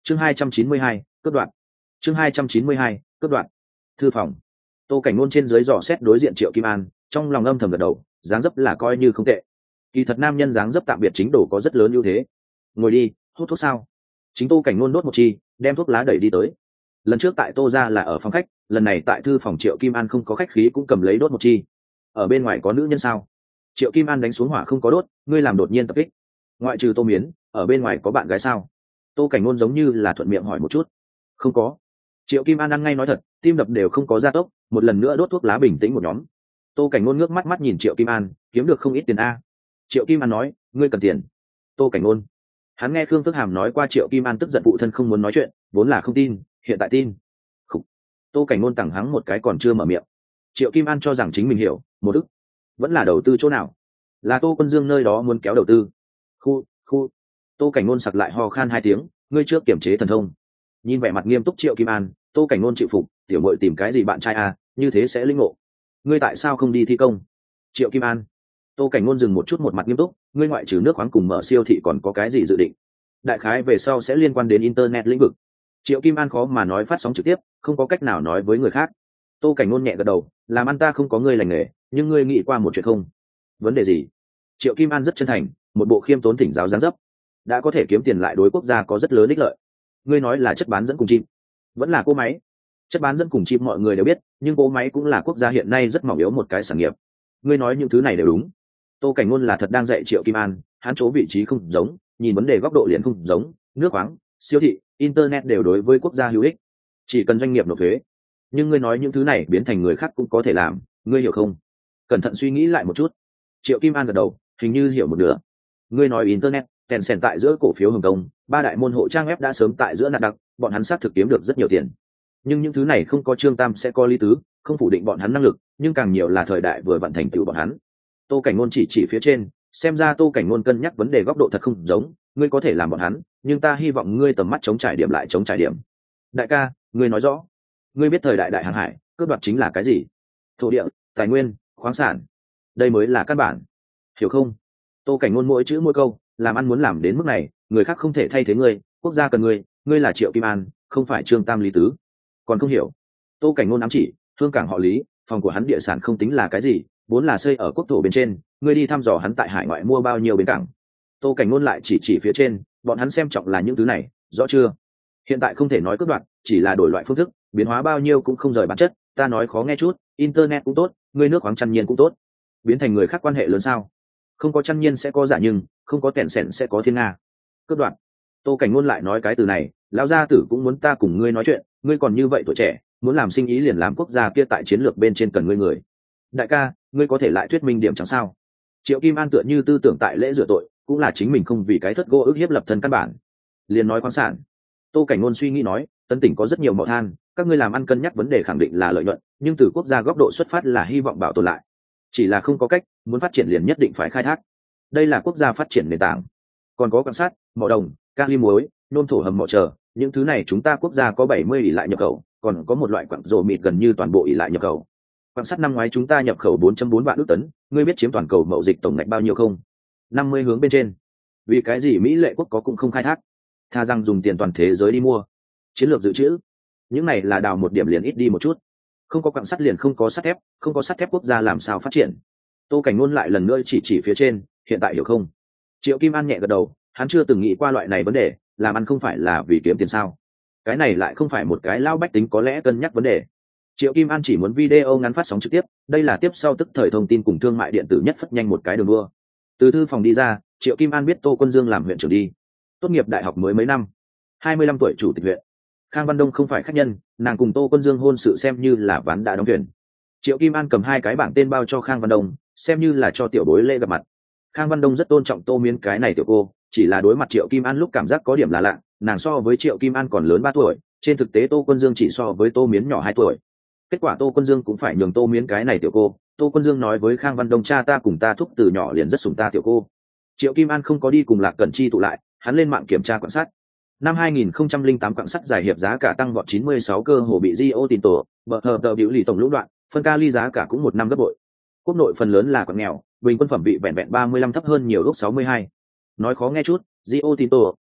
chương 292, cướp đoạn. chương 292, cướp đoạn. Thư phòng. Tô Cảnh Ngôn trên dưới dò xét đối diện Triệu Kim An, trong lòng âm thầm gật đầu, dáng dấp là coi như không tệ. Kỳ thật nam nhân dáng dấp tạm biệt chính đồ có rất lớn ưu thế. Ngồi đi, hút thuốc sao? Chính Tô Cảnh Ngôn đốt một chi, đem thuốc lá đẩy đi tới. Lần trước tại Tô gia là ở phòng khách, lần này tại thư phòng Triệu Kim An không có khách khí cũng cầm lấy đốt một chi. Ở bên ngoài có nữ nhân sao? Triệu Kim An đánh xuống hỏa không có đốt, ngươi làm đột nhiên tập kích. Ngoại trừ Tô Miến, ở bên ngoài có bạn gái sao? Tô Cảnh Ngôn giống như là thuận miệng hỏi một chút. Không có. Triệu Kim An ăn ngay nói thật, tim đập đều không có gia tốc, một lần nữa đốt thuốc lá bình tĩnh một nhóm. Tô Cảnh Ngôn ngước mắt mắt nhìn Triệu Kim An, kiếm được không ít tiền a. Triệu Kim An nói, ngươi cần tiền. Tô Cảnh Ngôn. Hắn nghe Khương Phước Hàm nói qua Triệu Kim An tức giận phụ thân không muốn nói chuyện, vốn là không tin, hiện tại tin. Khủ. Tô Cảnh Ngôn tẳng hắng một cái còn chưa mở miệng. Triệu Kim An cho rằng chính mình hiểu, một ức. Vẫn là đầu tư chỗ nào? Là Tô Quân Dương nơi đó muốn kéo đầu tư. Khu. Tô Cảnh Ngôn sặc lại ho khan hai tiếng, ngươi trước kiểm chế thần thông. Nhìn vẻ mặt nghiêm túc Triệu Kim An, Tô Cảnh Ngôn chịu phục, tiểu muội tìm cái gì bạn trai à, như thế sẽ linh ngộ. Ngươi tại sao không đi thi công? Triệu Kim An. Tô Cảnh Ngôn dừng một chút, một mặt nghiêm túc, ngươi ngoại trừ nước khoáng cùng mở siêu thị còn có cái gì dự định? Đại khái về sau sẽ liên quan đến internet lĩnh vực. Triệu Kim An khó mà nói phát sóng trực tiếp, không có cách nào nói với người khác. Tô Cảnh Ngôn nhẹ gật đầu, làm ăn ta không có ngươi lành nghề, nhưng ngươi nghĩ qua một chuyện không? Vấn đề gì? Triệu Kim An rất chân thành, một bộ khiêm tốn thỉnh giáo dáng dấp. Đã có thể kiếm tiền lại đối quốc gia có rất lớn ích lợi. Ngươi nói là chất bán dẫn cùng chim, vẫn là cỗ máy? Chất bán dẫn cùng chim mọi người đều biết, nhưng cỗ máy cũng là quốc gia hiện nay rất mỏng yếu một cái sản nghiệp. Ngươi nói những thứ này đều đúng. Tô Cảnh Ngôn là thật đang dạy Triệu Kim An, hắn chỗ vị trí không giống, nhìn vấn đề góc độ liền không giống, nước khoáng, siêu thị, internet đều đối với quốc gia hữu ích, chỉ cần doanh nghiệp nộp thuế. Nhưng ngươi nói những thứ này biến thành người khác cũng có thể làm, ngươi hiểu không? Cẩn thận suy nghĩ lại một chút. Triệu Kim An gật đầu, hình như hiểu một nửa. Ngươi nói internet, Tencent tại giữa cổ phiếu Hồng Kông, ba đại môn hộ trang web đã sớm tại giữa nạt đặc, bọn hắn xác thực kiếm được rất nhiều tiền. Nhưng những thứ này không có Trương Tam sẽ có lý tứ, không phủ định bọn hắn năng lực, nhưng càng nhiều là thời đại vừa vận thành tựu bọn hắn. Tô Cảnh Ngôn chỉ phía trên, xem ra Tô Cảnh Ngôn cân nhắc vấn đề góc độ thật không giống, ngươi có thể làm bọn hắn, nhưng ta hy vọng ngươi tầm mắt chống trải điểm lại chống trải điểm. Đại ca, ngươi nói rõ. Ngươi biết thời đại đại hàng hải, cướp đoạt chính là cái gì? Thổ địa, tài nguyên, khoáng sản. Đây mới là căn bản. Hiểu không? Tô Cảnh Ngôn mỗi chữ mỗi câu, làm ăn muốn làm đến mức này, người khác không thể thay thế ngươi, quốc gia cần ngươi, ngươi là Triệu Kim An, không phải Trương Tam lý tứ. Còn không hiểu. Tô Cảnh Ngôn ám chỉ, Hương Cảng họ Lý, phòng của hắn địa sản không tính là cái gì, vốn là xây ở quốc thổ bên trên, ngươi đi thăm dò hắn tại hải ngoại mua bao nhiêu bến cảng. Tô Cảnh Ngôn lại chỉ phía trên, bọn hắn xem trọng là những thứ này, rõ chưa? Hiện tại không thể nói cướp đoạt, chỉ là đổi loại phương thức, biến hóa bao nhiêu cũng không rời bản chất. Ta nói khó nghe chút, internet cũng tốt, ngươi nước khoáng chăn nhiên cũng tốt, biến thành người khác quan hệ lớn sao? Không có chăn nhiên sẽ có giả nhưng, không có kẻn sẻn sẽ có thiên nga. Cướp đoạt. Tô Cảnh Ngôn lại nói cái từ này, lão gia tử cũng muốn ta cùng ngươi nói chuyện, ngươi còn như vậy tuổi trẻ, muốn làm sinh ý liền làm quốc gia kia tại chiến lược bên trên cần ngươi người. Đại ca, ngươi có thể lại thuyết minh điểm chẳng sao? Triệu Kim An tựa như tư tưởng tại lễ rửa tội, cũng là chính mình không vì cái thất gỗ ức hiếp lập thân căn bản. Liền nói khoáng sản. Tô Cảnh Ngôn suy nghĩ nói, Tân tỉnh có rất nhiều mỏ than, các ngươi làm ăn cân nhắc vấn đề khẳng định là lợi nhuận, nhưng từ quốc gia góc độ xuất phát là hy vọng bảo tồn lại. Chỉ là không có cách, muốn phát triển liền nhất định phải khai thác. Đây là quốc gia phát triển nền tảng. Còn có quan sát, mỏ đồng, kali muối, nôm thổ hầm mỏ chờ, những thứ này chúng ta quốc gia có 70 ỷ lại nhập khẩu, còn có một loại quặng rồ mịt gần như toàn bộ ỷ lại nhập khẩu. Quan sát năm ngoái chúng ta nhập khẩu 4.4 vạn ức tấn, ngươi biết chiếm toàn cầu mậu dịch tổng ngạch bao nhiêu không? 50 hướng bên trên. Vì cái gì Mỹ lệ quốc có cũng không khai thác, tha rằng dùng tiền toàn thế giới đi mua. Chiến lược dự trữ, những này là đào một điểm liền ít đi một chút. Không có quặng sắt liền không có sắt thép, không có sắt thép quốc gia làm sao phát triển? Tô Cảnh Ngôn lại lần nữa chỉ phía trên, hiện tại hiểu không? Triệu Kim An nhẹ gật đầu, hắn chưa từng nghĩ qua loại này vấn đề, làm ăn không phải là vì kiếm tiền sao? Cái này lại không phải một cái lao bách tính có lẽ cân nhắc vấn đề. Triệu Kim An chỉ muốn video ngắn phát sóng trực tiếp, đây là tiếp sau tức thời thông tin cùng thương mại điện tử nhất phất nhanh một cái đường đua. Từ thư phòng đi ra, Triệu Kim An biết Tô Quân Dương làm huyện trưởng đi. Tốt nghiệp đại học mới mấy năm, 25 tuổi chủ tịch huyện. Khang Văn Đông không phải khách nhân, nàng cùng Tô Quân Dương hôn sự xem như là ván đã đóng thuyền. Triệu Kim An cầm hai cái bảng tên bao cho Khang Văn Đông, xem như là cho tiểu bối lễ gặp mặt. Khang Văn Đông rất tôn trọng Tô Miến cái này tiểu cô, chỉ là đối mặt Triệu Kim An lúc cảm giác có điểm là lạ, nàng so với Triệu Kim An còn lớn 3 tuổi, trên thực tế Tô Quân Dương chỉ so với Tô Miến nhỏ 2 tuổi. Kết quả Tô Quân Dương cũng phải nhường Tô Miến cái này tiểu cô. Tô Quân Dương nói với Khang Văn Đông, cha ta cùng ta thúc từ nhỏ liền rất sủng ta tiểu cô. Triệu Kim An không có đi cùng Lạc Cẩn Chi tụ lại, hắn lên mạng kiểm tra quan sát. Năm 2008 quặng sắt giải hiệp giá cả tăng vọt 96 cơ hồ bị Rio Tinto, bờ hợp tờ biểu lì tổng lũng đoạn, phân kali giá cả cũng một năm gấp bội. Quốc nội phần lớn là quặng nghèo, bình quân phẩm bị vẹn 35 thấp hơn nhiều lúc 62. Nói khó nghe chút, Rio Tinto,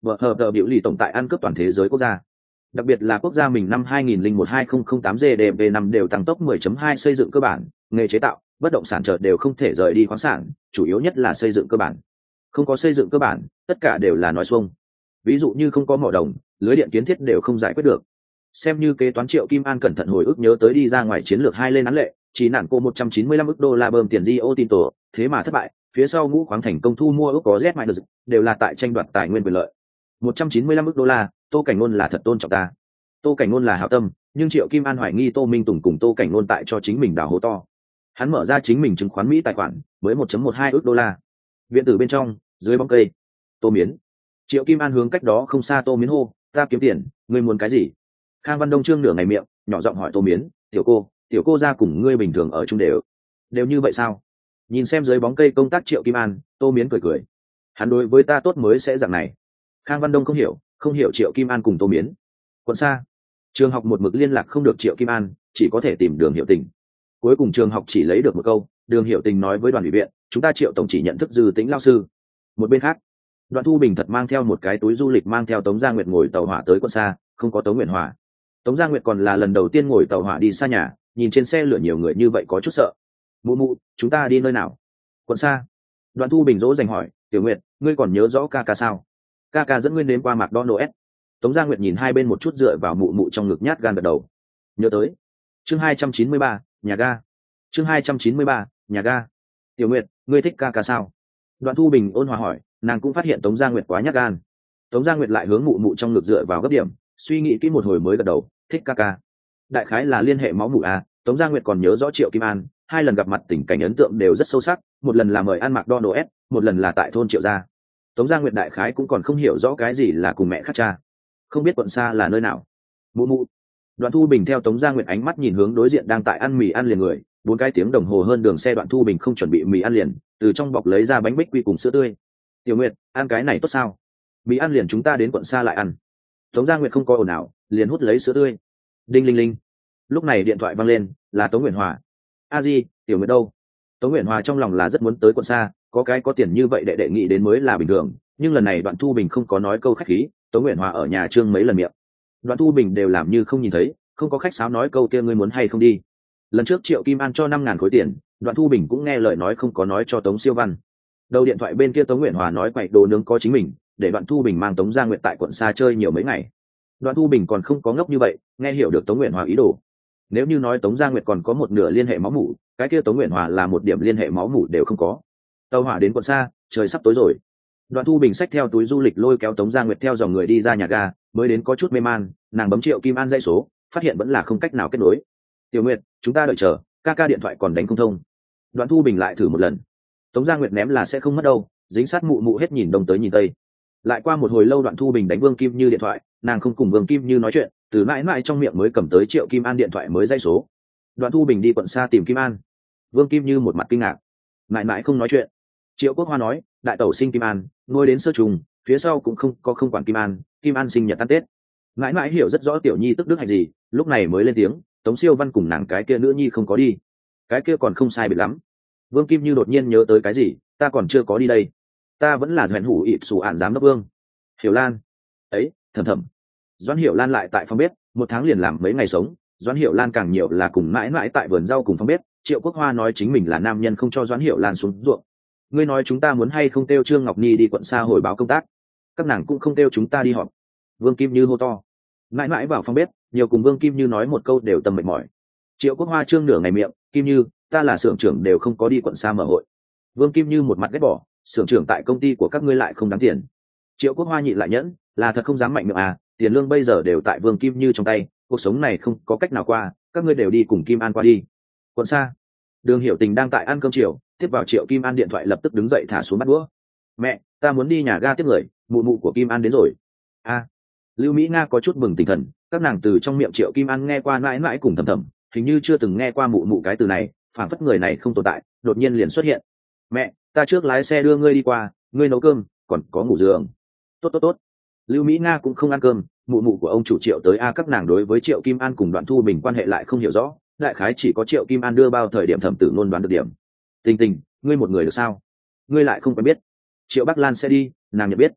vợ hợp tờ biểu lì tổng tại ăn cướp toàn thế giới quốc gia, đặc biệt là quốc gia mình năm 2001-2008 GDP năm đều tăng tốc 10.2 xây dựng cơ bản, nghề chế tạo, bất động sản chợ đều không thể rời đi khoáng sản, chủ yếu nhất là xây dựng cơ bản. Không có xây dựng cơ bản, tất cả đều là nói xuông. Ví dụ như không có mỏ đồng, lưới điện kiến thiết đều không giải quyết được. Xem như kế toán Triệu Kim An cẩn thận hồi ức nhớ tới đi ra ngoài chiến lược hai lên án lệ, chỉ nản cô 195 ức đô la bơm tiền Rio Tinto, thế mà thất bại, phía sau ngũ khoáng thành công thu mua ước có Z đều là tại tranh đoạt tài nguyên quyền lợi. 195 ức đô la, Tô Cảnh Nôn là thật tôn trọng ta. Tô Cảnh Nôn là hảo tâm, nhưng Triệu Kim An hoài nghi Tô Minh Tùng cùng Tô Cảnh Nôn tại cho chính mình đào hố to. Hắn mở ra chính mình chứng khoán Mỹ tài khoản với 1.12 ức đô la. Viện tử bên trong, dưới bóng cây, Tô Miến. Triệu Kim An hướng cách đó không xa Tô Miến hô, ta kiếm tiền, ngươi muốn cái gì? Khang Văn Đông trương nửa ngày miệng, nhỏ giọng hỏi Tô Miến, tiểu cô ra cùng ngươi bình thường ở chung đều như vậy sao? Nhìn xem dưới bóng cây công tác Triệu Kim An, Tô Miến cười cười. Hắn đối với ta tốt mới sẽ dạng này. Khang Văn Đông không hiểu Triệu Kim An cùng Tô Miến. Quận xa, trường học một mực liên lạc không được Triệu Kim An, chỉ có thể tìm Đường Hiểu Tình. Cuối cùng trường học chỉ lấy được một câu, Đường Hiểu Tình nói với đoàn ủy viện, chúng ta Triệu tổng chỉ nhận thức Dư Tĩnh lao sư. Một bên khác, Đoạn Thu Bình thật mang theo một cái túi du lịch mang theo Tống Gia Nguyệt ngồi tàu hỏa tới quận xa, không có Tống Nguyệt Hòa. Tống Gia Nguyệt còn là lần đầu tiên ngồi tàu hỏa đi xa nhà, nhìn trên xe lửa nhiều người như vậy có chút sợ. Mụ, chúng ta đi nơi nào? Quận xa. Đoạn Thu Bình dỗ dành hỏi, Tiểu Nguyệt, ngươi còn nhớ rõ ca ca sao? Ca ca dẫn ngươi đến qua McDonald's. Tống Gia Nguyệt nhìn hai bên một chút dựa vào mụ trong ngực nhát gan gật đầu. Nhớ tới. Chương 293, nhà ga. Chương 293, nhà ga. Tiểu Nguyệt, ngươi thích ca ca sao? Đoạn Thu Bình ôn hòa hỏi, nàng cũng phát hiện Tống Gia Nguyệt quá nhát gan. Tống Gia Nguyệt lại hướng mụ trong ngực dựa vào gấp điểm, suy nghĩ kỹ một hồi mới gật đầu, thích ca ca. Đại khái là liên hệ máu mủ à, Tống Gia Nguyệt còn nhớ rõ Triệu Kim An, hai lần gặp mặt tình cảnh ấn tượng đều rất sâu sắc, một lần là mời ăn McDonald's, một lần là tại thôn Triệu gia. Tống Gia Nguyệt đại khái cũng còn không hiểu rõ cái gì là cùng mẹ khác cha, không biết quận xa là nơi nào. Mụ. Đoạn Thu Bình theo Tống Gia Nguyệt ánh mắt nhìn hướng đối diện đang tại ăn mì ăn liền người, 4 cái tiếng đồng hồ hơn đường xe Đoạn Thu Bình không chuẩn bị mì ăn liền, từ trong bọc lấy ra bánh bích quy cùng sữa tươi. Tiểu Nguyệt, ăn cái này tốt sao? Mì ăn liền chúng ta đến quận xa lại ăn. Tống Gia Nguyệt không có ồn ào, liền hút lấy sữa tươi. Đinh linh linh. Lúc này điện thoại vang lên, là Tống Nguyễn Hòa. A Di, Tiểu Nguyệt đâu? Tống Nguyễn Hòa trong lòng là rất muốn tới quận xa, có cái có tiền như vậy đệ nghĩ đến mới là bình thường, nhưng lần này Đoạn Thu Bình không có nói câu khách khí, Tống Nguyễn Hòa ở nhà trương mấy lần miệng. Đoạn Thu Bình đều làm như không nhìn thấy, không có khách sáo nói câu kia ngươi muốn hay không đi. Lần trước Triệu Kim An cho 5.000 khối tiền, Đoạn Thu Bình cũng nghe lời nói không có nói cho Tống Siêu Văn. Đầu điện thoại bên kia Tống Nguyễn Hòa nói quậy đồ nướng có chính mình, để Đoạn Thu Bình mang Tống Gia Nguyệt tại quận xa chơi nhiều mấy ngày. Đoạn Thu Bình còn không có ngốc như vậy, nghe hiểu được Tống Nguyễn Hòa ý đồ. Nếu như nói Tống Gia Nguyệt còn có một nửa liên hệ máu mủ, cái kia Tống Nguyễn Hòa là một điểm liên hệ máu mủ đều không có. Tàu hỏa đến quận xa, trời sắp tối rồi. Đoạn Thu Bình xách theo túi du lịch lôi kéo Tống Gia Nguyệt theo dòng người đi ra nhà ga, mới đến có chút mê man, nàng bấm Triệu Kim An dãy số, phát hiện vẫn là không cách nào kết nối. Tiểu Nguyệt, chúng ta đợi chờ, ca điện thoại còn đánh không thông. Đoạn Thu Bình lại thử một lần. Tống Gia Nguyệt ném là sẽ không mất đâu, dính sát mụ hết nhìn đông tới nhìn tây. Lại qua một hồi lâu Đoạn Thu Bình đánh Vương Kim Như điện thoại, nàng không cùng Vương Kim Như nói chuyện, từ mãi trong miệng mới cầm tới Triệu Kim An điện thoại mới dãy số. Đoạn Thu Bình đi quận xa tìm Kim An. Vương Kim Như một mặt kinh ngạc, mãi không nói chuyện. Triệu Quốc Hoa nói, đại tẩu sinh Kim An, nuôi đến sơ trùng, phía sau cũng không quản Kim An sinh nhật tan Tết. Mãi hiểu rất rõ tiểu nhi tức đức hay gì, lúc này mới lên tiếng, Tống Siêu Văn cùng nàng cái kia nữ nhi không có đi, cái kia còn không sai biệt lắm. Vương Kim Như đột nhiên nhớ tới cái gì, ta còn chưa có đi đây, ta vẫn là Doãn Hủ ịp sủ ạn giám đốc Vương. Hiểu Lan ấy, thầm Doãn Hiểu Lan lại tại phòng bếp, 1 tháng liền làm mấy ngày sống. Doãn Hiểu Lan càng nhiều là cùng mãi tại vườn rau cùng phòng bếp. Triệu Quốc Hoa nói chính mình là nam nhân không cho Doãn Hiểu Lan xuống ruộng. Ngươi nói chúng ta muốn hay không kêu Trương Ngọc Nhi đi quận xa hồi báo công tác, các nàng cũng không kêu chúng ta đi họp. Vương Kim Như hô to. Mãi vào phòng bếp, nhiều cùng Vương Kim Như nói một câu đều tâm mệt mỏi. Triệu Quốc Hoa trương nửa ngày miệng, Kim Như, ta là xưởng trưởng đều không có đi quận xa mở hội. Vương Kim Như một mặt ghét bỏ, xưởng trưởng tại công ty của các ngươi lại không đáng tiền. Triệu Quốc Hoa nhịn lại nhẫn, là thật không dám mạnh miệng à, tiền lương bây giờ đều tại Vương Kim Như trong tay, cuộc sống này không có cách nào qua, các ngươi đều đi cùng Kim An qua đi. Quận xa. Đường Hiểu Tình đang tại ăn cơm chiều, tiếp vào Triệu Kim An điện thoại lập tức đứng dậy thả xuống bát đũa. Mẹ, ta muốn đi nhà ga tiếp người, mụ của Kim An đến rồi. A. Lưu Mỹ Nga có chút mừng tinh thần, các nàng từ trong miệng Triệu Kim An nghe qua mãi cùng thầm, hình như chưa từng nghe qua mụ cái từ này, phảng phất người này không tồn tại, đột nhiên liền xuất hiện. Mẹ, ta trước lái xe đưa ngươi đi qua, ngươi nấu cơm, còn có ngủ giường. Tốt. Lưu Mỹ Nga cũng không ăn cơm, mụ của ông chủ Triệu tới a, các nàng đối với Triệu Kim An cùng Đoạn Thu Bình quan hệ lại không hiểu rõ, đại khái chỉ có Triệu Kim An đưa bao thời điểm thẩm tử nôn đoán được điểm. Tình, ngươi một người được sao? Ngươi lại không quen biết. Triệu Bắc Lan sẽ đi, nàng nhận biết.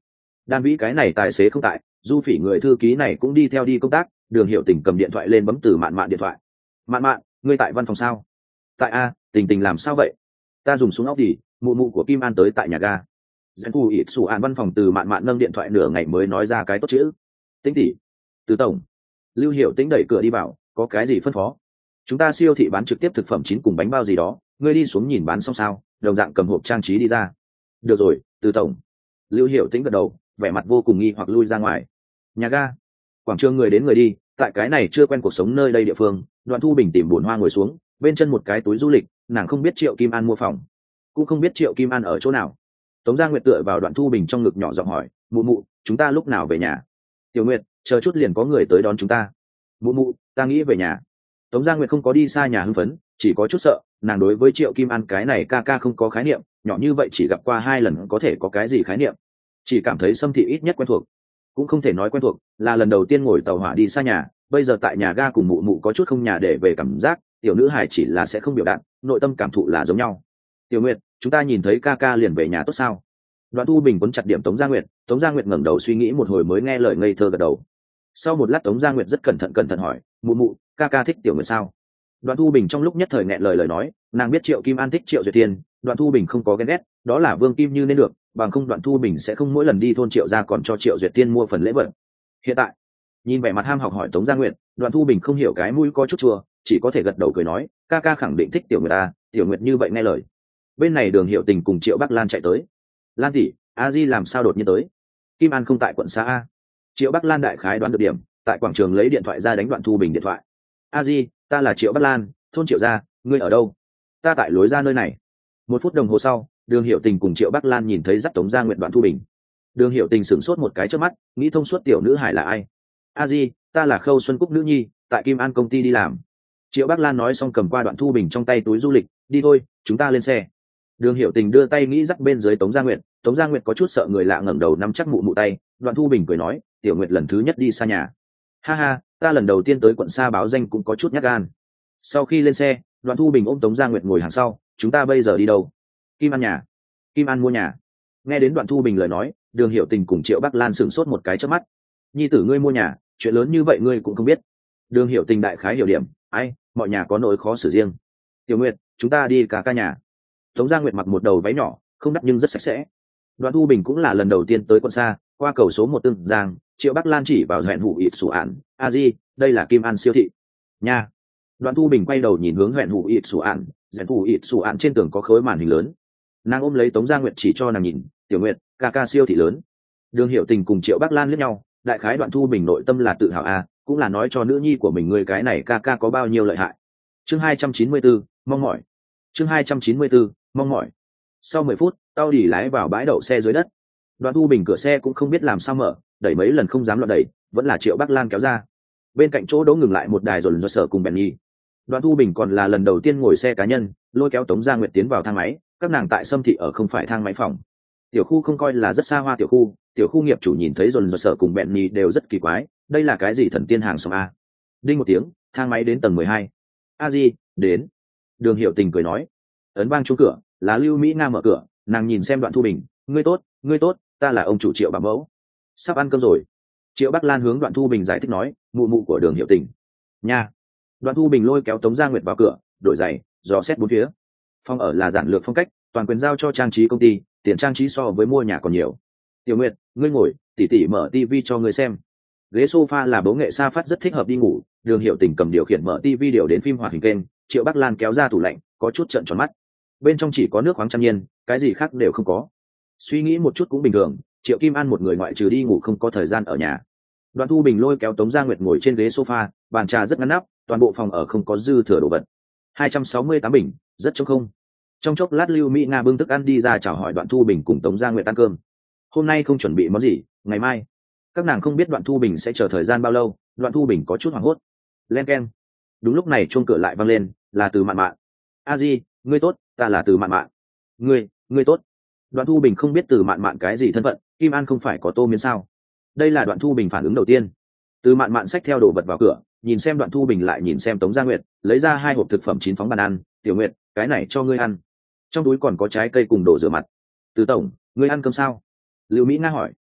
Đan Vĩ cái này tài xế không tại, Du Phỉ người thư ký này cũng đi theo đi công tác. Đường Hiểu Tình cầm điện thoại lên bấm Từ Mạn Mạn điện thoại. Mạn Mạn, ngươi tại văn phòng sao? Tại a, Tình Tình làm sao vậy? Ta dùng súng óc đi, mụ mụ của Kim An tới tại nhà ga. Dẫn Thu ít sủ an văn phòng. Từ Mạn Mạn nâng điện thoại nửa ngày mới nói ra cái tốt chữ. Tĩnh tỷ. Từ tổng. Lưu Hiểu Tĩnh đẩy cửa đi vào, có cái gì phân phó? Chúng ta siêu thị bán trực tiếp thực phẩm chín cùng bánh bao gì đó, ngươi đi xuống nhìn bán xong sao? Đồng dạng cầm hộp trang trí đi ra. Được rồi, Từ tổng. Lưu Hiểu Tĩnh gật đầu, vẻ mặt vô cùng nghi hoặc lui ra ngoài. Nhà ga, quảng trường người đến người đi, tại cái này chưa quen cuộc sống nơi đây địa phương. Đoạn Thu Bình tìm bồn hoa ngồi xuống, bên chân một cái túi du lịch, nàng không biết Triệu Kim An mua phòng, cũng không biết Triệu Kim An ở chỗ nào. Tống Gia Nguyệt tựa vào Đoạn Thu Bình trong ngực nhỏ giọng hỏi, mụ mụ, chúng ta lúc nào về nhà? Tiểu Nguyệt, chờ chút liền có người tới đón chúng ta. Mụ mụ, ta nghĩ về nhà. Tống Gia Nguyệt không có đi xa nhà hưng phấn, chỉ có chút sợ. Nàng đối với Triệu Kim An cái này ca ca không có khái niệm, nhỏ như vậy chỉ gặp qua 2 lần có thể có cái gì khái niệm. Chỉ cảm thấy Sâm Thị ít nhất quen thuộc, cũng không thể nói quen thuộc, là lần đầu tiên ngồi tàu hỏa đi xa nhà, bây giờ tại nhà ga cùng mụ mụ có chút không nhà để về cảm giác. Tiểu nữ hải chỉ là sẽ không biểu đạt, nội tâm cảm thụ là giống nhau. Tiểu Nguyệt, chúng ta nhìn thấy ca ca liền về nhà tốt sao? Đoạn Thu Bình quấn chặt điểm Tống Gia Nguyệt. Tống Gia Nguyệt ngẩng đầu suy nghĩ một hồi mới nghe lời ngây thơ gật đầu. Sau một lát Tống Gia Nguyệt rất cẩn thận hỏi, mụ mụ, ca ca thích Tiểu Nguyệt sao? Đoạn Thu Bình trong lúc nhất thời nghẹn lời nói, nàng biết Triệu Kim An thích Triệu Duyệt Tiên. Đoạn Thu Bình không có ghen ghét, đó là Vương Kim Như nên được, bằng không Đoạn Thu Bình sẽ không mỗi lần đi thôn Triệu gia còn cho Triệu Duyệt Tiên mua phần lễ vật. Hiện tại, nhìn vẻ mặt ham học hỏi Tống Gia Nguyệt, Đoạn Thu Bình không hiểu cái mũi có chút chua, chỉ có thể gật đầu cười nói, ca ca khẳng định thích Tiểu Nguyệt ta. Tiểu Nguyệt như vậy nghe lời. Bên này Đường Hiểu Tình cùng Triệu Bắc Lan chạy tới. Lan tỷ, a di làm sao đột nhiên tới? Kim An không tại quận xa a? Triệu Bắc Lan đại khái đoán được điểm, tại quảng trường lấy điện thoại ra đánh Đoạn Thu Bình điện thoại. A di, ta là Triệu Bắc Lan, thôn Triệu gia, ngươi ở đâu? Ta tại lối ra nơi này. 1 phút đồng hồ sau, Đường Hiểu Tình cùng Triệu Bắc Lan nhìn thấy dắt Tống Gia Nguyệt Đoạn Thu Bình. Đường Hiểu Tình sửng sốt một cái trước mắt, nghĩ thông suốt tiểu nữ hải là ai. A di, ta là Khâu Xuân Cúc nữ nhi, tại Kim An công ty đi làm. Triệu Bắc Lan nói xong cầm qua Đoạn Thu Bình trong tay túi du lịch, đi thôi, chúng ta lên xe. Đường Hiểu Tình đưa tay nghĩ dắt bên dưới Tống Gia Nguyệt. Tống Gia Nguyệt có chút sợ người lạ ngẩng đầu nắm chắc mụ mụ tay. Đoạn Thu Bình cười nói, Tiểu Nguyệt lần thứ nhất đi xa nhà. Ha ha, ta lần đầu tiên tới quận xa báo danh cũng có chút nhát gan. Sau khi lên xe, Đoạn Thu Bình ôm Tống Gia Nguyệt ngồi hàng sau. Chúng ta bây giờ đi đâu? Kim An nhà. Kim An mua nhà. Nghe đến Đoạn Thu Bình lời nói, Đường Hiểu Tình cùng Triệu Bắc Lan sửng sốt một cái trước mắt. Nhi tử ngươi mua nhà, chuyện lớn như vậy ngươi cũng không biết. Đường Hiểu Tình đại khái hiểu điểm, ai, mọi nhà có nỗi khó xử riêng. Tiểu Nguyệt, chúng ta đi cả ca nhà. Tống Gia Nguyệt mặc một đầu váy nhỏ, không đắt nhưng rất sạch sẽ. Đoạn Thu Bình cũng là lần đầu tiên tới quận xa, qua cầu số 1 Tương Giang. Triệu Bắc Lan chỉ vào huyện hủ ít sủ ạn, a di, đây là Kim An siêu thị. Nha. Đoạn Thu Bình quay đầu nhìn hướng huyện hủ ít sủ ạn, huyện hủ ít sủ ạn trên tường có khối màn hình lớn. Nàng ôm lấy Tống Gia Nguyệt chỉ cho nàng nhìn, Tiểu Nguyệt, ca ca siêu thị lớn. Đường Hiểu Tình cùng Triệu Bắc Lan liếc nhau, đại khái Đoạn Thu Bình nội tâm là tự hào a, cũng là nói cho nữ nhi của mình người cái này ca ca có bao nhiêu lợi hại. Chương 294, mong mỏi. Chương 294, mong mỏi. Sau 10 phút, tao đỉ lái vào bãi đậu xe dưới đất. Đoạn Thu Bình cửa xe cũng không biết làm sao mở, đẩy mấy lần không dám loạn đẩy, vẫn là Triệu Bắc Lan kéo ra. Bên cạnh chỗ đỗ ngừng lại một đài dồn do sở cùng Benny. Đoạn Thu Bình còn là lần đầu tiên ngồi xe cá nhân, lôi kéo Tống Gia Nguyệt tiến vào thang máy. Các nàng tại Sâm Thị ở không phải thang máy phòng. Tiểu khu không coi là rất xa hoa tiểu khu nghiệp chủ nhìn thấy dồn do sở cùng Benny đều rất kỳ quái, đây là cái gì thần tiên hàng xóm a? Đinh một tiếng, thang máy đến tầng 12. A di, đến. Đường Hiểu Tình cười nói. Ấn vang chuông cửa, là Lưu Mỹ Nga mở cửa, nàng nhìn xem Đoạn Thu Bình, ngươi tốt, ta là ông chủ Triệu bảo mẫu. Sắp ăn cơm rồi. Triệu Bắc Lan hướng Đoạn Thu Bình giải thích nói, mụ mụ của Đường Hiểu Tình. Nha. Đoạn Thu Bình lôi kéo Tống Gia Nguyệt vào cửa, đổi giày, dò xét bốn phía. Phòng ở là giản lược phong cách, toàn quyền giao cho trang trí công ty, tiền trang trí so với mua nhà còn nhiều. Tiểu Nguyệt, ngươi ngồi, tỉ tỉ mở tivi cho ngươi xem. Ghế sofa là bố nghệ sa phát rất thích hợp đi ngủ. Đường Hiểu Tình cầm điều khiển mở tivi điều đến phim hoạt hình kênh. Triệu Bắc Lan kéo ra tủ lạnh, có chút trợn tròn mắt. Bên trong chỉ có nước khoáng trăm nhiên, cái gì khác đều không có. Suy nghĩ một chút cũng bình thường, Triệu Kim An một người ngoại trừ đi ngủ không có thời gian ở nhà. Đoạn Thu Bình lôi kéo Tống Gia Nguyệt ngồi trên ghế sofa, bàn trà rất ngăn nắp, toàn bộ phòng ở không có dư thừa đồ vật. 268 bình, rất trống không. Trong chốc lát Lưu Mỹ Nga bưng thức ăn đi ra chào hỏi Đoạn Thu Bình cùng Tống Gia Nguyệt ăn cơm. Hôm nay không chuẩn bị món gì, ngày mai. Các nàng không biết Đoạn Thu Bình sẽ chờ thời gian bao lâu. Đoạn Thu Bình có chút hoảng hốt. Len keng. Đúng lúc này chuông cửa lại vang lên, là Từ Mạn Mạn. A di, ngươi tốt, ta là Từ Mạn Mạn. Ngươi tốt. Đoạn Thu Bình không biết Từ Mạn Mạn cái gì thân phận, Kim An không phải có Tô Miến sao? Đây là Đoạn Thu Bình phản ứng đầu tiên. Từ Mạn Mạn xách theo đồ vật vào cửa, nhìn xem Đoạn Thu Bình lại nhìn xem Tống Gia Nguyệt, lấy ra 2 hộp thực phẩm chín phóng bàn ăn. Tiểu Nguyệt, cái này cho ngươi ăn. Trong túi còn có trái cây cùng đồ rửa mặt. Từ tổng, ngươi ăn cơm sao? Lưu Mỹ Nga hỏi.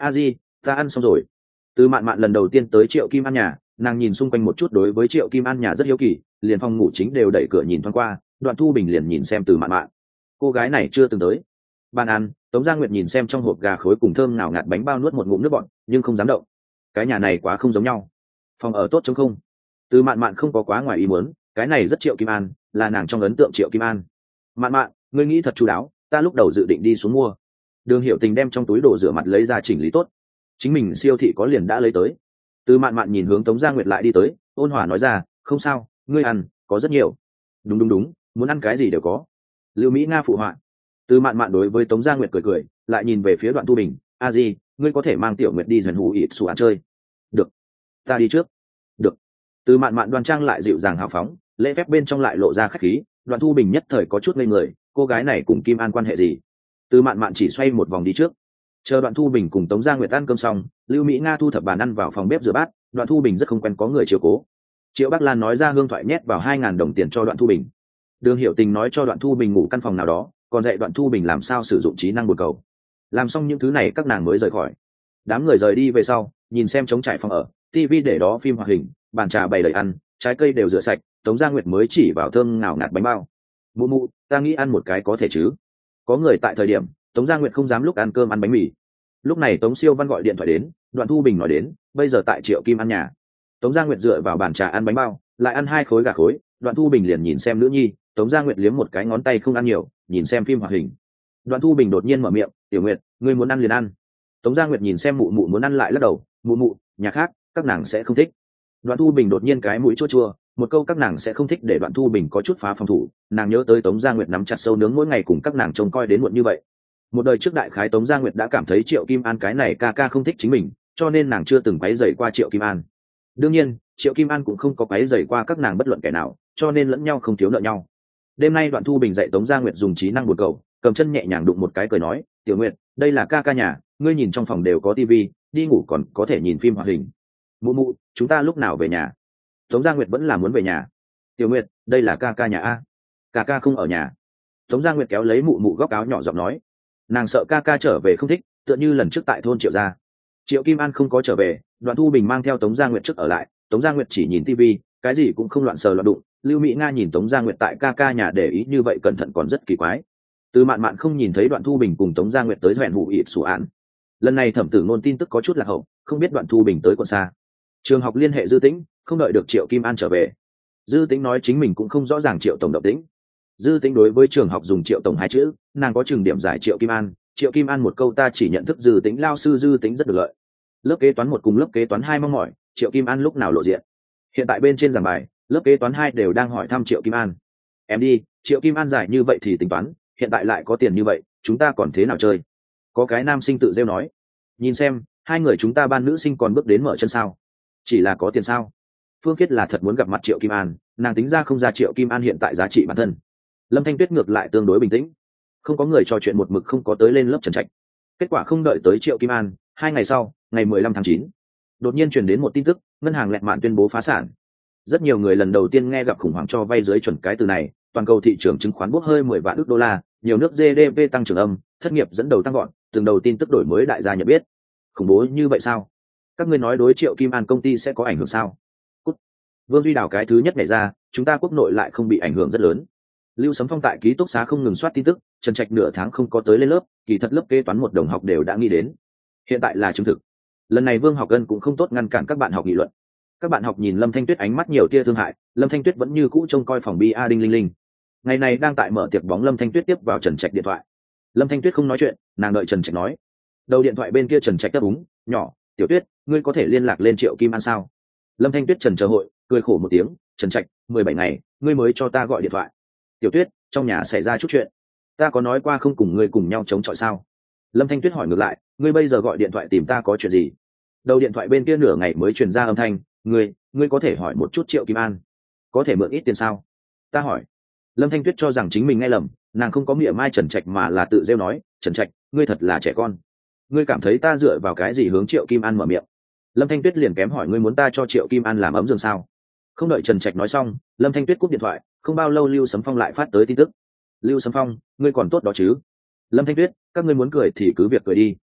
a di, ta ăn xong rồi. Từ Mạn Mạn lần đầu tiên tới Triệu Kim An nhà, nàng nhìn xung quanh một chút, đối với Triệu Kim An nhà rất hiếu kỳ, liền phòng ngủ chính đều đẩy cửa nhìn thoáng qua. Đoạn Thu Bình liền nhìn xem Từ Mạn Mạn, cô gái này chưa từng tới. Bàn ăn, Tống Gia Nguyệt nhìn xem trong hộp gà khối cùng thơm nào ngạt bánh bao, nuốt một ngụm nước bọt, nhưng không dám động. Cái nhà này quá không giống nhau. Phòng ở tốt trống không. Từ Mạn Mạn không có quá ngoài ý muốn, cái này rất Triệu Kim An, là nàng trong ấn tượng Triệu Kim An. Mạn Mạn, ngươi nghĩ thật chu đáo, ta lúc đầu dự định đi xuống mua. Đường Hiểu Tình đem trong túi đồ rửa mặt lấy ra chỉnh lý tốt, chính mình siêu thị có liền đã lấy tới. Từ Mạn Mạn nhìn hướng Tống Gia Nguyệt lại đi tới, ôn hòa nói ra, không sao, ngươi ăn, có rất nhiều. Đúng đúng đúng, muốn ăn cái gì đều có. Lưu Mỹ Nga phụ họa. Từ Mạn Mạn đối với Tống Gia Nguyệt cười cười, lại nhìn về phía Đoạn Thu Bình, a di, ngươi có thể mang Tiểu Nguyệt đi dần hủ ít xù ăn chơi. Được, ta đi trước. Được. Từ Mạn Mạn đoan trang lại dịu dàng hào phóng, lễ phép bên trong lại lộ ra khách khí. Đoạn Thu Bình nhất thời có chút ngây người, cô gái này cùng Kim An quan hệ gì? Từ Mạn Mạn chỉ xoay một vòng đi trước. Chờ Đoạn Thu Bình cùng Tống Gia Nguyệt ăn cơm xong, Lưu Mỹ Nga thu thập bàn ăn vào phòng bếp rửa bát. Đoạn Thu Bình rất không quen có người chiều cố. Triệu Bắc Lan nói ra hương thoại nhét vào 2.000 đồng tiền cho Đoạn Thu Bình. Đường Hiểu Tình nói cho Đoạn Thu Bình ngủ căn phòng nào đó, còn dạy Đoạn Thu Bình làm sao sử dụng trí năng bồn cầu. Làm xong những thứ này các nàng mới rời khỏi. Đám người rời đi về sau, nhìn xem trống trải phòng ở, tivi để đó phim hoạt hình, bàn trà bày đầy ăn, trái cây đều rửa sạch. Tống Gia Nguyệt mới chỉ vào thơm ngào ngạt bánh bao. Mụ mụ, ta nghĩ ăn một cái có thể chứ? Có người tại thời điểm, Tống Gia Nguyệt không dám lúc ăn cơm ăn bánh mì. Lúc này Tống Siêu Văn gọi điện thoại đến, Đoạn Thu Bình nói đến, bây giờ tại Triệu Kim ăn nhà. Tống Gia Nguyệt dựa vào bàn trà ăn bánh bao, lại ăn 2 khối gà khối. Đoạn Thu Bình liền nhìn xem nữ nhi, Tống Gia Nguyệt liếm một cái ngón tay không ăn nhiều, nhìn xem phim hoạt hình. Đoạn Thu Bình đột nhiên mở miệng, Tiểu Nguyệt, ngươi muốn ăn liền ăn. Tống Gia Nguyệt nhìn xem mụ mụ muốn ăn lại lắc đầu, mụ mụ, nhà khác các nàng sẽ không thích. Đoạn Thu Bình đột nhiên cái mũi chua chua, một câu các nàng sẽ không thích để Đoạn Thu Bình có chút phá phòng thủ. Nàng nhớ tới Tống Gia Nguyệt nắm chặt sâu nướng mỗi ngày cùng các nàng trông coi đến muộn như vậy. Một đời trước đại khái Tống Gia Nguyệt đã cảm thấy Triệu Kim An cái này ca ca không thích chính mình, cho nên nàng chưa từng quấy rầy qua Triệu Kim An. Đương nhiên, Triệu Kim An cũng không có quấy rầy qua các nàng bất luận kẻ nào, cho nên lẫn nhau không thiếu nợ nhau. Đêm nay Đoạn Thu Bình dạy Tống Gia Nguyệt dùng trí năng bồn cầu, cầm chân nhẹ nhàng đụng một cái cười nói, Tiểu Nguyệt, đây là ca ca nhà, ngươi nhìn trong phòng đều có tivi, đi ngủ còn có thể nhìn phim hoạt hình. Mụ mụ, chúng ta lúc nào về nhà? Tống Gia Nguyệt vẫn là muốn về nhà. Tiểu Nguyệt, đây là ca ca nhà a. Ca ca không ở nhà. Tống Gia Nguyệt kéo lấy mụ mụ góc áo nhỏ giọng nói, nàng sợ ca ca trở về không thích, tựa như lần trước tại thôn Triệu gia. Triệu Kim An không có trở về, Đoạn Thu Bình mang theo Tống Gia Nguyệt trước ở lại. Tống Gia Nguyệt chỉ nhìn tivi, cái gì cũng không loạn sờ loạn đụng. Lưu Mỹ Nga nhìn Tống Gia Nguyệt tại ca ca nhà để ý như vậy cẩn thận còn rất kỳ quái. Từ Mạn Mạn không nhìn thấy Đoạn Thu Bình cùng Tống Gia Nguyệt tới vẹn hủ ịt sủ án. Lần này Thẩm Tử Ngôn tin tức có chút lạc hậu, không biết Đoạn Thu Bình tới còn xa. Trường học liên hệ Dư Tĩnh, không đợi được Triệu Kim An trở về. Dư Tĩnh nói chính mình cũng không rõ ràng Triệu tổng động tĩnh. Dư Tĩnh đối với trường học dùng Triệu tổng 2 chữ, nàng có chừng điểm giải Triệu Kim An. Triệu Kim An một câu ta chỉ nhận thức Dư Tĩnh lao sư Dư Tĩnh rất được lợi. Lớp kế toán 1 cùng lớp kế toán 2 mong mỏi, Triệu Kim An lúc nào lộ diện. Hiện tại bên trên giảng bài, lớp kế toán 2 đều đang hỏi thăm Triệu Kim An. Em đi, Triệu Kim An giải như vậy thì tính toán, hiện tại lại có tiền như vậy, chúng ta còn thế nào chơi? Có cái nam sinh tự rêu nói, nhìn xem, 2 người chúng ta ban nữ sinh còn bước đến mở chân sao? Chỉ là có tiền sao? Phương Khiết là thật muốn gặp mặt Triệu Kim An, nàng tính ra không ra Triệu Kim An hiện tại giá trị bản thân. Lâm Thanh Tuyết ngược lại tương đối bình tĩnh, không có người trò chuyện một mực không có tới lên lớp Trần Trạch. Kết quả không đợi tới Triệu Kim An, 2 ngày sau, ngày 15 tháng 9, đột nhiên truyền đến một tin tức, ngân hàng Lẹt Mạn tuyên bố phá sản. Rất nhiều người lần đầu tiên nghe gặp khủng hoảng cho vay dưới chuẩn cái từ này, toàn cầu thị trường chứng khoán bốc hơi 10 vạn đô la, nhiều nước GDP tăng trưởng âm, thất nghiệp dẫn đầu tăng gọn, từng đầu tin tức đổi mới đại gia nhận biết. Khủng bố như vậy sao? Các ngươi nói đối Triệu Kim An công ty sẽ có ảnh hưởng sao? Cút. Vương Duy Đào cái thứ nhất nhảy ra, chúng ta quốc nội lại không bị ảnh hưởng rất lớn. Lưu Sấm Phong tại ký túc xá không ngừng soát tin tức, Trần Trạch nửa tháng không có tới lên lớp, kỳ thật lớp kế toán 1 đồng học đều đã nghĩ đến. Hiện tại là chứng thực. Lần này Vương Học Ân cũng không tốt ngăn cản các bạn học nghị luận. Các bạn học nhìn Lâm Thanh Tuyết ánh mắt nhiều tia thương hại, Lâm Thanh Tuyết vẫn như cũ trông coi phòng bi a đinh linh linh. Ngày này đang tại mở tiệc bóng, Lâm Thanh Tuyết tiếp vào Trần Trạch điện thoại. Lâm Thanh Tuyết không nói chuyện, nàng đợi Trần Trạch nói. Đầu điện thoại bên kia Trần Trạch đáp úng, nhỏ, Tiểu Tuyết, ngươi có thể liên lạc lên Triệu Kim An sao? Lâm Thanh Tuyết trần chờ hội, cười khổ một tiếng, Trần Trạch, 17 ngày, ngươi mới cho ta gọi điện thoại. Tiểu Tuyết, trong nhà xảy ra chút chuyện, ta có nói qua không cùng ngươi cùng nhau chống chọi sao? Lâm Thanh Tuyết hỏi ngược lại, ngươi bây giờ gọi điện thoại tìm ta có chuyện gì? Đầu điện thoại bên kia nửa ngày mới truyền ra âm thanh, ngươi có thể hỏi một chút Triệu Kim An, có thể mượn ít tiền sao? Ta hỏi. Lâm Thanh Tuyết cho rằng chính mình nghe lầm, nàng không có mỉa mai Trần Trạch mà là tự rêu nói, Trần Trạch, ngươi thật là trẻ con, ngươi cảm thấy ta dựa vào cái gì hướng Triệu Kim An mở miệng? Lâm Thanh Tuyết liền kém hỏi, ngươi muốn ta cho Triệu Kim An làm ấm giường sao? Không đợi Trần Trạch nói xong, Lâm Thanh Tuyết cúp điện thoại. Không bao lâu Lưu Sấm Phong lại phát tới tin tức. Lưu Sấm Phong, ngươi còn tốt đó chứ? Lâm Thanh Tuyết, các ngươi muốn cười thì cứ việc cười đi.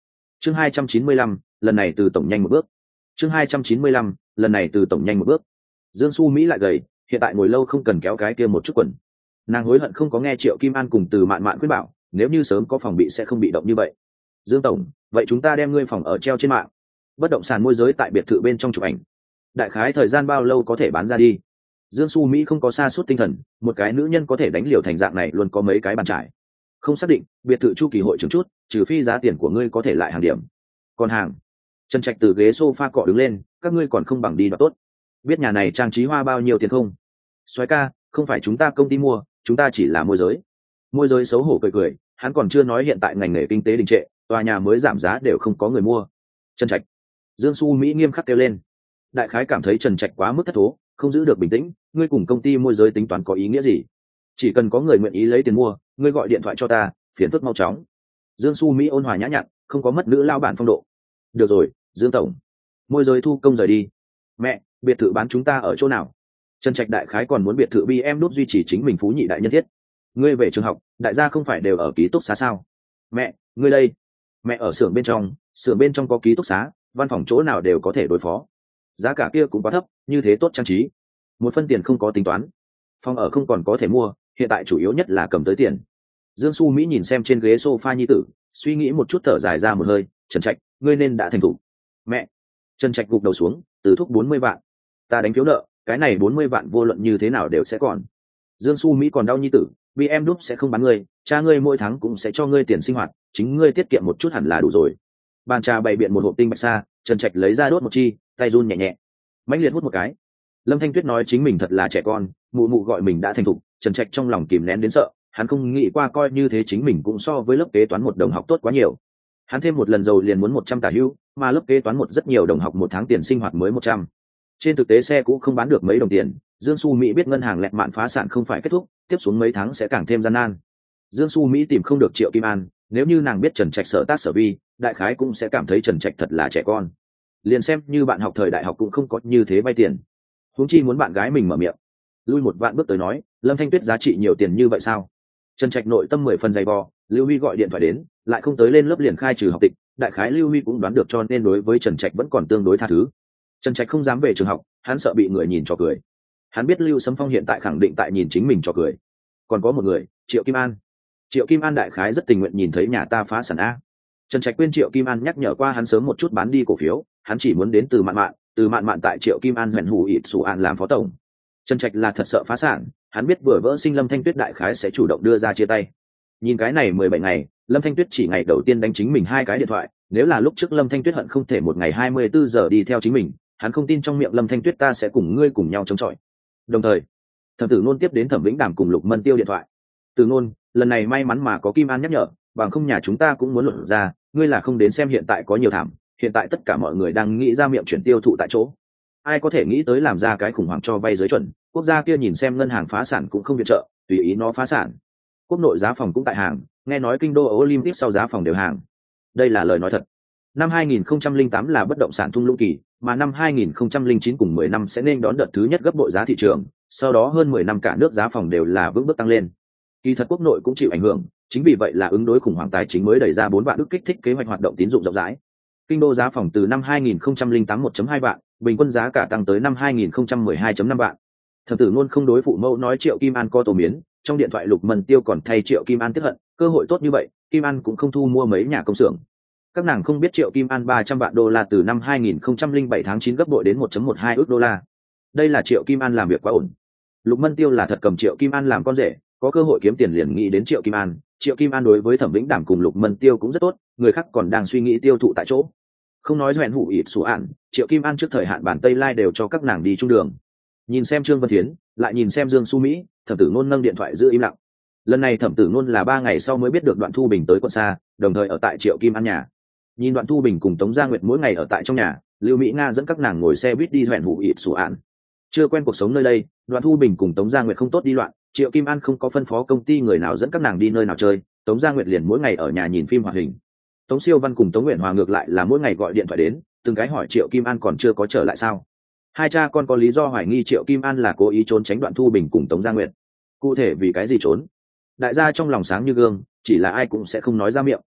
chương 295, lần này từ tổng nhanh một bước. chương 295, lần này từ tổng nhanh một bước. Dương Su Mỹ lại gầy, hiện tại ngồi lâu không cần kéo cái kia một chút quần. Nàng hối hận không có nghe Triệu Kim An cùng Từ Mạn Mạn khuyên bảo, nếu như sớm có phòng bị sẽ không bị động như vậy. Dương tổng, vậy chúng ta đem ngươi phòng ở treo trên mạng, bất động sản môi giới tại biệt thự bên trong chụp ảnh, đại khái thời gian bao lâu có thể bán ra đi? Dương Su Mỹ không có sa sút tinh thần, một cái nữ nhân có thể đánh liều thành dạng này luôn có mấy cái bàn trải. Không xác định, biệt thự chu kỳ hội trưởng chút, trừ phi giá tiền của ngươi có thể lại hàng điểm. Còn hàng. Trần Trạch từ ghế sofa cọ đứng lên, các ngươi còn không bằng đi đoạt tốt. Biết nhà này trang trí hoa bao nhiêu tiền không? Soái ca, không phải chúng ta công ty mua, chúng ta chỉ là môi giới. Môi giới xấu hổ cười cười, hắn còn chưa nói hiện tại ngành nghề kinh tế đình trệ, tòa nhà mới giảm giá đều không có người mua. Trần Trạch. Dương Su Mỹ nghiêm khắc kêu lên. Đại khái cảm thấy Trần Trạch quá mức thất thố, không giữ được bình tĩnh, ngươi cùng công ty môi giới tính toán có ý nghĩa gì? Chỉ cần có người nguyện ý lấy tiền mua, ngươi gọi điện thoại cho ta, phiền phức mau chóng. Dương Su Mỹ ôn hòa nhã nhặn, không có mất nữ lao bản phong độ. Được rồi, Dương tổng. Môi giới thu công rời đi. Mẹ, biệt thự bán chúng ta ở chỗ nào? Trần Trạch đại khái còn muốn biệt thự BM đúc duy trì chính mình phú nhị đại nhân thiết. Ngươi về trường học, đại gia không phải đều ở ký túc xá sao? Mẹ, ngươi đây. Mẹ ở xưởng bên trong có ký túc xá, văn phòng chỗ nào đều có thể đối phó. Giá cả kia cũng quá thấp, như thế tốt trang trí. Một phân tiền không có tính toán. Phòng ở không còn có thể mua, hiện tại chủ yếu nhất là cầm tới tiền. Dương Su Mỹ nhìn xem trên ghế sofa nhi tử, suy nghĩ một chút thở dài ra một hơi. Trần Trạch, ngươi nên đã thành thủ. Mẹ. Trần Trạch gục đầu xuống, từ thúc 40 vạn. Ta đánh phiếu nợ, cái này 40 vạn vô luận như thế nào đều sẽ còn. Dương Su Mỹ còn đau nhi tử, BM đúc sẽ không bán ngươi, cha ngươi mỗi tháng cũng sẽ cho ngươi tiền sinh hoạt, chính ngươi tiết kiệm một chút hẳn là đủ rồi. Bàn trà bày biện một hộp tinh bạch sa, Trần Trạch lấy ra đốt một chi, tay run nhẹ nhẹ, mãnh liệt hút một cái. Lâm Thanh Tuyết nói chính mình thật là trẻ con, mụ mụ gọi mình đã thành thục. Trần Trạch trong lòng kìm nén đến sợ, hắn không nghĩ qua coi như thế chính mình cũng so với lớp kế toán một đồng học tốt quá nhiều. Hắn thêm một lần giàu liền muốn 100 tả hữu, mà lớp kế toán một rất nhiều đồng học một tháng tiền sinh hoạt mới 100. Trên thực tế xe cũng không bán được mấy đồng tiền. Dương Su Mỹ biết ngân hàng lẹt mạn phá sản không phải kết thúc, tiếp xuống mấy tháng sẽ càng thêm gian nan. Dương Su Mỹ tìm không được Triệu Kim An, nếu như nàng biết Trần Trạch sở tác sở vi, đại khái cũng sẽ cảm thấy Trần Trạch thật là trẻ con. Liền xem như bạn học thời đại học cũng không có như thế vay tiền, huống chi muốn bạn gái mình mở miệng. Lui một vạn bước tới nói, Lâm Thanh Tuyết giá trị nhiều tiền như vậy sao? Trần Trạch nội tâm 10 phần dày vò. Lưu Huy gọi điện thoại đến, lại không tới lên lớp liền khai trừ học tịch, đại khái Lưu Huy cũng đoán được cho nên đối với Trần Trạch vẫn còn tương đối tha thứ. Trần Trạch không dám về trường học, hắn sợ bị người nhìn trò cười. Hắn biết Lưu Sấm Phong hiện tại khẳng định tại nhìn chính mình trò cười. Còn có một người, Triệu Kim An. Triệu Kim An đại khái rất tình nguyện nhìn thấy nhà ta phá sản a. Trần Trạch quên Triệu Kim An nhắc nhở qua hắn sớm một chút bán đi cổ phiếu, hắn chỉ muốn đến Từ Mạn Mạn tại Triệu Kim An huyện hủ ịp sủ an làm phó tổng. Trần Trạch là thật sợ phá sản, hắn biết vừa vỡ sinh Lâm Thanh Tuyết đại khái sẽ chủ động đưa ra chia tay. Nhìn cái này 17 ngày, Lâm Thanh Tuyết chỉ ngày đầu tiên đánh chính mình 2 cái điện thoại, nếu là lúc trước Lâm Thanh Tuyết hận không thể một ngày 24 giờ đi theo chính mình, hắn không tin trong miệng Lâm Thanh Tuyết ta sẽ cùng ngươi cùng nhau chống chọi. Đồng thời, Thẩm Tử Nôn tiếp đến Thẩm Vĩnh Đàm cùng Lục Mân Tiêu điện thoại. Tử Nôn, lần này may mắn mà có Kim An nhắc nhở, bằng không nhà chúng ta cũng muốn luận ra, ngươi là không đến xem hiện tại có nhiều thảm, hiện tại tất cả mọi người đang nghĩ ra miệng chuyển tiêu thụ tại chỗ. Ai có thể nghĩ tới làm ra cái khủng hoảng cho vay dưới chuẩn, quốc gia kia nhìn xem ngân hàng phá sản cũng không viện trợ, tùy ý nó phá sản. Quốc nội giá phòng cũng tại hàng, nghe nói kinh đô Olympic sau giá phòng đều hàng. Đây là lời nói thật. Năm 2008 là bất động sản thung lũng kỳ, mà năm 2009 cùng 10 năm sẽ nên đón đợt thứ nhất gấp bội giá thị trường, sau đó hơn 10 năm cả nước giá phòng đều là vững bước tăng lên. Kỳ thật quốc nội cũng chịu ảnh hưởng, chính vì vậy là ứng đối khủng hoảng tài chính mới đẩy ra 4 vạn ức kích thích kế hoạch hoạt động tín dụng rộng rãi. Kinh đô giá phòng từ năm 2008 1.2 vạn, bình quân giá cả tăng tới năm 2012.5 vạn. Thẩm Tử Nôn không đối phụ mẫu nói Triệu Kim An có tổ miến, trong điện thoại Lục Mân Tiêu còn thay Triệu Kim An tiếc hận, cơ hội tốt như vậy, Kim An cũng không thu mua mấy nhà công xưởng. Các nàng không biết Triệu Kim An 300 vạn đô la từ năm 2007 tháng 9 gấp bội đến 1.12 ức đô la. Đây là Triệu Kim An làm việc quá ổn. Lục Mân Tiêu là thật cầm Triệu Kim An làm con rể, có cơ hội kiếm tiền liền nghĩ đến Triệu Kim An. Triệu Kim An đối với Thẩm Vĩnh Đàm cùng Lục Mân Tiêu cũng rất tốt, người khác còn đang suy nghĩ tiêu thụ tại chỗ. Không nói doẹn hủ ịp sủ ạn, Triệu Kim An trước thời hạn bản Tây Lai đều cho các nàng đi chung đường. Nhìn xem Trương Vân Thiến, lại nhìn xem Dương Su Mỹ, Thẩm Tử Nôn nâng điện thoại giữ im lặng. Lần này Thẩm Tử Nôn là 3 ngày sau mới biết được Đoạn Thu Bình tới quận xa, đồng thời ở tại Triệu Kim An nhà. Nhìn Đoạn Thu Bình cùng Tống Gia Nguyệt mỗi ngày ở tại trong nhà, Lưu Mỹ Nga dẫn các nàng ngồi xe buýt đi doẹn hủ ịp sủ ạn. Chưa quen cuộc sống nơi đây, Đoạn Thu Bình cùng Tống Gia Nguyệt không tốt đi loạn, Triệu Kim An không có phân phó công ty người nào dẫn các nàng đi nơi nào chơi, Tống Gia Nguyệt liền mỗi ngày ở nhà nhìn phim hoạt hình. Tống Siêu Văn cùng Tống Nguyện Hòa ngược lại là mỗi ngày gọi điện thoại đến, từng cái hỏi Triệu Kim An còn chưa có trở lại sao. Hai cha con có lý do hoài nghi Triệu Kim An là cố ý trốn tránh Đoạn Thu Bình cùng Tống Gia Nguyệt. Cụ thể vì cái gì trốn, đại gia trong lòng sáng như gương, chỉ là ai cũng sẽ không nói ra miệng.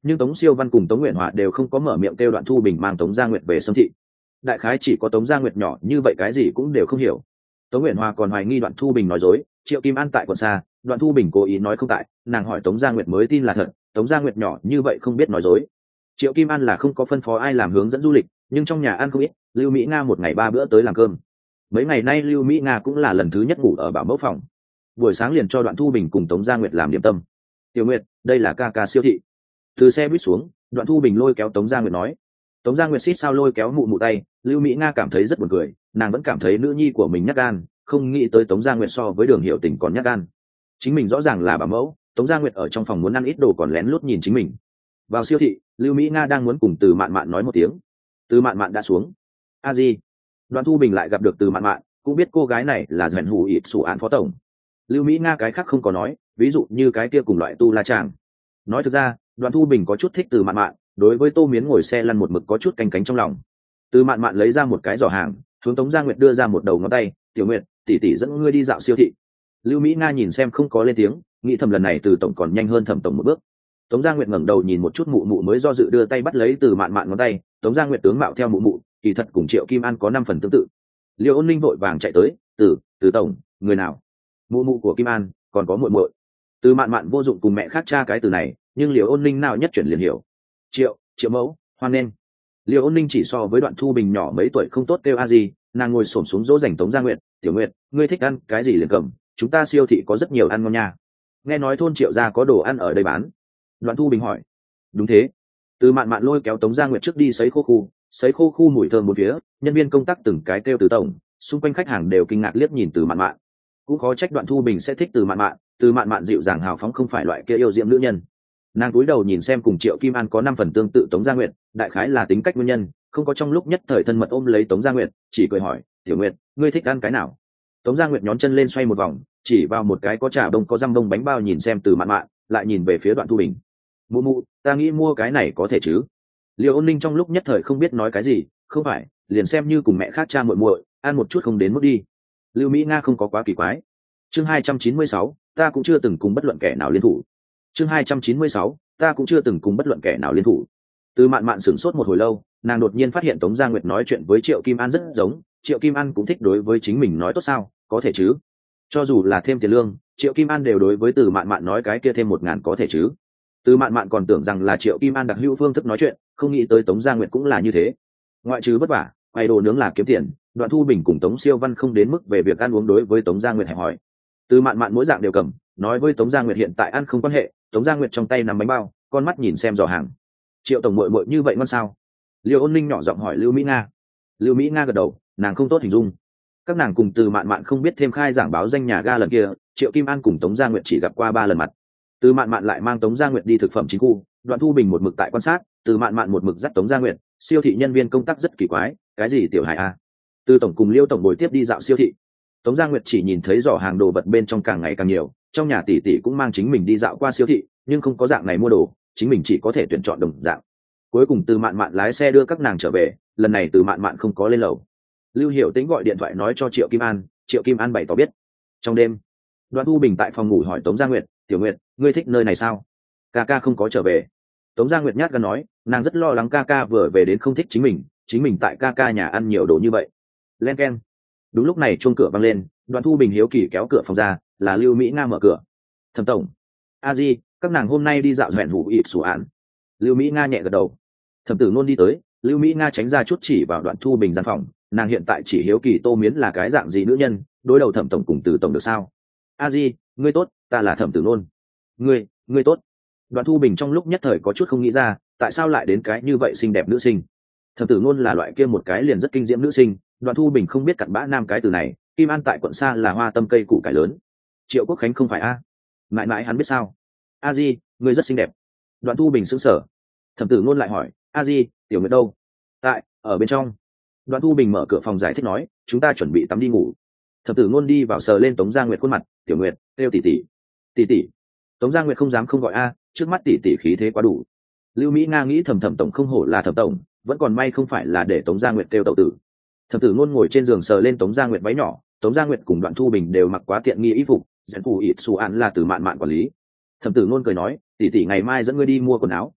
nhưng Tống Siêu Văn cùng Tống Nguyện Hòa đều không có mở miệng kêu Đoạn Thu Bình mang Tống Gia Nguyệt về Sâm Thị. Đại khái chỉ có Tống Gia Nguyệt nhỏ như vậy cái gì cũng đều không hiểu. Tống Nguyện Hòa còn hoài nghi Đoạn Thu Bình nói dối, Triệu Kim An tại quận xa, Đoạn Thu Bình cố ý nói không tại, nàng hỏi Tống Gia Nguyệt mới tin là thật. Tống Gia Nguyệt nhỏ như vậy không biết nói dối. Triệu Kim An là không có phân phó ai làm hướng dẫn du lịch, nhưng trong nhà ăn không ít, Lưu Mỹ Nga một ngày 3 bữa tới làm cơm. Mấy ngày nay Lưu Mỹ Nga cũng là lần thứ nhất ngủ ở bảo mẫu phòng. Buổi sáng liền cho Đoạn Thu Bình cùng Tống Gia Nguyệt làm điểm tâm. Tiểu Nguyệt, đây là ca ca Siêu thị. Từ xe buýt xuống, Đoạn Thu Bình lôi kéo Tống Gia Nguyệt nói. Tống Gia Nguyệt xít sao lôi kéo mụ mụ tay, Lưu Mỹ Nga cảm thấy rất buồn cười, nàng vẫn cảm thấy nữ nhi của mình nhát gan, không nghĩ tới Tống Gia Nguyệt so với Đường Hiểu Tình còn nhát gan. Chính mình rõ ràng là bảo mẫu, Tống Gia Nguyệt ở trong phòng muốn ăn ít đồ còn lén lút nhìn chính mình. Vào siêu thị, Lưu Mỹ Nga đang muốn cùng Từ Mạn Mạn nói một tiếng. Từ Mạn Mạn đã xuống. A Di. Đoạn Thu Bình lại gặp được Từ Mạn Mạn, cũng biết cô gái này là Doãn Hủ Ịt Sủ Án phó tổng. Lưu Mỹ Nga cái khác không có nói, ví dụ như cái kia cùng loại tu la chàng. Nói thực ra, Đoạn Thu Bình có chút thích Từ Mạn Mạn, đối với Tô Miến ngồi xe lăn một mực có chút canh cánh trong lòng. Từ Mạn Mạn lấy ra một cái giỏ hàng, hướng Tống Gia Nguyệt đưa ra một đầu ngón tay, "Tiểu Nguyệt, tỷ tỷ dẫn ngươi đi dạo siêu thị." Lưu Mỹ Nga nhìn xem không có lên tiếng, nghĩ thầm lần này Từ tổng còn nhanh hơn Thẩm tổng một bước. Tống Gia Nguyệt ngẩng đầu nhìn một chút mụ mụ mới do dự đưa tay bắt lấy Từ Mạn Mạn ngón tay. Tống Gia Nguyệt tướng mạo theo mụ mụ, kỳ thật cùng Triệu Kim An có 5 phần tương tự. Liêu Ôn Linh vội vàng chạy tới, Từ tổng, người nào?" "Mụ mụ của Kim An, còn có muội muội." Từ Mạn Mạn vô dụng cùng mẹ khác tra cái từ này, nhưng Liêu Ôn Linh nào nhất chuyển liền hiểu. Triệu mẫu, hoan nghênh." Liêu Ôn Linh chỉ so với Đoạn Thu Bình nhỏ mấy tuổi không tốt kêu a gì, nàng ngồi xổm xuống dỗ dành Tống Gia Nguyệt, "Tiểu Nguyệt, ngươi thích ăn cái gì liền cầm, chúng ta siêu thị có rất nhiều ăn ngon nha. Nghe nói thôn Triệu gia có đồ ăn ở đây bán." Đoạn Thu Bình hỏi. "Đúng thế." Từ Mạn Mạn lôi kéo Tống Gia Nguyệt trước đi sấy khô khu mùi thơm một phía, nhân viên công tác từng cái kêu Từ tổng, xung quanh khách hàng đều kinh ngạc liếc nhìn Từ Mạn Mạn. Cũng khó trách Đoạn Thu Bình sẽ thích Từ Mạn Mạn, Từ Mạn Mạn dịu dàng hào phóng không phải loại kia yêu diệm nữ nhân. Nàng cúi đầu nhìn xem cùng Triệu Kim An có 5 phần tương tự Tống Gia Nguyệt, đại khái là tính cách nguyên nhân, không có trong lúc nhất thời thân mật ôm lấy Tống Gia Nguyệt, chỉ cười hỏi, "Tiểu Nguyệt, ngươi thích ăn cái nào?" Tống Gia Nguyệt nhón chân lên xoay một vòng, chỉ vào một cái có chả bông có răm bông bánh bao nhìn xem Từ Mạn Mạn, lại nhìn về phía Đoạn Thu Bình. "Mụ mụ, ta nghĩ mua cái này có thể chứ?" Liêu Ôn Linh trong lúc nhất thời không biết nói cái gì, "Không phải, liền xem như cùng mẹ khác cha muội muội, ăn một chút không đến mức đi." Lưu Mỹ Nga không có quá kỳ quái. Chương 296, ta cũng chưa từng cùng bất luận kẻ nào liên thủ. Chương 296, ta cũng chưa từng cùng bất luận kẻ nào liên thủ. Từ Mạn Mạn sửng sốt một hồi lâu, nàng đột nhiên phát hiện Tống Gia Nguyệt nói chuyện với Triệu Kim An rất giống, Triệu Kim An cũng thích đối với chính mình nói tốt sao, có thể chứ? Cho dù là thêm tiền lương, Triệu Kim An đều đối với Từ Mạn Mạn nói cái kia thêm 1.000 có thể chứ? Từ Mạn Mạn còn tưởng rằng là Triệu Kim An đặc hữu phương thức nói chuyện, không nghĩ tới Tống Gia Nguyệt cũng là như thế. Ngoại trừ vất vả, quay đồ nướng là kiếm tiền, Đoạn Thu Bình cùng Tống Siêu Văn không đến mức về việc ăn uống đối với Tống Gia Nguyệt hẹp hỏi. Từ Mạn Mạn mỗi dạng đều cầm, nói với Tống Gia Nguyệt hiện tại ăn không quan hệ. Tống Gia Nguyệt trong tay nắm bánh bao, con mắt nhìn xem giỏ hàng. "Triệu tổng muội muội như vậy ngon sao?" Liêu Ôn Linh nhỏ giọng hỏi Lưu Mỹ Nga. Lưu Mỹ Nga gật đầu, nàng không tốt hình dung. Các nàng cùng Từ Mạn Mạn không biết thêm khai giảng báo danh nhà ga lần kia, Triệu Kim An cùng Tống Gia Nguyệt chỉ gặp qua 3 lần mặt. Từ Mạn Mạn lại mang Tống Gia Nguyệt đi thực phẩm chính khu, Đoạn Thu Bình một mực tại quan sát, Từ Mạn Mạn một mực dắt Tống Gia Nguyệt, siêu thị nhân viên công tác rất kỳ quái, cái gì tiểu hải a? Từ tổng cùng Liêu tổng ngồi tiếp đi dạo siêu thị. Tống Gia Nguyệt chỉ nhìn thấy giỏ hàng đồ vật bên trong càng ngày càng nhiều, trong nhà tỷ tỷ cũng mang chính mình đi dạo qua siêu thị, nhưng không có dạng này mua đồ, chính mình chỉ có thể tuyển chọn đồng dạng. Cuối cùng Từ Mạn Mạn lái xe đưa các nàng trở về, lần này Từ Mạn Mạn không có lên lầu. Lưu Hiểu Tĩnh gọi điện thoại nói cho Triệu Kim An bày tỏ biết. Trong đêm, Đoạn Thu Bình tại phòng ngủ hỏi Tống Gia Nguyệt, "Tiểu Nguyệt, ngươi thích nơi này sao?" "Ca ca không có trở về." Tống Gia Nguyệt nhát gan nói, nàng rất lo lắng ca ca vừa về đến không thích chính mình tại ca ca nhà ăn nhiều đồ như vậy. Len keng. Đúng lúc này chuông cửa vang lên, Đoạn Thu Bình hiếu kỳ kéo cửa phòng ra, là Lưu Mỹ Nga mở cửa. "Thẩm tổng." "A Di, các nàng hôm nay đi dạo Doãn Hủ Ịt Sủ Án." Lưu Mỹ Nga nhẹ gật đầu. Thẩm Tử Nôn đi tới, Lưu Mỹ Nga tránh ra chút chỉ vào Đoạn Thu Bình gian phòng, nàng hiện tại chỉ hiếu kỳ Tô Miến là cái dạng gì nữ nhân, đối đầu Thẩm tổng cùng Từ tổng được sao? "A Di, ngươi tốt, ta là Thẩm Tử Nôn." Ngươi tốt." Đoạn Thu Bình trong lúc nhất thời có chút không nghĩ ra, tại sao lại đến cái như vậy xinh đẹp nữ sinh. Thẩm Tử Nôn là loại kia một cái liền rất kinh diễm nữ sinh, Đoạn Thu Bình không biết cặn bã nam cái từ này. Kim An tại quận xa là hoa tâm cây củ cải lớn. Triệu Quốc Khánh không phải a? Mãi mãi hắn biết sao? "A Di, ngươi rất xinh đẹp." Đoạn Thu Bình sững sờ. Thẩm Tử Nôn lại hỏi, "A Di, Tiểu Nguyệt đâu?" "Tại, ở bên trong." Đoạn Thu Bình mở cửa phòng giải thích nói, "Chúng ta chuẩn bị tắm đi ngủ." Thẩm Tử Nôn đi vào sờ lên Tống Gia Nguyệt khuôn mặt, "Tiểu Nguyệt, kêu tỷ tỷ." "Tỷ tỷ." Tống Gia Nguyệt không dám không gọi a, trước mắt tỷ tỷ khí thế quá đủ. Lưu Mỹ Nga nghĩ Thẩm tổng không hổ là Thẩm tổng, vẫn còn may không phải là để Tống Gia Nguyệt kêu tẩu tử. Thẩm Tử Nôn ngồi trên giường sờ lên Tống Gia Nguyệt váy nhỏ, Tống Gia Nguyệt cùng Đoạn Thu Bình đều mặc quá tiện nghi y phục, Doãn Hủ Ịt Sủ Án là Từ Mạn Mạn quản lý. Thẩm Tử Nôn cười nói, "Tỷ tỷ ngày mai dẫn ngươi đi mua quần áo."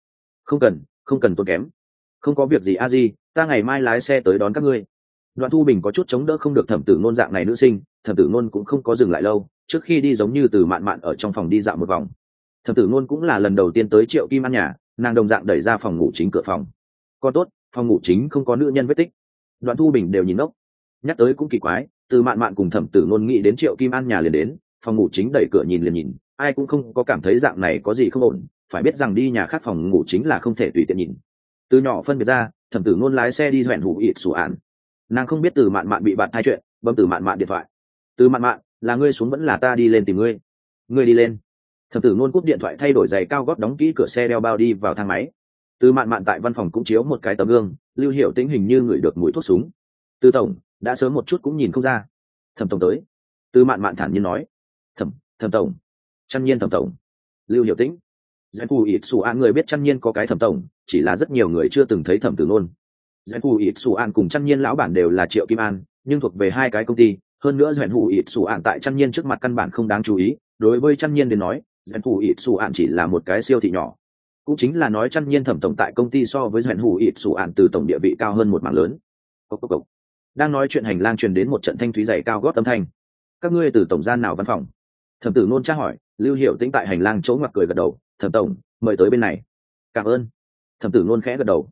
Không cần tốn kém. Không có việc gì a di, ta ngày mai lái xe tới đón các ngươi. Đoạn Thu Bình có chút chống đỡ không được Thẩm Tử Nôn dạng này nữ sinh, Thẩm Tử Nôn cũng không có dừng lại lâu, trước khi đi giống như từ mạn mạn ở trong phòng đi dạo một vòng. Thẩm Tử Nôn cũng là lần đầu tiên tới Triệu Kim An nhà, nàng đồng dạng đẩy ra phòng ngủ chính cửa phòng. Con tốt, phòng ngủ chính không có nữ nhân vết tích. Đoạn Thu Bình đều nhìn ngốc. Nhắc tới cũng kỳ quái, từ mạn mạn cùng Thẩm Tử Nôn nghĩ đến Triệu Kim An nhà liền đến, phòng ngủ chính đẩy cửa nhìn liền nhìn, ai cũng không có cảm thấy dạng này có gì không ổn, phải biết rằng đi nhà khác phòng ngủ chính là không thể tùy tiện nhìn. Từ nhỏ phân biệt ra, Thẩm Tử Nôn lái xe đi Hoẹn Hủ ịt sủ án. Nàng không biết từ mạn mạn bị bạn thai chuyện, bấm từ mạn mạn điện thoại. Từ mạn mạn, là ngươi xuống vẫn là ta đi lên tìm ngươi? Ngươi đi lên. Thẩm Tử Nôn cúp điện thoại, thay đổi giày cao gót, đóng kỹ cửa xe, đeo bao đi vào thang máy. Từ mạn mạn tại văn phòng cũng chiếu một cái tấm gương, Lưu Hiểu Tĩnh hình như ngửi được mùi thuốc súng. Từ tổng, đã sớm một chút cũng nhìn không ra. Thẩm tổng tới. Từ mạn mạn thản nhiên nói. Thẩm tổng. Chăn nhiên Thẩm tổng. Lưu Hiểu Tĩnh. Dân Cù ịt sủ án người biết Chăn nhiên có cái Thẩm tổng, chỉ là rất nhiều người chưa từng thấy Thẩm Tử Nôn. Dân Cù ịt sủ án cùng Chăn nhiên lão bản đều là Triệu Kim An, nhưng thuộc về hai cái công ty, hơn nữa Dân Cù ịt sủ án tại Chăn nhiên trước mặt căn bản không đáng chú ý, đối với Chăn nhiên đến nói, Dân Cù ịt sủ án chỉ là một cái siêu thị nhỏ. Cũng chính là nói Chăn nhiên Thẩm tổng tại công ty so với Dân Cù ịt sủ án từ tổng địa vị cao hơn một mảng lớn. Cốc. Đang nói chuyện hành lang truyền đến một trận thanh thúy dày cao gót âm thanh. Các ngươi từ tổng gian nào văn phòng? Thẩm Tử Nôn tra hỏi. Lưu Hiểu Tĩnh tại hành lang chỗ ngoặc cười gật đầu. Thẩm tổng, mời tới bên này. Cảm ơn. Thẩm Tử Nôn khẽ gật đầu.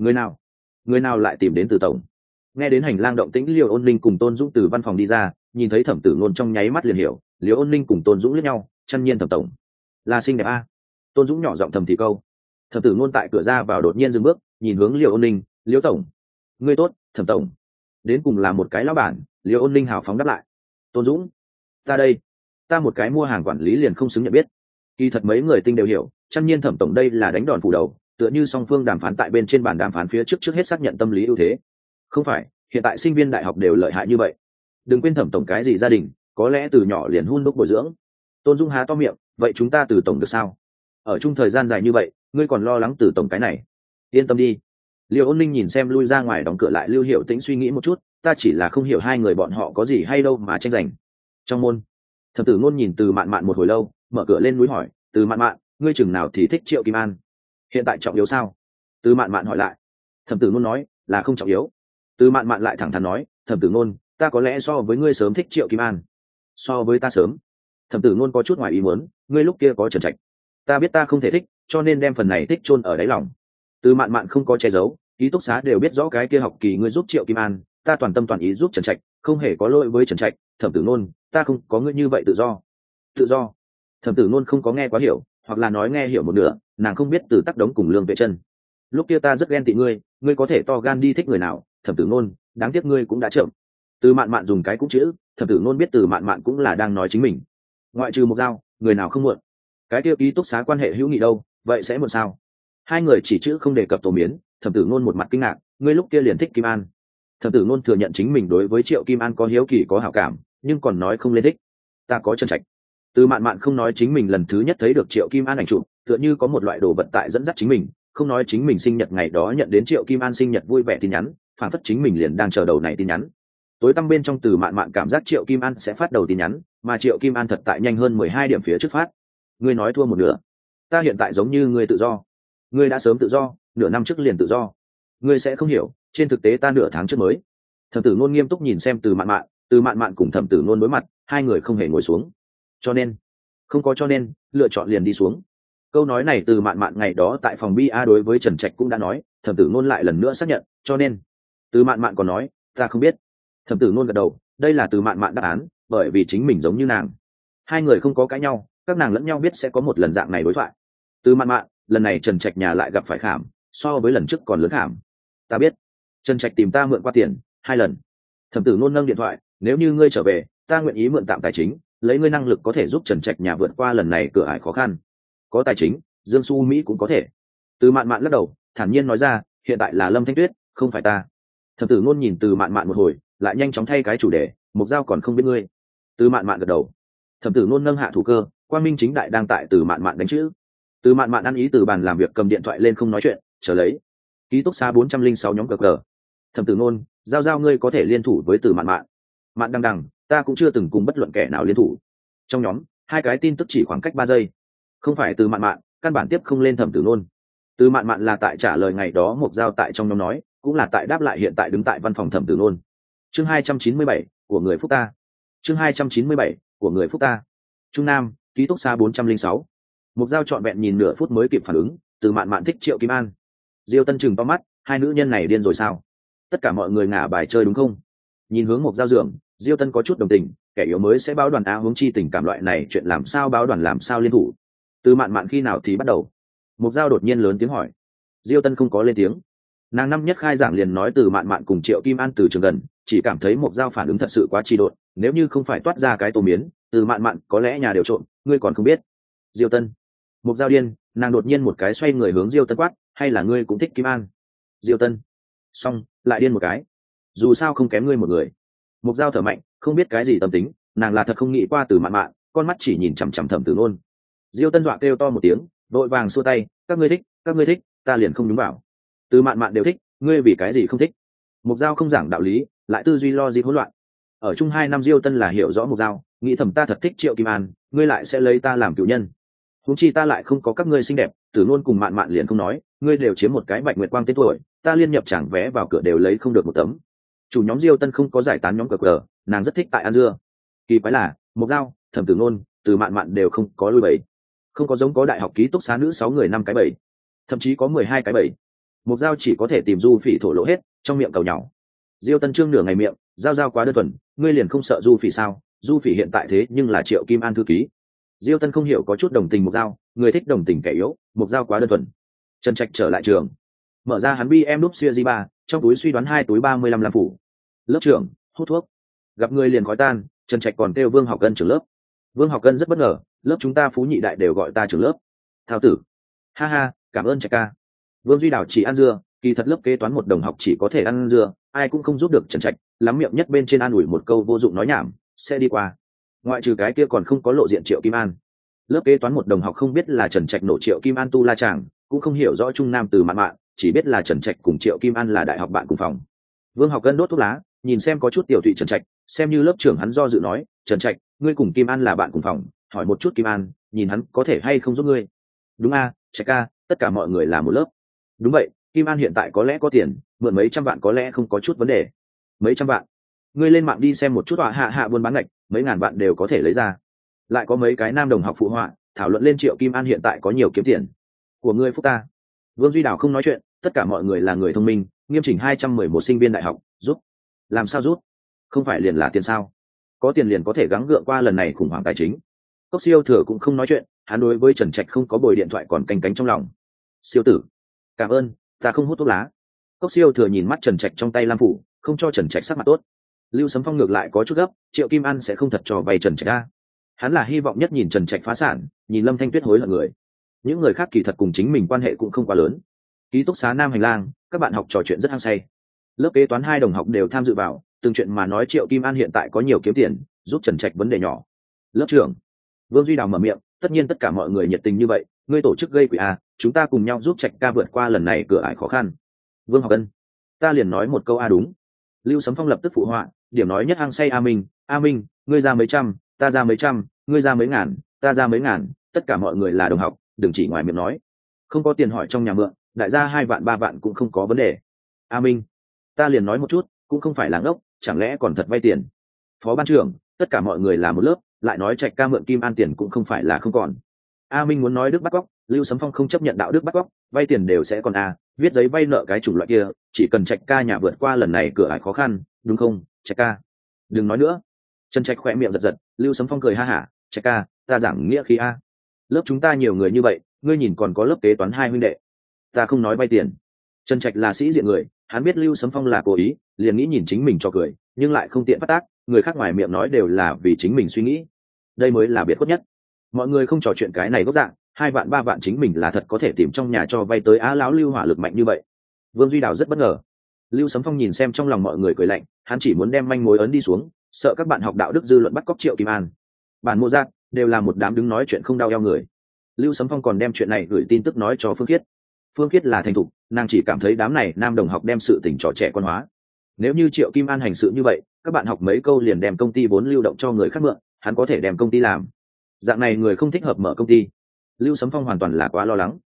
Người nào lại tìm đến từ tổng? Nghe đến hành lang động tĩnh, Liêu Ôn Ninh cùng Tôn Dũng từ văn phòng đi ra, nhìn thấy Thẩm Tử Nôn trong nháy mắt liền hiểu. Liêu Ôn Ninh cùng Tôn Dũng liếc nhau, Chăn nhiên Thẩm tổng là xinh đẹp a. Tôn Dũng nhỏ giọng thầm thì câu. Thẩm Tử Nôn tại cửa ra vào đột nhiên dừng bước, nhìn hướng Liêu Ôn Ninh. Liêu tổng, ngươi tốt. Thẩm tổng, đến cùng là một cái lão bản. Liêu Ôn Ninh hào phóng đáp lại. Tôn Dũng, ta đây, ta một cái mua hàng quản lý liền không xứng nhận biết. Kỳ thật mấy người tinh đều hiểu, Chăn nhiên Thẩm tổng đây là đánh đòn phủ đầu, tựa như song phương đàm phán tại bên trên bàn đàm phán phía trước hết xác nhận tâm lý ưu thế. Không phải, hiện tại sinh viên đại học đều lợi hại như vậy. Đừng quên Thẩm tổng cái gì gia đình, có lẽ từ nhỏ liền hun đúc bồi dưỡng. Tôn Dung há to miệng, vậy chúng ta từ tổng được sao? Ở chung thời gian dài như vậy, ngươi còn lo lắng từ tổng cái này? Yên tâm đi. Liêu Ôn Ninh nhìn xem lui ra ngoài đóng cửa lại Lưu Hiểu Tĩnh, suy nghĩ một chút, ta chỉ là không hiểu hai người bọn họ có gì hay đâu mà tranh giành. Trong môn, Thẩm Tử Nôn nhìn từ mạn mạn một hồi lâu, mở cửa lên núi hỏi. Từ mạn mạn, ngươi chừng nào thì thích Triệu Kim An? Hiện tại trọng yếu sao? Từ mạn mạn hỏi lại. Thẩm Tử Nôn nói là không trọng yếu. Từ mạn mạn lại thẳng thắn nói. Thẩm Tử Nôn, ta có lẽ so với ngươi sớm thích Triệu Kim An. So với ta sớm? Thẩm Tử Nôn có chút ngoài ý muốn, ngươi lúc kia có Trần Trạch. Ta biết ta không thể thích, cho nên đem phần này thích chôn ở đáy lòng. Từ mạn mạn không có che giấu, ký túc xá đều biết rõ cái kia học kỳ ngươi giúp Triệu Kim An, ta toàn tâm toàn ý giúp Trần Trạch, không hề có lỗi với Trần Trạch. Thẩm Tử Nôn, ta không có ngươi như vậy tự do. Tự do? Thẩm Tử Nôn không có nghe quá hiểu, hoặc là nói nghe hiểu một nửa, nàng không biết từ Tắc Đống cùng Lương Vệ Chân. Lúc kia ta rất ghen tị ngươi có thể to gan đi thích người nào. Thẩm Tử Nôn, đáng tiếc ngươi cũng đã chậm. Từ mạn mạn dùng cái cũng chữ, Thẩm Tử Nôn biết từ mạn mạn cũng là đang nói chính mình. Ngoại trừ Mộc Dao, người nào không muộn. Cái kia ký túc xá quan hệ hữu nghị đâu, vậy sẽ muộn sao? Hai người chỉ chữ không đề cập Tổ Miến. Thẩm Tử Nôn một mặt kinh ngạc, ngươi lúc kia liền thích Kim An. Thẩm Tử Nôn thừa nhận chính mình đối với Triệu Kim An có hiếu kỳ có hảo cảm, nhưng còn nói không lên thích. Ta có Trần Trạch. Từ mạn mạn không nói chính mình lần thứ nhất thấy được Triệu Kim An ảnh chụp, tựa như có một loại đồ vật tại dẫn dắt chính mình, không nói chính mình sinh nhật ngày đó nhận đến Triệu Kim An sinh nhật vui vẻ tin nhắn, phản phất chính mình liền đang chờ đầu này tin nhắn. Tối tăm bên trong từ mạn mạn cảm giác Triệu Kim An sẽ phát đầu tin nhắn, mà Triệu Kim An thật tại nhanh hơn 12 điểm phía trước phát. Ngươi nói thua một nửa. Ta hiện tại giống như ngươi tự do. Ngươi đã sớm tự do, nửa năm trước liền tự do. Ngươi sẽ không hiểu, trên thực tế ta nửa tháng trước mới. Thẩm Tử Nôn nghiêm túc nhìn xem từ mạn mạn cùng Thẩm Tử Nôn đối mặt, hai người không hề ngồi xuống. Cho nên, không có cho nên, lựa chọn liền đi xuống. Câu nói này từ mạn mạn ngày đó tại phòng BA đối với Trần Trạch cũng đã nói. Thẩm Tử Nôn lại lần nữa xác nhận, cho nên. Từ mạn mạn còn nói, ta không biết. Thẩm Tử Nôn gật đầu, đây là từ mạn mạn đáp án, bởi vì chính mình giống như nàng. Hai người không có cãi nhau, các nàng lẫn nhau biết sẽ có một lần dạng này đối thoại. Từ mạn mạn, lần này Trần Trạch nhà lại gặp phải khảm, so với lần trước còn lớn khảm. Ta biết. Trần Trạch tìm ta mượn qua tiền 2 lần. Thẩm Tử Nôn nâng điện thoại, nếu như ngươi trở về, ta nguyện ý mượn tạm tài chính, lấy ngươi năng lực có thể giúp Trần Trạch nhà vượt qua lần này cửa ải khó khăn. Có tài chính, Dương Xu Mỹ cũng có thể. Từ mạn mạn lắc đầu, thản nhiên nói ra, hiện tại là Lâm Thanh Tuyết, không phải ta. Thẩm Tử Nôn nhìn từ mạn mạn một hồi, lại nhanh chóng thay cái chủ đề, Mộc Dao còn không biết ngươi. Từ mạn mạn gật đầu. Thẩm Tử Nôn nâng hạ thủ cơ, Quang Minh chính đại đang tại từ mạn mạn đánh chữ. Từ mạn mạn ăn ý từ bàn làm việc cầm điện thoại lên không nói chuyện, chờ lấy. Ký túc xá 406 nhóm GG. Thẩm Tử Nôn, giao ngươi có thể liên thủ với từ mạn mạn. Mạn đằng đằng, ta cũng chưa từng cùng bất luận kẻ nào liên thủ. Trong nhóm, hai cái tin tức chỉ khoảng cách 3 giây. Không phải từ mạn mạn, căn bản tiếp không lên Thẩm Tử Nôn. Từ Mạn Mạn là tại trả lời ngày đó Mộc Giao tại trong nhóm nói, cũng là tại đáp lại hiện tại đứng tại văn phòng Thẩm Tử Nôn. Chương 297, của người phúc ta. Chương 297, của người phúc ta. Trung Nam, ký túc xá 406. Mộc Giao trọn vẹn nhìn nửa phút mới kịp phản ứng, Từ Mạn Mạn thích Triệu Kim An. Diêu Tân chừng to mắt, hai nữ nhân này điên rồi sao? Tất cả mọi người ngả bài chơi đúng không? Nhìn hướng Mộc Giao giường, Diêu Tân có chút đồng tình, kẻ yếu mới sẽ báo đoàn á hướng chi tình cảm loại này chuyện làm sao báo đoàn làm sao liên thủ. Từ Mạn Mạn khi nào thì bắt đầu? Mộc Giao đột nhiên lớn tiếng hỏi. Diêu Tân không có lên tiếng. Nàng năm nhất khai giảng liền nói Từ Mạn Mạn cùng Triệu Kim An từ trường gần, chỉ cảm thấy Mộc Giao phản ứng thật sự quá trì độn, nếu như không phải toát ra cái tô miến, Từ Mạn Mạn có lẽ nhà đều trộm, ngươi còn không biết. Diêu Tân. Mộc Giao điên, nàng đột nhiên một cái xoay người hướng Diêu Tân quát, hay là ngươi cũng thích Kim An? Diêu Tân. Xong, lại điên một cái. Dù sao không kém ngươi một người. Mộc Giao thở mạnh, không biết cái gì tâm tính, nàng là thật không nghĩ qua Từ Mạn Mạn, con mắt chỉ nhìn chằm chằm Thẩm Tử Nôn. Diêu Tân dọa kêu to một tiếng, vội vàng xua tay, các ngươi thích, ta liền không đúng vào. Từ Mạn Mạn đều thích, ngươi vì cái gì không thích? Mộc Giao không giảng đạo lý, lại tư duy lo gì hỗn loạn. Ở chung 2 năm Diêu Tân là hiểu rõ Mộc Giao, nghĩ thầm ta thật thích Triệu Kim An, ngươi lại sẽ lấy ta làm cựu nhân. Huống chi ta lại không có các ngươi xinh đẹp, Tử Nôn cùng Mạn Mạn liền không nói, ngươi đều chiếm một cái Bạch Nguyệt Quang tên tuổi, ta liên nhập chẳng vé vào cửa đều lấy không được một tấm. Chủ nhóm Diêu Tân không có giải tán nhóm cờ, nàng rất thích tại ăn dưa. Kỳ quái là, Mộc Giao, Thẩm Tử Nôn, Từ Mạn Mạn đều không có lui bầy, không có giống có đại học ký túc xá nữ 6 người 5 cái bầy, thậm chí có 12 cái bầy. Mộc Giao chỉ có thể tìm Du Phỉ thổ lộ hết, trong miệng cầu nhỏ. Diêu Tân trương nửa ngày miệng, Giao quá đơn thuần, ngươi liền không sợ Du Phỉ sao? Du Phỉ hiện tại thế nhưng là Triệu Kim An thư ký. Diêu Tân không hiểu, có chút đồng tình Mộc Giao, người thích đồng tình kẻ yếu, Mộc Giao quá đơn thuần. Trần Trạch trở lại trường, mở ra hắn BM Núp Series 3, trong túi suy đoán 2 túi 35 lam phủ. Lớp trưởng, hút thuốc. Gặp người liền khói tan, Trần Trạch còn kêu Vương Học Cân trưởng lớp. Vương Học Cân rất bất ngờ, lớp chúng ta Phú Nhị Đại đều gọi ta trưởng lớp. Thao tử. Ha ha, cảm ơn Trạch ca. Vương Duy Đào chỉ ăn dưa, kỳ thật lớp kế toán một đồng học chỉ có thể ăn dưa, ai cũng không giúp được Trần Trạch, lắm miệng nhất bên trên an ủi một câu vô dụng nói nhảm, sẽ đi qua. Ngoại trừ cái kia còn không có lộ diện Triệu Kim An. Lớp kế toán một đồng học không biết là Trần Trạch nổ Triệu Kim An tu la chàng, cũng không hiểu rõ Trung Nam Từ Mạn Mạn, chỉ biết là Trần Trạch cùng Triệu Kim An là đại học bạn cùng phòng. Vương Học Cân đốt thuốc lá, nhìn xem có chút tiểu thụy Trần Trạch, xem như lớp trưởng hắn do dự nói, Trần Trạch, ngươi cùng Kim An là bạn cùng phòng, hỏi một chút Kim An, nhìn hắn có thể hay không giúp ngươi. Đúng a, Trạch ca, tất cả mọi người là một lớp. Đúng vậy, Kim An hiện tại có lẽ có tiền, mượn mấy trăm vạn có lẽ không có chút vấn đề. Mấy trăm vạn? Ngươi lên mạng đi xem một chút họa hạ buôn bán ngạch, mấy ngàn vạn đều có thể lấy ra. Lại có mấy cái nam đồng học phụ họa, thảo luận lên Triệu Kim An hiện tại có nhiều kiếm tiền. Của ngươi phúc ta. Vương Duy Đào không nói chuyện, tất cả mọi người là người thông minh, nghiêm chỉnh 211 sinh viên đại học, giúp. Làm sao giúp? Không phải liền là tiền sao? Có tiền liền có thể gắng gượng qua lần này khủng hoảng tài chính. Cốc Siêu Thừa cũng không nói chuyện, hắn đối với Trần Trạch không có bồi điện thoại còn canh cánh trong lòng. Siêu tử, cảm ơn, ta không hút thuốc lá. Cốc Siêu Thừa nhìn mắt Trần Trạch trong tay lam phủ, không cho Trần Trạch sắc mặt tốt. Lưu Sấm Phong ngược lại có chút gấp, Triệu Kim An sẽ không thật cho vay Trần Trạch ra. Hắn là hy vọng nhất nhìn Trần Trạch phá sản, nhìn Lâm Thanh Tuyết hối hận người. Những người khác kỳ thật cùng chính mình quan hệ cũng không quá lớn. Ký túc xá Nam hành lang, các bạn học trò chuyện rất hăng say. Lớp kế toán 2 đồng học đều tham dự vào, từng chuyện mà nói Triệu Kim An hiện tại có nhiều kiếm tiền, giúp Trần Trạch vấn đề nhỏ. Lớp trưởng, Vương Duy Đào mở miệng, tất nhiên tất cả mọi người nhiệt tình như vậy, ngươi tổ chức gây quỹ à, chúng ta cùng nhau giúp Trạch ca vượt qua lần này cửa ải khó khăn. Vương Học Ân, ta liền nói một câu a đúng. Lưu Sấm Phong lập tức phụ họa, điểm nói nhất hăng say a Minh, ngươi ra mấy trăm, ta ra mấy trăm, ngươi ra mấy ngàn, ta ra mấy ngàn, tất cả mọi người là đồng học, đừng chỉ ngoài miệng nói. Không có tiền hỏi trong nhà mượn, đại gia 2 vạn 3 vạn cũng không có vấn đề. A Minh, ta liền nói một chút, cũng không phải là ngốc, chẳng lẽ còn thật vay tiền. Phó ban trưởng, tất cả mọi người là một lớp, lại nói Trạch ca mượn Kim An tiền cũng không phải là không còn. A Minh muốn nói đức bắt cóc, Lưu Sấm Phong không chấp nhận đạo đức bắt cóc, vay tiền đều sẽ còn viết giấy vay nợ cái chủng loại kia, chỉ cần Trạch ca nhà vượt qua lần này cửa ải khó khăn, đúng không, Trạch ca? Đừng nói nữa. Trần Trạch khỏe miệng giật, Lưu Sấm Phong cười ha hả, Trạch ca, ta giảng nghĩa khí a. Lớp chúng ta nhiều người như vậy, ngươi nhìn còn có lớp kế toán 2 huynh đệ. Ta không nói vay tiền. Trần Trạch là sĩ diện người, hắn biết Lưu Sấm Phong là cố ý, liền nghĩ nhìn chính mình cho cười, nhưng lại không tiện phát tác, người khác ngoài miệng nói đều là vì chính mình suy nghĩ. Đây mới là biệt khuất nhất. Mọi người không trò chuyện cái này gốc dạng, 2 vạn 3 vạn chính mình là thật có thể tìm trong nhà cho vay tới lão Lưu hỏa lực mạnh như vậy. Vương Duy Đào rất bất ngờ. Lưu Sấm Phong nhìn xem trong lòng mọi người cười lạnh, hắn chỉ muốn đem manh mối ấn đi xuống, sợ các bạn học đạo đức dư luận bắt cóc Triệu Kim An. Bản mô giác đều là một đám đứng nói chuyện không đau eo người. Lưu Sấm Phong còn đem chuyện này gửi tin tức nói cho Phương Khiết. Phương Khiết là thành thục, nàng chỉ cảm thấy đám này nam đồng học đem sự tình trò trẻ con hóa. Nếu như Triệu Kim An hành sự như vậy, các bạn học mấy câu liền đem công ty vốn lưu động cho người khác mượn, hắn có thể đem công ty làm. Dạng này người không thích hợp mở công ty. Lưu Sấm Phong hoàn toàn là quá lo lắng.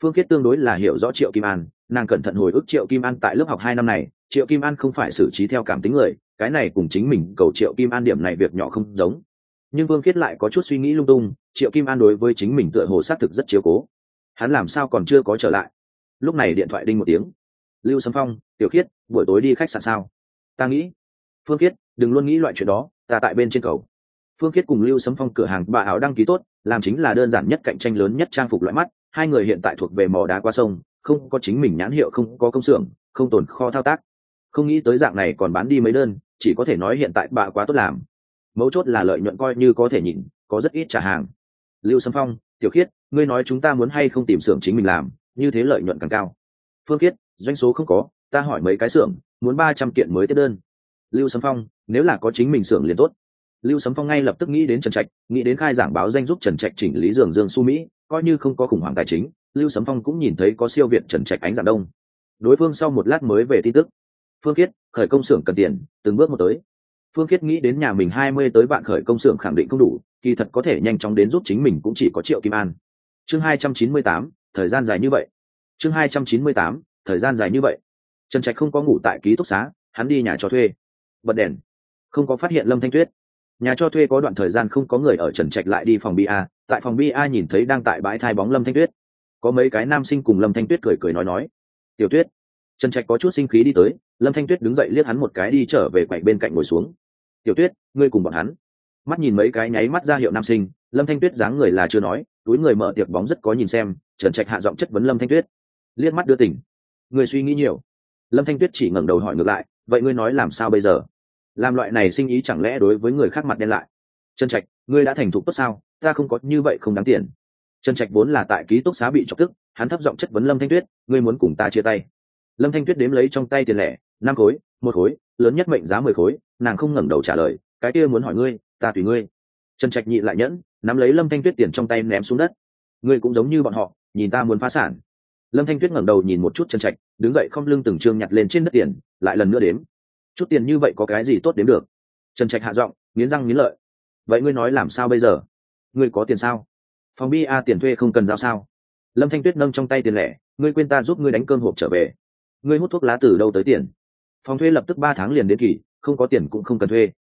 Phương Khiết tương đối là hiểu rõ Triệu Kim An, nàng cẩn thận hồi ức Triệu Kim An tại lớp học 2 năm này, Triệu Kim An không phải xử trí theo cảm tính người, cái này cùng chính mình cầu Triệu Kim An điểm này việc nhỏ không giống. Nhưng Phương Khiết lại có chút suy nghĩ lung tung, Triệu Kim An đối với chính mình tựa hồ xác thực rất chiếu cố. Hắn làm sao còn chưa có trở lại? Lúc này điện thoại đinh một tiếng. Lưu Sấm Phong, Tiểu Khiết, buổi tối đi khách sạn sao? Ta nghĩ. Phương Khiết, đừng luôn nghĩ loại chuyện đó, ta tại bên trên cầu. Phương Khiết cùng Lưu Sấm Phong cửa hàng bà áo đăng ký tốt, làm chính là đơn giản nhất cạnh tranh lớn nhất trang phục loại mắt, hai người hiện tại thuộc về mò đá qua sông, không có chính mình nhãn hiệu, không có công xưởng, không tồn kho thao tác. Không nghĩ tới dạng này còn bán đi mấy đơn, chỉ có thể nói hiện tại bà quá tốt làm. Mấu chốt là lợi nhuận coi như có thể nhìn, có rất ít trả hàng. Lưu Sấm Phong, Tiểu Khiết, ngươi nói chúng ta muốn hay không tìm xưởng chính mình làm, như thế lợi nhuận càng cao. Phương Khiết, doanh số không có, ta hỏi mấy cái xưởng, muốn 300 kiện mới tiếp đơn. Lưu Sấm Phong, nếu là có chính mình xưởng liền tốt. Lưu Sấm Phong ngay lập tức nghĩ đến Trần Trạch, nghĩ đến khai giảng báo danh giúp Trần Trạch chỉnh lý giường Dương Su Mỹ, coi như không có khủng hoảng tài chính, Lưu Sấm Phong cũng nhìn thấy có siêu việt Trần Trạch ánh dạng đông. Đối phương sau một lát mới về tin tức. Phương Khiết, khởi công xưởng cần tiền, từng bước một tới. Phương Khiết nghĩ đến nhà mình 20 tới bạn khởi công xưởng khẳng định không đủ, kỳ thật có thể nhanh chóng đến giúp chính mình cũng chỉ có Triệu Kim An. Chương 298, thời gian dài như vậy. Chương 298, thời gian dài như vậy. Trần Trạch không có ngủ tại ký túc xá, hắn đi nhà cho thuê. Bật đèn, không có phát hiện Lâm Thanh Tuyết. Nhà cho thuê có đoạn thời gian không có người ở, Trần Trạch lại đi phòng BA, tại phòng BA nhìn thấy đang tại bãi thai bóng Lâm Thanh Tuyết. Có mấy cái nam sinh cùng Lâm Thanh Tuyết cười cười nói. Tiểu Tuyết. Trần Trạch có chút sinh khí đi tới, Lâm Thanh Tuyết đứng dậy liếc hắn một cái đi trở về quầy bên cạnh ngồi xuống. Tiểu Tuyết, ngươi cùng bọn hắn. Mắt nhìn mấy cái nháy mắt ra hiệu nam sinh, Lâm Thanh Tuyết dáng người là chưa nói, túi người mở tiệc bóng rất có nhìn xem. Trần Trạch hạ giọng chất vấn Lâm Thanh Tuyết, liếc mắt đưa tỉnh. Người suy nghĩ nhiều. Lâm Thanh Tuyết chỉ ngẩng đầu hỏi ngược lại, vậy ngươi nói làm sao bây giờ? Làm loại này sinh ý chẳng lẽ đối với người khác mặt đen lại? Trần Trạch, ngươi đã thành thục tốt sao? Ta không có như vậy không đáng tiền. Trần Trạch vốn là tại ký túc xá bị chọc tức, hắn thấp giọng chất vấn Lâm Thanh Tuyết, ngươi muốn cùng ta chia tay? Lâm Thanh Tuyết đếm lấy trong tay tiền lẻ, 5 khối, 1 khối, lớn nhất mệnh giá 10 khối, nàng không ngẩng đầu trả lời, cái kia muốn hỏi ngươi, ta tùy ngươi. Trần Trạch nhịn lại nhẫn, nắm lấy Lâm Thanh Tuyết tiền trong tay ném xuống đất. Ngươi cũng giống như bọn họ, nhìn ta muốn phá sản. Lâm Thanh Tuyết ngẩng đầu nhìn một chút Trần Trạch, đứng dậy không lưng từng trương nhặt lên trên đất tiền, lại lần nữa đếm. Chút tiền như vậy có cái gì tốt đếm được? Trần Trạch hạ giọng, nghiến răng nghiến lợi. Vậy ngươi nói làm sao bây giờ? Ngươi có tiền sao? Phòng BA tiền thuê không cần giao sao? Lâm Thanh Tuyết nâng trong tay tiền lẻ, ngươi quên ta giúp ngươi đánh cơm hộp trở về. Ngươi hút thuốc lá từ đâu tới tiền? Phòng thuê lập tức 3 tháng liền đến kỳ, không có tiền cũng không cần thuê.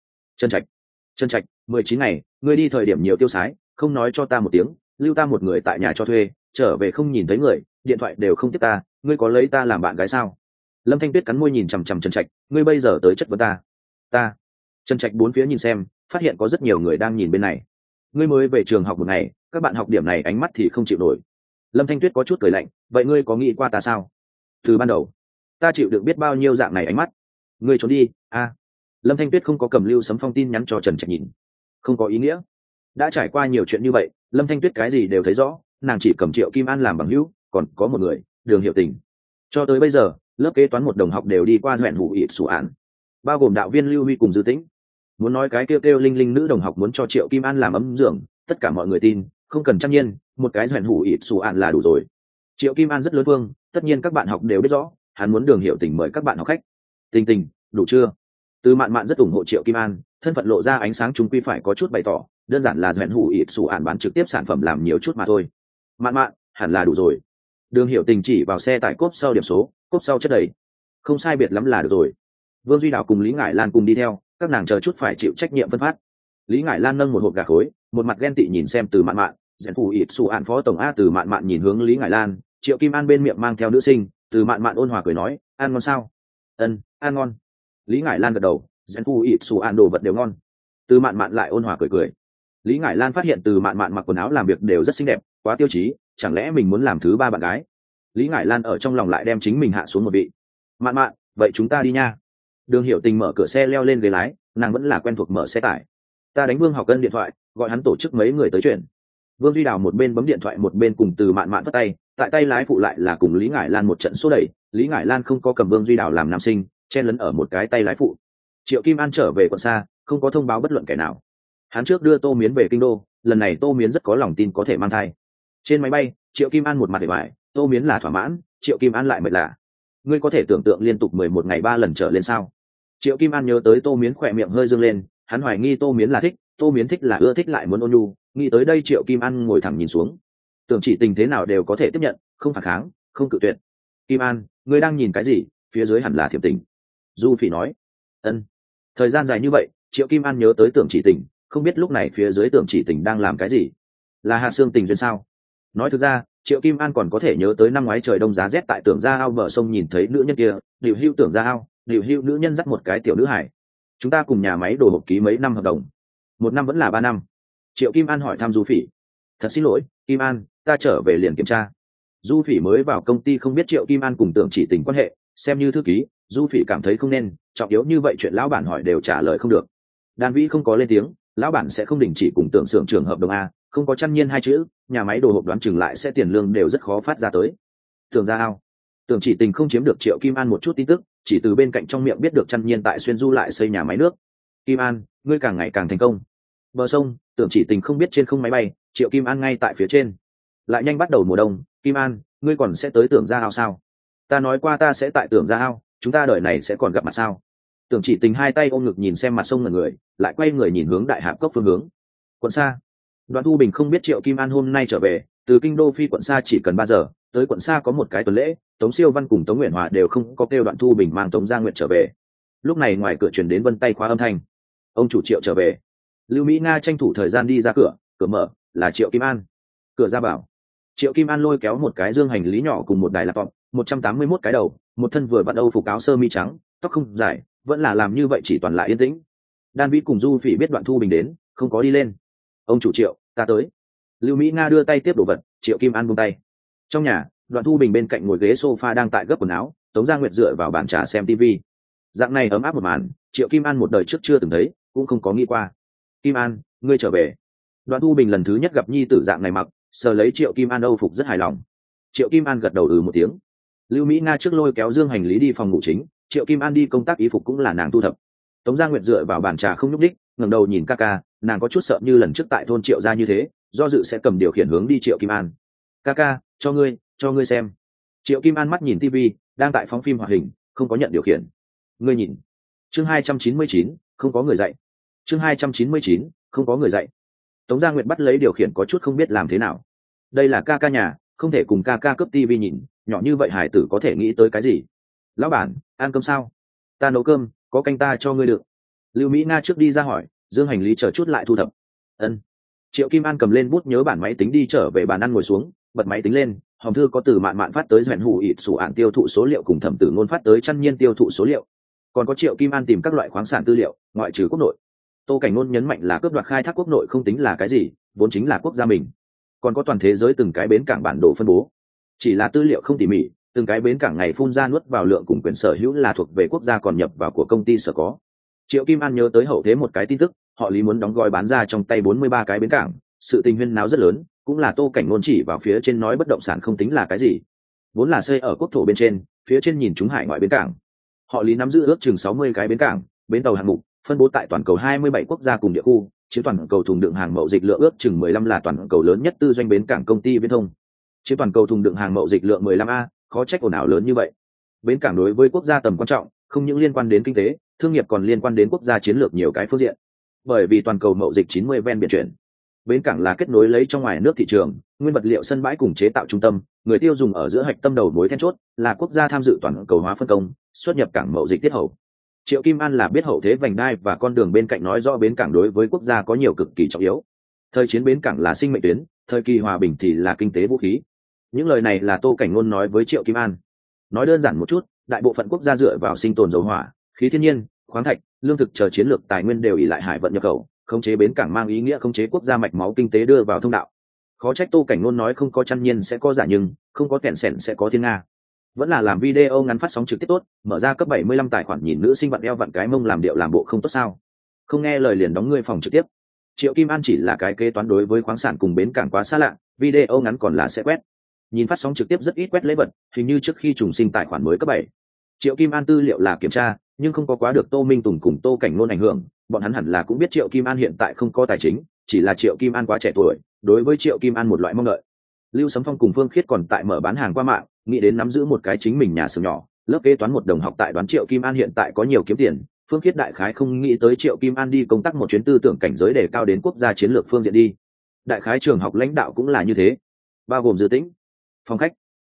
Trần Trạch, 19 ngày, ngươi đi thời điểm nhiều tiêu xái, không nói cho ta một tiếng, lưu ta một người tại nhà cho thuê, trở về không nhìn thấy người, điện thoại đều không tiếp ta, ngươi có lấy ta làm bạn gái sao? Lâm Thanh Tuyết cắn môi nhìn chằm chằm Trần Trạch, ngươi bây giờ tới chất vấn ta. Trần Trạch bốn phía nhìn xem, phát hiện có rất nhiều người đang nhìn bên này. Ngươi mới về trường học một ngày, các bạn học điểm này ánh mắt thì không chịu nổi. Lâm Thanh Tuyết có chút cười lạnh, vậy ngươi có nghĩ qua ta sao? Từ ban đầu ta chịu được biết bao nhiêu dạng này ánh mắt. Ngươi trốn đi. Lâm Thanh Tuyết không có cầm Lưu Sấm Phong tin nhắn cho Trần Trạch nhìn, không có ý nghĩa. Đã trải qua nhiều chuyện như vậy, Lâm Thanh Tuyết cái gì đều thấy rõ, nàng chỉ cầm Triệu Kim An làm bằng hữu, còn có một người, Đường Hiệu Tình. Cho tới bây giờ, lớp kế toán một đồng học đều đi qua duyện hủ ịp sủ án, bao gồm đạo viên Lưu Huy cùng Dư Tĩnh. Muốn nói cái kêu linh linh nữ đồng học muốn cho Triệu Kim An làm ấm giường, tất cả mọi người tin, không cần trăm nhiên, một cái duyện hủ ịp sủ án là đủ rồi. Triệu Kim An rất lớn phương, tất nhiên các bạn học đều biết rõ, hắn muốn Đường Hiệu Tình mời các bạn học khách. Tình, đủ chưa? Từ Mạn Mạn rất ủng hộ Triệu Kim An, thân phận lộ ra ánh sáng, chúng quy phải có chút bày tỏ, đơn giản là duyện hủ ịp sủ án bán trực tiếp sản phẩm làm nhiều chút mà thôi. Mạn, hẳn là đủ rồi. Đường Hiểu Tình chỉ vào xe tải cốp sau điểm số, cốp sau chất đầy, không sai biệt lắm là được rồi. Vương Duy Đào cùng Lý Ngải Lan cùng đi theo, các nàng chờ chút phải chịu trách nhiệm phân phát. Lý Ngải Lan nâng một hộp gà khối, một mặt ghen tị nhìn xem Từ Mạn, dẹn phủ ịt sụ ạn phó tổng a. Từ Mạn nhìn hướng Lý Ngải Lan, Triệu Kim An bên miệng mang theo nữ sinh. Từ Mạn ôn hòa cười nói, ăn ngon sao? Ân, ăn ngon. Lý Ngải Lan gật đầu, dẹn phủ ịt sụ ạn đồ vật đều ngon. Từ Mạn lại ôn hòa cười. Lý Ngải Lan phát hiện Từ Mạn mặc quần áo làm việc đều rất xinh đẹp, quá tiêu chí, chẳng lẽ mình muốn làm thứ ba bạn gái? Lý Ngải Lan ở trong lòng lại đem chính mình hạ xuống một vị. Mạn, vậy chúng ta đi nha. Đường Hiểu Tình mở cửa xe leo lên ghế lái, nàng vẫn là quen thuộc mở xe tải. Ta đánh Vương Học Cân điện thoại, gọi hắn tổ chức mấy người tới chuyện. Vương Duy Đào một bên bấm điện thoại một bên cùng Từ Mạn vất tay, tại tay lái phụ lại là cùng Lý Ngải Lan một trận xô đẩy. Lý Ngải Lan không có cầm Vương Duy Đào làm nam sinh, chen lấn ở một cái tay lái phụ. Triệu Kim An trở về quận xa, không có thông báo bất luận kẻ nào. Hắn trước đưa Tô Miến về kinh đô, lần này Tô Miến rất có lòng tin có thể mang thai. Trên máy bay, Triệu Kim An một mặt để bài, Tô Miến là thỏa mãn, Triệu Kim An lại mệt lạ. Ngươi có thể tưởng tượng liên tục 11 ngày 3 lần trở lên sao? Triệu Kim An nhớ tới Tô Miến khỏe miệng hơi dương lên, hắn hoài nghi Tô Miến là thích, Tô Miến thích là ưa thích lại muốn ôn nhu, nghĩ tới đây Triệu Kim An ngồi thẳng nhìn xuống. Tưởng chỉ tình thế nào đều có thể tiếp nhận, không phản kháng, không cự tuyệt. Kim An, ngươi đang nhìn cái gì? Phía dưới hẳn là Thiểm Tình. Du Phỉ nói. Ân. Thời gian dài như vậy, Triệu Kim An nhớ tới Tưởng Chỉ Tình, không biết lúc này phía dưới Tưởng Chỉ Tình đang làm cái gì. Là hạ xương tình duyên sao? Nói thực ra, Triệu Kim An còn có thể nhớ tới năm ngoái trời đông giá rét tại Tưởng Gia Ao bờ sông nhìn thấy nữ nhân kia, Điều Hưu Tưởng Gia Ao, Điều Hưu nữ nhân dắt một cái tiểu nữ hải. Chúng ta cùng nhà máy đồ hộp ký mấy năm hợp đồng. 1 năm vẫn là 3 năm. Triệu Kim An hỏi thăm Du Phỉ. Thật xin lỗi, Kim An, ta trở về liền kiểm tra. Du Phỉ mới vào công ty không biết Triệu Kim An cùng Tưởng Chỉ Tình quan hệ, xem như thư ký, Du Phỉ cảm thấy không nên trọng yếu như vậy chuyện lão bản hỏi đều trả lời không được. Đan Vĩ không có lên tiếng, lão bản sẽ không đình chỉ cùng Tưởng xưởng trường hợp đồng a, không có chăn nhiên hai chữ, nhà máy đồ hộp đoán chừng lại sẽ tiền lương đều rất khó phát ra tới. Tưởng Gia Ao, Tưởng Chỉ Tình không chiếm được Triệu Kim An một chút tin tức, chỉ từ bên cạnh trong miệng biết được chăn nhiên tại xuyên du lại xây nhà máy nước. Kim An, ngươi càng ngày càng thành công. Bờ sông, Tưởng Chỉ Tình không biết trên không máy bay, Triệu Kim An ngay tại phía trên. Lại nhanh bắt đầu mùa đông, Kim An, ngươi còn sẽ tới Tưởng Gia Ao sao? Ta nói qua ta sẽ tại Tưởng Gia Ao, chúng ta đời này sẽ còn gặp mặt sao? Tưởng Chỉ Tình hai tay ôm ngực nhìn xem mặt sông ngẩn người, lại quay người nhìn hướng đại hạp cốc phương hướng. Quận Sa. Đoàn Thu Bình không biết Triệu Kim An hôm nay trở về, từ kinh đô phi quận Sa chỉ cần 3 giờ, tới quận Sa có một cái tuần lễ, Tống Siêu Văn cùng Tống Nguyện Hòa đều không có kêu Đoạn Thu Bình mang Tống Gia Nguyệt trở về. Lúc này ngoài cửa truyền đến vân tay khóa âm thanh. Ông chủ Triệu trở về. Lưu Mỹ Nga tranh thủ thời gian đi ra cửa, cửa mở, là Triệu Kim An. Cửa ra bảo. Triệu Kim An lôi kéo một cái dương hành lý nhỏ cùng một đài laptop, 181 cái đầu, một thân vừa vặn Âu phục áo sơ mi trắng, tóc không dài, vẫn là làm như vậy chỉ toàn lại yên tĩnh. Đan Vĩ cùng Du Phỉ biết Đoạn Thu Bình đến, không có đi lên. Ông chủ Triệu, ta tới. Lưu Mỹ Nga đưa tay tiếp đồ vật, Triệu Kim An buông tay. Trong nhà, Đoạn Thu Bình bên cạnh ngồi ghế sofa đang tại gấp quần áo, Tống Gia Nguyệt dựa vào bàn trà xem TV. Dạng này ấm áp một màn, Triệu Kim An một đời trước chưa từng thấy, cũng không có nghĩ qua. Kim An, ngươi trở về. Đoạn Thu Bình lần thứ nhất gặp nhi tử dạng này mặc, sờ lấy Triệu Kim An âu phục rất hài lòng. Triệu Kim An gật đầu một tiếng. Lưu Mỹ Nga trước lôi kéo dương hành lý đi phòng ngủ chính, Triệu Kim An đi công tác y phục cũng là nàng thu thập. Tống Gia Nguyệt dựa vào bàn trà không nhúc đích, ngẩng đầu nhìn ca, nàng có chút sợ như lần trước tại thôn Triệu gia như thế, do dự sẽ cầm điều khiển hướng đi Triệu Kim An. Ca, cho ngươi xem. Triệu Kim An mắt nhìn TV, đang tại phóng phim hoạt hình, không có nhận điều khiển. Ngươi nhìn. Chương 299, không có người dạy. Chương 299, không có người dạy. Tống Gia Nguyệt bắt lấy điều khiển có chút không biết làm thế nào. Đây là ca nhà, không thể cùng ca cướp TV nhìn, nhỏ như vậy hải tử có thể nghĩ tới cái gì? Lão bản, ăn cơm sao? Ta nấu cơm, có canh ta cho ngươi được. Lưu Mỹ Nga trước đi ra hỏi, dương hành lý chờ chút lại thu thập. Ân. Triệu Kim An cầm lên bút nhớ bản máy tính đi trở về bàn ăn ngồi xuống, bật máy tính lên, hòm thư có từ mạn phát tới Doãn Hủ ịt sủ ạn tiêu thụ số liệu cùng Thẩm Tử Ngôn phát tới Chăn Nhiên tiêu thụ số liệu. Còn có Triệu Kim An tìm các loại khoáng sản tư liệu, ngoại trừ quốc nội. Tô Cảnh Ngôn nhấn mạnh là cướp đoạt khai thác quốc nội không tính là cái gì, vốn chính là quốc gia mình. Còn có toàn thế giới từng cái bến cảng bản đồ phân bố, chỉ là tư liệu không tỉ mỉ, từng cái bến cảng ngày phun ra nuốt vào lượng cùng quyền sở hữu là thuộc về quốc gia còn nhập vào của công ty sở có. Triệu Kim An nhớ tới hậu thế một cái tin tức, họ Lý muốn đóng gói bán ra trong tay 43 cái bến cảng, sự tình huyên náo rất lớn, cũng là Tô Cảnh Ngôn chỉ vào phía trên nói bất động sản không tính là cái gì, vốn là xây ở quốc thổ bên trên, phía trên nhìn chúng hải ngoại bến cảng. Họ Lý nắm giữ ước chừng 60 cái bến cảng, bến tàu hạng mục, phân bố tại toàn cầu 27 quốc gia cùng địa khu, chiếm toàn cầu thùng đựng hàng mậu dịch lượng ước chừng 15 là toàn cầu lớn nhất tư doanh bến cảng công ty viễn thông. Chiếm toàn cầu thùng đựng hàng mậu dịch lượng 15A, khó trách ồn ào lớn như vậy. Bến cảng đối với quốc gia tầm quan trọng, không những liên quan đến kinh tế, thương nghiệp còn liên quan đến quốc gia chiến lược nhiều cái phương diện. Bởi vì toàn cầu mậu dịch 90 ven biển chuyển, bến cảng là kết nối lấy trong ngoài nước thị trường, nguyên vật liệu sân bãi cùng chế tạo trung tâm, người tiêu dùng ở giữa hạch tâm đầu mối then chốt, là quốc gia tham dự toàn cầu hóa phân công, xuất nhập cảng mậu dịch tiết hậu. Triệu Kim An là biết hậu thế vành đai và con đường bên cạnh nói rõ bến cảng đối với quốc gia có nhiều cực kỳ trọng yếu. Thời chiến bến cảng là sinh mệnh tuyến, thời kỳ hòa bình thì là kinh tế vũ khí. Những lời này là Tô Cảnh Ngôn nói với Triệu Kim An. Nói đơn giản một chút, đại bộ phận quốc gia dựa vào sinh tồn dầu hỏa, khí thiên nhiên, khoáng thạch, lương thực chờ chiến lược tài nguyên đều ỷ lại hải vận nhập khẩu, khống chế bến cảng mang ý nghĩa khống chế quốc gia mạch máu kinh tế đưa vào thông đạo. Khó trách Tô Cảnh Ngôn nói không có Chăn Nhiên sẽ có Giả Nhưng, không có Kẹn Sẻn sẽ có Thiên Nga. Vẫn là làm video ngắn phát sóng trực tiếp tốt, mở ra cấp 75 tài khoản nhìn nữ sinh vặn eo vặn cái mông làm điệu làm bộ không tốt sao? Không nghe lời liền đóng ngươi phòng trực tiếp. Triệu Kim An chỉ là cái kế toán đối với khoáng sản cùng bến cảng quá xa lạ, video ngắn còn là sẽ quét. Nhìn phát sóng trực tiếp rất ít quét lấy vật, hình như trước khi trùng sinh tài khoản mới cấp 7. Triệu Kim An tư liệu là kiểm tra, nhưng không có quá được Tô Minh Tùng cùng Tô Cảnh Ngôn ảnh hưởng, bọn hắn hẳn là cũng biết Triệu Kim An hiện tại không có tài chính, chỉ là Triệu Kim An quá trẻ tuổi, đối với Triệu Kim An một loại mong đợi. Lưu Sấm Phong cùng Phương Khiết còn tại mở bán hàng qua mạng, nghĩ đến nắm giữ một cái chính mình nhà xưởng nhỏ, lớp kế toán một đồng học tại đoán Triệu Kim An hiện tại có nhiều kiếm tiền. Phương Khiết đại khái không nghĩ tới Triệu Kim An đi công tác một chuyến tư tưởng cảnh giới để cao đến quốc gia chiến lược phương diện đi. Đại khái trường học lãnh đạo cũng là như thế, bao gồm Dư Tĩnh. Phòng khách,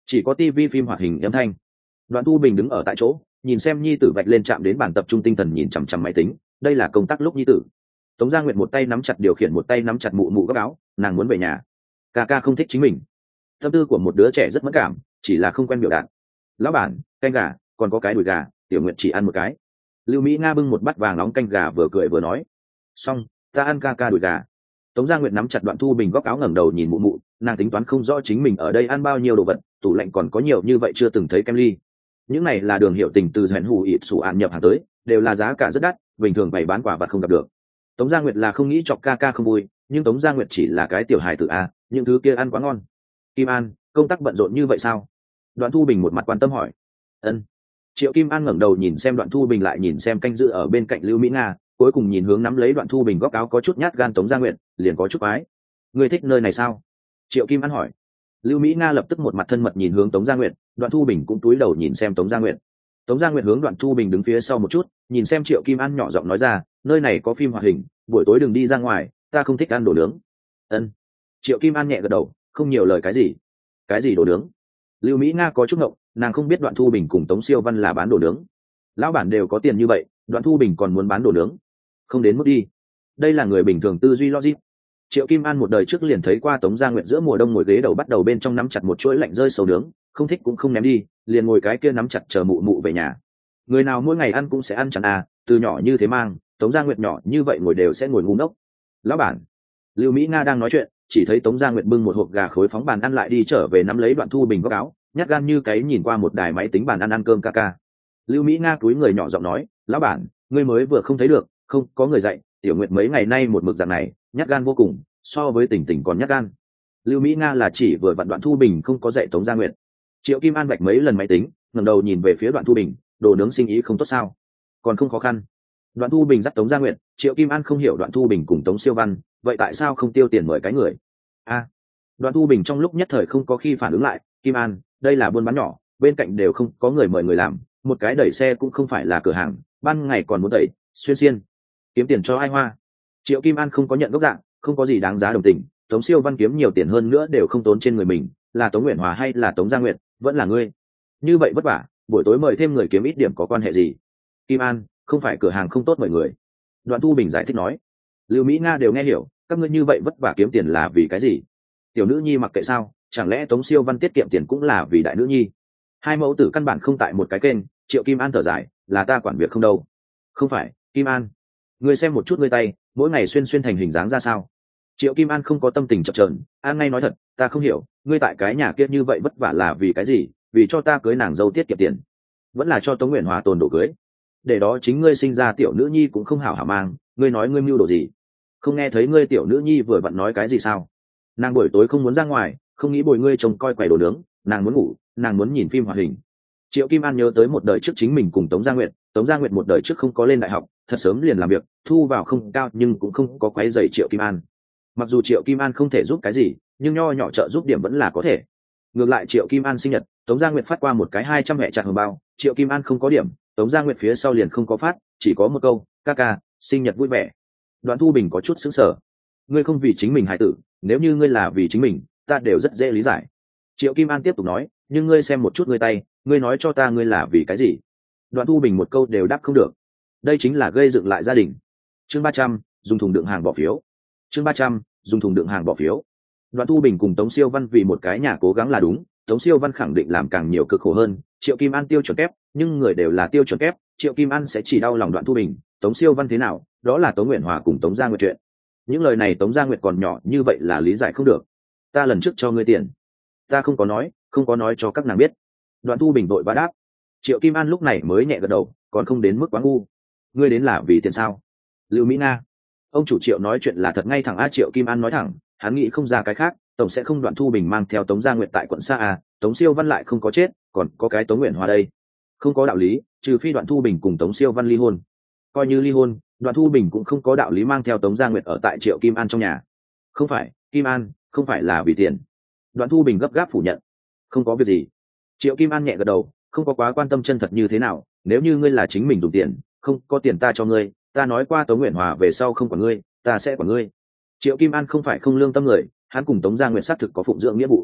chỉ có tivi phim hoạt hình âm thanh. Đoạn Thu Bình đứng ở tại chỗ, nhìn xem nhi tử vạch lên chạm đến bàn tập trung tinh thần nhìn chằm chằm máy tính, đây là công tác lúc nhi tử. Tống Gia Nguyệt một tay nắm chặt điều khiển, một tay nắm chặt mụ mụ góc áo, nàng muốn về nhà. Ca ca không thích chính mình. Tâm tư của một đứa trẻ rất mẫn cảm, chỉ là không quen biểu đạt. Lão bản, canh gà, còn có cái đùi gà, Tiểu Nguyệt chỉ ăn một cái. Lưu Mỹ Nga bưng một bát vàng nóng canh gà vừa cười vừa nói. Xong, ta ăn ca ca đùi gà. Tống Gia Nguyệt nắm chặt Đoạn Thu Bình góc áo ngẩng đầu nhìn mụ mụ, nàng tính toán không rõ chính mình ở đây ăn bao nhiêu đồ vật, tủ lạnh còn có nhiều như vậy chưa từng thấy kem ly. Những này là đường hiệu tình từ Dẹn Hủ ịt sủ ạn nhập hàng tới, đều là giá cả rất đắt, bình thường bày bán quả vật không gặp được. Tống Gia Nguyệt là không nghĩ chọc ca ca không vui, nhưng Tống Gia Nguyệt chỉ là cái tiểu hài tử a, những thứ kia ăn quá ngon. Kim An, công tác bận rộn như vậy sao? Đoạn Thu Bình một mặt quan tâm hỏi. Ân. Triệu Kim An ngẩng đầu nhìn xem Đoạn Thu Bình lại nhìn xem canh giữ ở bên cạnh Lưu Mỹ Nga, cuối cùng nhìn hướng nắm lấy Đoạn Thu Bình góc áo có chút nhát gan Tống Gia Nguyệt, liền có chút ái. Ngươi thích nơi này sao? Triệu Kim An hỏi. Lưu Mỹ Nga lập tức một mặt thân mật nhìn hướng Tống Gia Nguyệt, Đoạn Thu Bình cũng cúi đầu nhìn xem Tống Gia Nguyệt. Tống Gia Nguyệt hướng Đoạn Thu Bình đứng phía sau một chút, nhìn xem Triệu Kim An nhỏ giọng nói ra, nơi này có phim hoạt hình, buổi tối đừng đi ra ngoài, ta không thích ăn đồ nướng. Ân. Triệu Kim An nhẹ gật đầu, không nhiều lời cái gì. Cái gì đồ nướng? Lưu Mỹ Nga có chút ngộng, nàng không biết Đoạn Thu Bình cùng Tống Siêu Văn là bán đồ nướng. Lão bản đều có tiền như vậy, Đoạn Thu Bình còn muốn bán đồ nướng, không đến mức đi. Đây là người bình thường tư duy logic. Triệu Kim An một đời trước liền thấy qua Tống Gia Nguyệt giữa mùa đông ngồi ghế đầu bắt đầu bên trong nắm chặt một chuỗi lạnh rơi sầu nướng, không thích cũng không ném đi, liền ngồi cái kia nắm chặt chờ mụ mụ về nhà. Người nào mỗi ngày ăn cũng sẽ ăn chẳng à, từ nhỏ như thế mang, Tống Gia Nguyệt nhỏ như vậy ngồi đều sẽ ngồi ngu ngốc. Lão bản. Lưu Mỹ Nga đang nói chuyện, chỉ thấy Tống Gia Nguyệt bưng một hộp gà khối phóng bàn ăn lại đi trở về nắm lấy Đoạn Thu Bình góc áo, nhát gan như cái nhìn qua một đài máy tính bàn ăn cơm ca ca. Lưu Mỹ Nga cúi người nhỏ giọng nói, lão bản, ngươi mới vừa không thấy được, không có người dạy, Tiểu Nguyệt mấy ngày nay một mực dạng này, nhát gan vô cùng, so với Tỉnh Tỉnh còn nhát gan. Lưu Mỹ Nga là chỉ vừa vặn Đoạn Thu Bình không có dạy Tống Gia Nguyệt. Triệu Kim An vạch mấy lần máy tính, ngẩng đầu nhìn về phía Đoạn Thu Bình, đồ nướng sinh ý không tốt sao? Còn không khó khăn. Đoạn Thu Bình dắt Tống Gia Nguyệt, Triệu Kim An không hiểu Đoạn Thu Bình cùng Tống Siêu Văn, vậy tại sao không tiêu tiền mời cái người? A. Đoạn Thu Bình trong lúc nhất thời không có khi phản ứng lại, Kim An, đây là buôn bán nhỏ, bên cạnh đều không có người mời người làm, một cái đẩy xe cũng không phải là cửa hàng, ban ngày còn muốn đẩy, xuyên xiên, kiếm tiền cho ai hoa. Triệu Kim An không có nhận gốc dạng, không có gì đáng giá đồng tình, Tống Siêu Văn kiếm nhiều tiền hơn nữa đều không tốn trên người mình, là Tống Nguyện Hòa hay là Tống Gia Nguyệt, vẫn là ngươi. Như vậy vất vả, buổi tối mời thêm người kiếm ít điểm có quan hệ gì? Kim An, không phải cửa hàng không tốt mời người. Đoạn Thu Bình giải thích nói. Lưu Mỹ Nga đều nghe hiểu, các ngươi như vậy vất vả kiếm tiền là vì cái gì? Tiểu nữ nhi mặc kệ sao, chẳng lẽ Tống Siêu Văn tiết kiệm tiền cũng là vì đại nữ nhi? Hai mẫu tử căn bản không tại một cái kênh. Triệu Kim An thở dài, là ta quản việc không đâu. Không phải, Kim An, ngươi xem một chút ngươi tay, mỗi ngày xuyên xuyên thành hình dáng ra sao? Triệu Kim An không có tâm tình chập chờn, an ngay nói thật, ta không hiểu, ngươi tại cái nhà kia như vậy vất vả là vì cái gì? Vì cho ta cưới nàng dâu tiết kiệm tiền, vẫn là cho Tống Nguyện Hòa tồn đồ cưới? Để đó chính ngươi sinh ra tiểu nữ nhi cũng không hảo hảo mang, ngươi nói ngươi mưu đồ gì? Không nghe thấy ngươi tiểu nữ nhi vừa vặn nói cái gì sao? Nàng buổi tối không muốn ra ngoài, không nghĩ bồi ngươi trông coi quầy đồ nướng, nàng muốn ngủ, nàng muốn nhìn phim hoạt hình. Triệu Kim An nhớ tới một đời trước chính mình cùng Tống Gia Nguyệt, Tống Gia Nguyệt một đời trước không có lên đại học, thật sớm liền làm việc, thu vào không cao nhưng cũng không có quấy rầy Triệu Kim An. Mặc dù Triệu Kim An không thể giúp cái gì, nhưng nho nhỏ trợ giúp điểm vẫn là có thể. Ngược lại Triệu Kim An sinh nhật, Tống Gia Nguyệt phát qua một cái 200 mẹ chặt hồng bao, Triệu Kim An không có điểm, Tống Gia Nguyệt phía sau liền không có phát, chỉ có một câu, ca ca, sinh nhật vui vẻ. Đoạn Thu Bình có chút sững sờ. Ngươi không vì chính mình hài tử, nếu như ngươi là vì chính mình, ta đều rất dễ lý giải. Triệu Kim An tiếp tục nói, nhưng ngươi xem một chút ngươi tay, ngươi nói cho ta ngươi là vì cái gì? Đoạn Thu Bình một câu đều đáp không được. Đây chính là gây dựng lại gia đình. Chương 300, dùng thùng đựng hàng bỏ phiếu. Chương 300, dùng thùng đựng hàng bỏ phiếu. Đoạn Thu Bình cùng Tống Siêu Văn vì một cái nhà cố gắng là đúng, Tống Siêu Văn khẳng định làm càng nhiều cực khổ hơn, Triệu Kim An tiêu chuẩn kép, nhưng người đều là tiêu chuẩn kép, Triệu Kim An sẽ chỉ đau lòng Đoạn Thu Bình, Tống Siêu Văn thế nào, đó là Tống Nguyện Hòa cùng Tống Gia Nguyệt chuyện. Những lời này Tống Gia Nguyệt còn nhỏ như vậy là lý giải không được. Ta lần trước cho ngươi tiền, ta không có nói cho các nàng biết. Đoạn Thu Bình vội vã đáp. Triệu Kim An lúc này mới nhẹ gật đầu, còn không đến mức quá ngu. Ngươi đến là vì tiền sao? Lưu Mỹ Nga, ông chủ Triệu nói chuyện là thật ngay thẳng. A Triệu Kim An nói thẳng, hắn nghĩ không ra cái khác, tổng sẽ không Đoạn Thu Bình mang theo Tống Gia Nguyệt tại quận xa à, Tống Siêu Văn lại không có chết, còn có cái Tống Nguyện Hòa đây. Không có đạo lý, trừ phi Đoạn Thu Bình cùng Tống Siêu Văn ly hôn. Coi như ly hôn, Đoạn Thu Bình cũng không có đạo lý mang theo Tống Gia Nguyệt ở tại Triệu Kim An trong nhà. Không phải, Kim An, không phải là vì tiền. Đoạn Thu Bình gấp gáp phủ nhận. Không có việc gì. Triệu Kim An nhẹ gật đầu, không có quá quan tâm chân thật như thế nào, nếu như ngươi là chính mình dùng tiền, không có tiền ta cho ngươi, ta nói qua Tống Nguyện Hòa về sau không quản ngươi, ta sẽ quản ngươi. Triệu Kim An không phải không lương tâm người, hắn cùng Tống Gia Nguyệt xác thực có phụng dưỡng nghĩa vụ.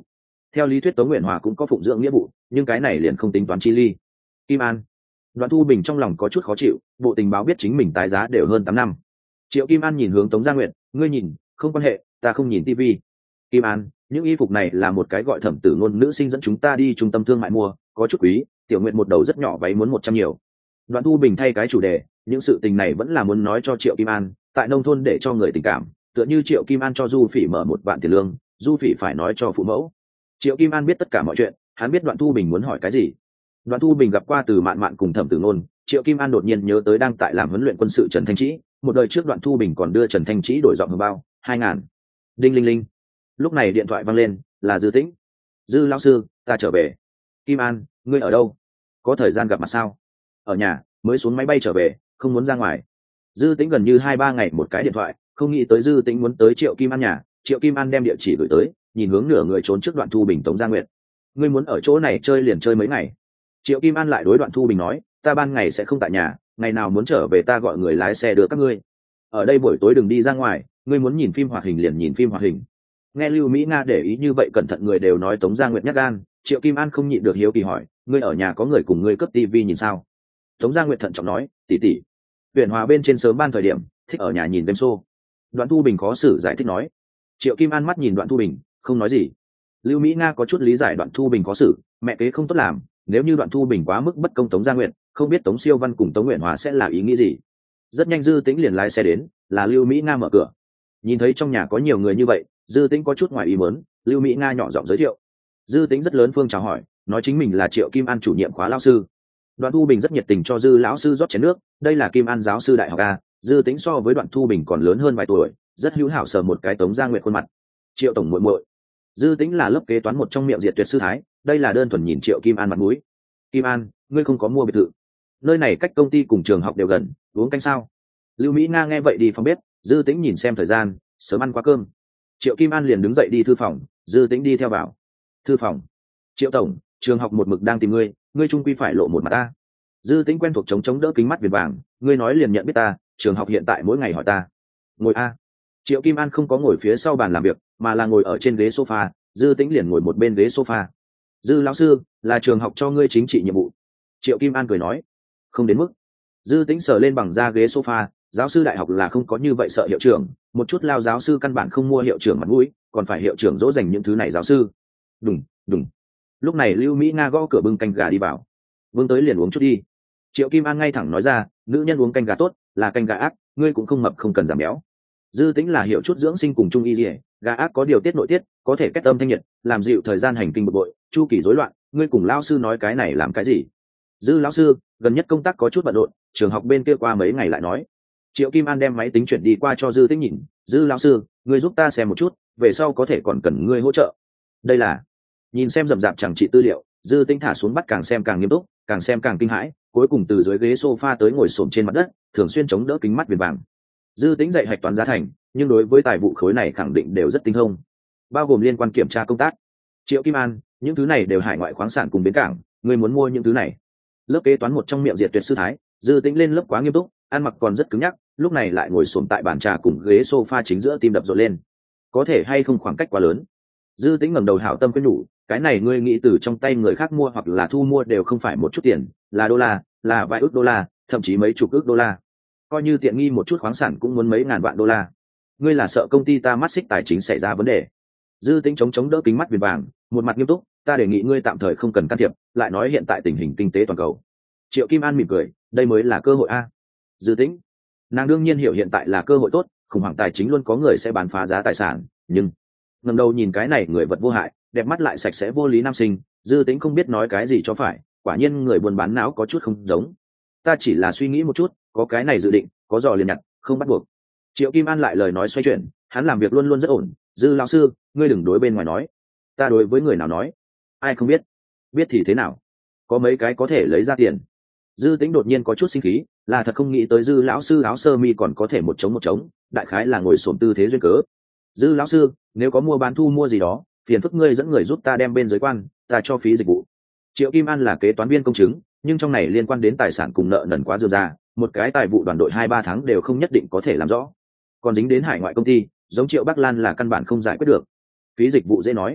theo lý thuyết Tống Nguyện Hòa cũng có phụng dưỡng nghĩa vụ, nhưng cái này liền không tính toán chi ly. Kim An. Đoạn Thu Bình trong lòng có chút khó chịu, bộ tình báo biết chính mình tái giá đều hơn 8 năm. Triệu Kim An nhìn hướng Tống Gia Nguyệt, ngươi nhìn, không quan hệ, ta không nhìn tivi. Kim An, những y phục này là một cái gọi Thẩm Tử Ngôn nữ sinh dẫn chúng ta đi trung tâm thương mại mua, có chút quý, Tiểu Nguyệt một đầu rất nhỏ váy muốn 100 nhiều. Đoạn Thu Bình thay cái chủ đề, những sự tình này vẫn là muốn nói cho Triệu Kim An, tại nông thôn để cho người tình cảm, tựa như Triệu Kim An cho Du Phỉ mở 1 vạn tiền lương, Du Phỉ phải nói cho phụ mẫu. Triệu Kim An biết tất cả mọi chuyện, hắn biết Đoạn Thu Bình muốn hỏi cái gì. Đoạn Thu Bình gặp qua Từ Mạn Mạn cùng Thẩm Tử Ngôn, Triệu Kim An đột nhiên nhớ tới đang tại làm huấn luyện quân sự Trần Thanh Trĩ, một đời trước Đoạn Thu Bình còn đưa Trần Thanh Trĩ đổi giọng hồng bao 2000. Đinh linh linh. Lúc này điện thoại vang lên, là Dư Tĩnh. Dư lão sư, ta trở về. Kim An, ngươi ở đâu? Có thời gian gặp mặt sao? Ở nhà, mới xuống máy bay trở về, không muốn ra ngoài. Dư Tĩnh gần như 2-3 ngày một cái điện thoại, không nghĩ tới Dư Tĩnh muốn tới Triệu Kim An nhà. Triệu Kim An đem địa chỉ gửi tới, nhìn hướng nửa người trốn trước Đoạn Thu Bình Tống Gia Nguyệt. Ngươi muốn ở chỗ này chơi liền chơi mấy ngày. Triệu Kim An lại đối Đoạn Thu Bình nói, ta ban ngày sẽ không tại nhà, ngày nào muốn trở về ta gọi người lái xe đưa các ngươi. Ở đây buổi tối đừng đi ra ngoài, ngươi muốn nhìn phim hoạt hình liền nhìn phim hoạt hình. Nghe Lưu Mỹ Nga để ý như vậy, cẩn thận người đều nói Tống Gia Nguyệt nhát gan. Triệu Kim An không nhịn được hiếu kỳ hỏi, ngươi ở nhà có người cùng ngươi cấp tivi nhìn sao? Tống Gia Nguyệt thận trọng nói, tỷ tỷ, Huyền Hòa bên trên sớm ban thời điểm thích ở nhà nhìn game show. Đoạn Thu Bình khó xử giải thích nói. Triệu Kim An mắt nhìn Đoạn Thu Bình, không nói gì. Lưu Mỹ Nga có chút lý giải Đoạn Thu Bình khó xử, mẹ kế không tốt làm, nếu như Đoạn Thu Bình quá mức bất công Tống Gia Nguyệt, không biết Tống Siêu Văn cùng Tống Nguyện Hòa sẽ là ý nghĩ gì. Rất nhanh Dư Tĩnh liền lái xe đến, là Lưu Mỹ Nga mở cửa. Nhìn thấy trong nhà có nhiều người như vậy, Dư Tĩnh có chút ngoài ý muốn. Lưu Mỹ Nga nhỏ giọng giới thiệu. Dư Tĩnh rất lớn phương chào hỏi, nói chính mình là Triệu Kim An chủ nhiệm khóa lão sư. Đoạn Thu Bình rất nhiệt tình cho Dư lão sư rót chén nước, đây là Kim An giáo sư đại học A. Dư Tĩnh so với Đoạn Thu Bình còn lớn hơn vài tuổi, rất hữu hảo sờ một cái Tống Gia Nguyệt khuôn mặt. Triệu tổng muội muội. Dư Tĩnh là lớp kế toán một trong miệng Diệt Tuyệt sư thái, đây là đơn thuần nhìn Triệu Kim An mặt mũi. Kim An, ngươi không có mua biệt thự? Nơi này cách công ty cùng trường học đều gần, uống canh sao? Lưu Mỹ Nga nghe vậy đi phòng bếp. Dư Tĩnh nhìn xem thời gian, sớm ăn quá cơm. Triệu Kim An liền đứng dậy đi thư phòng, Dư Tĩnh đi theo vào. Thư phòng. Triệu tổng, trường học một mực đang tìm ngươi, ngươi trung quy phải lộ một mặt ta. Dư Tĩnh quen thuộc chống đỡ kính mắt viền vàng, ngươi nói liền nhận biết ta, trường học hiện tại mỗi ngày hỏi ta. Ngồi a. Triệu Kim An không có ngồi phía sau bàn làm việc, mà là ngồi ở trên ghế sofa. Dư Tĩnh liền ngồi một bên ghế sofa. Dư lão sư, là trường học cho ngươi chính trị nhiệm vụ. Triệu Kim An cười nói, không đến mức. Dư Tĩnh sờ lên bằng da ghế sofa, giáo sư đại học là không có như vậy sợ hiệu trưởng, một chút lao giáo sư căn bản không mua hiệu trưởng mặt mũi, còn phải hiệu trưởng dỗ dành những thứ này giáo sư. Đùng, đùng. Lúc này Lưu Mỹ Nga gõ cửa bưng canh gà đi vào. Vương tới liền uống chút đi. Triệu Kim An ngay thẳng nói ra, nữ nhân uống canh gà tốt, là canh gà ác, ngươi cũng không mập không cần giảm béo. Dư Tĩnh là hiệu chút dưỡng sinh cùng trung y liề, gà ác có điều tiết nội tiết, có thể kết âm thanh nhiệt, làm dịu thời gian hành kinh bực bội, chu kỳ rối loạn, ngươi cùng lão sư nói cái này làm cái gì? Dư lão sư, gần nhất công tác có chút bận rộn, trường học bên kia qua mấy ngày lại nói. Triệu Kim An đem máy tính chuyển đi qua cho Dư Tĩnh nhìn, Dư lão sư, ngươi giúp ta xem một chút, về sau có thể còn cần ngươi hỗ trợ. Đây là. Nhìn xem rậm rạp chẳng trị tư liệu, Dư Tĩnh thả xuống bắt càng xem càng nghiêm túc, càng xem càng kinh hãi, cuối cùng từ dưới ghế sofa tới ngồi xổm trên mặt đất, thường xuyên chống đỡ kính mắt viền vàng. Dư Tĩnh dạy hạch toán giá thành, nhưng đối với tài vụ khối này khẳng định đều rất tinh thông, bao gồm liên quan kiểm tra công tác. Triệu Kim An, những thứ này đều hải ngoại khoáng sản cùng bến cảng, ngươi muốn mua những thứ này. Lớp kế toán một trong miệng Diệt Tuyệt sư thái. Dư Tĩnh lên lớp quá nghiêm túc, ăn mặc còn rất cứng nhắc, lúc này lại ngồi xổm tại bàn trà cùng ghế sofa chính giữa, tim đập rộn lên. Có thể hay không khoảng cách quá lớn. Dư Tĩnh ngẩng đầu hảo tâm khuyên nhủ, cái này ngươi nghĩ từ trong tay người khác mua hoặc là thu mua đều không phải một chút tiền, là đô la, là vài ức đô la, thậm chí mấy chục ức đô la. Coi như tiện nghi một chút khoáng sản cũng muốn mấy ngàn vạn đô la. Ngươi là sợ công ty ta mắt xích tài chính xảy ra vấn đề. Dư Tĩnh chống đỡ kính mắt viền vàng, một mặt nghiêm túc, ta đề nghị ngươi tạm thời không cần can thiệp, lại nói hiện tại tình hình kinh tế toàn cầu. Triệu Kim An mỉm cười, đây mới là cơ hội a. Dư Tĩnh, nàng đương nhiên hiểu hiện tại là cơ hội tốt, khủng hoảng tài chính luôn có người sẽ bán phá giá tài sản, nhưng ngẩng đầu nhìn cái này người vật vô hại, đẹp mắt lại sạch sẽ vô lý nam sinh, Dư Tĩnh không biết nói cái gì cho phải, quả nhiên người buôn bán não có chút không giống. Ta chỉ là suy nghĩ một chút, có cái này dự định, có dò liền nhặt, không bắt buộc. Triệu Kim An lại lời nói xoay chuyển, hắn làm việc luôn luôn rất ổn. Dư lão sư, ngươi đừng đối bên ngoài nói. Ta đối với người nào nói? Ai không biết? Biết thì thế nào? Có mấy cái có thể lấy ra tiền. Dư Tĩnh đột nhiên có chút sinh khí, là thật không nghĩ tới Dư lão sư áo sơ mi còn có thể một trống, đại khái là ngồi xổm tư thế duyên cớ. Dư lão sư, nếu có mua bán thu mua gì đó, phiền phức ngươi dẫn người giúp ta đem bên giới quan, ta cho phí dịch vụ. Triệu Kim An là kế toán viên công chứng, nhưng trong này liên quan đến tài sản cùng nợ nần quá rườm rà, một cái tài vụ đoàn đội 2-3 tháng đều không nhất định có thể làm rõ. Còn dính đến hải ngoại công ty, giống Triệu Bắc Lan là căn bản không giải quyết được. Phí dịch vụ dễ nói.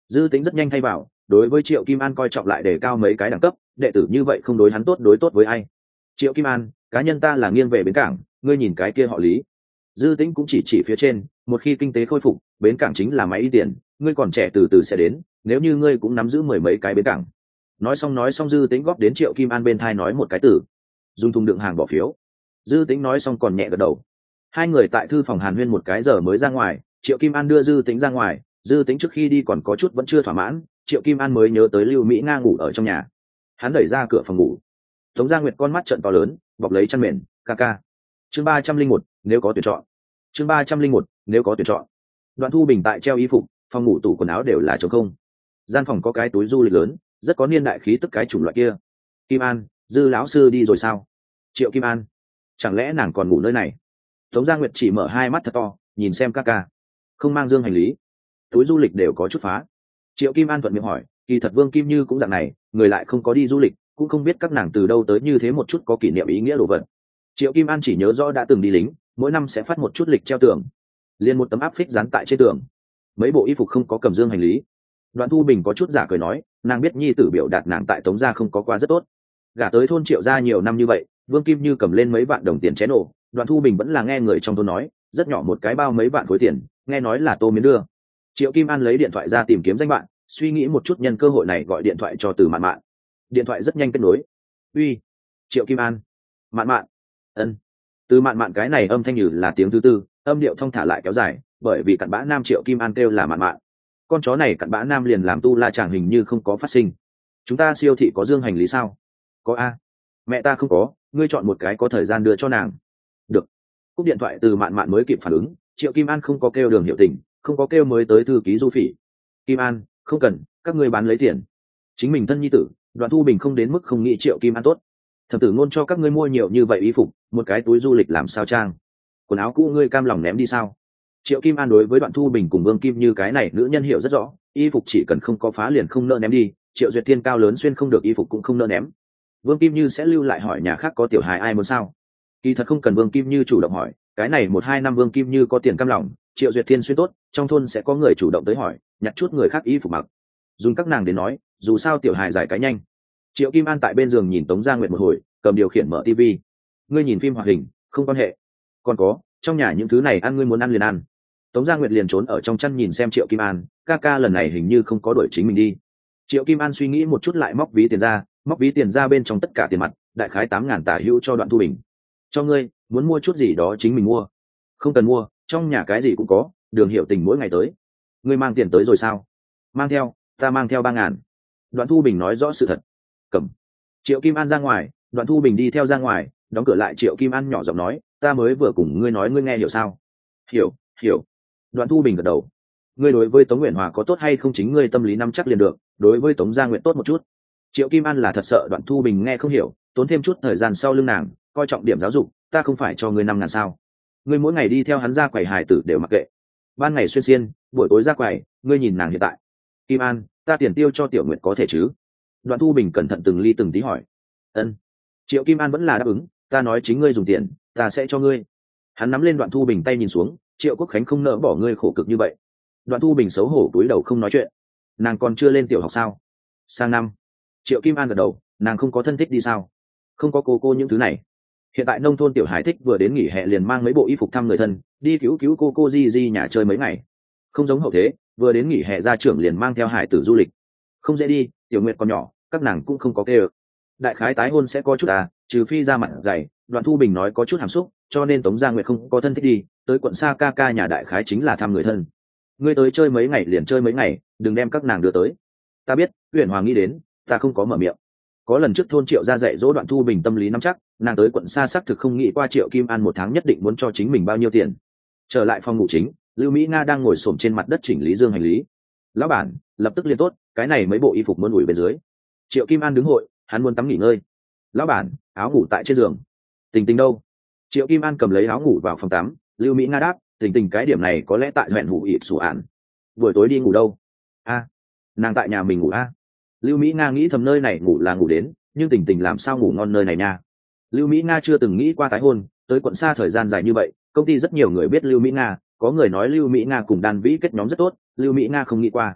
Dư Tĩnh rất nhanh thay vào, đối với Triệu Kim An coi trọng lại để cao mấy cái đẳng cấp, đệ tử như vậy không đối hắn tốt đối tốt với ai. Triệu Kim An, cá nhân ta là nghiêng về bến cảng, ngươi nhìn cái kia họ Lý. Dư Tĩnh cũng chỉ phía trên, một khi kinh tế khôi phục, bến cảng chính là máy đi tiền, ngươi còn trẻ từ từ sẽ đến, nếu như ngươi cũng nắm giữ mười mấy cái bến cảng. Nói xong Dư Tĩnh góp đến Triệu Kim An bên thai nói một cái từ, dùng thùng đựng hàng bỏ phiếu. Dư Tĩnh nói xong còn nhẹ gật đầu. Hai người tại thư phòng hàn huyên một cái giờ mới ra ngoài, Triệu Kim An đưa Dư Tĩnh ra ngoài. Dư Tĩnh trước khi đi còn có chút vẫn chưa thỏa mãn, Triệu Kim An mới nhớ tới Lưu Mỹ Nga ngủ ở trong nhà. Hắn đẩy ra cửa phòng ngủ. Tống Gia Nguyệt con mắt trợn to lớn, bọc lấy chăn mền, ca ca. Chương 301, nếu có tuyển chọn. Chương 301, nếu có tuyển chọn. Đoạn Thu Bình tại treo y phục, phòng ngủ tủ quần áo đều là trống không. Gian phòng có cái túi du lịch lớn, rất có niên đại khí tức cái chủng loại kia. Kim An, Dư lão sư đi rồi sao? Triệu Kim An, chẳng lẽ nàng còn ngủ nơi này? Tống Gia Nguyệt chỉ mở hai mắt thật to, nhìn xem ca ca. Không mang dương hành lý, túi du lịch đều có chút phá. Triệu Kim An thuận miệng hỏi, kỳ thật Vương Kim Như cũng dạng này, người lại không có đi du lịch, cũng không biết các nàng từ đâu tới như thế một chút có kỷ niệm ý nghĩa đồ vật. Triệu Kim An chỉ nhớ rõ đã từng đi lính, mỗi năm sẽ phát một chút lịch treo tường, liền một tấm áp phích dán tại trên tường. Mấy bộ y phục không có cầm dương hành lý. Đoạn Thu Bình có chút giả cười nói, nàng biết nhi tử biểu đạt nàng tại Tống gia không có quá rất tốt. Gả tới thôn Triệu gia nhiều năm như vậy, Vương Kim Như cầm lên mấy vạn đồng tiền chén nổ. Đoạn Thu Bình vẫn là nghe người trong thôn nói, rất nhỏ một cái bao mấy vạn khối tiền, nghe nói là Tô Miến đưa. Triệu Kim An lấy điện thoại ra tìm kiếm danh bạn, suy nghĩ một chút nhân cơ hội này gọi điện thoại cho Từ Mạn Mạn. Điện thoại rất nhanh kết nối. Uy, Triệu Kim An. Mạn Mạn. Ân. Từ Mạn Mạn cái này âm thanh như là tiếng thứ tư, âm điệu thong thả lại kéo dài, bởi vì cặn bã nam Triệu Kim An kêu là Mạn Mạn. Con chó này cặn bã nam liền làm tu la chàng hình như không có phát sinh. Chúng ta siêu thị có dương hành lý sao? Có a. Mẹ ta không có, ngươi chọn một cái có thời gian đưa cho nàng. Được. Cúp điện thoại Từ Mạn Mạn mới kịp phản ứng, Triệu Kim An không có kêu Đường Hiệu Tình, không có kêu mới tới thư ký Du Phỉ. Kim An, không cần, các ngươi bán lấy tiền. Chính mình thân nhi tử, Đoạn Thu Bình không đến mức không nghĩ Triệu Kim An tốt. Thẩm Tử Ngôn cho các ngươi mua nhiều như vậy y phục, một cái túi du lịch làm sao trang? Quần áo cũ ngươi cam lòng ném đi sao? Triệu Kim An đối với Đoạn Thu Bình cùng Vương Kim Như cái này nữ nhân hiểu rất rõ, y phục chỉ cần không có phá liền không nỡ ném đi, Triệu Duyệt Thiên cao lớn xuyên không được y phục cũng không nỡ ném. Vương Kim Như sẽ lưu lại hỏi nhà khác có tiểu hài ai muốn sao? Kỳ thật không cần Vương Kim Như chủ động hỏi, cái này 1-2 năm Vương Kim Như có tiền cam lòng, Triệu Duyệt Thiên xuyên tốt, trong thôn sẽ có người chủ động tới hỏi, nhặt chút người khác y phục mặc. Dùng các nàng đến nói, dù sao tiểu hài giải cái nhanh. Triệu Kim An tại bên giường nhìn Tống Gia Nguyệt một hồi, cầm điều khiển mở TV. Ngươi nhìn phim hoạt hình, không quan hệ. Còn có, trong nhà những thứ này ăn ngươi muốn ăn liền ăn. Tống Gia Nguyệt liền trốn ở trong chăn nhìn xem Triệu Kim An, ca ca lần này hình như không có đuổi chính mình đi. Triệu Kim An suy nghĩ một chút lại móc ví tiền ra bên trong tất cả tiền mặt, đại khái 8.000 tả hữu cho Đoạn Thu Bình. Cho ngươi, muốn mua chút gì đó chính mình mua. Không cần mua, trong nhà cái gì cũng có, Đường Hiệu Tình mỗi ngày tới. Ngươi mang tiền tới rồi sao? Mang theo, ta mang theo 3.000. Đoạn Thu Bình nói rõ sự thật. Cầm. Triệu Kim An ra ngoài, Đoạn Thu Bình đi theo ra ngoài, đóng cửa lại. Triệu Kim An nhỏ giọng nói, ta mới vừa cùng ngươi nói, ngươi nghe hiểu sao? Hiểu. Đoạn Thu Bình gật đầu. Ngươi đối với Tống Uyển Hòa có tốt hay không chính ngươi tâm lý nắm chắc liền được, đối với Tống Gia Nguyệt tốt một chút. Triệu Kim An là thật sợ Đoạn Thu Bình nghe không hiểu, tốn thêm chút thời gian sau lưng nàng, coi trọng điểm giáo dục, ta không phải cho ngươi 5.000 sao? Ngươi mỗi ngày đi theo hắn ra quầy hài tử đều mặc kệ. Ban ngày xuyên xiên, buổi tối ra quầy, ngươi nhìn nàng hiện tại. Kim An, ta tiền tiêu cho Tiểu Nguyệt có thể chứ? Đoạn Thu Bình cẩn thận từng ly từng tí hỏi. Ân. Triệu Kim An vẫn là đáp ứng, ta nói chính ngươi dùng tiền, ta sẽ cho ngươi. Hắn nắm lên Đoạn Thu Bình tay nhìn xuống, Triệu Quốc Khánh không nỡ bỏ ngươi khổ cực như vậy. Đoạn Thu Bình xấu hổ túi đầu không nói chuyện. Nàng còn chưa lên tiểu học sao? Sang năm. Triệu Kim An gật đầu, nàng không có thân thích đi sao? Không có cô những thứ này. Hiện tại nông thôn tiểu hải thích vừa đến nghỉ hè liền mang mấy bộ y phục thăm người thân, đi cứu cô di nhà chơi mấy ngày. Không giống hậu thế, vừa đến nghỉ hè ra trưởng liền mang theo hải tử du lịch. Không dễ đi, Tiểu Nguyệt còn nhỏ, các nàng cũng không có kê ơ. Đại khái tái hôn sẽ có chút trừ phi ra mặt dày. Đoạn Thu Bình nói có chút hàm xúc, cho nên Tống Gia Nguyệt không có thân thích đi, tới quận xa ca nhà đại khái chính là thăm người thân. Ngươi tới chơi mấy ngày liền chơi mấy ngày, đừng đem các nàng đưa tới. Ta biết, Uyển Hòa nghĩ đến, ta không có mở miệng. Có lần trước thôn Triệu ra dạy dỗ Đoạn Thu Bình tâm lý nắm chắc, nàng tới quận xa xác thực không nghĩ qua Triệu Kim An một tháng nhất định muốn cho chính mình bao nhiêu tiền. Trở lại phòng ngủ chính, Lưu Mỹ Nga đang ngồi xổm trên mặt đất chỉnh lý dương hành lý. Lão bản, lập tức liên tốt, cái này mấy bộ y phục muốn ủi bên dưới. Triệu Kim An đứng hội, hắn muốn tắm nghỉ ngơi. Lão bản, áo ngủ tại trên giường. Tình Tình đâu? Triệu Kim An cầm lấy áo ngủ vào phòng tắm. Lưu Mỹ Nga đáp, Tình Tình cái điểm này có lẽ tại huyện hủ ịt sủ ản. Buổi tối đi ngủ đâu? Nàng tại nhà mình ngủ Lưu Mỹ Nga nghĩ thầm nơi này ngủ là ngủ đến, nhưng Tình Tình làm sao ngủ ngon nơi này nha. Lưu Mỹ Nga chưa từng nghĩ qua tái hôn, tới quận xa thời gian dài như vậy, công ty rất nhiều người biết Lưu Mỹ Nga, có người nói Lưu Mỹ Nga cùng Đan Vĩ kết nhóm rất tốt, Lưu Mỹ Nga không nghĩ qua.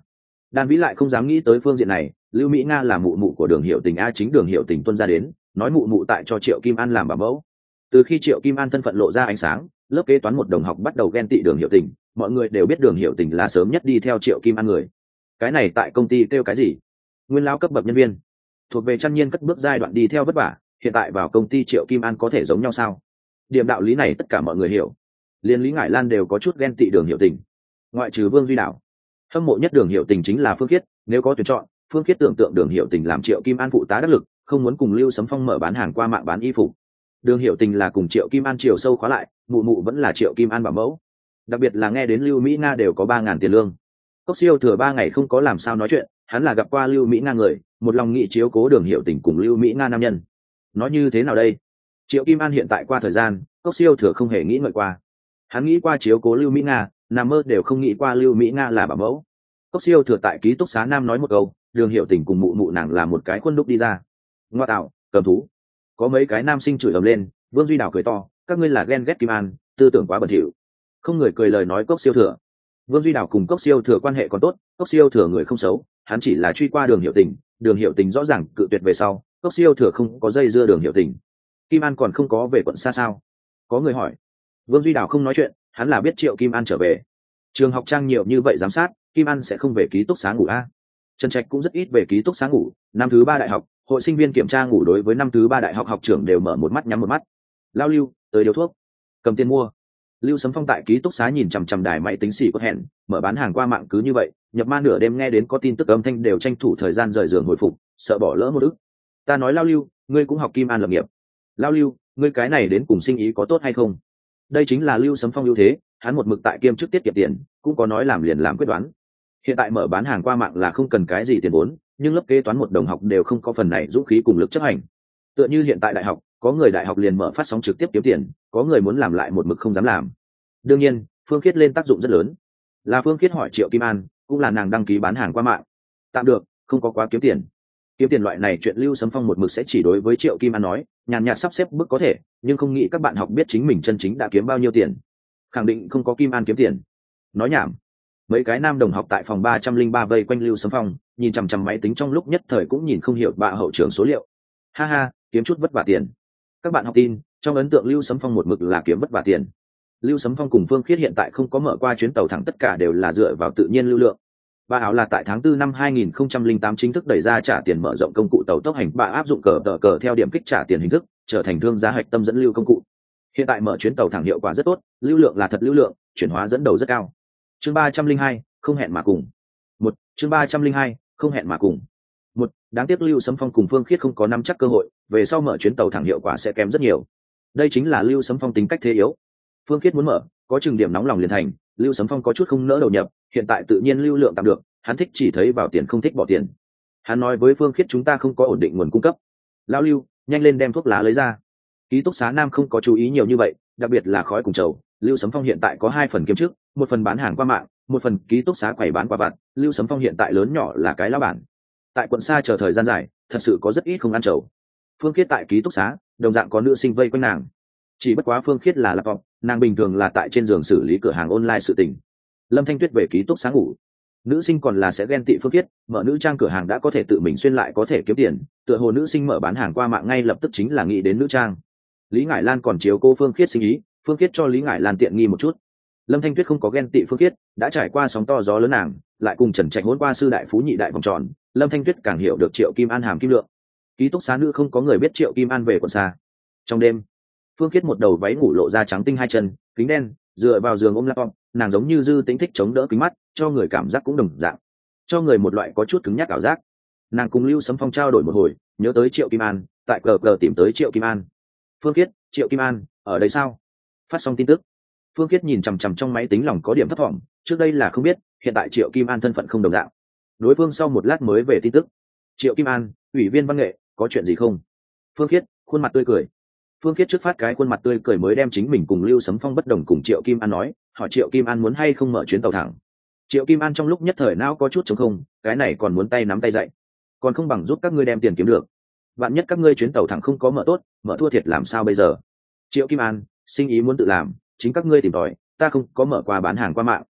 Đan Vĩ lại không dám nghĩ tới phương diện này, Lưu Mỹ Nga là mụ mụ của Đường Hiểu Tình a, chính Đường Hiểu Tình tuân ra đến nói mụ mụ tại cho Triệu Kim An làm bảo mẫu. Từ khi Triệu Kim An thân phận lộ ra ánh sáng, lớp kế toán một đồng học bắt đầu ghen tị Đường Hiểu Tình, mọi người đều biết Đường Hiểu Tình là sớm nhất đi theo Triệu Kim An người. Cái này tại công ty kêu cái gì? Nguyên lão cấp bậc nhân viên, thuộc về Trăn Nhiên cất bước giai đoạn đi theo vất vả, hiện tại vào công ty Triệu Kim An có thể giống nhau sao? Điểm đạo lý này tất cả mọi người hiểu, liên Lý Ngải Lan đều có chút ghen tị Đường Hiểu Tình, ngoại trừ Vương Duy Đảo. Hâm mộ nhất Đường Hiểu Tình chính là Phương Khiết, nếu có tuyển chọn, Phương Khiết tưởng tượng Đường Hiểu Tình làm Triệu Kim An phụ tá đắc lực, không muốn cùng Lưu Sấm Phong mở bán hàng qua mạng bán y phục. Đường Hiểu Tình là cùng Triệu Kim An chiều sâu khóa lại, mụ mụ vẫn là Triệu Kim An bảo mẫu. Đặc biệt là nghe đến Lưu Mỹ Nga đều có 3.000 tiền lương. Cốc Siêu thừa 3 ngày không có làm sao nói chuyện, hắn là gặp qua Lưu Mỹ Nga người, một lòng nghị chiếu cố Đường Hiểu Tình cùng Lưu Mỹ Nga nam nhân. Nói như thế nào đây? Triệu Kim An hiện tại qua thời gian, Cốc Siêu thừa không hề nghĩ ngợi qua. Hắn nghĩ qua chiếu cố Lưu Mỹ Nga, nằm mơ đều không nghĩ qua Lưu Mỹ Nga là bảo mẫu. Cốc Siêu thừa tại ký túc xá nam nói một câu, Đường Hiểu Tình cùng mụ mụ nàng là một cái khuôn đúc đi ra. Ngoa tạo, cầm thú. Có mấy cái nam sinh chửi ầm lên, Vương Duy Đào cười to, các ngươi là ghen ghét Kim An, tư tưởng quá bẩn thỉu. Không người cười lời nói Cốc Siêu thừa. Vương Duy Đào cùng Cốc Siêu thừa quan hệ còn tốt, Cốc Siêu thừa người không xấu, hắn chỉ là truy qua Đường Hiểu Tình, Đường Hiểu Tình rõ ràng cự tuyệt về sau, Cốc Siêu thừa không có dây dưa Đường Hiểu Tình. Kim An còn không có về quận xa sao? Có người hỏi. Vương Duy Đào không nói chuyện, hắn là biết Triệu Kim An trở về. Trường học trang nhiều như vậy giám sát, Kim An sẽ không về ký túc xá ngủ a. Trần Trạch cũng rất ít về ký túc xá ngủ, năm thứ 3 đại học, hội sinh viên kiểm tra ngủ đối với năm thứ 3 đại học học trưởng đều mở một mắt nhắm một mắt. Lao Lưu, tới điều thuốc, cầm tiền mua. Lưu Sấm Phong tại ký túc xá nhìn chằm chằm đài máy tính xỉ có hẹn, mở bán hàng qua mạng cứ như vậy, nhập ma nửa đêm nghe đến có tin tức âm thanh đều tranh thủ thời gian rời giường hồi phục, sợ bỏ lỡ một ức. Ta nói Lao Lưu, ngươi cũng học Kim An lập nghiệp. Lao Lưu, ngươi cái này đến cùng sinh ý có tốt hay không? Đây chính là Lưu Sấm Phong ưu thế, hắn một mực tại kiêm chức tiết kiệm tiền, cũng có nói làm liền làm quyết đoán. Hiện tại mở bán hàng qua mạng là không cần cái gì tiền vốn, nhưng lớp kế toán một đồng học đều không có phần này dũng khí cùng lực chấp hành. Tựa như hiện tại đại học, có người đại học liền mở phát sóng trực tiếp kiếm tiền, có người muốn làm lại một mực không dám làm. Đương nhiên, Phương Khiết lên tác dụng rất lớn. Là Phương Khiết hỏi Triệu Kim An, cũng là nàng đăng ký bán hàng qua mạng. Tạm được, không có quá kiếm tiền. Kiếm tiền loại này chuyện Lưu Sấm Phong một mực sẽ chỉ đối với Triệu Kim An nói, nhàn nhạt sắp xếp bước có thể, nhưng không nghĩ các bạn học biết chính mình chân chính đã kiếm bao nhiêu tiền. Khẳng định không có Kim An kiếm tiền. Nói nhảm. Mấy cái nam đồng học tại phòng 303 vây quanh Lưu Sấm Phong, nhìn chằm chằm máy tính trong lúc nhất thời cũng nhìn không hiểu bạ hậu trưởng số liệu. Ha ha, kiếm chút vất vả tiền. Các bạn học tin, trong ấn tượng Lưu Sấm Phong một mực là kiếm vất vả tiền. Lưu Sấm Phong cùng Phương Khiết hiện tại không có mở qua chuyến tàu thẳng, tất cả đều là dựa vào tự nhiên lưu lượng. Bạ ảo là tại tháng 4 năm 2008 chính thức đẩy ra trả tiền mở rộng công cụ tàu tốc hành bạ, áp dụng cờ theo điểm kích trả tiền hình thức, trở thành thương gia hạch tâm dẫn lưu công cụ. Hiện tại mở chuyến tàu thẳng hiệu quả rất tốt, lưu lượng là thật lưu lượng, chuyển hóa dẫn đầu rất cao. Chương 302, không hẹn mà cùng. Chương 302, không hẹn mà cùng. Đáng tiếc Lưu Sấm Phong cùng Phương Khiết không có nắm chắc cơ hội, về sau mở chuyến tàu thẳng hiệu quả sẽ kém rất nhiều. Đây chính là Lưu Sấm Phong tính cách thế yếu. Phương Khiết muốn mở, có chừng điểm nóng lòng liền thành, Lưu Sấm Phong có chút không nỡ đầu nhập, hiện tại tự nhiên lưu lượng tạm được, hắn thích chỉ thấy vào tiền không thích bỏ tiền. Hắn nói với Phương Khiết chúng ta không có ổn định nguồn cung cấp. Lão Lưu, nhanh lên đem thuốc lá lấy ra. Ký túc xá nam không có chú ý nhiều như vậy, đặc biệt là khói cùng trầu. Lưu Sấm Phong hiện tại có 2 phần kiếm trước, một phần bán hàng qua mạng, một phần ký túc xá quầy bán qua vặt. Lưu Sấm Phong hiện tại lớn nhỏ là cái lão bản. Tại quận xa chờ thời gian dài, thật sự có rất ít không ăn trầu. Phương Khiết tại ký túc xá, đồng dạng có nữ sinh vây quanh nàng. Chỉ bất quá Phương Khiết là laptop, nàng bình thường là tại trên giường xử lý cửa hàng online sự tình. Lâm Thanh Tuyết về ký túc xá ngủ. Nữ sinh còn là sẽ ghen tị Phương Khiết, mở nữ trang cửa hàng đã có thể tự mình xuyên lại có thể kiếm tiền, tựa hồ nữ sinh mở bán hàng qua mạng ngay lập tức chính là nghĩ đến nữ trang. Lý Ngải Lan còn chiếu cô Phương Khiết sinh ý, Phương Khiết cho Lý Ngải Lan tiện nghi một chút. Lâm Thanh Tuyết không có ghen tị Phương Khiết, đã trải qua sóng to gió lớn nàng, lại cùng Trần Trạch hôn qua sư đại phú nhị đại vòng tròn, Lâm Thanh Tuyết càng hiểu được Triệu Kim An hàm kim lượng. Ký túc xá nữ không có người biết Triệu Kim An về quận xa. Trong đêm, Phương Khiết một đầu váy ngủ lộ ra trắng tinh 2 chân, kính đen, dựa vào giường ôm laptop, nàng giống như dư tính thích chống đỡ kính mắt, cho người cảm giác cũng đồng dạng, cho người một loại có chút cứng nhắc ảo giác. Nàng cùng Lưu Sấm Phong trao đổi một hồi, nhớ tới Triệu Kim An, tại cờ tìm tới Triệu Kim An. Phương Khiết, Triệu Kim An ở đây sao? Phát xong tin tức, Phương Khiết nhìn chằm chằm trong máy tính lòng có điểm thấp thỏm, trước đây là không biết, hiện tại Triệu Kim An thân phận không đồng dạng. Đối phương sau một lát mới về tin tức. Triệu Kim An, ủy viên văn nghệ, có chuyện gì không? Phương Khiết, khuôn mặt tươi cười. Phương Khiết trước phát cái khuôn mặt tươi cười mới đem chính mình cùng Lưu Sấm Phong bất đồng cùng Triệu Kim An nói, hỏi Triệu Kim An muốn hay không mở chuyến tàu thẳng. Triệu Kim An trong lúc nhất thời não có chút trống không, cái này còn muốn tay nắm tay dạy, còn không bằng giúp các ngươi đem tiền kiếm được. Vạn nhất các ngươi chuyến tàu thẳng không có mở tốt, mở thua thiệt làm sao bây giờ? Triệu Kim An, sinh ý muốn tự làm, chính các ngươi tìm tòi, ta không có mở qua bán hàng qua mạng.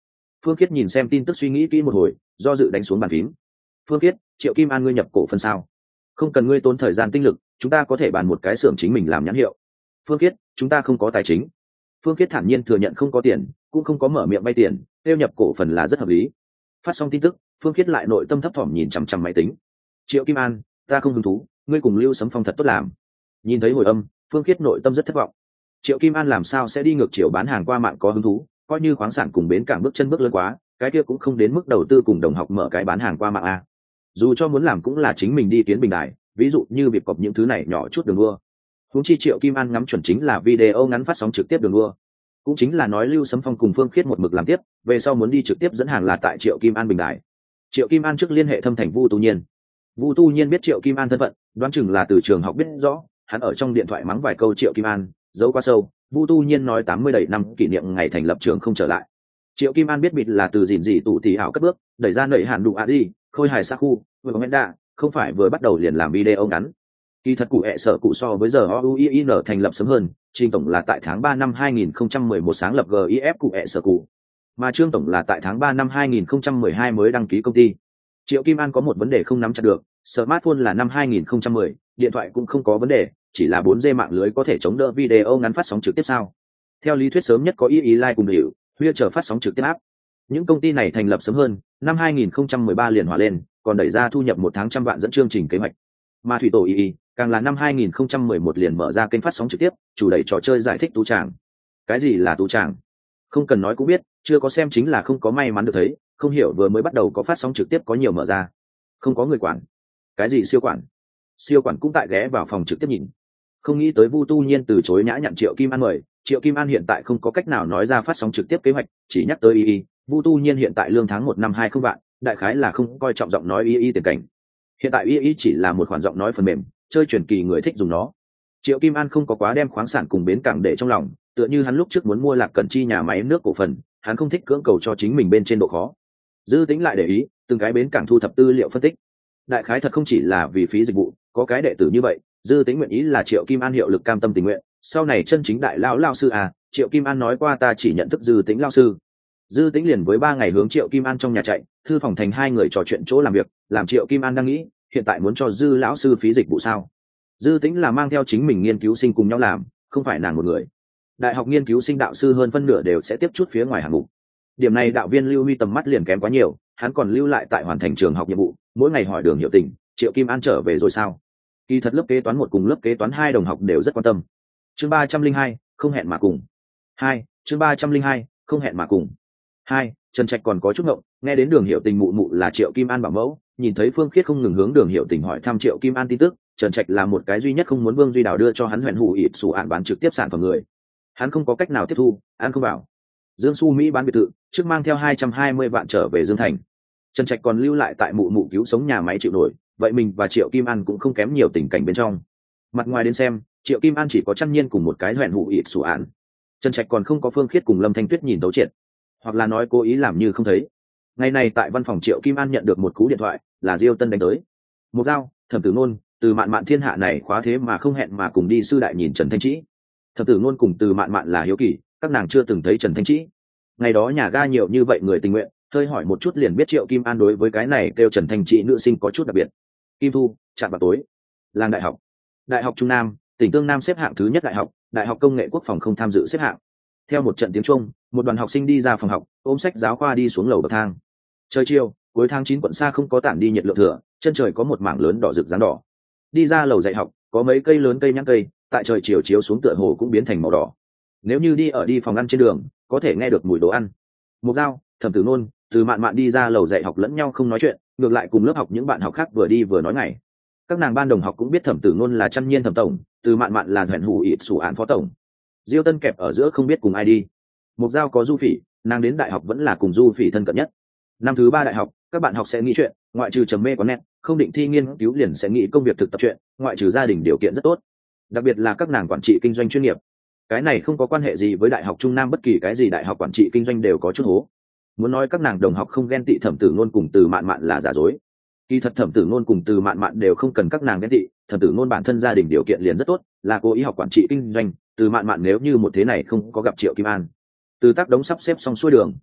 Phương Khiết nhìn xem tin tức suy nghĩ kỹ một hồi, do dự đánh xuống bàn phím. Phương Khiết, Triệu Kim An ngươi nhập cổ phần sao? Không cần ngươi tốn thời gian tinh lực, chúng ta có thể bàn một cái xưởng chính mình làm nhãn hiệu. Phương Khiết, chúng ta không có tài chính. Phương Khiết thản nhiên thừa nhận không có tiền, cũng không có mở miệng vay tiền, tiêu nhập cổ phần là rất hợp lý. Phát xong tin tức, Phương Khiết lại nội tâm thấp thỏm nhìn chằm chằm máy tính. Triệu Kim An, ta không hứng thú, ngươi cùng Lưu Sấm Phong thật tốt làm. Nhìn thấy hồi âm, Phương Khiết nội tâm rất thất vọng. Triệu Kim An làm sao sẽ đi ngược chiều bán hàng qua mạng có hứng thú, coi như khoáng sản cùng bến cảng bước chân bước lớn quá, cái kia cũng không đến mức đầu tư cùng đồng học mở cái bán hàng qua mạng a. Dù cho muốn làm cũng là chính mình đi kiến bình đài, ví dụ như việc cọp những thứ này nhỏ chút đường đua. Huống chi Triệu Kim An ngắm chuẩn chính là video ngắn phát sóng trực tiếp đường đua, cũng chính là nói Lưu Sấm Phong cùng Phương Khiết một mực làm tiếp, về sau muốn đi trực tiếp dẫn hàng là tại Triệu Kim An bình đài. Triệu Kim An trước liên hệ thâm thành Vu Tu Nhiên. Vu Tu Nhiên biết Triệu Kim An thân phận, đoán chừng là từ trường học biết rõ, hắn ở trong điện thoại mắng vài câu Triệu Kim An, giấu quá sâu. Vu Tu Nhiên nói 80 đầy năm kỷ niệm ngày thành lập trường không trở lại. Triệu Kim An biết bịt là từ gìn gì tủ tỷ ảo cất bước, đẩy ra nảy hàn đủ a gì, khôi hài sa khu, vừa có đa, không phải vừa bắt đầu liền làm video ngắn. Kỳ thật cụ hệ sở cụ so với giờ OUIN thành lập sớm hơn, Trình tổng là tại tháng 3 năm 2011 sáng lập GIF cụ hệ sở cụ, mà Trương tổng là tại tháng 3 năm 2012 mới đăng ký công ty. Triệu Kim An có một vấn đề không nắm chặt được, smartphone là năm 2010, điện thoại cũng không có vấn đề, chỉ là 4G mạng lưới có thể chống đỡ video ngắn phát sóng trực tiếp sao? Theo lý thuyết sớm nhất có Live cùng Hiểu, Huy chờ phát sóng trực tiếp áp. Những công ty này thành lập sớm hơn, năm 2013 liền hòa lên, còn đẩy ra thu nhập một tháng 100 vạn dẫn chương trình kế hoạch. Mà Thủy Tổ càng là năm 2011 liền mở ra kênh phát sóng trực tiếp, chủ đẩy trò chơi giải thích tú tràng. Cái gì là tú tràng? Không cần nói cũng biết, chưa có xem chính là không có may mắn được thấy, không hiểu vừa mới bắt đầu có phát sóng trực tiếp có nhiều mở ra. Không có người quản. Cái gì siêu quản? Siêu quản cũng tại ghé vào phòng trực tiếp nhìn. Không nghĩ tới Vu Tu Nhiên từ chối nhã nhặn Triệu Kim An mời, Triệu Kim An hiện tại không có cách nào nói ra phát sóng trực tiếp kế hoạch, chỉ nhắc tới Vu Tu Nhiên hiện tại lương tháng 1 năm 20 vạn, đại khái là không coi trọng giọng nói tiền cảnh. Hiện tại chỉ là một khoản giọng nói phần mềm, chơi truyền kỳ người thích dùng nó. Triệu Kim An không có quá đem khoáng sản cùng bến cảng để trong lòng, tựa như hắn lúc trước muốn mua Lạc Cẩn Chi nhà máy nước cổ phần, hắn không thích cưỡng cầu cho chính mình bên trên độ khó. Dư Tính lại để ý, từng cái bến cảng thu thập tư liệu phân tích. Đại khái thật không chỉ là vì phí dịch vụ, có cái đệ tử như vậy, Dư Tính nguyện ý là Triệu Kim An hiệu lực cam tâm tình nguyện, sau này chân chính đại lão sư à, Triệu Kim An nói qua ta chỉ nhận thức Dư Tính lão sư. Dư Tính liền với 3 ngày hướng Triệu Kim An trong nhà chạy, thư phòng thành 2 người trò chuyện chỗ làm việc, làm Triệu Kim An đang nghĩ, hiện tại muốn cho Dư lão sư phí dịch vụ sao? Dư Tính là mang theo chính mình nghiên cứu sinh cùng nhau làm, không phải nàng một người. Đại học nghiên cứu sinh đạo sư hơn phân nửa đều sẽ tiếp chút phía ngoài hạng mục. Điểm này đạo viên Lưu Huy tầm mắt liền kém quá nhiều, hắn còn lưu lại tại hoàn thành trường học nhiệm vụ, mỗi ngày hỏi Đường Hiểu Tình, Triệu Kim An trở về rồi sao? Kỳ thật lớp kế toán 1 cùng lớp kế toán 2 đồng học đều rất quan tâm. Chương 302, không hẹn mà cùng. 2, chương 302, không hẹn mà cùng. 2, Trần Trạch còn có chút ngộng, nghe đến Đường Hiểu Tình mụ mụ là Triệu Kim An bảo mẫu, nhìn thấy Phương Khiết không ngừng hướng Đường Hiểu Tình hỏi thăm Triệu Kim An tin tức, Trần Trạch là một cái duy nhất không muốn Vương Duy Đào đưa cho hắn hoẹn hủ ịp sủ ạn bán trực tiếp sản phẩm người. Hắn không có cách nào tiếp thu, ăn không vào. Dương Xu Mỹ bán biệt thự, trước mang theo 220 vạn trở về Dương Thành. Trần Trạch còn lưu lại tại mụ mụ cứu sống nhà máy chịu nổi, vậy mình và Triệu Kim An cũng không kém nhiều tình cảnh bên trong. Mặt ngoài đến xem, Triệu Kim An chỉ có Trăn Nhiên cùng một cái hoẹn hủ ịp sủ ạn. Trần Trạch còn không có Phương Khiết cùng Lâm Thanh Tuyết nhìn thấu triệt, hoặc là nói cố ý làm như không thấy. Ngày này tại văn phòng Triệu Kim An nhận được một cú điện thoại, là Diêu Tân đánh tới. Một dao, Thẩm Tử Nôn, Từ Mạn Mạn thiên hạ này khóa thế mà không hẹn mà cùng đi sư đại nhìn Trần Thanh Trĩ. Thẩm Tử Nôn cùng Từ Mạn Mạn là hiếu kỳ, các nàng chưa từng thấy Trần Thanh Trĩ. Ngày đó nhà ga nhiều như vậy người tình nguyện, hơi hỏi một chút liền biết Triệu Kim An đối với cái này kêu Trần Thanh Trĩ nữ sinh có chút đặc biệt. Kim Thu, chạm vào tối. Làng đại học. Đại học Trung Nam, tỉnh Tương Nam xếp hạng thứ nhất đại học Công nghệ Quốc phòng không tham dự xếp hạng. Theo một trận tiếng Trung, một đoàn học sinh đi ra phòng học, ôm sách giáo khoa đi xuống lầu bậc thang. Trời chiều, cuối tháng 9 quận xa không có tản đi nhiệt lượng thừa, chân trời có một mảng lớn đỏ rực dáng đỏ. Đi ra lầu dạy học, có mấy cây lớn cây nhãn cây, tại trời chiều chiếu xuống tựa hồ cũng biến thành màu đỏ. Nếu như đi phòng ăn trên đường, có thể nghe được mùi đồ ăn. Một dao, Thẩm Tử Nôn, Từ Mạn Mạn đi ra lầu dạy học lẫn nhau không nói chuyện, ngược lại cùng lớp học những bạn học khác vừa đi vừa nói ngày. Các nàng ban đồng học cũng biết Thẩm Tử Nôn là Trăn Nhiên Thẩm tổng, Từ Mạn Mạn là Doãn Hủ ịp sủ án phó tổng. Diêu Tân kẹp ở giữa không biết cùng ai đi. Một dao có Du Phỉ, nàng đến đại học vẫn là cùng Du Phỉ thân cận nhất. Năm thứ 3 đại học, các bạn học sẽ nghĩ chuyện, ngoại trừ trầm mê quán net, không định thi nghiên cứu liền sẽ nghĩ công việc thực tập chuyện, ngoại trừ gia đình điều kiện rất tốt. Đặc biệt là các nàng quản trị kinh doanh chuyên nghiệp. Cái này không có quan hệ gì với đại học Trung Nam, bất kỳ cái gì đại học quản trị kinh doanh đều có chút hố. Muốn nói các nàng đồng học không ghen tị Thẩm Tử Nôn cùng Từ Mạn Mạn là giả dối. Kỳ thật Thẩm Tử Nôn cùng Từ Mạn Mạn đều không cần các nàng ghen tị, Thẩm Tử Nôn bản thân gia đình điều kiện liền rất tốt, là cố ý học quản trị kinh doanh, Từ Mạn Mạn nếu như một thế này không có gặp Triệu Kim An. Từ tác đống sắp xếp xong xuôi đường,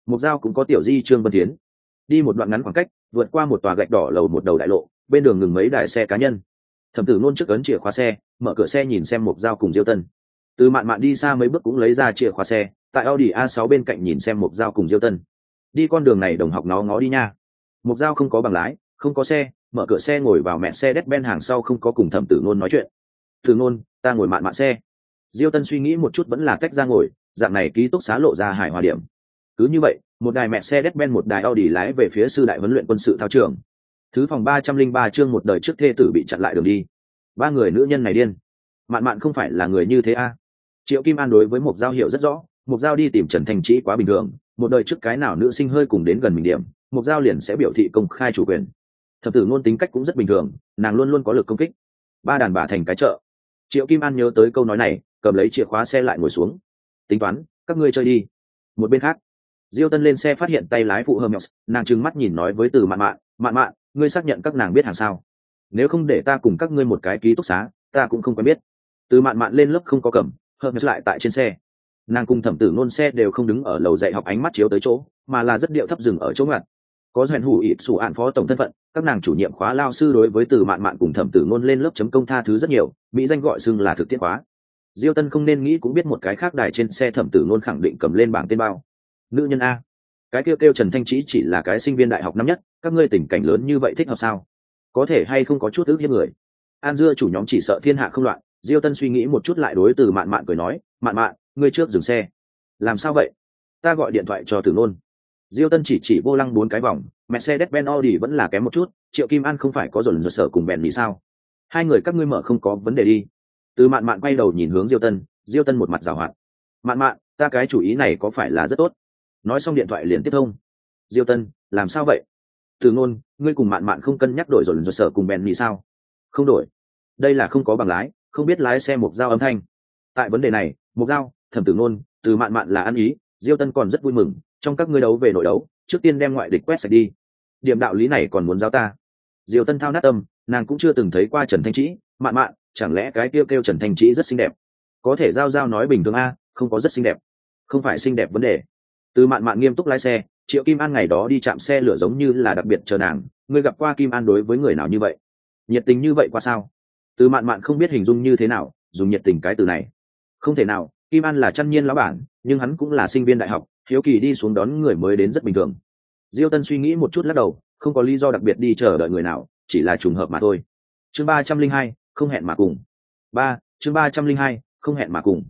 Mục Giao cũng có tiểu di trương Vân Tiến. Đi một đoạn ngắn khoảng cách, vượt qua một tòa gạch đỏ lầu một đầu đại lộ, bên đường ngừng mấy đài xe cá nhân. Thẩm Tử Nôn trước ấn chìa khóa xe, mở cửa xe nhìn xem Mục Giao cùng Diêu Tân. Từ Mạn Mạn đi xa mấy bước cũng lấy ra chìa khóa xe, tại Audi A6 bên cạnh nhìn xem Mục Giao cùng Diêu Tân. Đi con đường này đồng học nó ngó đi nha. Mục Giao không có bằng lái, không có xe, mở cửa xe ngồi vào mẹ xe Mercedes-Benz hàng sau, không có cùng Thẩm Tử Nôn nói chuyện. Tử Nôn, ta ngồi Mạn Mạn xe. Diêu Tân suy nghĩ một chút vẫn là cách ra ngồi, dạng này ký túc xá lộ ra hài hòa điểm. Cứ như vậy, một đài mẹ xe Mercedes-Benz một đài Audi lái về phía sư đại huấn luyện quân sự thao trường. Thứ phòng 303 chương một đời trước thê tử bị chặn lại đường đi. Ba người nữ nhân này điên. Mạn Mạn không phải là người như thế a. Triệu Kim An đối với Mục Giao hiểu rất rõ, Mục Giao đi tìm Trần Thành Trĩ quá bình thường, một đời trước cái nào nữ sinh hơi cùng đến gần mình điểm, Mục Giao liền sẽ biểu thị công khai chủ quyền. Thập Tử Nôn tính cách cũng rất bình thường, nàng luôn luôn có lực công kích. Ba đàn bà thành cái chợ. Triệu Kim An nhớ tới câu nói này, cầm lấy chìa khóa xe lại ngồi xuống. Tính toán, các ngươi chơi đi. Một bên khác, Diêu Tân lên xe phát hiện tay lái phụ Hermes, nàng trừng mắt nhìn nói với Từ Mạn Mạn, "Mạn Mạn, ngươi xác nhận các nàng biết hàng sao? Nếu không để ta cùng các ngươi một cái ký túc xá, ta cũng không quen biết." Từ Mạn Mạn lên lớp không có cầm, Hermes lại tại trên xe. Nàng cùng Thẩm Tử Nôn xe đều không đứng ở lầu dạy học ánh mắt chiếu tới chỗ, mà là rất điệu thấp dừng ở chỗ ngặt. Có Doãn Hủ ịt sủ án phó tổng thân phận, các nàng chủ nhiệm khóa lao sư đối với Từ Mạn Mạn cùng Thẩm Tử Nôn lên lớp chấm công tha thứ rất nhiều, mỹ danh gọi xưng là thực tiễn khóa. Diêu Tân không nên nghĩ cũng biết một cái khác đài trên xe Thẩm Tử Nôn khẳng định cầm lên bảng tên bao. Nữ nhân a. Cái kêu Trần Thanh Trĩ chỉ là cái sinh viên đại học năm nhất, các ngươi tình cảnh lớn như vậy thích hợp sao? Có thể hay không có chút ước hiếp người. An Dưa chủ nhóm chỉ sợ thiên hạ không loạn, Diêu Tân suy nghĩ một chút lại đối Từ Mạn Mạn cười nói, "Mạn Mạn, ngươi trước dừng xe." "Làm sao vậy?" "Ta gọi điện thoại cho Tử Nôn." Diêu Tân chỉ vô lăng 4 cái vòng, Mercedes-Benz Audi vẫn là kém một chút, Triệu Kim An không phải có dồn dồn sở cùng bèn vì sao? Hai người các ngươi mở không có vấn đề đi. Từ Mạn Mạn quay đầu nhìn hướng Diêu Tân một mặt giảo hoạt. "Mạn Mạn, ta cái chủ ý này có phải là rất tốt?" Nói xong điện thoại liền tiếp thông. Diêu Tân, làm sao vậy? Từ Nôn, ngươi cùng Mạn Mạn không cân nhắc đổi dồn dồn sở cùng bèn vì sao? Không đổi. Đây là không có bằng lái, không biết lái xe Mục Giao âm thanh. Tại vấn đề này, Mục Giao, Thẩm Tử Nôn, Từ Mạn Mạn là ăn ý, Diêu Tân còn rất vui mừng, trong các ngươi đấu về nội đấu, trước tiên đem ngoại địch quét sạch đi. Điểm đạo lý này còn muốn giáo ta? Diêu Tân thao nát tâm, nàng cũng chưa từng thấy qua Trần Thanh Trĩ, Mạn Mạn, chẳng lẽ cái kêu Trần Thanh Trĩ rất xinh đẹp? Có thể giao nói bình thường a, không có rất xinh đẹp. Không phải xinh đẹp vấn đề. Từ Mạn Mạn nghiêm túc lái xe, Triệu Kim An ngày đó đi chạm xe lửa giống như là đặc biệt chờ nàng, ngươi gặp qua Kim An đối với người nào như vậy? Nhiệt tình như vậy qua sao? Từ Mạn Mạn không biết hình dung như thế nào, dùng nhiệt tình cái từ này. Không thể nào, Kim An là Chân Nhiên lão bản, nhưng hắn cũng là sinh viên đại học, hiếu kỳ đi xuống đón người mới đến rất bình thường. Diêu Tân suy nghĩ một chút lắc đầu, không có lý do đặc biệt đi chờ đợi người nào, chỉ là trùng hợp mà thôi. Chương 302, không hẹn mà cùng. Chương 302, không hẹn mà cùng.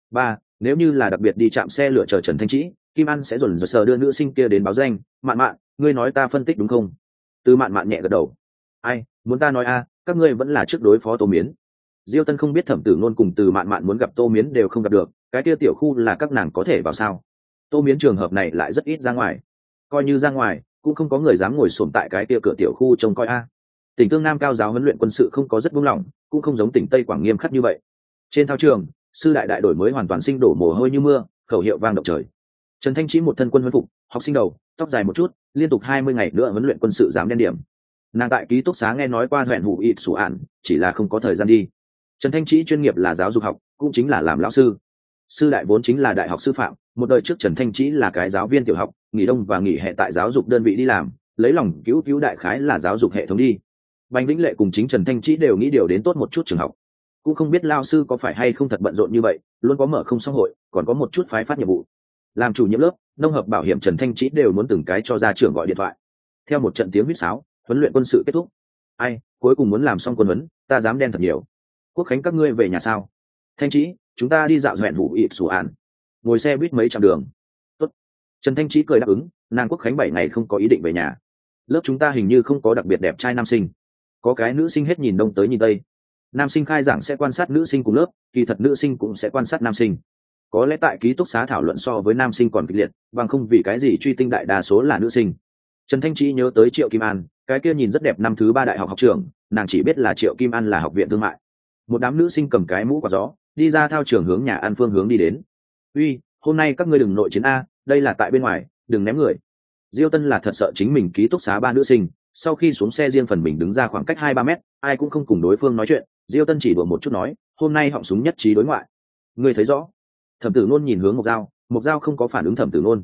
Nếu như là đặc biệt đi chạm xe lửa chờ Trần Thanh Trĩ, Kim An sẽ dồn dồn sờ đưa nữ sinh kia đến báo danh, Mạn Mạn, ngươi nói ta phân tích đúng không? Từ Mạn Mạn nhẹ gật đầu. Ai, muốn ta nói a, các ngươi vẫn là trước đối phó Tô Miến. Diêu Tân không biết Thẩm Tử Nôn cùng Từ Mạn Mạn muốn gặp Tô Miến đều không gặp được, cái kia tiểu khu là các nàng có thể vào sao? Tô Miến trường hợp này lại rất ít ra ngoài, coi như ra ngoài cũng không có người dám ngồi xổm tại cái kia cửa tiểu khu trông coi a. Tỉnh Tương Nam cao giáo huấn luyện quân sự không có rất buông lỏng, cũng không giống tỉnh Tây Quảng nghiêm khắc như vậy. Trên thao trường, sư đại đổi mới hoàn toàn sinh đổ mồ hôi như mưa, khẩu hiệu vang động trời. Trần Thanh Trĩ một thân quân huấn phục, học sinh đầu, tóc dài một chút, liên tục 20 ngày nữa huấn luyện quân sự dám đen điểm. Nàng tại ký túc xá nghe nói qua Doãn Hủ ịt sủ án, chỉ là không có thời gian đi. Trần Thanh Trĩ chuyên nghiệp là giáo dục học, cũng chính là làm lão sư. Sư đại vốn chính là đại học sư phạm, một đời trước Trần Thanh Trĩ là cái giáo viên tiểu học, nghỉ đông và nghỉ hè tại giáo dục đơn vị đi làm, lấy lòng cứu đại khái là giáo dục hệ thống đi. Bành Vĩnh Lệ cùng chính Trần Thanh Trĩ đều nghĩ điều đến tốt một chút trường học, cũng không biết lao sư có phải hay không thật bận rộn như vậy, luôn có mở không xong hội, còn có một chút phái phát nhiệm vụ. Làm chủ nhiệm lớp, nông hợp bảo hiểm Trần Thanh Trĩ đều muốn từng cái cho ra trưởng gọi điện thoại. Theo một trận tiếng huýt sáo, huấn luyện quân sự kết thúc. Ai, cuối cùng muốn làm xong quân huấn, ta dám đen thật nhiều. Quốc khánh các ngươi về nhà sao? Thanh Trĩ, chúng ta đi dạo Doãn Hủ ịt sủ án. Ngồi xe buýt mấy chặng đường. Tốt. Trần Thanh Trĩ cười đáp ứng, nàng Quốc khánh 7 ngày không có ý định về nhà. Lớp chúng ta hình như không có đặc biệt đẹp trai nam sinh, có cái nữ sinh hết nhìn đông tới nhìn tây. Nam sinh khai giảng sẽ quan sát nữ sinh cùng lớp, kỳ thật nữ sinh cũng sẽ quan sát nam sinh. Có lẽ tại ký túc xá thảo luận so với nam sinh còn kịch liệt, bằng không vì cái gì truy tinh đại đa số là nữ sinh. Trần Thanh Trĩ nhớ tới Triệu Kim An, cái kia nhìn rất đẹp năm thứ 3 đại học học trường, nàng chỉ biết là Triệu Kim An là học viện thương mại. Một đám nữ sinh cầm cái mũ quạt gió, đi ra thao trường hướng nhà ăn phương hướng đi đến. Uy, hôm nay các ngươi đừng nội chiến a, đây là tại bên ngoài, đừng ném người. Diêu Tân là thật sợ chính mình ký túc xá 3 nữ sinh, sau khi xuống xe riêng phần mình đứng ra khoảng cách 2-3 mét, ai cũng không cùng đối phương nói chuyện. Diêu Tân chỉ đùa một chút nói, hôm nay họng súng nhất trí đối ngoại. Ngươi thấy rõ? Thẩm Tử Nôn nhìn hướng Mục Giao không có phản ứng Thẩm Tử Nôn.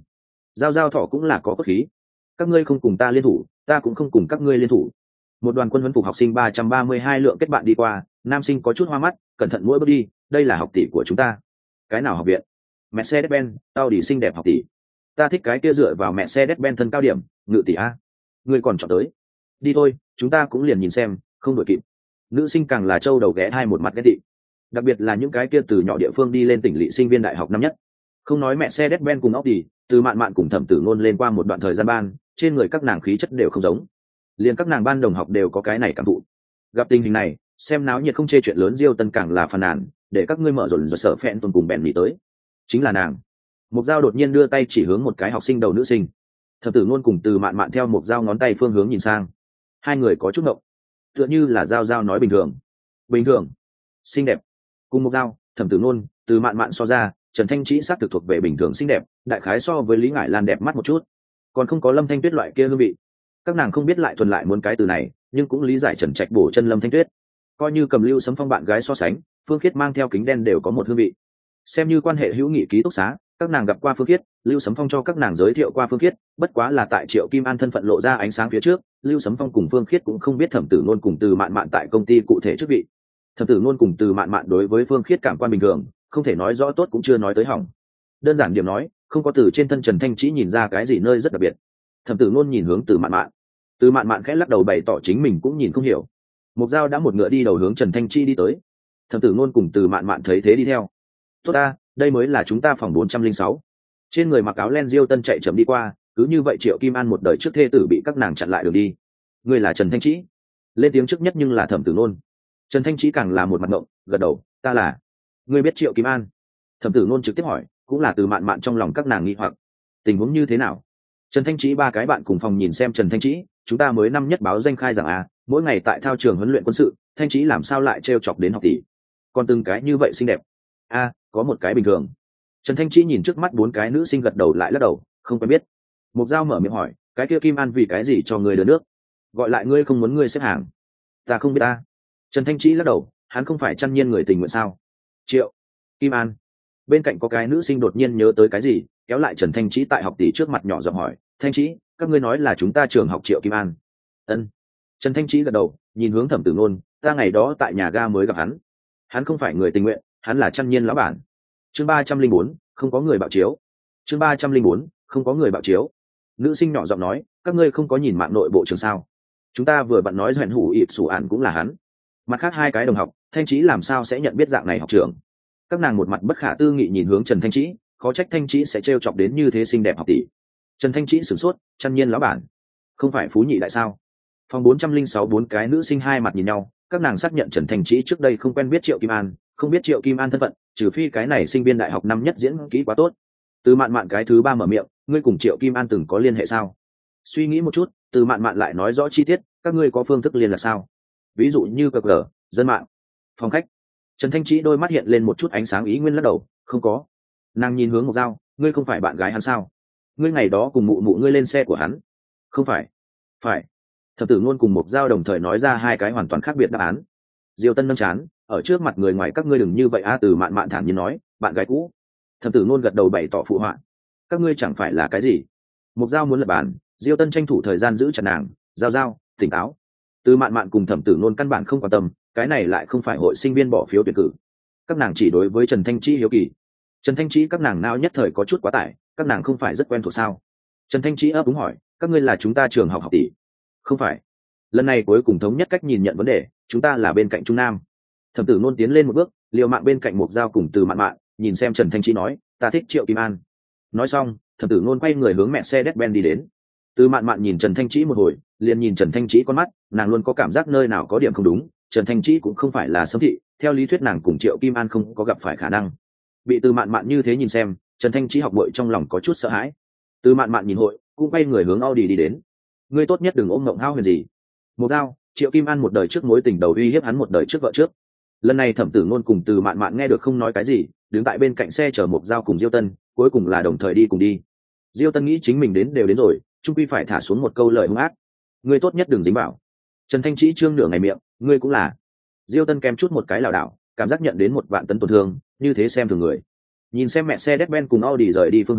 Giao giao thỏ cũng là có cốt khí. Các ngươi không cùng ta liên thủ, ta cũng không cùng các ngươi liên thủ. Một đoàn quân huấn phục học sinh 332 lượng kết bạn đi qua, nam sinh có chút hoa mắt, cẩn thận mỗi bước đi, đây là học tỷ của chúng ta. Cái nào học viện? Mercedes-Benz, Audi xinh đẹp học tỷ. Ta thích cái kia dựa vào Mercedes-Benz thân cao điểm, ngự tỷ a. Ngươi còn chọn tới. Đi thôi, chúng ta cũng liền nhìn xem, không đuổi kịp. Nữ sinh càng là trâu đầu ghé hai một mặt ghét tị. Đặc biệt là những cái kia từ nhỏ địa phương đi lên tỉnh lỵ sinh viên đại học năm nhất. Không nói Mercedes-Benz cùng Audi, từ mạn mạn cùng Thẩm Tử Ngôn lên qua một đoạn thời gian ban, trên người các nàng khí chất đều không giống. Liền các nàng ban đồng học đều có cái này cảm thụ. Gặp tình hình này, xem náo nhiệt không chê chuyện lớn, Diêu Tân càng là phàn nàn, để các ngươi mở rộn rồi sợ phẹn tuần cùng bèn nhỉ tới. Chính là nàng. Mục Dao đột nhiên đưa tay chỉ hướng một cái học sinh đầu nữ sinh. Thẩm Tử Ngôn cùng từ mạn mạn theo Mục Dao ngón tay phương hướng nhìn sang. Hai người có chút ngộng, tựa như là Dao Dao nói bình thường. Bình thường, xinh đẹp. Cùng Mục Dao, Thẩm Tử Ngôn, từ mạn mạn so ra, Trần Thanh Trĩ xác thực thuộc về bình thường xinh đẹp, đại khái so với Lý Ngải Lan đẹp mắt một chút, còn không có Lâm Thanh Tuyết loại kia hương vị. Các nàng không biết lại thuần lại muốn cái từ này, nhưng cũng lý giải Trần Trạch bổ chân Lâm Thanh Tuyết. Coi như cầm Lưu Sấm Phong bạn gái so sánh, Phương Khiết mang theo kính đen đều có một hương vị. Xem như quan hệ hữu nghị ký túc xá, các nàng gặp qua Phương Khiết, Lưu Sấm Phong cho các nàng giới thiệu qua Phương Khiết, bất quá là tại Triệu Kim An thân phận lộ ra ánh sáng phía trước, Lưu Sấm Phong cùng Phương Khiết cũng không biết Thẩm Tử Ngôn cùng từ mạn mạn tại công ty cụ thể chức vị. Thẩm Tử Ngôn cùng từ mạn mạn đối với Phương Khiết cảm quan bình thường, không thể nói rõ tốt cũng chưa nói tới hỏng. Đơn giản điểm nói, không có từ trên thân Trần Thanh Trĩ nhìn ra cái gì nơi rất đặc biệt. Thẩm Tử Ngôn nhìn hướng từ mạn mạn, từ mạn mạn khẽ lắc đầu bày tỏ chính mình cũng nhìn không hiểu. Mục Dao đã một ngựa đi đầu hướng Trần Thanh Trĩ đi tới. Thẩm Tử Ngôn cùng từ mạn mạn thấy thế đi theo. Tốt ta, đây mới là chúng ta phòng 406. Trên người mặc áo len Diêu Tân chạy chậm đi qua, cứ như vậy Triệu Kim An một đời trước thê tử bị các nàng chặn lại đường đi. Người là Trần Thanh Trĩ. Lên tiếng trước nhất nhưng là Thẩm Tử Ngôn. Trần Thanh Trĩ càng là một mặt ngộng, gật đầu, ta là. Ngươi biết Triệu Kim An? Thẩm Tử Ngôn trực tiếp hỏi, cũng là từ mạn mạn trong lòng các nàng nghi hoặc. Tình huống như thế nào? Trần Thanh Trĩ ba cái bạn cùng phòng nhìn xem Trần Thanh Trĩ, chúng ta mới năm nhất báo danh khai giảng à, mỗi ngày tại thao trường huấn luyện quân sự, Thanh Trĩ làm sao lại trêu chọc đến học tỷ? Còn từng cái như vậy xinh đẹp. A, có một cái bình thường. Trần Thanh Trĩ nhìn trước mắt bốn cái nữ sinh gật đầu lại lắc đầu, không quen biết. Mục Dao mở miệng hỏi, cái kia Kim An vì cái gì cho người đưa nước? Gọi lại ngươi không muốn ngươi xếp hàng. Ta không biết ta. Trần Thanh Trĩ lắc đầu, hắn không phải chăn nhiên người tình nguyện sao? Triệu, Kim An. Bên cạnh có cái nữ sinh đột nhiên nhớ tới cái gì, kéo lại Trần Thanh Trĩ tại học tỷ trước mặt nhỏ giọng hỏi, Thanh Trĩ, các ngươi nói là chúng ta trường học Triệu Kim An? Ân. Trần Thanh Trĩ gật đầu, nhìn hướng Thẩm Tử Ngôn, ta ngày đó tại nhà ga mới gặp hắn. Hắn không phải người tình nguyện, hắn là chăn nhiên lão bản. Chương 304, không có người bạo chiếu. Chương 304, không có người bạo chiếu. Nữ sinh nhỏ giọng nói, các ngươi không có nhìn mạng nội bộ trường sao? Chúng ta vừa bận nói Doãn Hủ ịt sủ ản cũng là hắn. Mặt khác hai cái đồng học, Thanh Trĩ làm sao sẽ nhận biết dạng này học trưởng? Các nàng một mặt bất khả tư nghị nhìn hướng Trần Thanh Trĩ, khó trách Thanh Trĩ sẽ trêu chọc đến như thế xinh đẹp học tỷ. Trần Thanh Trĩ sửng sốt, chăn nhiên lão bản, không phải Phú Nhị đại sao? Phòng 406 bốn cái nữ sinh hai mặt nhìn nhau, các nàng xác nhận Trần Thanh Trĩ trước đây không quen biết Triệu Kim An, không biết Triệu Kim An thân phận, trừ phi cái này sinh viên đại học năm nhất diễn kỹ quá tốt. Từ mạn mạn cái thứ ba mở miệng, ngươi cùng Triệu Kim An từng có liên hệ sao? Suy nghĩ một chút, từ mạn mạn lại nói rõ chi tiết, các ngươi có phương thức liên lạc sao? Ví dụ như cờ cờ, dân mạng, phòng khách. Trần Thanh Trĩ đôi mắt hiện lên một chút ánh sáng ý nguyên lắc đầu, không có. Nàng nhìn hướng Mục Dao, ngươi không phải bạn gái hắn sao? Ngươi ngày đó cùng mụ mụ ngươi lên xe của hắn? Không phải. Phải. Thẩm Tử Ngôn cùng Mục Dao đồng thời nói ra hai cái hoàn toàn khác biệt đáp án. Diêu Tân nâng chán, ở trước mặt người ngoài các ngươi đừng như vậy a. Từ mạn mạn thản nhiên nói, bạn gái cũ. Thẩm Tử Ngôn gật đầu bày tỏ phụ họa. Các ngươi chẳng phải là cái gì? Mục Dao muốn lập bàn, Diêu Tân tranh thủ thời gian giữ chặt nàng, Dao Dao, tỉnh táo. Từ mạn mạn cùng Thẩm Tử Ngôn căn bản không quan tâm, cái này lại không phải hội sinh viên bỏ phiếu tuyển cử. Các nàng chỉ đối với Trần Thanh Trĩ hiếu kỳ. Trần Thanh Trĩ các nàng nao nhất thời có chút quá tải, các nàng không phải rất quen thuộc sao? Trần Thanh Trĩ ấp úng hỏi, các ngươi là chúng ta trường học học tỷ? Không phải. Lần này cuối cùng thống nhất cách nhìn nhận vấn đề, chúng ta là bên cạnh Trung Nam. Thẩm Tử Ngôn tiến lên một bước, liều mạng bên cạnh Mục Dao cùng Từ mạn mạn, nhìn xem Trần Thanh Trĩ nói, ta thích Triệu Kim An. Nói xong, Thẩm Tử Ngôn quay người hướng mẹ xe Mercedes-Benz đi đến. Từ mạn mạn nhìn Trần Thanh Trĩ một hồi, liền nhìn Trần Thanh Trĩ con mắt, nàng luôn có cảm giác nơi nào có điểm không đúng. Trần Thanh Trĩ cũng không phải là xâm thị, theo lý thuyết nàng cùng Triệu Kim An không có gặp phải khả năng. Bị Từ mạn mạn như thế nhìn xem, Trần Thanh Trĩ học bội trong lòng có chút sợ hãi. Từ mạn mạn nhìn hội, cũng quay người hướng Audi đi đến. Ngươi tốt nhất đừng ôm ngộng hao huyền gì. Một dao, Triệu Kim An một đời trước mối tình đầu uy hiếp hắn một đời trước vợ trước. Lần này Thẩm Tử Ngôn cùng Từ mạn mạn nghe được không nói cái gì, đứng tại bên cạnh xe chở Mục Dao cùng Diêu Tân, cuối cùng là đồng thời đi cùng đi. Diêu Tân nghĩ chính mình đến đều đến rồi, chung quy phải thả xuống một câu lời hung ác. Ngươi tốt nhất đừng dính vào. Trần Thanh Trĩ trương nửa ngày miệng, ngươi cũng là. Diêu Tân kèm chút một cái lảo đảo, cảm giác nhận đến 1 vạn tấn tổn thương, như thế xem thường người. Nhìn xem mẹ xe Mercedes-Benz cùng Audi rời đi phương hướng,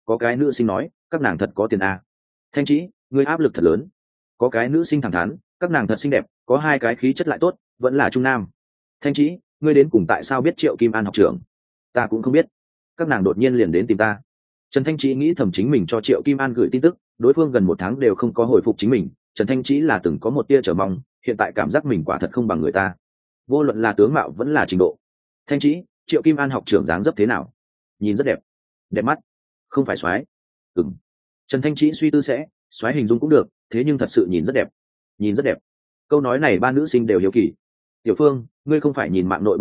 có cái nữ sinh nói các nàng thật có tiền à. Thanh Trĩ, ngươi áp lực thật lớn. Có cái nữ sinh thẳng thắn, các nàng thật xinh đẹp, có hai cái khí chất lại tốt, vẫn là trung nam. Thanh Trĩ, ngươi đến cùng tại sao biết Triệu Kim An học trưởng? Ta cũng không biết, các nàng đột nhiên liền đến tìm ta. Trần Thanh Trĩ nghĩ thầm chính mình cho Triệu Kim An gửi tin tức, đối phương gần 1 tháng đều không có hồi phục chính mình. Trần Thanh Trĩ là từng có một tia chờ mong, hiện tại cảm giác mình quả thật không bằng người ta, vô luận là tướng mạo vẫn là trình độ. Thanh Trĩ, Triệu Kim An học trưởng dáng dấp thế nào? Nhìn rất đẹp. Đẹp mắt? Không phải soái. Ừm. Trần Thanh Trĩ suy tư sẽ, soái hình dung cũng được, thế nhưng thật sự nhìn rất đẹp. Nhìn rất đẹp. Câu nói này ba nữ sinh đều hiếu kỳ. Tiểu Phương, ngươi không phải nhìn mạng nội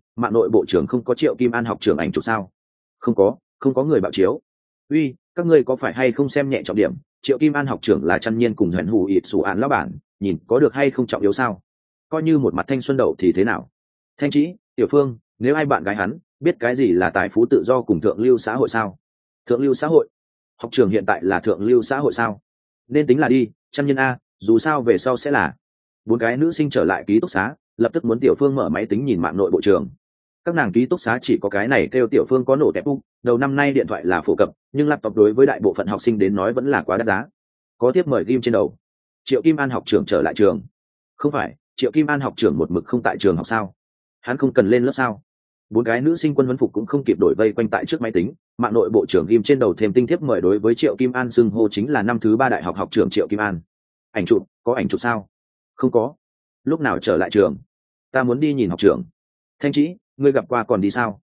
bộ trưởng không có Triệu Kim An học trưởng ảnh chụp sao? Không có người bạo chiếu. Uy, các ngươi có phải hay không xem nhẹ trọng điểm? Triệu Kim An học trưởng là Trăn Nhiên cùng Doãn Hủ ịt sủ án lão bản, nhìn có được hay không trọng yếu sao? Coi như một mặt thanh xuân đậu thì thế nào? Thanh Trĩ, Tiểu Phương, nếu ai bạn gái hắn biết cái gì là tài phú tự do cùng thượng lưu xã hội sao? Thượng lưu xã hội? Học trưởng hiện tại là thượng lưu xã hội sao? Nên tính là đi, Trăn Nhiên a, dù sao về sau sẽ là. 4 cái nữ sinh trở lại ký túc xá, lập tức muốn Tiểu Phương mở máy tính nhìn mạng nội bộ trường. Các nàng ký túc xá chỉ có cái này kêu Tiểu Phương có nổ tẹp ung, đầu năm nay điện thoại là phổ cập, nhưng laptop đối với đại bộ phận học sinh đến nói vẫn là quá đắt giá. Có tiếp mời ghim trên đầu. Triệu Kim An học trưởng trở lại trường. Không phải, Triệu Kim An học trưởng một mực không tại trường học sao? Hắn không cần lên lớp sao? 4 cái nữ sinh quân huấn phục cũng không kịp đổi vây quanh tại trước máy tính, mạng nội bộ trưởng ghim trên đầu thêm tinh thiếp mời đối với Triệu Kim An xưng hô chính là năm thứ 3 đại học học trưởng Triệu Kim An. Ảnh chụp, có ảnh chụp sao? Không có. Lúc nào trở lại trường? Ta muốn đi nhìn học trưởng. Thanh Trĩ, ngươi gặp qua còn đi sao?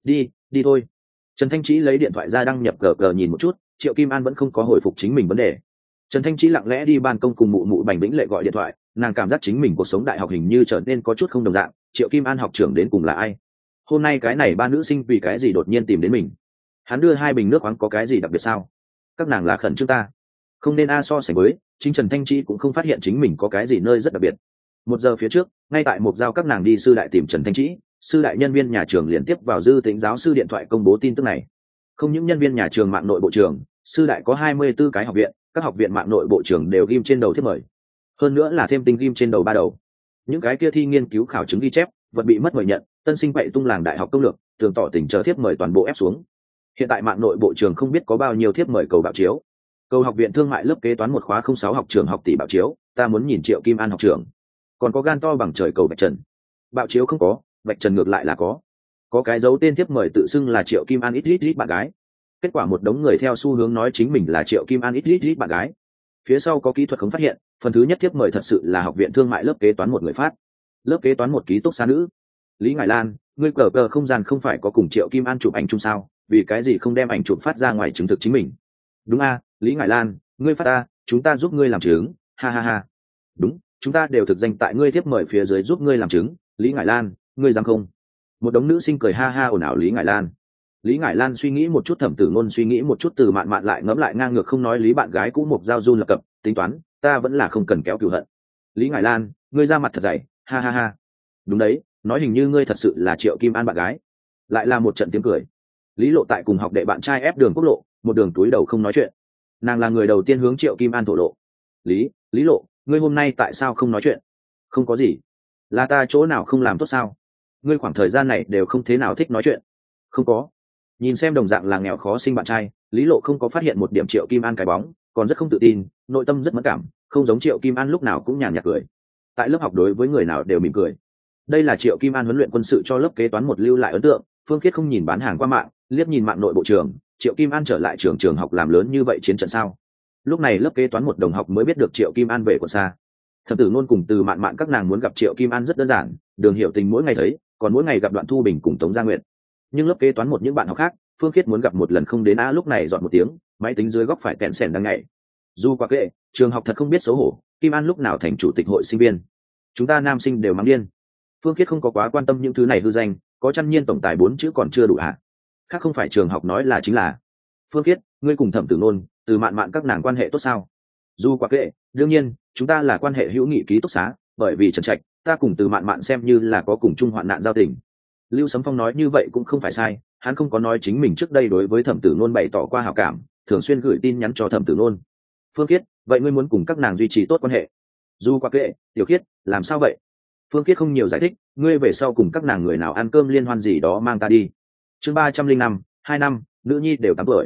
Đi thôi. Trần Thanh Trĩ lấy điện thoại ra đăng nhập gờ nhìn một chút, Triệu Kim An vẫn không có hồi phục chính mình vấn đề. Trần Thanh Trĩ lặng lẽ đi ban công cùng mụ Bành Vĩnh Lệ gọi điện thoại, nàng cảm giác chính mình cuộc sống đại học hình như trở nên có chút không đồng dạng. Triệu Kim An học trưởng đến cùng là ai? Hôm nay cái này ba nữ sinh vì cái gì đột nhiên tìm đến mình? Hắn đưa 2 bình nước khoáng có cái gì đặc biệt sao? Các nàng là khẩn trương ta. Không nên so sánh với, chính Trần Thanh Trĩ cũng không phát hiện chính mình có cái gì nơi rất đặc biệt. 1 giờ phía trước, ngay tại một giao các nàng đi sư đại tìm Trần Thanh Trĩ, sư đại nhân viên nhà trường liền tiếp vào Dư Tĩnh giáo sư điện thoại công bố tin tức này. Không những nhân viên nhà trường mạng nội bộ trường, sư đại có 24 cái học viện, các học viện mạng nội bộ trường đều ghim trên đầu thiếp mời. Hơn nữa là thêm tinh ghim trên đầu 3 đầu. Những cái kia thi nghiên cứu khảo chứng ghi chép, vật bị mất mời nhận, tân sinh vậy tung làng đại học công lược, tường tỏ tình chờ thiếp mời toàn bộ ép xuống. Hiện tại mạng nội bộ trường không biết có bao nhiêu thiếp mời cầu bạo chiếu. Cầu học viện thương mại lớp kế toán 1 khóa 06 học trường học tỷ bạo chiếu, ta muốn nhìn Triệu Kim An học trưởng. Còn có gan to bằng trời cầu Bạch Trần. Bạo chiếu không có, Bạch Trần ngược lại là có cái dấu tên thiếp mời tự xưng là Triệu Kim An ít bạn gái. Kết quả một đống người theo xu hướng nói chính mình là Triệu Kim An ít bạn gái. Phía sau có kỹ thuật không phát hiện, phần thứ nhất thiếp mời thật sự là học viện thương mại lớp kế toán 1 người phát. Lớp kế toán 1 ký túc xá nữ. Lý Ngải Lan, ngươi cờ không gian không phải có cùng Triệu Kim An chụp ảnh chung sao? Vì cái gì không đem ảnh chụp phát ra ngoài chứng thực chính mình? Đúng a, Lý Ngải Lan, ngươi phát ta, chúng ta giúp ngươi làm chứng, ha ha ha. Đúng, chúng ta đều thực danh tại ngươi thiếp mời phía dưới giúp ngươi làm chứng, Lý Ngải Lan, ngươi dám không? Một đống nữ sinh cười ha ha ồn ào Lý Ngải Lan. Lý Ngải Lan suy nghĩ một chút, Thẩm Tử Ngôn suy nghĩ một chút, Từ Mạn lại ngẫm lại ngang ngược không nói lý bạn gái cũ Mộc Giao run lập cập, tính toán, ta vẫn là không cần kéo cửu hận. Lý Ngải Lan, ngươi ra mặt thật dày, ha ha ha. Đúng đấy, nói hình như ngươi thật sự là Triệu Kim An bạn gái. Lại là một trận tiếng cười. Lý Lộ tại cùng học đệ bạn trai ép Đường Quốc Lộ, một đường túi đầu không nói chuyện. Nàng là người đầu tiên hướng Triệu Kim An thổ lộ. Lý Lộ, ngươi hôm nay tại sao không nói chuyện? Không có gì, là ta chỗ nào không làm tốt sao? Ngươi khoảng thời gian này đều không thế nào thích nói chuyện. Không có. Nhìn xem đồng dạng là nghèo khó sinh bạn trai, Lý Lộ không có phát hiện một điểm Triệu Kim An cái bóng, còn rất không tự tin, nội tâm rất mẫn cảm, không giống Triệu Kim An lúc nào cũng nhàn nhạt cười. Tại lớp học đối với người nào đều mỉm cười. Đây là Triệu Kim An huấn luyện quân sự cho lớp kế toán 1 lưu lại ấn tượng. Phương Khiết không nhìn bán hàng qua mạng, liếc nhìn mạng nội bộ trường, Triệu Kim An trở lại trường học làm lớn như vậy chiến trận sao? Lúc này lớp kế toán 1 đồng học mới biết được Triệu Kim An về của xa. Thẩm Tử Nôn cùng Từ Mạn các nàng muốn gặp Triệu Kim An rất đơn giản, Đường Hiểu Tình mỗi ngày thấy, còn mỗi ngày gặp Đoạn Thu Bình cùng Tống Gia Nguyệt. Nhưng lớp kế toán 1 những bạn học khác, Phương Khiết muốn gặp một lần không đến lúc này dọn một tiếng, máy tính dưới góc phải kẹn sẻn đang ngày. Dù quả kệ, trường học thật không biết xấu hổ, Kim An lúc nào thành chủ tịch hội sinh viên. Chúng ta nam sinh đều mắng điên. Phương Khiết không có quá quan tâm những thứ này hư danh, có Trăn Nhiên tổng tài 4 chữ còn chưa đủ hả? Khác không phải trường học nói là chính là. Phương Khiết, ngươi cùng Thẩm Tử Nôn, Từ Mạn các nàng quan hệ tốt sao? Dù quả kệ, đương nhiên, chúng ta là quan hệ hữu nghị ký túc xá, bởi vì Trần Trạch, ta cùng Từ Mạn xem như là có cùng chung hoạn nạn giao tình. Lưu Sấm Phong nói như vậy cũng không phải sai, hắn không có nói chính mình trước đây đối với Thẩm Tử Nôn bày tỏ qua hảo cảm, thường xuyên gửi tin nhắn cho Thẩm Tử Nôn. Phương Khiết, vậy ngươi muốn cùng các nàng duy trì tốt quan hệ? Dù quả kệ, Tiểu Khiết, làm sao vậy? Phương Khiết không nhiều giải thích, ngươi về sau cùng các nàng người nào ăn cơm liên hoan gì đó mang ta đi. Chương 305, 2 năm, nữ nhi đều 8 tuổi.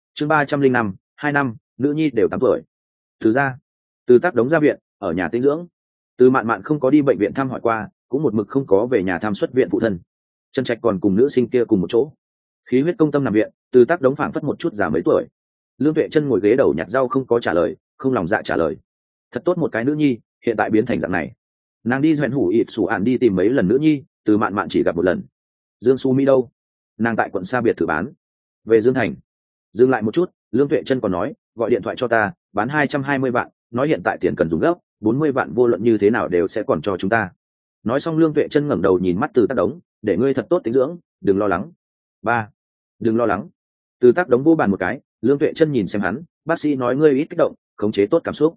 chương 305, 2 năm, nữ nhi đều 8 tuổi. Từ Tác Đống ra viện, ở nhà tĩnh dưỡng. Từ Mạn Mạn không có đi bệnh viện thăm hỏi qua, cũng một mực không có về nhà thăm xuất viện phụ thân. Trần Trạch còn cùng nữ sinh kia cùng một chỗ. Khí huyết công tâm nằm viện, Từ Tác Đống phảng phất một chút già mấy tuổi. Lương Tuệ Chân ngồi ghế đầu nhặt rau không có trả lời, không lòng dạ trả lời. Thật tốt một cái nữ nhi, hiện tại biến thành dạng này. Nàng đi duyện hủ ịt sủ ạn đi tìm mấy lần nữ nhi, Từ Mạn Mạn chỉ gặp một lần. Dương Su Mi đâu? Nàng tại quận Sa biệt thự bán. Về Dương Thành. Dừng lại một chút, Lương Tuệ Chân còn nói, gọi điện thoại cho ta, bán 220 vạn, nói hiện tại tiền cần dùng gấp, 40 vạn vô luận như thế nào đều sẽ còn cho chúng ta. Nói xong Lương Tuệ Chân ngẩng đầu nhìn mắt Từ Tác Đống, để ngươi thật tốt tĩnh dưỡng, đừng lo lắng. Đừng lo lắng. Từ Tác Đống vô bàn một cái, Lương Tuệ Chân nhìn xem hắn, bác sĩ nói ngươi ít kích động, khống chế tốt cảm xúc.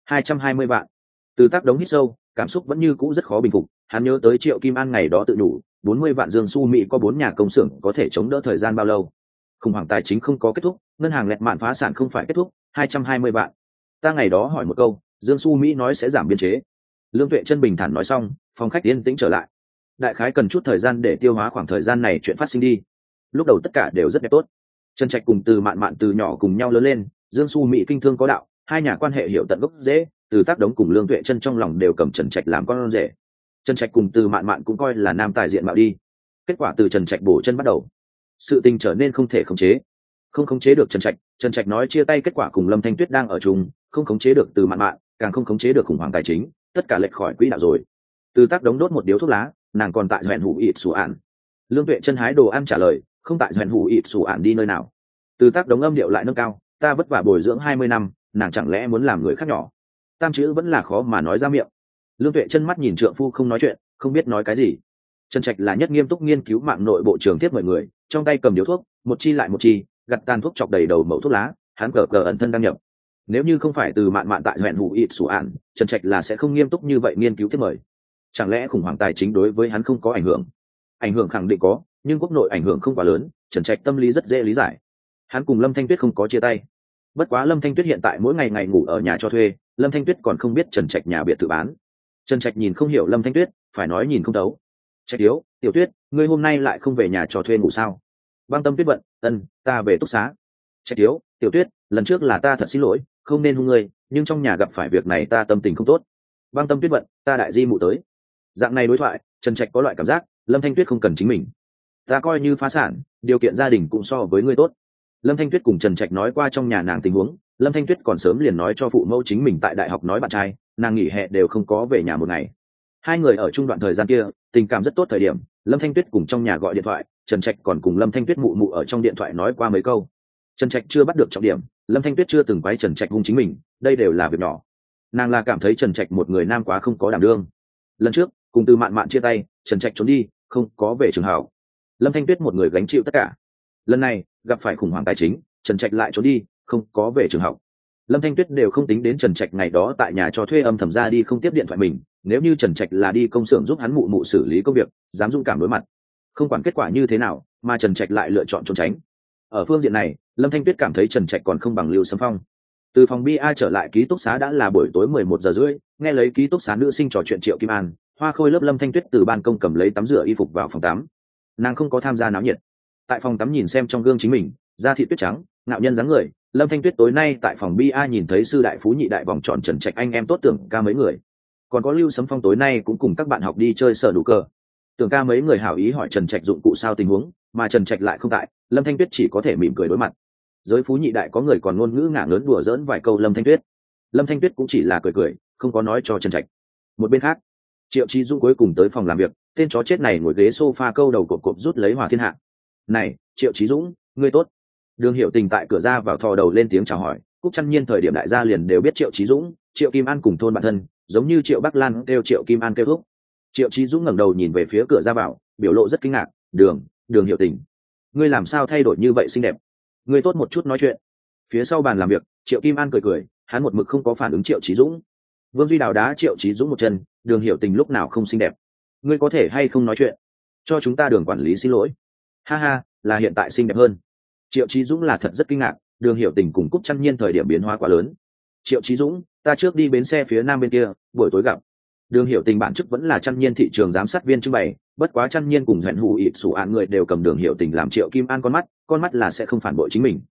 220 vạn. Từ Tác Đống hít sâu, cảm xúc vẫn như cũ rất khó bình phục, hắn nhớ tới Triệu Kim An ngày đó tự đủ, 40 vạn Dương Su Mỹ có 4 nhà công xưởng có thể chống đỡ thời gian bao lâu. Khủng hoảng tài chính không có kết thúc, ngân hàng lẹt mạn phá sản không phải kết thúc, 220 vạn. Ta ngày đó hỏi một câu, Dương Su Mỹ nói sẽ giảm biên chế. Lương Tuệ Chân bình thản nói xong, phòng khách yên tĩnh trở lại. Đại khái cần chút thời gian để tiêu hóa khoảng thời gian này chuyện phát sinh đi. Lúc đầu tất cả đều rất đẹp tốt. Trần Trạch cùng Từ Mạn Mạn từ nhỏ cùng nhau lớn lên, Dương Su Mỹ kinh thương có đạo, hai nhà quan hệ hiểu tận gốc rễ, Từ Tác Đống cùng Lương Tuệ Chân trong lòng đều cầm Trần Trạch làm con rể. Trần Trạch cùng Từ Mạn Mạn cũng coi là nam tài diện mạo đi. Kết quả từ Trần Trạch bổ chân bắt đầu, sự tình trở nên không thể khống chế. Không khống chế được Trần Trạch nói chia tay, kết quả cùng Lâm Thanh Tuyết đang ở chung, không khống chế được Từ Mạn Mạn, càng không khống chế được khủng hoảng tài chính, tất cả lệch khỏi quỹ đạo rồi. Từ Tác Đống đốt một điếu thuốc lá, nàng còn tại duyện hủ ịt sủ ạn. Lương Tuệ Chân hái đồ ăn trả lời, không tại duyện hủ ịt sủ ạn đi nơi nào. Từ Tác Đống âm điệu lại nâng cao, ta vất vả bồi dưỡng 20 năm, nàng chẳng lẽ muốn làm người khác nhỏ? Tam chữ vẫn là khó mà nói ra miệng. Lương Tuệ Chân mắt nhìn trượng phu không nói chuyện, không biết nói cái gì. Trần Trạch là nhất nghiêm túc nghiên cứu mạng nội bộ trường tiếp mọi người, trong tay cầm điếu thuốc, một chi lại một chi, gặt tàn thuốc chọc đầy đầu mẩu thuốc lá, hắn cờ ẩn thân đăng nhập. Nếu như không phải Từ Mạn Mạn tại duyện hủ ịt sủ ạn, Trần Trạch là sẽ không nghiêm túc như vậy nghiên cứu tiếp mời. Chẳng lẽ khủng hoảng tài chính đối với hắn không có ảnh hưởng? Ảnh hưởng khẳng định có, nhưng quốc nội ảnh hưởng không quá lớn, Trần Trạch tâm lý rất dễ lý giải. Hắn cùng Lâm Thanh Tuyết không có chia tay. Bất quá Lâm Thanh Tuyết hiện tại mỗi ngày ngày ngủ ở nhà cho thuê, Lâm Thanh Tuyết còn không biết Trần Trạch nhà biệt thự bán. Trần Trạch nhìn không hiểu Lâm Thanh Tuyết, phải nói nhìn không thấu. Trạch Tiếu, Tiểu Tuyết, ngươi hôm nay lại không về nhà cho thuê ngủ sao? Băng Tâm Tuyết vận, ta về túc xá. Trạch Tiếu, Tiểu Tuyết, lần trước là ta thật xin lỗi, không nên hung ngươi, nhưng trong nhà gặp phải việc này ta tâm tình không tốt. Băng Tâm Tuyết vận, ta đại di mụ tới. Dạng này đối thoại, Trần Trạch có loại cảm giác, Lâm Thanh Tuyết không cần chính mình. Ta coi như phá sản, điều kiện gia đình cũng so với ngươi tốt. Lâm Thanh Tuyết cùng Trần Trạch nói qua trong nhà nàng tình huống, Lâm Thanh Tuyết còn sớm liền nói cho phụ mẫu chính mình tại đại học nói bạn trai, nàng nghỉ hè đều không có về nhà một ngày. Hai người ở chung đoạn thời gian kia, tình cảm rất tốt thời điểm, Lâm Thanh Tuyết cùng trong nhà gọi điện thoại, Trần Trạch còn cùng Lâm Thanh Tuyết mụ mụ ở trong điện thoại nói qua mấy câu. Trần Trạch chưa bắt được trọng điểm, Lâm Thanh Tuyết chưa từng quấy Trần Trạch hung chính mình, đây đều là việc nhỏ. Nàng là cảm thấy Trần Trạch một người nam quá không có đảm đương. Lần trước, cùng Từ Mạn Mạn chia tay, Trần Trạch trốn đi, không có về trường học. Lâm Thanh Tuyết một người gánh chịu tất cả. Lần này, gặp phải khủng hoảng tài chính, Trần Trạch lại trốn đi, không có về trường học. Lâm Thanh Tuyết đều không tính đến Trần Trạch ngày đó tại nhà cho thuê âm thầm ra đi không tiếp điện thoại mình, nếu như Trần Trạch là đi công xưởng giúp hắn mụ mụ xử lý công việc, dám dũng cảm đối mặt. Không quản kết quả như thế nào, mà Trần Trạch lại lựa chọn trốn tránh. Ở phương diện này, Lâm Thanh Tuyết cảm thấy Trần Trạch còn không bằng Lưu Sấm Phong. Từ phòng BA trở lại ký túc xá đã là buổi tối 11 giờ rưỡi, nghe lấy ký túc xá nữ sinh trò chuyện Triệu Kim An, Hoa Khôi lớp Lâm Thanh Tuyết từ ban công cầm lấy tắm rửa y phục vào phòng tắm. Nàng không có tham gia náo nhiệt. Tại phòng tắm nhìn xem trong gương chính mình, da thịt tuyết trắng, ngạo nhân dáng người, Lâm Thanh Tuyết tối nay tại phòng BA nhìn thấy sư đại phú nhị đại vòng tròn Trần Trạch anh em tốt Tưởng Ca mấy người. Còn có Lưu Sấm Phong tối nay cũng cùng các bạn học đi chơi sở đủ cờ. Tưởng Ca mấy người hảo ý hỏi Trần Trạch dụng cụ sao tình huống, mà Trần Trạch lại không tại, Lâm Thanh Tuyết chỉ có thể mỉm cười đối mặt. Giới phú nhị đại có người còn ngôn ngữ ngả ngớn đùa giỡn vài câu Lâm Thanh Tuyết. Lâm Thanh Tuyết cũng chỉ là cười cười, không có nói cho Trần Trạch. Một bên khác, Triệu Chí Dũng cuối cùng tới phòng làm việc, tên chó chết này ngồi ghế sofa câu đầu cộp rút lấy Hòa Thiên Hạ. "Này, Triệu Chí Dũng, ngươi tốt." Đường Hiểu Tình tại cửa ra vào thò đầu lên tiếng chào hỏi, Cúc Chăn Nhiên thời điểm đại gia liền đều biết Triệu Chí Dũng, Triệu Kim An cùng thôn bạn thân, giống như Triệu Bắc Lan kêu Triệu Kim An kêu thúc. Triệu Chí Dũng ngẩng đầu nhìn về phía cửa ra vào, biểu lộ rất kinh ngạc, "Đường Hiểu Tình, ngươi làm sao thay đổi như vậy xinh đẹp? Ngươi tốt một chút nói chuyện." Phía sau bàn làm việc, Triệu Kim An cười cười, hắn một mực không có phản ứng Triệu Chí Dũng. Vương Duy Đào đá Triệu Chí Dũng một chân, "Đường Hiểu Tình lúc nào không xinh đẹp? Ngươi có thể hay không nói chuyện? Cho chúng ta Đường quản lý xin lỗi." "Ha ha, là hiện tại xinh đẹp hơn." Triệu Chí Dũng là thật rất kinh ngạc, Đường Hiểu Tình cùng Cúc Chăn Nhiên thời điểm biến hóa quá lớn. "Triệu Chí Dũng, ta trước đi bến xe phía nam bên kia, buổi tối gặp." Đường Hiểu Tình bản chức vẫn là Chăn Nhiên thị trường giám sát viên trưng bày, bất quá Chăn Nhiên cùng Duyện Hủ ịt sủ án người đều cầm Đường Hiểu Tình làm Triệu Kim An con mắt là sẽ không phản bội chính mình.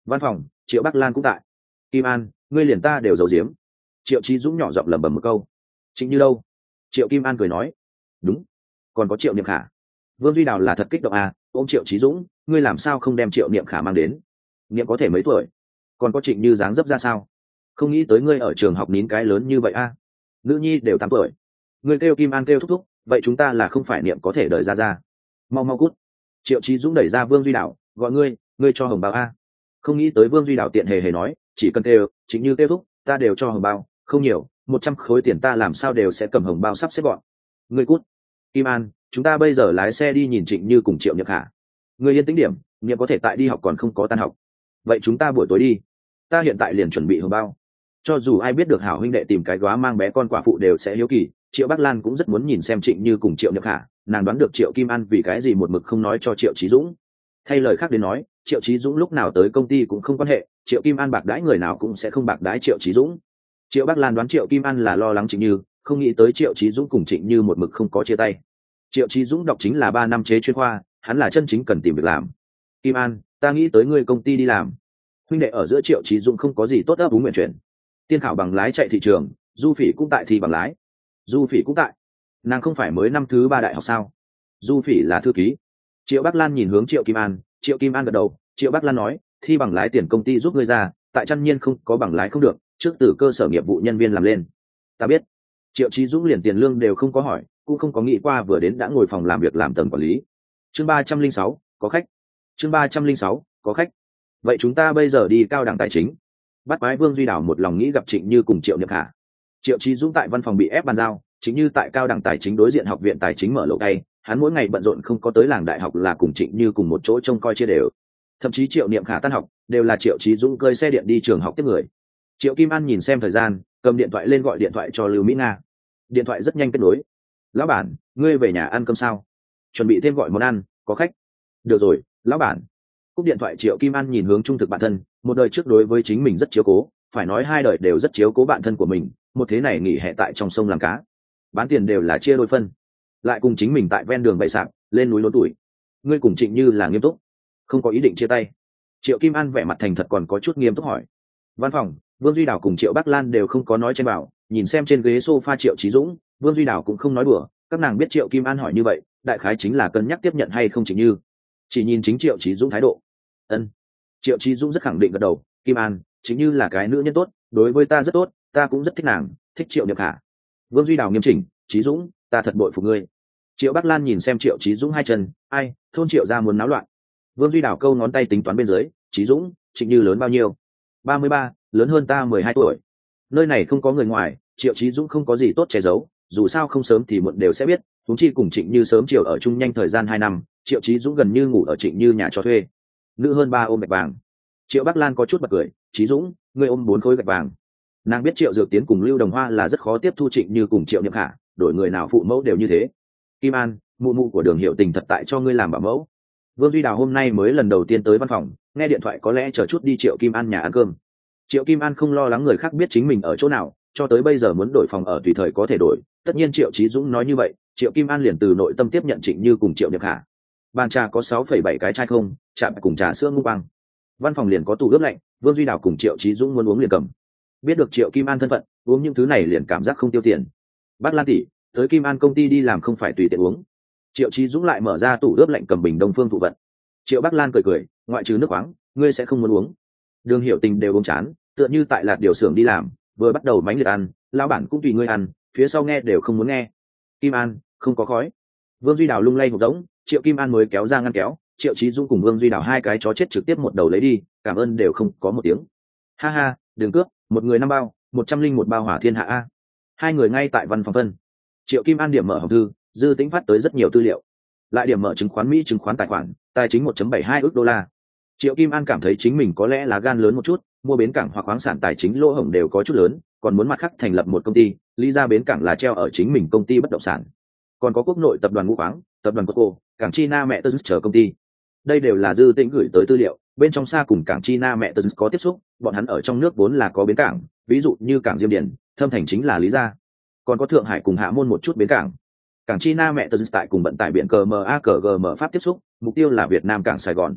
Văn phòng, Triệu Bắc Lan cũng tại. Kim An, ngươi liền ta đều giấu giếm. Triệu Chí Dũng nhỏ giọng lẩm bẩm một câu. Trịnh Như đâu? Triệu Kim An cười nói. Đúng. Còn có Triệu Niệm Khả. Vương Duy Đào là thật kích động à, ôm Triệu Chí Dũng, ngươi làm sao không đem Triệu Niệm Khả mang đến? Niệm có thể mấy tuổi? Còn có Trịnh Như dáng dấp ra sao? Không nghĩ tới ngươi ở trường học nín cái lớn như vậy à? Nữ nhi đều 8 tuổi. Ngươi kêu Kim An kêu thúc thúc, vậy chúng ta là không phải Niệm có thể đợi ra. Mau mau cút. Triệu Chí Dũng đẩy ra Vương Duy Đào, gọi ngươi cho hồng bao a. Không nghĩ tới Vương Duy Đào tiện hề hề nói, chỉ cần kêu Trịnh Như kêu thúc, ta đều cho hồng bao, không nhiều, 100 khối tiền ta làm sao đều sẽ cầm hồng bao sắp xếp gọn. Ngươi cút. Kim An, chúng ta bây giờ lái xe đi nhìn Trịnh Như cùng Triệu Nhật Khả. Ngươi yên tĩnh điểm, Niệm có thể tại đi học còn không có tan học. Vậy chúng ta buổi tối đi. Ta hiện tại liền chuẩn bị hồng bao. Cho dù ai biết được hảo huynh đệ tìm cái góa mang bé con quả phụ đều sẽ hiếu kỳ, Triệu Bắc Lan cũng rất muốn nhìn xem Trịnh Như cùng Triệu Nhật Khả, nàng đoán được Triệu Kim An vì cái gì một mực không nói cho Triệu Chí Dũng. Thay lời khác đến nói, Triệu Chí Dũng lúc nào tới công ty cũng không quan hệ, Triệu Kim An bạc đãi người nào cũng sẽ không bạc đãi Triệu Chí Dũng. Triệu Bắc Lan đoán Triệu Kim An là lo lắng Trịnh Như, không nghĩ tới Triệu Chí Dũng cùng Trịnh Như một mực không có chia tay. Triệu Chí Dũng đọc chính là 3 năm chế chuyên khoa, hắn là chân chính cần tìm việc làm. Kim An, ta nghĩ tới ngươi công ty đi làm. Huynh đệ ở giữa Triệu Chí Dũng không có gì tốt ấp úng nguyện chuyển. Tiên khảo bằng lái chạy thị trường, Du Phỉ cũng tại thi bằng lái. Du Phỉ cũng tại. Nàng không phải mới năm thứ 3 đại học sao? Du Phỉ là thư ký. Triệu Bắc Lan nhìn hướng Triệu Kim An, Triệu Kim An gật đầu. Triệu Bắc Lan nói, thi bằng lái tiền công ty giúp ngươi ra, tại Trăn Nhiên không có bằng lái không được, trước từ cơ sở nghiệp vụ nhân viên làm lên. Ta biết. Triệu Chí Dũng liền tiền lương đều không có hỏi, cũng không có nghĩ qua vừa đến đã ngồi phòng làm việc làm tầng quản lý. Chương 306, có khách. Chương 306, có khách. Vậy chúng ta bây giờ đi cao đẳng tài chính. Bắt quái Vương Duy Đào một lòng nghĩ gặp Trịnh Như cùng Triệu Nhật Khả. Triệu Chí Dũng tại văn phòng bị ép bàn giao, Trịnh Như tại cao đẳng tài chính đối diện học viện tài chính mở lỗ tay, hắn mỗi ngày bận rộn không có tới làng đại học là cùng Trịnh Như cùng một chỗ trông coi chia đều. Thậm chí Triệu Niệm Khả tan học đều là Triệu Chí Dũng cơi xe điện đi trường học tiếp người. Triệu Kim An nhìn xem thời gian, cầm điện thoại lên gọi điện thoại cho Lưu Mỹ Nga. Điện thoại rất nhanh kết nối. Lão bản, ngươi về nhà ăn cơm sao? Chuẩn bị thêm gọi món ăn, có khách. Được rồi, lão bản. Cúp điện thoại Triệu Kim An nhìn hướng trung thực bản thân, một đời trước đối với chính mình rất chiếu cố, phải nói 2 đời đều rất chiếu cố bạn thân của mình, một thế này nghỉ hè tại trong sông làm cá, bán tiền đều là chia đôi phân, lại cùng chính mình tại ven đường bày sạp, lên núi lốn tuổi. Ngươi cùng Trịnh Như là nghiêm túc, không có ý định chia tay? Triệu Kim An vẻ mặt thành thật còn có chút nghiêm túc hỏi. Văn phòng, Vương Duy Đào cùng Triệu Bắc Lan đều không có nói trên bảo, nhìn xem trên ghế sofa Triệu Chí Dũng, Vương Duy Đào cũng không nói đùa, các nàng biết Triệu Kim An hỏi như vậy, đại khái chính là cân nhắc tiếp nhận hay không Trịnh Như. Chỉ nhìn chính Triệu Chí Dũng thái độ. Ân. Triệu Chí Dũng rất khẳng định gật đầu, Kim An, Trịnh Như là cái nữ nhân tốt, đối với ta rất tốt, ta cũng rất thích nàng, thích Triệu Nhật Khả. Vương Duy Đào nghiêm chỉnh, Chí Dũng, ta thật bội phục ngươi. Triệu Bắc Lan nhìn xem Triệu Chí Dũng hai chân, ai, thôn Triệu ra muốn náo loạn. Vương Duy Đào câu ngón tay tính toán bên dưới, Chí Dũng, Trịnh Như lớn bao nhiêu? 33, lớn hơn ta 12 tuổi. Nơi này không có người ngoài, Triệu Chí Dũng không có gì tốt che giấu, dù sao không sớm thì muộn đều sẽ biết, chúng chi cùng Trịnh Như sớm chiều ở chung nhanh thời gian 2 năm, Triệu Chí Dũng gần như ngủ ở Trịnh Như nhà cho thuê. Nữ hơn 3 ôm gạch vàng. Triệu Bắc Lan có chút bật cười, Chí Dũng, ngươi ôm 4 khối gạch vàng. Nàng biết Triệu Dược Tiến cùng Lưu Đồng Hoa là rất khó tiếp thu Trịnh Như cùng Triệu Niệm Khả, đổi người nào phụ mẫu đều như thế. Kim An, mụ mụ của Đường Hiểu Tình thật tại cho ngươi làm bảo mẫu. Vương Duy Đào hôm nay mới lần đầu tiên tới văn phòng, nghe điện thoại có lẽ chờ chút đi Triệu Kim An nhà ăn cơm. Triệu Kim An không lo lắng người khác biết chính mình ở chỗ nào, cho tới bây giờ muốn đổi phòng ở tùy thời có thể đổi. Tất nhiên Triệu Chí Dũng nói như vậy, Triệu Kim An liền từ nội tâm tiếp nhận Trịnh Như cùng Triệu Niệm Khả. Bàn trà có 6,7 cái chai không, chạm cùng trà sữa ngu băng. Văn phòng liền có tủ ướp lạnh, Vương Duy Đào cùng Triệu Chí Dũng muốn uống liền cầm. Biết được Triệu Kim An thân phận, uống những thứ này liền cảm giác không tiêu tiền. Bác Lan tỷ, tới Kim An công ty đi làm không phải tùy tiện uống. Triệu Chí Dũng lại mở ra tủ ướp lạnh cầm bình Đông Phương Thụ Vận. Triệu Bác Lan cười cười, ngoại trừ nước khoáng, ngươi sẽ không muốn uống. Đường Hiểu Tình đều uống chán, tựa như tại lạt điều xưởng đi làm, vừa bắt đầu mánh liệt ăn, lão bản cũng tùy ngươi ăn, phía sau nghe đều không muốn nghe. Kim An, không có khói. Vương Duy Đào lung lay một đống, Triệu Kim An mới kéo ra ngăn kéo, Triệu Chí Dũng cùng Vương Duy Đào hai cái chó chết trực tiếp một đầu lấy đi, cảm ơn đều không có một tiếng. Ha ha, đừng cướp, một người 5 bao, 101 bao hỏa thiên hạ a. Hai người ngay tại văn phòng phân. Triệu Kim An điểm mở hòm thư, dư tính phát tới rất nhiều tư liệu. Lại điểm mở chứng khoán Mỹ chứng khoán tài khoản, tài chính 1.72 ức đô la. Triệu Kim An cảm thấy chính mình có lẽ là gan lớn một chút, mua bến cảng hoặc khoáng sản tài chính lỗ hổng đều có chút lớn, còn muốn mặt khác thành lập một công ty, lý ra bến cảng là treo ở chính mình công ty bất động sản. Còn có quốc nội tập đoàn ngũ khoáng, tập đoàn Coco, cảng China mẹ Tơ chờ công ty. Đây đều là dư tĩnh gửi tới tư liệu, bên trong xa cùng cảng China mẹ Tơ có tiếp xúc, bọn hắn ở trong nước vốn là có bến cảng, ví dụ như cảng Diêm Điền, Thâm Thành chính là lý ra. Còn có Thượng Hải cùng Hạ Môn một chút bến cảng. Cảng China mẹ Tơ tại cùng vận tải biển CMA CGM Pháp tiếp xúc, mục tiêu là Việt Nam cảng Sài Gòn.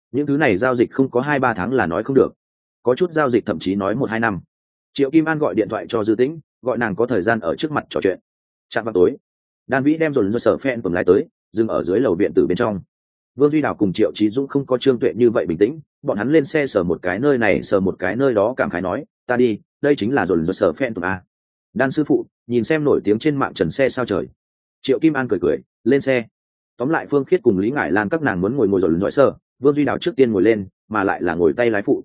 những thứ này giao dịch không có 2-3 tháng là nói không được, có chút giao dịch thậm chí nói 1-2 năm. Triệu Kim An gọi điện thoại cho Dư Tĩnh, gọi nàng có thời gian ở trước mặt trò chuyện. Chạm vào tối, Đan Vĩ đem rồi sở phen tuần lái tới, dừng ở dưới lầu viện tử bên trong. Vương Duy Đào cùng Triệu Chí Dũng không có Trương Tuệ như vậy bình tĩnh, bọn hắn lên xe sờ một cái nơi này sờ một cái nơi đó, cảm khái nói, ta đi, đây chính là rồi sở phen tuần a. Đan sư phụ, nhìn xem nổi tiếng trên mạng trần xe sao trời. Triệu Kim An cười cười, lên xe. Tóm lại Phương Khiết cùng Lý Ngải Lan các nàng muốn ngồi rồi sở, Vương Duy Đào trước tiên ngồi lên, mà lại là ngồi tay lái phụ.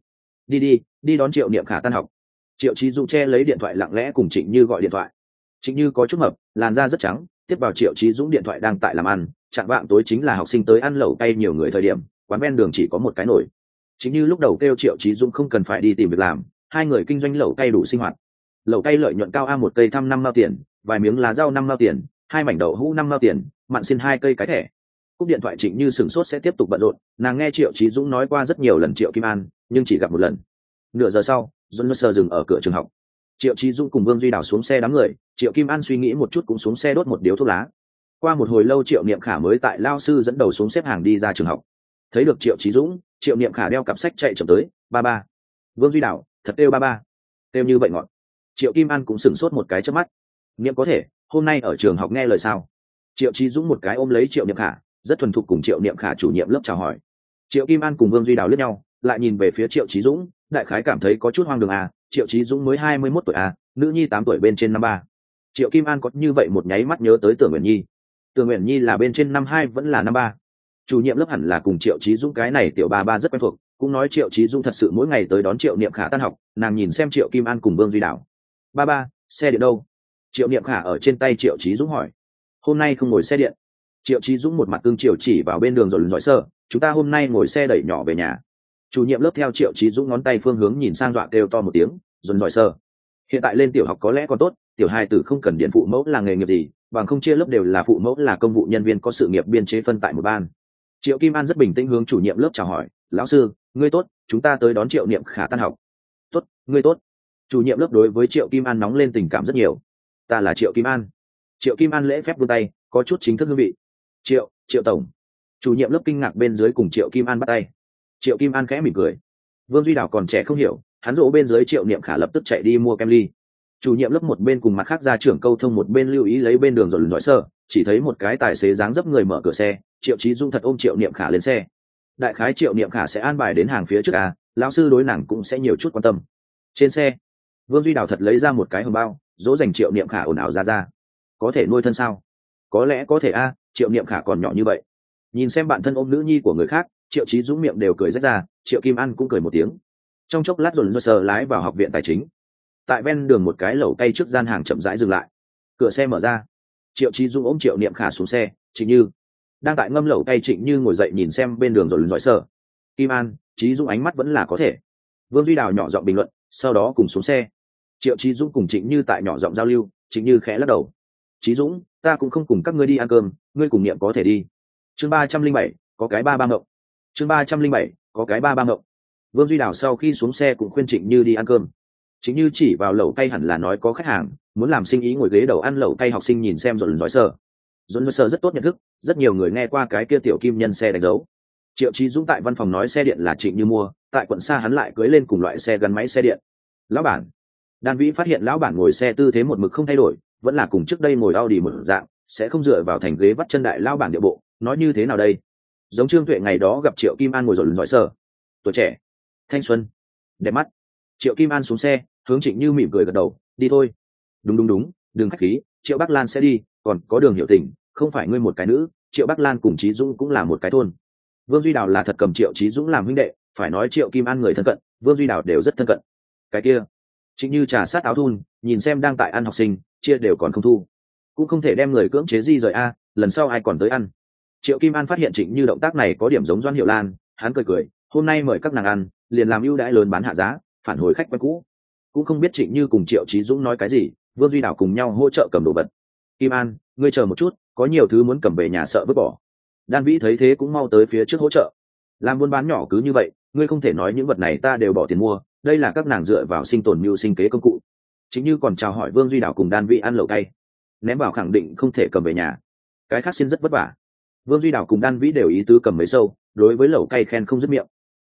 Đi đón Triệu Niệm Khả tan học. Triệu Chí Dũng che lấy điện thoại lặng lẽ cùng Trịnh Như gọi điện thoại. Trịnh Như có chút mập, làn da rất trắng, tiếp vào Triệu Chí Dũng điện thoại đang tại làm ăn, chạng vạng tối chính là học sinh tới ăn lẩu cay nhiều người thời điểm, quán ven đường chỉ có một cái nồi. Trịnh Như lúc đầu kêu Triệu Chí Dũng không cần phải đi tìm việc làm, hai người kinh doanh lẩu cay đủ sinh hoạt. Lẩu cay lợi nhuận cao, một cây thăm 5 mao tiền, vài miếng lá rau 5 mao tiền, 2 mảnh đậu hũ 5 mao tiền, mặn xin 2 cây cái thẻ. Cúp điện thoại Trịnh Như sửng sốt sẽ tiếp tục bận rộn, nàng nghe Triệu Chí Dũng nói qua rất nhiều lần Triệu Kim An, nhưng chỉ gặp một lần. Nửa giờ sau, John Sơ dừng ở cửa trường học. Triệu Chí Dũng cùng Vương Duy Đào xuống xe đám người, Triệu Kim An suy nghĩ một chút cũng xuống xe đốt một điếu thuốc lá. Qua một hồi lâu Triệu Niệm Khả mới tại lao sư dẫn đầu xuống xếp hàng đi ra trường học. Thấy được Triệu Chí Dũng, Triệu Niệm Khả đeo cặp sách chạy chậm tới, ba ba. Vương Duy Đào, thật kêu ba ba. Kêu như vậy ngọn. Triệu Kim An cũng sửng sốt một cái chớp mắt. Niệm có thể, hôm nay ở trường học nghe lời sao? Triệu Chí Dũng một cái ôm lấy Triệu Niệm Khả, rất thuần thục cùng Triệu Niệm Khả chủ nhiệm lớp chào hỏi. Triệu Kim An cùng Vương Duy Đào liếc nhau, lại nhìn về phía Triệu Chí Dũng, đại khái cảm thấy có chút hoang đường à, Triệu Chí Dũng mới 21 tuổi à, nữ nhi 8 tuổi bên trên năm 3. Triệu Kim An có như vậy một nháy mắt nhớ tới Tưởng Uyển Nhi. Tưởng Uyển Nhi là bên trên năm 2 vẫn là năm 3. Chủ nhiệm lớp hẳn là cùng Triệu Chí Dũng cái này tiểu ba rất quen thuộc, cũng nói Triệu Chí Dũng thật sự mỗi ngày tới đón Triệu Niệm Khả tan học, nàng nhìn xem Triệu Kim An cùng Vương Duy Đào. Ba, xe điện đâu? Triệu Niệm Khả ở trên tay Triệu Chí Dũng hỏi. Hôm nay không ngồi xe điện. Triệu Chí Dũng một mặt tương chiều chỉ vào bên đường rồi sơ, chúng ta hôm nay ngồi xe đẩy nhỏ về nhà. Chủ nhiệm lớp theo Triệu Chí Dũng ngón tay phương hướng nhìn sang dọa kêu to một tiếng, rồi sơ. Hiện tại lên tiểu học có lẽ còn tốt, tiểu hai tử không cần điện phụ mẫu là nghề nghiệp gì, bằng không chia lớp đều là phụ mẫu là công vụ nhân viên có sự nghiệp biên chế phân tại một ban. Triệu Kim An rất bình tĩnh hướng chủ nhiệm lớp chào hỏi, lão sư, ngươi tốt, chúng ta tới đón Triệu Niệm Khả tan học. Tốt, ngươi tốt. Chủ nhiệm lớp đối với Triệu Kim An nóng lên tình cảm rất nhiều. Ta là Triệu Kim An. Triệu Kim An lễ phép vươn tay, có chút chính thức hương vị. Triệu tổng. Chủ nhiệm lớp kinh ngạc bên dưới cùng Triệu Kim An bắt tay. Triệu Kim An khẽ mỉm cười. Vương Duy Đào còn trẻ không hiểu, hắn rỗ bên dưới Triệu Niệm Khả lập tức chạy đi mua kem ly. Chủ nhiệm lớp một bên cùng mặt khác ra trưởng câu thông một bên lưu ý lấy bên đường rồi sơ, chỉ thấy một cái tài xế dáng dấp người mở cửa xe, Triệu Chí Dũng thật ôm Triệu Niệm Khả lên xe. Đại khái Triệu Niệm Khả sẽ an bài đến hàng phía trước à, lão sư đối nàng cũng sẽ nhiều chút quan tâm. Trên xe, Vương Duy Đào thật lấy ra một cái hòm bao, dỗ dành Triệu Niệm Khả ồn ào ra. Có thể nuôi thân sao? Có lẽ có thể a, Triệu Niệm Khả còn nhỏ như vậy. Nhìn xem bạn thân ôm nữ nhi của người khác, Triệu Chí Dũng miệng đều cười rách ra, Triệu Kim An cũng cười một tiếng. Trong chốc lát rồi sờ lái vào học viện tài chính. Tại ven đường một cái lẩu cay trước gian hàng chậm rãi dừng lại, cửa xe mở ra, Triệu Chí Dũng ôm Triệu Niệm Khả xuống xe. Trịnh Như đang tại ngâm lẩu cay, Trịnh Như ngồi dậy nhìn xem bên đường rồi sờ. Kim An, Chí Dũng ánh mắt vẫn là có thể. Vương Duy Đào nhỏ giọng bình luận, sau đó cùng xuống xe. Triệu Chí Dũng cùng Trịnh Như tại nhỏ giọng giao lưu, Trịnh Như khẽ lắc đầu. Chí Dũng, ta cũng không cùng các ngươi đi ăn cơm, ngươi cùng Niệm có thể đi. Chương 307, có cái ba ngộng. Chương 307, có cái ba ngộng. Vương Duy Đào sau khi xuống xe cũng khuyên Trịnh Như đi ăn cơm. Trịnh Như chỉ vào lẩu cay hẳn là nói có khách hàng muốn làm sinh ý ngồi ghế đầu ăn lẩu cay, học sinh nhìn xem rồi sờ. Rồi sờ rất tốt nhận thức, rất nhiều người nghe qua cái kia tiểu kim nhân xe đánh dấu. Triệu Chí Dũng tại văn phòng nói xe điện là Trịnh Như mua, tại quận xa hắn lại cưới lên cùng loại xe gắn máy xe điện. Lão bản. Đan Vĩ phát hiện lão bản ngồi xe tư thế một mực không thay đổi, vẫn là cùng trước đây ngồi Audi một dạng, sẽ không dựa vào thành ghế vắt chân đại lão bản địa bộ, nói như thế nào đây? Giống Trương Tuệ ngày đó gặp Triệu Kim An ngồi rồi sờ. Tuổi trẻ, thanh xuân, đẹp mắt. Triệu Kim An xuống xe, hướng Trịnh Như mỉm cười gật đầu, đi thôi. Đúng, đừng khách khí, Triệu Bắc Lan sẽ đi, còn có Đường Hiểu Tình, không phải ngươi một cái nữ, Triệu Bắc Lan cùng Chí Dũng cũng là một cái thôn. Vương Duy Đào là thật cầm Triệu Chí Dũng làm huynh đệ, phải nói Triệu Kim An người thân cận, Vương Duy Đào đều rất thân cận. Cái kia, Trịnh Như trà sát áo thun, nhìn xem đang tại ăn học sinh, chia đều còn không thu, cũng không thể đem người cưỡng chế di rời a, lần sau ai còn tới ăn. Triệu Kim An phát hiện Trịnh Như động tác này có điểm giống Doan Hiệu Lan, hắn cười, hôm nay mời các nàng ăn, liền làm ưu đãi lớn bán hạ giá, phản hồi khách quen cũ. Cũng không biết Trịnh Như cùng Triệu Chí Dũng nói cái gì, Vương Duy Đào cùng nhau hỗ trợ cầm đồ vật. Kim An, ngươi chờ một chút, có nhiều thứ muốn cầm về nhà sợ vứt bỏ. Đan Vĩ thấy thế cũng mau tới phía trước hỗ trợ. Làm buôn bán nhỏ cứ như vậy, ngươi không thể nói những vật này ta đều bỏ tiền mua, đây là các nàng dựa vào sinh tồn mưu sinh kế công cụ. Chính Như còn chào hỏi Vương Duy Đào cùng Đan Vĩ ăn lẩu cay, ném vào khẳng định không thể cầm về nhà, cái khác xin rất vất vả. Vương Duy Đào cùng Đan Vĩ đều ý tứ cầm mấy sâu, đối với lẩu cay khen không dứt miệng.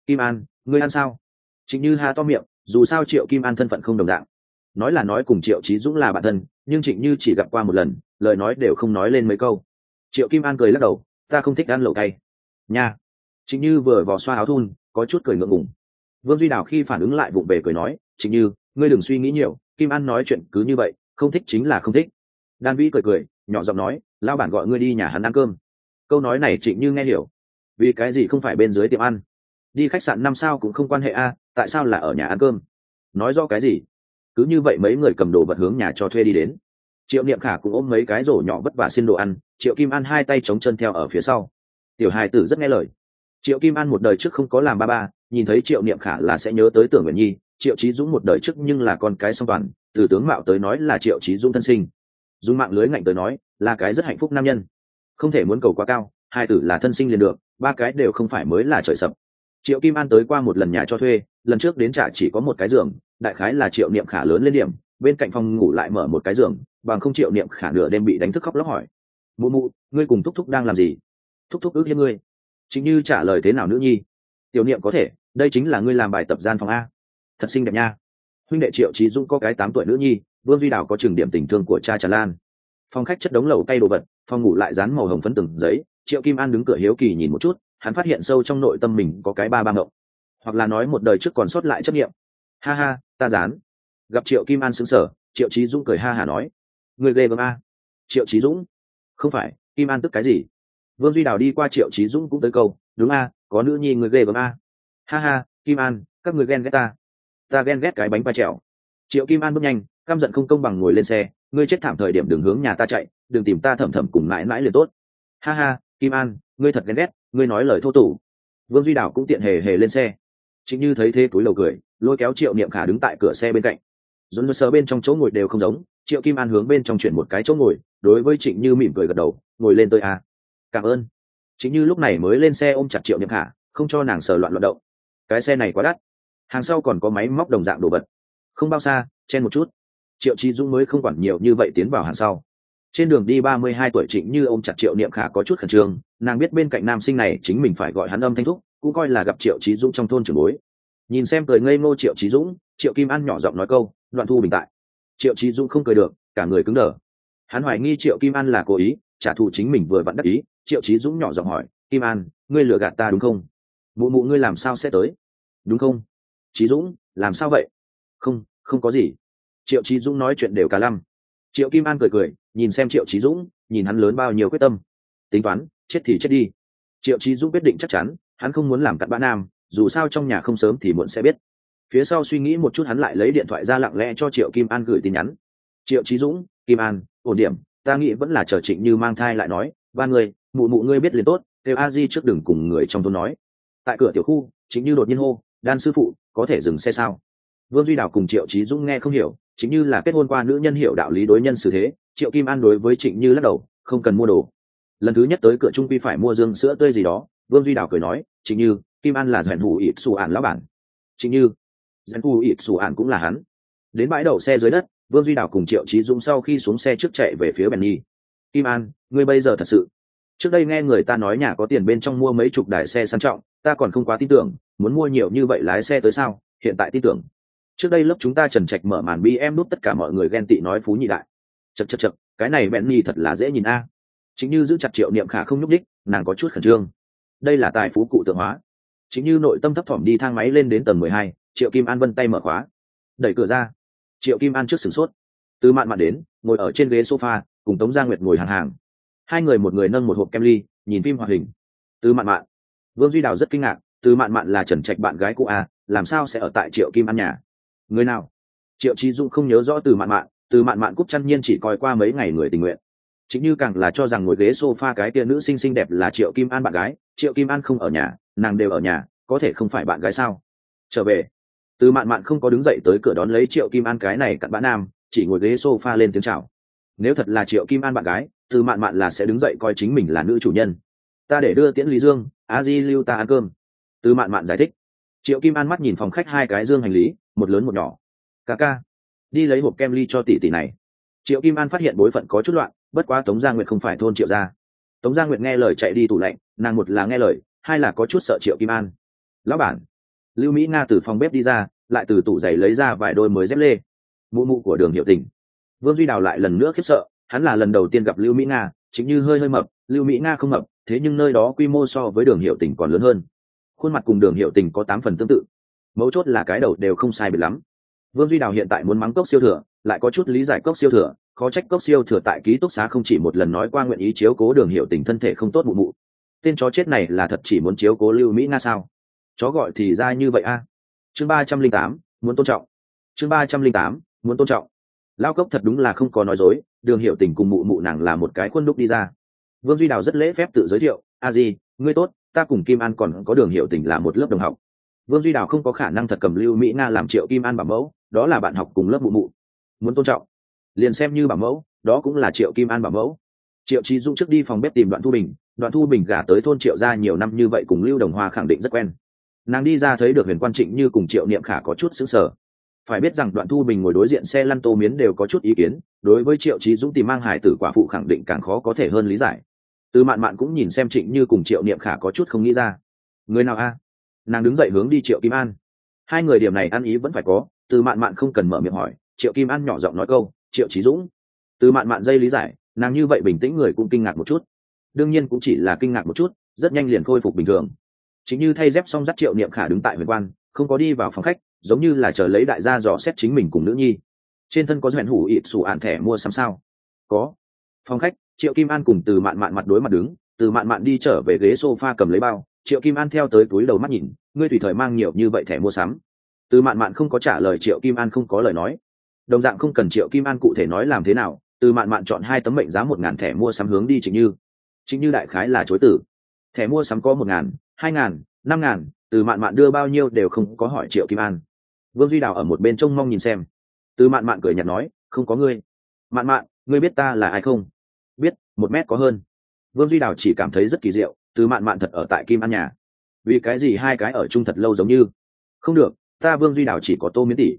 Kim An, ngươi ăn sao? Trịnh Như há to miệng, dù sao Triệu Kim An thân phận không đồng dạng, nói là nói cùng Triệu Chí Dũng là bạn thân, nhưng Trịnh Như chỉ gặp qua một lần, lời nói đều không nói lên mấy câu. Triệu Kim An cười lắc đầu, ta không thích ăn lẩu cay nha. Trịnh Như vừa vò xoa áo thun, có chút cười ngượng ngùng. Vương Duy Đào khi phản ứng lại vụng về cười nói, Trịnh Như, ngươi đừng suy nghĩ nhiều, Kim An nói chuyện cứ như vậy, không thích chính là không thích. Đan Vĩ cười cười, nhỏ giọng nói, lao bản gọi ngươi đi nhà hắn ăn cơm. Câu nói này Trịnh Như nghe hiểu, vì cái gì không phải bên dưới tiệm ăn, đi khách sạn 5 sao cũng không quan hệ a, tại sao là ở nhà ăn cơm? Nói do cái gì? Cứ như vậy mấy người cầm đồ vật hướng nhà cho thuê đi đến. Triệu Niệm Khả cũng ôm mấy cái rổ nhỏ vất vả xin đồ ăn, Triệu Kim An hai tay chống chân theo ở phía sau. Tiểu hài tử rất nghe lời. Triệu Kim An một đời trước không có làm ba ba, nhìn thấy Triệu Niệm Khả là sẽ nhớ tới Tưởng Nguyện Nhi. Triệu Chí Dũng một đời trước nhưng là con cái song toàn, từ tướng mạo tới nói là Triệu Chí Dũng thân sinh, dùng mạng lưới ngạnh tới nói là cái rất hạnh phúc nam nhân. Không thể muốn cầu quá cao, hai tử là thân sinh liền được, ba cái đều không phải mới là trời sập. Triệu Kim An tới qua một lần nhà cho thuê, lần trước đến trả chỉ có một cái giường, đại khái là Triệu Niệm Khả lớn lên điểm, bên cạnh phòng ngủ lại mở một cái giường, bằng không Triệu Niệm Khả nửa đêm bị đánh thức khóc lóc hỏi, mụ mụ, ngươi cùng thúc thúc đang làm gì? Thúc thúc ước hiếp ngươi. Chính Như trả lời thế nào nữ nhi? Tiểu Niệm có thể, đây chính là ngươi làm bài tập gian phòng a, thật xinh đẹp nha. Huynh đệ Triệu Chí Dũng có cái 8 tuổi nữ nhi, Vương Duy Đào có trường điểm tình thương của cha tràn lan. Phòng khách chất đống lẩu cay đồ vật, phòng ngủ lại dán màu hồng phấn từng giấy. Triệu Kim An đứng cửa hiếu kỳ nhìn một chút, hắn phát hiện sâu trong nội tâm mình có cái ba mộng, hoặc là nói một đời trước còn sót lại chấp nghiệm. Ha ha, ta dán. Gặp Triệu Kim An sững sờ, Triệu Chí Dũng cười ha hả nói, người ghê gớm a. Triệu Chí Dũng, không phải, Kim An tức cái gì? Vương Duy Đào đi qua Triệu Chí Dũng cũng tới câu, đúng a, có nữ nhi người ghê gớm a. Ha ha, Kim An, các người ghen ghét ta ghen ghét cái bánh ba trèo. Triệu Kim An bước nhanh, căm giận không công bằng ngồi lên xe, ngươi chết thảm thời điểm đừng hướng nhà ta chạy, đừng tìm ta thầm thầm cùng mãi mãi liền tốt. Ha ha, Kim An, ngươi thật ghen ghét, ngươi nói lời thô tục. Vương Duy Đào cũng tiện hề hề lên xe. Chính Như thấy thế túi lầu cười, lôi kéo Triệu Niệm Khả đứng tại cửa xe bên cạnh. Dồn sờ bên trong chỗ ngồi đều không giống, Triệu Kim An hướng bên trong chuyển một cái chỗ ngồi, đối với Trịnh Như mỉm cười gật đầu, ngồi lên tôi à. Cảm ơn. Trịnh Như lúc này mới lên xe ôm chặt Triệu Niệm Khả, không cho nàng sờ loạn loạn động. Cái xe này quá đắt, hàng sau còn có máy móc đồng dạng đồ vật. Không bao xa, chen một chút. Triệu Chí Dũng mới không quản nhiều như vậy tiến vào hàng sau. Trên đường đi 32 tuổi Trịnh Như ôm chặt Triệu Niệm Khả có chút khẩn trương, nàng biết bên cạnh nam sinh này chính mình phải gọi hắn âm thanh thúc, cũng coi là gặp Triệu Chí Dũng trong thôn trưởng bối. Nhìn xem cười ngây ngô Triệu Chí Dũng, Triệu Kim An nhỏ giọng nói câu, Đoạn Thu bình tại. Triệu Chí Dũng không cười được, cả người cứng đờ. Hắn hoài nghi Triệu Kim An là cố ý trả thù chính mình vừa vặn đắc ý. Triệu Chí Dũng nhỏ giọng hỏi, Kim An, ngươi lừa gạt ta đúng không? Mụ mụ ngươi làm sao sẽ tới, đúng không? Chí Dũng, làm sao vậy? Không có gì. Triệu Chí Dũng nói chuyện đều cả lăm. Triệu Kim An cười cười, nhìn xem Triệu Chí Dũng, nhìn hắn lớn bao nhiêu quyết tâm. Tính toán, chết thì chết đi. Triệu Chí Dũng quyết định chắc chắn, hắn không muốn làm cặn bã nam, dù sao trong nhà không sớm thì muộn sẽ biết. Phía sau suy nghĩ một chút hắn lại lấy điện thoại ra lặng lẽ cho Triệu Kim An gửi tin nhắn. Triệu Chí Dũng, Kim An, ổn điểm, ta nghĩ vẫn là chờ Trịnh Như mang thai lại nói, ba người, mụ mụ ngươi biết liền tốt, kêu a di trước đừng cùng người trong thôn nói. Tại cửa tiểu khu, Trịnh Như đột nhiên hô, Đan sư phụ, có thể dừng xe sao? Vương Duy Đào cùng Triệu Chí Dũng nghe không hiểu, chính như là kết hôn qua nữ nhân hiểu đạo lý đối nhân xử thế. Triệu Kim An đối với Trịnh Như lắc đầu, không cần mua đồ. Lần thứ nhất tới cửa trung quy phải mua dương sữa tươi gì đó, Vương Duy Đào cười nói, Trịnh Như, Kim An là Dẹn Hủ ịt Sù Ản lão bản. Trịnh Như, Dẹn Hủ ịt Sù Ản cũng là hắn. Đến bãi đậu xe dưới đất, Vương Duy Đào cùng Triệu Chí Dũng sau khi xuống xe trước chạy về phía Benny. Kim An, ngươi bây giờ thật sự. Trước đây nghe người ta nói nhà có tiền bên trong mua mấy chục đài xe sang trọng, ta còn không quá tin tưởng, muốn mua nhiều như vậy lái xe tới sao? Hiện tại tin tưởng. Trước đây lớp chúng ta trần trạch mở màn BM nút tất cả mọi người ghen tị nói phú nhị đại. Chật, cái này Benny thật là dễ nhìn a. Chính Như giữ chặt Triệu Niệm Khả không nhúc đích, nàng có chút khẩn trương. Đây là tài phú cụ tượng hóa. Chính Như nội tâm thấp thỏm đi thang máy lên đến tầng 12, Triệu Kim An vân tay mở khóa, đẩy cửa ra. Triệu Kim An trước sửng sốt. Từ Mạn Mạn đến, ngồi ở trên ghế sofa, cùng Tống Gia Nguyệt ngồi hàng hàng. Hai người một người nâng một hộp kem ly, nhìn phim hoạt hình. Từ Mạn Mạn. Vương Duy Đào rất kinh ngạc, Từ Mạn Mạn là trần trạch bạn gái cũ à, làm sao sẽ ở tại Triệu Kim An nhà? Người nào? Triệu Chí Dũng không nhớ rõ Từ Mạn Mạn cúc chăn nhiên chỉ coi qua mấy ngày người tình nguyện. Chính Như càng là cho rằng ngồi ghế sofa cái kia nữ xinh xinh đẹp là Triệu Kim An bạn gái. Triệu Kim An không ở nhà, nàng đều ở nhà, có thể không phải bạn gái sao? Trở về. Từ Mạn Mạn không có đứng dậy tới cửa đón lấy Triệu Kim An cái này cặn bã nam, chỉ ngồi ghế sofa lên tiếng chào. Nếu thật là Triệu Kim An bạn gái, Từ Mạn Mạn là sẽ đứng dậy coi chính mình là nữ chủ nhân. Ta để đưa tiễn Lý Dương, a di lưu ta ăn cơm. Từ Mạn Mạn giải thích. Triệu Kim An mắt nhìn phòng khách hai cái dương hành lý, một lớn một nhỏ. Ca, đi lấy hộp kem ly cho tỷ tỷ này. Triệu Kim An phát hiện bối phận có chút loạn, bất quá Tống Gia Nguyệt không phải thôn Triệu gia. Tống Gia Nguyệt nghe lời chạy đi tủ lạnh, nàng một là nghe lời, hai là có chút sợ Triệu Kim An. Lão bản, Lưu Mỹ Nga từ phòng bếp đi ra, lại từ tủ giày lấy ra vài đôi mới dép lê. Mụ mụ của Đường Hiểu Tình. Vương Duy Đào lại lần nữa khiếp sợ, hắn là lần đầu tiên gặp Lưu Mỹ Nga, chính như hơi mập, Lưu Mỹ Nga không mập, thế nhưng nơi đó quy mô so với Đường Hiểu Tình còn lớn hơn. Khuôn mặt cùng Đường Hiểu Tình có 8 phần tương tự, mấu chốt là cái đầu đều không sai biệt lắm. Vương Duy Đào hiện tại muốn mắng Cốc Siêu Thừa, lại có chút lý giải Cốc Siêu Thừa, khó trách Cốc Siêu Thừa tại ký túc xá không chỉ một lần nói qua nguyện ý chiếu cố Đường Hiểu Tình thân thể không tốt mụ mụ. Tên chó chết này là thật chỉ muốn chiếu cố Lưu Mỹ Nga sao? Chó gọi thì ra như vậy a. Chương 308, muốn tôn trọng. Chương 308, muốn tôn trọng. Lao Cốc thật đúng là không có nói dối, Đường Hiểu Tình cùng mụ mụ nàng là một cái khuôn đúc đi ra. Vương Duy Đào rất lễ phép tự giới thiệu, "A Di, ngươi tốt, ta cùng Kim An còn có Đường Hiểu Tình là một lớp đồng học." Vương Duy Đào không có khả năng thật cầm Lưu Mỹ Nga làm Triệu Kim An bảo mẫu, đó là bạn học cùng lớp mụ mụ. Muốn tôn trọng, liền xem như bảo mẫu, đó cũng là Triệu Kim An bảo mẫu. Triệu Chí Dũng trước đi phòng bếp tìm Đoạn Thu Bình, Đoạn Thu Bình gả tới thôn Triệu gia nhiều năm như vậy cùng Lưu Đồng Hoa khẳng định rất quen. Nàng đi ra thấy được Huyền Quan Trịnh như cùng Triệu Niệm Khả có chút sững sờ. Phải biết rằng Đoạn Thu Bình ngồi đối diện xe lăn Tô Miến đều có chút ý kiến, đối với Triệu Chí Dũng tìm mang hải tử quả phụ khẳng định càng khó có thể hơn lý giải. Từ Mạn Mạn cũng nhìn xem Trịnh như cùng Triệu Niệm Khả có chút không nghĩ ra. Người nào a? Nàng đứng dậy hướng đi Triệu Kim An. Hai người điểm này ăn ý vẫn phải có, Từ Mạn Mạn không cần mở miệng hỏi, Triệu Kim An nhỏ giọng nói câu, "Triệu Chí Dũng." Từ Mạn Mạn dây lý giải, nàng như vậy bình tĩnh người cũng kinh ngạc một chút. Đương nhiên cũng chỉ là kinh ngạc một chút, rất nhanh liền khôi phục bình thường. Chính như thay dép xong dắt Triệu Niệm Khả đứng tại Huyền Quan, không có đi vào phòng khách, giống như là chờ lấy đại gia dò xét chính mình cùng nữ nhi. Trên thân có dẹn hủ ịt sủ ạn thẻ mua sắm sao? Có. Phòng khách, Triệu Kim An cùng Từ Mạn Mạn mặt đối mặt đứng, Từ Mạn Mạn đi trở về ghế sofa cầm lấy bao, Triệu Kim An theo tới túi đầu mắt nhìn, ngươi tùy thời mang nhiều như vậy thẻ mua sắm. Từ Mạn Mạn không có trả lời, Triệu Kim An không có lời nói. Đồng dạng không cần Triệu Kim An cụ thể nói làm thế nào, Từ Mạn Mạn chọn 2 tấm mệnh giá 1.000 thẻ mua sắm hướng đi Trịnh Như. Trịnh Như đại khái là chối từ. Thẻ mua sắm có 1.000, 2.000, 5.000, Từ Mạn Mạn đưa bao nhiêu đều không có hỏi Triệu Kim An. Vương Duy Đào ở một bên trông mong nhìn xem. Từ Mạn Mạn cười nhạt nói, không có ngươi. Mạn Mạn, ngươi biết ta là ai không? Biết, 1 mét có hơn. Vương Duy Đào chỉ cảm thấy rất kỳ diệu, Từ Mạn Mạn thật ở tại Kim An nhà. Vì cái gì hai cái ở chung thật lâu giống như? Không được, ta Vương Duy Đào chỉ có Tô Miến tỷ.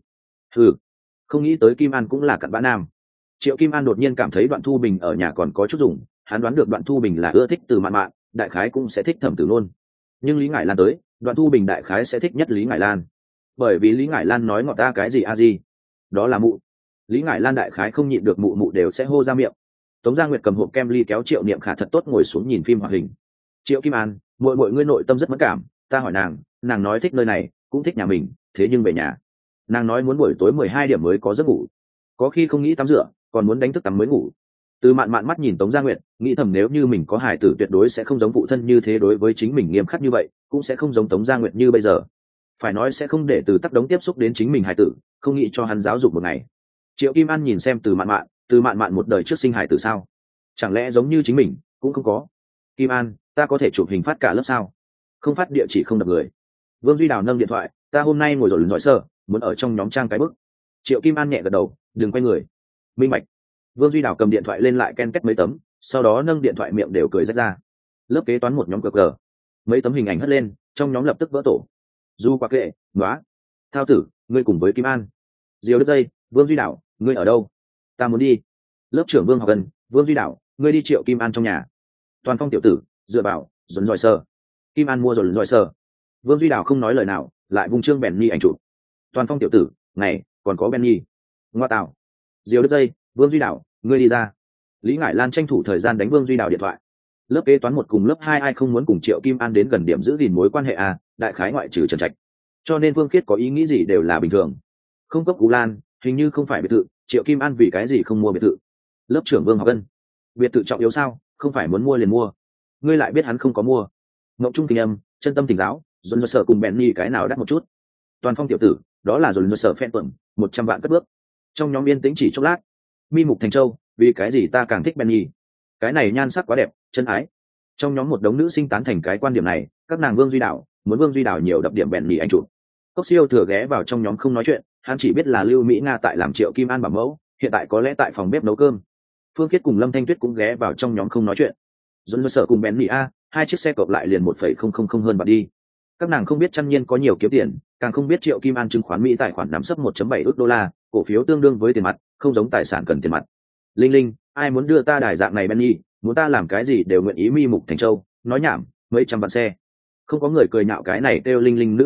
Không nghĩ tới Kim An cũng là cặn bã nam. Triệu Kim An đột nhiên cảm thấy Đoạn Thu Bình ở nhà còn có chút dùng, hắn đoán được Đoạn Thu Bình là ưa thích Từ Mạn Mạn, đại khái cũng sẽ thích Thẩm Tử Luân. Nhưng Lý Ngải Lan tới, Đoạn Thu Bình đại khái sẽ thích nhất Lý Ngải Lan, bởi vì Lý Ngải Lan nói ngọt ta cái gì a gì, đó là mụ. Lý Ngải Lan đại khái không nhịn được mụ mụ đều sẽ hô ra miệng. Tống Gia Nguyệt cầm hộp kem ly kéo Triệu Niệm Khả thật tốt ngồi xuống nhìn phim hoạt hình. Triệu Kim An, muội ngươi nội tâm rất mẫn cảm, ta hỏi nàng nói thích nơi này, cũng thích nhà mình, thế nhưng về nhà, nàng nói muốn buổi tối 12 điểm mới có giấc ngủ, có khi không nghĩ tắm rửa, còn muốn đánh thức tắm mới ngủ. Từ Mạn Mạn mắt nhìn Tống Gia Nguyệt, nghĩ thầm nếu như mình có hài tử tuyệt đối sẽ không giống phụ thân như thế đối với chính mình nghiêm khắc như vậy, cũng sẽ không giống Tống Gia Nguyệt như bây giờ. Phải nói sẽ không để Từ Tắc Đống tiếp xúc đến chính mình hài tử, không nghĩ cho hắn giáo dục một ngày. Triệu Kim An nhìn xem Từ Mạn Mạn một đời trước sinh hài tử sao? Chẳng lẽ giống như chính mình, cũng không có. Kim An, ta có thể chụp hình phát cả lớp sao? Không phát địa chỉ không đập người. Vương Duy Đào nâng điện thoại, ta hôm nay ngồi rồi lần giỏi sơ, muốn ở trong nhóm trang cái bức. Triệu Kim An nhẹ gật đầu, đừng quay người. Minh bạch. Vương Duy Đào cầm điện thoại lên lại ken kết mấy tấm, sau đó nâng điện thoại miệng đều cười rách ra. Lớp kế toán một nhóm cờ cờ, mấy tấm hình ảnh hất lên, trong nhóm lập tức vỡ tổ. Du Quả Kệ, Nóa, Thao Tử, ngươi cùng với Kim An. Diều Đức Dây, Vương Duy Đào, ngươi ở đâu? Ta muốn đi. Lớp trưởng Vương Học Cần, Vương Duy Đào, ngươi đi Triệu Kim An trong nhà. Toàn Phong tiểu tử, dựa vào, dồn dòi sơ. Kim An mua rồi dòi sơ. Vương Duy Đào không nói lời nào, lại vùng trương Benny ảnh chụp. Toàn Phong tiểu tử, này, còn có Benny. Ngoa tạo. Diều Đức Dây, Vương Duy Đào, ngươi đi ra. Lý Ngải Lan tranh thủ thời gian đánh Vương Duy Đào điện thoại. Lớp kế toán 1 cùng lớp 2 ai không muốn cùng Triệu Kim An đến gần điểm giữ gìn mối quan hệ à, đại khái ngoại trừ Trần Trạch. Cho nên Vương Khiết có ý nghĩ gì đều là bình thường. Không cấp Cú Lan, hình như không phải biệt thự, Triệu Kim An vì cái gì không mua biệt thự? Lớp trưởng Vương Học Ân, biệt thự trọng yếu sao, không phải muốn mua liền mua. Ngươi lại biết hắn không có mua. Ngộng Trung Kinh Âm, Chân Tâm Tỉnh Giáo, dồn sở cùng Benny cái nào đắt một chút. Toàn Phong tiểu tử, đó là dồn sở phen tuẩm, 100 vạn cất bước. Trong nhóm yên tĩnh chỉ chốc lát. Mi Mục Thành Châu, vì cái gì ta càng thích Benny? Cái này nhan sắc quá đẹp, chân ái. Trong nhóm một đống nữ sinh tán thành cái quan điểm này, các nàng Vương Duy Đào, muốn Vương Duy Đào nhiều đập điểm Benny anh chụp. Cốc Siêu Thừa ghé vào trong nhóm không nói chuyện, hắn chỉ biết là Lưu Mỹ Nga tại làm Triệu Kim An bảo mẫu, hiện tại có lẽ tại phòng bếp nấu cơm. Phương Khiết cùng Lâm Thanh Tuyết cũng ghé vào trong nhóm không nói chuyện. Dồn sở cùng Benny a, 2 chiếc xe cộng lại liền 1,000 hơn bạc đi. Các nàng không biết Trăn Nhiên có nhiều kiếm tiền, càng không biết Triệu Kim An chứng khoán Mỹ tài khoản nắm sấp 1.7 ức đô la, cổ phiếu tương đương với tiền mặt, không giống tài sản cần tiền mặt. Linh Linh, ai muốn đưa ta đài dạng này Benny, muốn ta làm cái gì đều nguyện ý. Mi Mục Thành Châu, nói nhảm, mấy trăm vạn xe. Không có người cười nhạo cái này kêu Linh Linh nữ đồng học,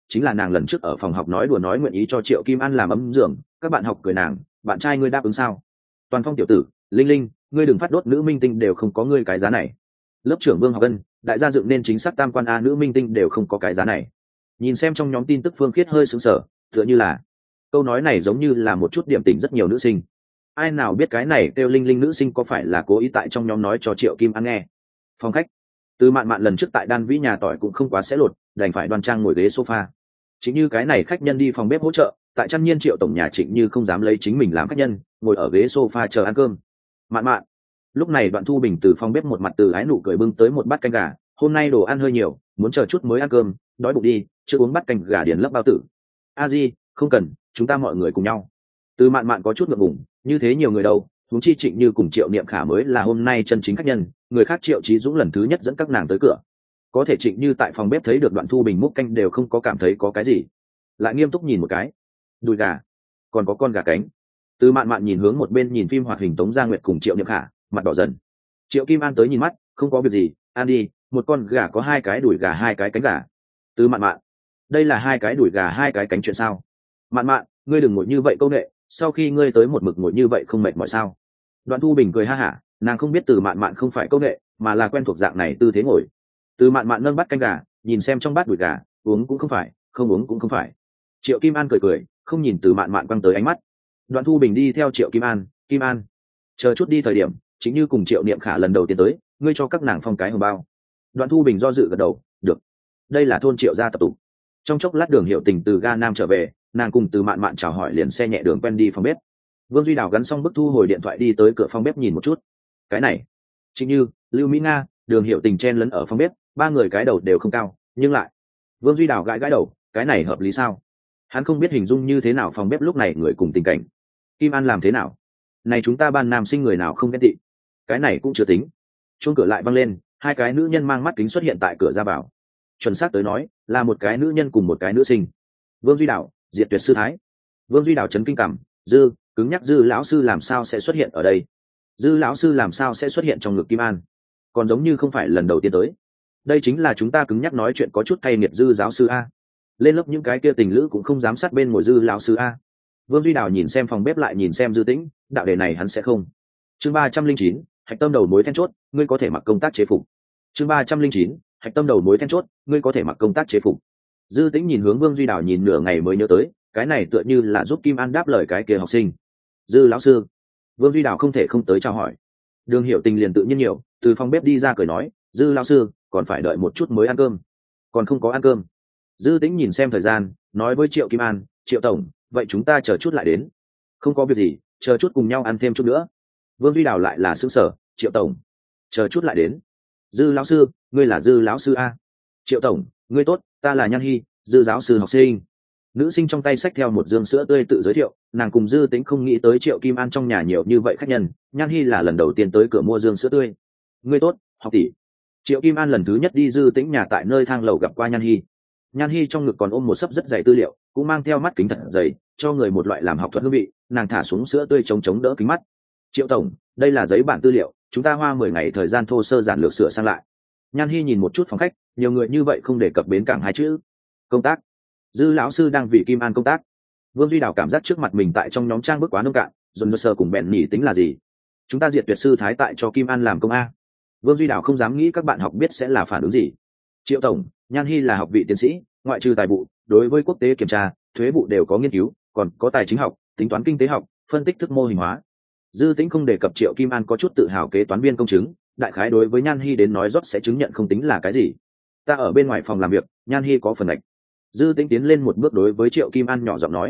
chính là nàng lần trước ở phòng học nói đùa nói nguyện ý cho Triệu Kim An làm ấm giường, các bạn học cười nàng, bạn trai ngươi đáp ứng sao? Toàn Phong tiểu tử, Linh Linh, ngươi đừng phát đốt, nữ minh tinh đều không có ngươi cái giá này. Lớp trưởng Vương Học Ân, đại gia dựng nên chính xác tam quan a, nữ minh tinh đều không có cái giá này. Nhìn xem trong nhóm tin tức Phương Khiết hơi sững sờ, tựa như là câu nói này giống như là một chút điểm tỉnh rất nhiều nữ sinh. Ai nào biết cái này kêu Linh Linh nữ sinh có phải là cố ý tại trong nhóm nói cho Triệu Kim An nghe. Phòng khách, Từ Mạn Mạn lần trước tại Đan Vĩ nhà tỏi cũng không quá sẽ lột, đành phải đoan trang ngồi ghế sofa. Chính như cái này khách nhân đi phòng bếp hỗ trợ, tại Trăn Nhiên Triệu tổng nhà Trịnh Như không dám lấy chính mình làm khách nhân, ngồi ở ghế sofa chờ ăn cơm. Mạn Mạn. Lúc này Đoạn Thu Bình từ phòng bếp một mặt từ ái nụ cười bưng tới một bát canh gà, hôm nay đồ ăn hơi nhiều, muốn chờ chút mới ăn cơm, đói bụng đi, chưa uống bát canh gà điền lấp bao tử. A Di, không cần, chúng ta mọi người cùng nhau. Từ Mạn Mạn có chút ngượng ngùng, như thế nhiều người đâu, huống chi Trịnh Như cùng Triệu Niệm Khả mới là hôm nay chân chính khách nhân, người khác Triệu Chí Dũng lần thứ nhất dẫn các nàng tới cửa. Có thể Trịnh Như tại phòng bếp thấy được Đoạn Thu Bình múc canh đều không có cảm thấy có cái gì, lại nghiêm túc nhìn một cái, đùi gà, còn có con gà cánh. Từ Mạn Mạn nhìn hướng một bên nhìn phim hoạt hình Tống Gia Nguyệt cùng Triệu Niệm Khả, mặt đỏ dần. Triệu Kim An tới nhìn mắt, không có việc gì, ăn đi, một con gà có 2 cái đùi gà 2 cái cánh gà. Từ Mạn Mạn, đây là 2 cái đùi gà 2 cái cánh chuyện sao? Mạn Mạn, ngươi đừng ngồi như vậy câu nệ, sau khi ngươi tới một mực ngồi như vậy không mệt mỏi sao? Đoạn Thu Bình cười ha hả, nàng không biết Từ Mạn Mạn không phải câu nệ, mà là quen thuộc dạng này tư thế ngồi. Từ Mạn Mạn nâng bát canh gà, nhìn xem trong bát đùi gà, uống cũng không phải, không uống cũng không phải. Triệu Kim An cười, không nhìn Từ Mạn Mạn quăng tới ánh mắt. Đoạn Thu Bình đi theo Triệu Kim An, chờ chút đi thời điểm, chính như cùng Triệu Niệm Khả lần đầu tiên tới, ngươi cho các nàng phong cái hồng bao. Đoạn Thu Bình do dự gật đầu, được. Đây là thôn Triệu gia tập tục. Trong chốc lát Đường Hiểu Tình từ ga Nam trở về, nàng cùng Từ Mạn Mạn chào hỏi liền xe nhẹ đường quen đi phòng bếp. Vương Duy Đào gắn xong bức thu hồi điện thoại đi tới cửa phòng bếp nhìn một chút. Cái này, chính như Lưu Mỹ Nga, Đường Hiểu Tình chen lấn ở phòng bếp, 3 người cái đầu đều không cao, nhưng lại Vương Duy Đào gãi đầu, cái này hợp lý sao? Hắn không biết hình dung như thế nào phòng bếp lúc này người cùng tình cảnh. Kim An làm thế nào? Này chúng ta ban nam sinh người nào không ghen tị? Cái này cũng chưa tính. Chuông cửa lại văng lên, 2 cái nữ nhân mang mắt kính xuất hiện tại cửa ra vào. Chuẩn xác tới nói, là một cái nữ nhân cùng một cái nữ sinh. Vương Duy Đào, Diệt Tuyệt sư thái. Vương Duy Đào chấn kinh cảm, cứng nhắc Dư lão sư làm sao sẽ xuất hiện ở đây? Dư lão sư làm sao sẽ xuất hiện trong ngực Kim An? Còn giống như không phải lần đầu tiên tới. Đây chính là chúng ta cứng nhắc nói chuyện có chút cay nghiệt Dư giáo sư a. Lên lớp những cái kia tình lữ cũng không dám sát bên ngồi Dư lão sư a. Vương Duy Đào nhìn xem phòng bếp lại nhìn xem Dư Tĩnh, đạo đề này hắn sẽ không. Chương 309, hạch tâm đầu mối then chốt, ngươi có thể mặc công tác chế phục. Chương 309, hạch tâm đầu mối then chốt, ngươi có thể mặc công tác chế phục. Dư Tĩnh nhìn hướng Vương Duy Đào nhìn nửa ngày mới nhớ tới, cái này tựa như là giúp Kim An đáp lời cái kia học sinh. Dư lão sư. Vương Duy Đào không thể không tới chào hỏi. Đường Hiểu Tình liền tự nhiên nhiều, từ phòng bếp đi ra cười nói, Dư lão sư, còn phải đợi một chút mới ăn cơm. Còn không có ăn cơm. Dư Tĩnh nhìn xem thời gian, nói với Triệu Kim An, Triệu tổng, vậy chúng ta chờ chút lại đến. Không có việc gì, chờ chút cùng nhau ăn thêm chút nữa. Vương Duy Đào lại là sững sờ, Triệu tổng, chờ chút lại đến. Dư lão sư, ngươi là Dư lão sư a? Triệu tổng, ngươi tốt, ta là Nhan Hi, Dư giáo sư học sinh. Nữ sinh trong tay xách theo một dương sữa tươi tự giới thiệu, nàng cùng Dư Tĩnh không nghĩ tới Triệu Kim An trong nhà nhiều như vậy khách nhân, Nhan Hi là lần đầu tiên tới cửa mua dương sữa tươi. Ngươi tốt, học tỷ. Triệu Kim An lần thứ nhất đi Dư Tĩnh nhà tại nơi thang lầu gặp qua Nhan Hi. Nhan Hi trong ngực còn ôm một xấp rất dày tư liệu, cũng mang theo mắt kính thật dày, cho người một loại làm học thuật hương vị. Nàng thả xuống sữa tươi chống đỡ kính mắt. Triệu tổng, đây là giấy bản tư liệu, chúng ta hoa 10 ngày thời gian thô sơ giản lược sửa sang lại. Nhan Hi nhìn một chút phòng khách, nhiều người như vậy không đề cập bến cảng 2 chữ. Công tác. Dư lão sư đang vì Kim An công tác. Vương Duy Đào cảm giác trước mặt mình tại trong nhóm trang bức quá nông cạn, dồn sơ cùng bèn nhỉ tính là gì? Chúng ta Diệt Tuyệt sư thái tại cho Kim An làm công a. Vương Duy Đào không dám nghĩ các bạn học biết sẽ là phản ứng gì. Triệu tổng, Nhan Hi là học vị tiến sĩ, ngoại trừ tài vụ, đối với quốc tế kiểm tra, thuế vụ đều có nghiên cứu, còn có tài chính học, tính toán kinh tế học, phân tích thức mô hình hóa. Dư Tĩnh không đề cập Triệu Kim An có chút tự hào kế toán viên công chứng, đại khái đối với Nhan Hi đến nói rót sẽ chứng nhận không tính là cái gì. Ta ở bên ngoài phòng làm việc, Nhan Hi có phần lệch. Dư Tĩnh tiến lên một bước đối với Triệu Kim An nhỏ giọng nói,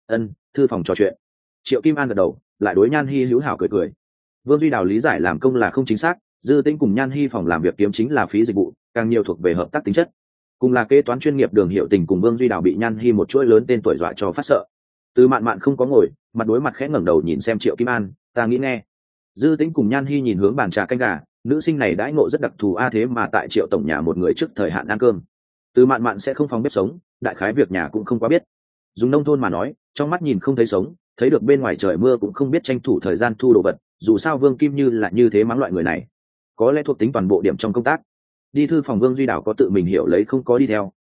thư phòng trò chuyện. Triệu Kim An gật đầu, lại đối Nhan Hi hữu hảo cười. Vương Duy Đào lý giải làm công là không chính xác, Dư Tĩnh cùng Nhan Hi phòng làm việc kiếm chính là phí dịch vụ, càng nhiều thuộc về hợp tác tính chất. Cùng là kế toán chuyên nghiệp Đường Hiểu Tình cùng Vương Duy Đào bị Nhan Hi một chuỗi lớn tên tuổi dọa cho phát sợ. Từ Mạn Mạn không có ngồi, mặt đối mặt khẽ ngẩng đầu nhìn xem Triệu Kim An, ta nghĩ nghe. Dư Tĩnh cùng Nhan Hi nhìn hướng bàn trà canh gà, nữ sinh này đãi ngộ rất đặc thù a, thế mà tại Triệu tổng nhà một người trước thời hạn ăn cơm. Từ Mạn Mạn sẽ không phòng bếp sống, đại khái việc nhà cũng không quá biết. Dùng nông thôn mà nói, trong mắt nhìn không thấy sống, thấy được bên ngoài trời mưa cũng không biết tranh thủ thời gian thu đồ vật, dù sao Vương Kim Như là như thế mắng loại người này. Có lẽ thuộc tính toàn bộ điểm trong công tác. Đi thư phòng Vương Duy Đào có tự mình hiểu lấy không có đi theo,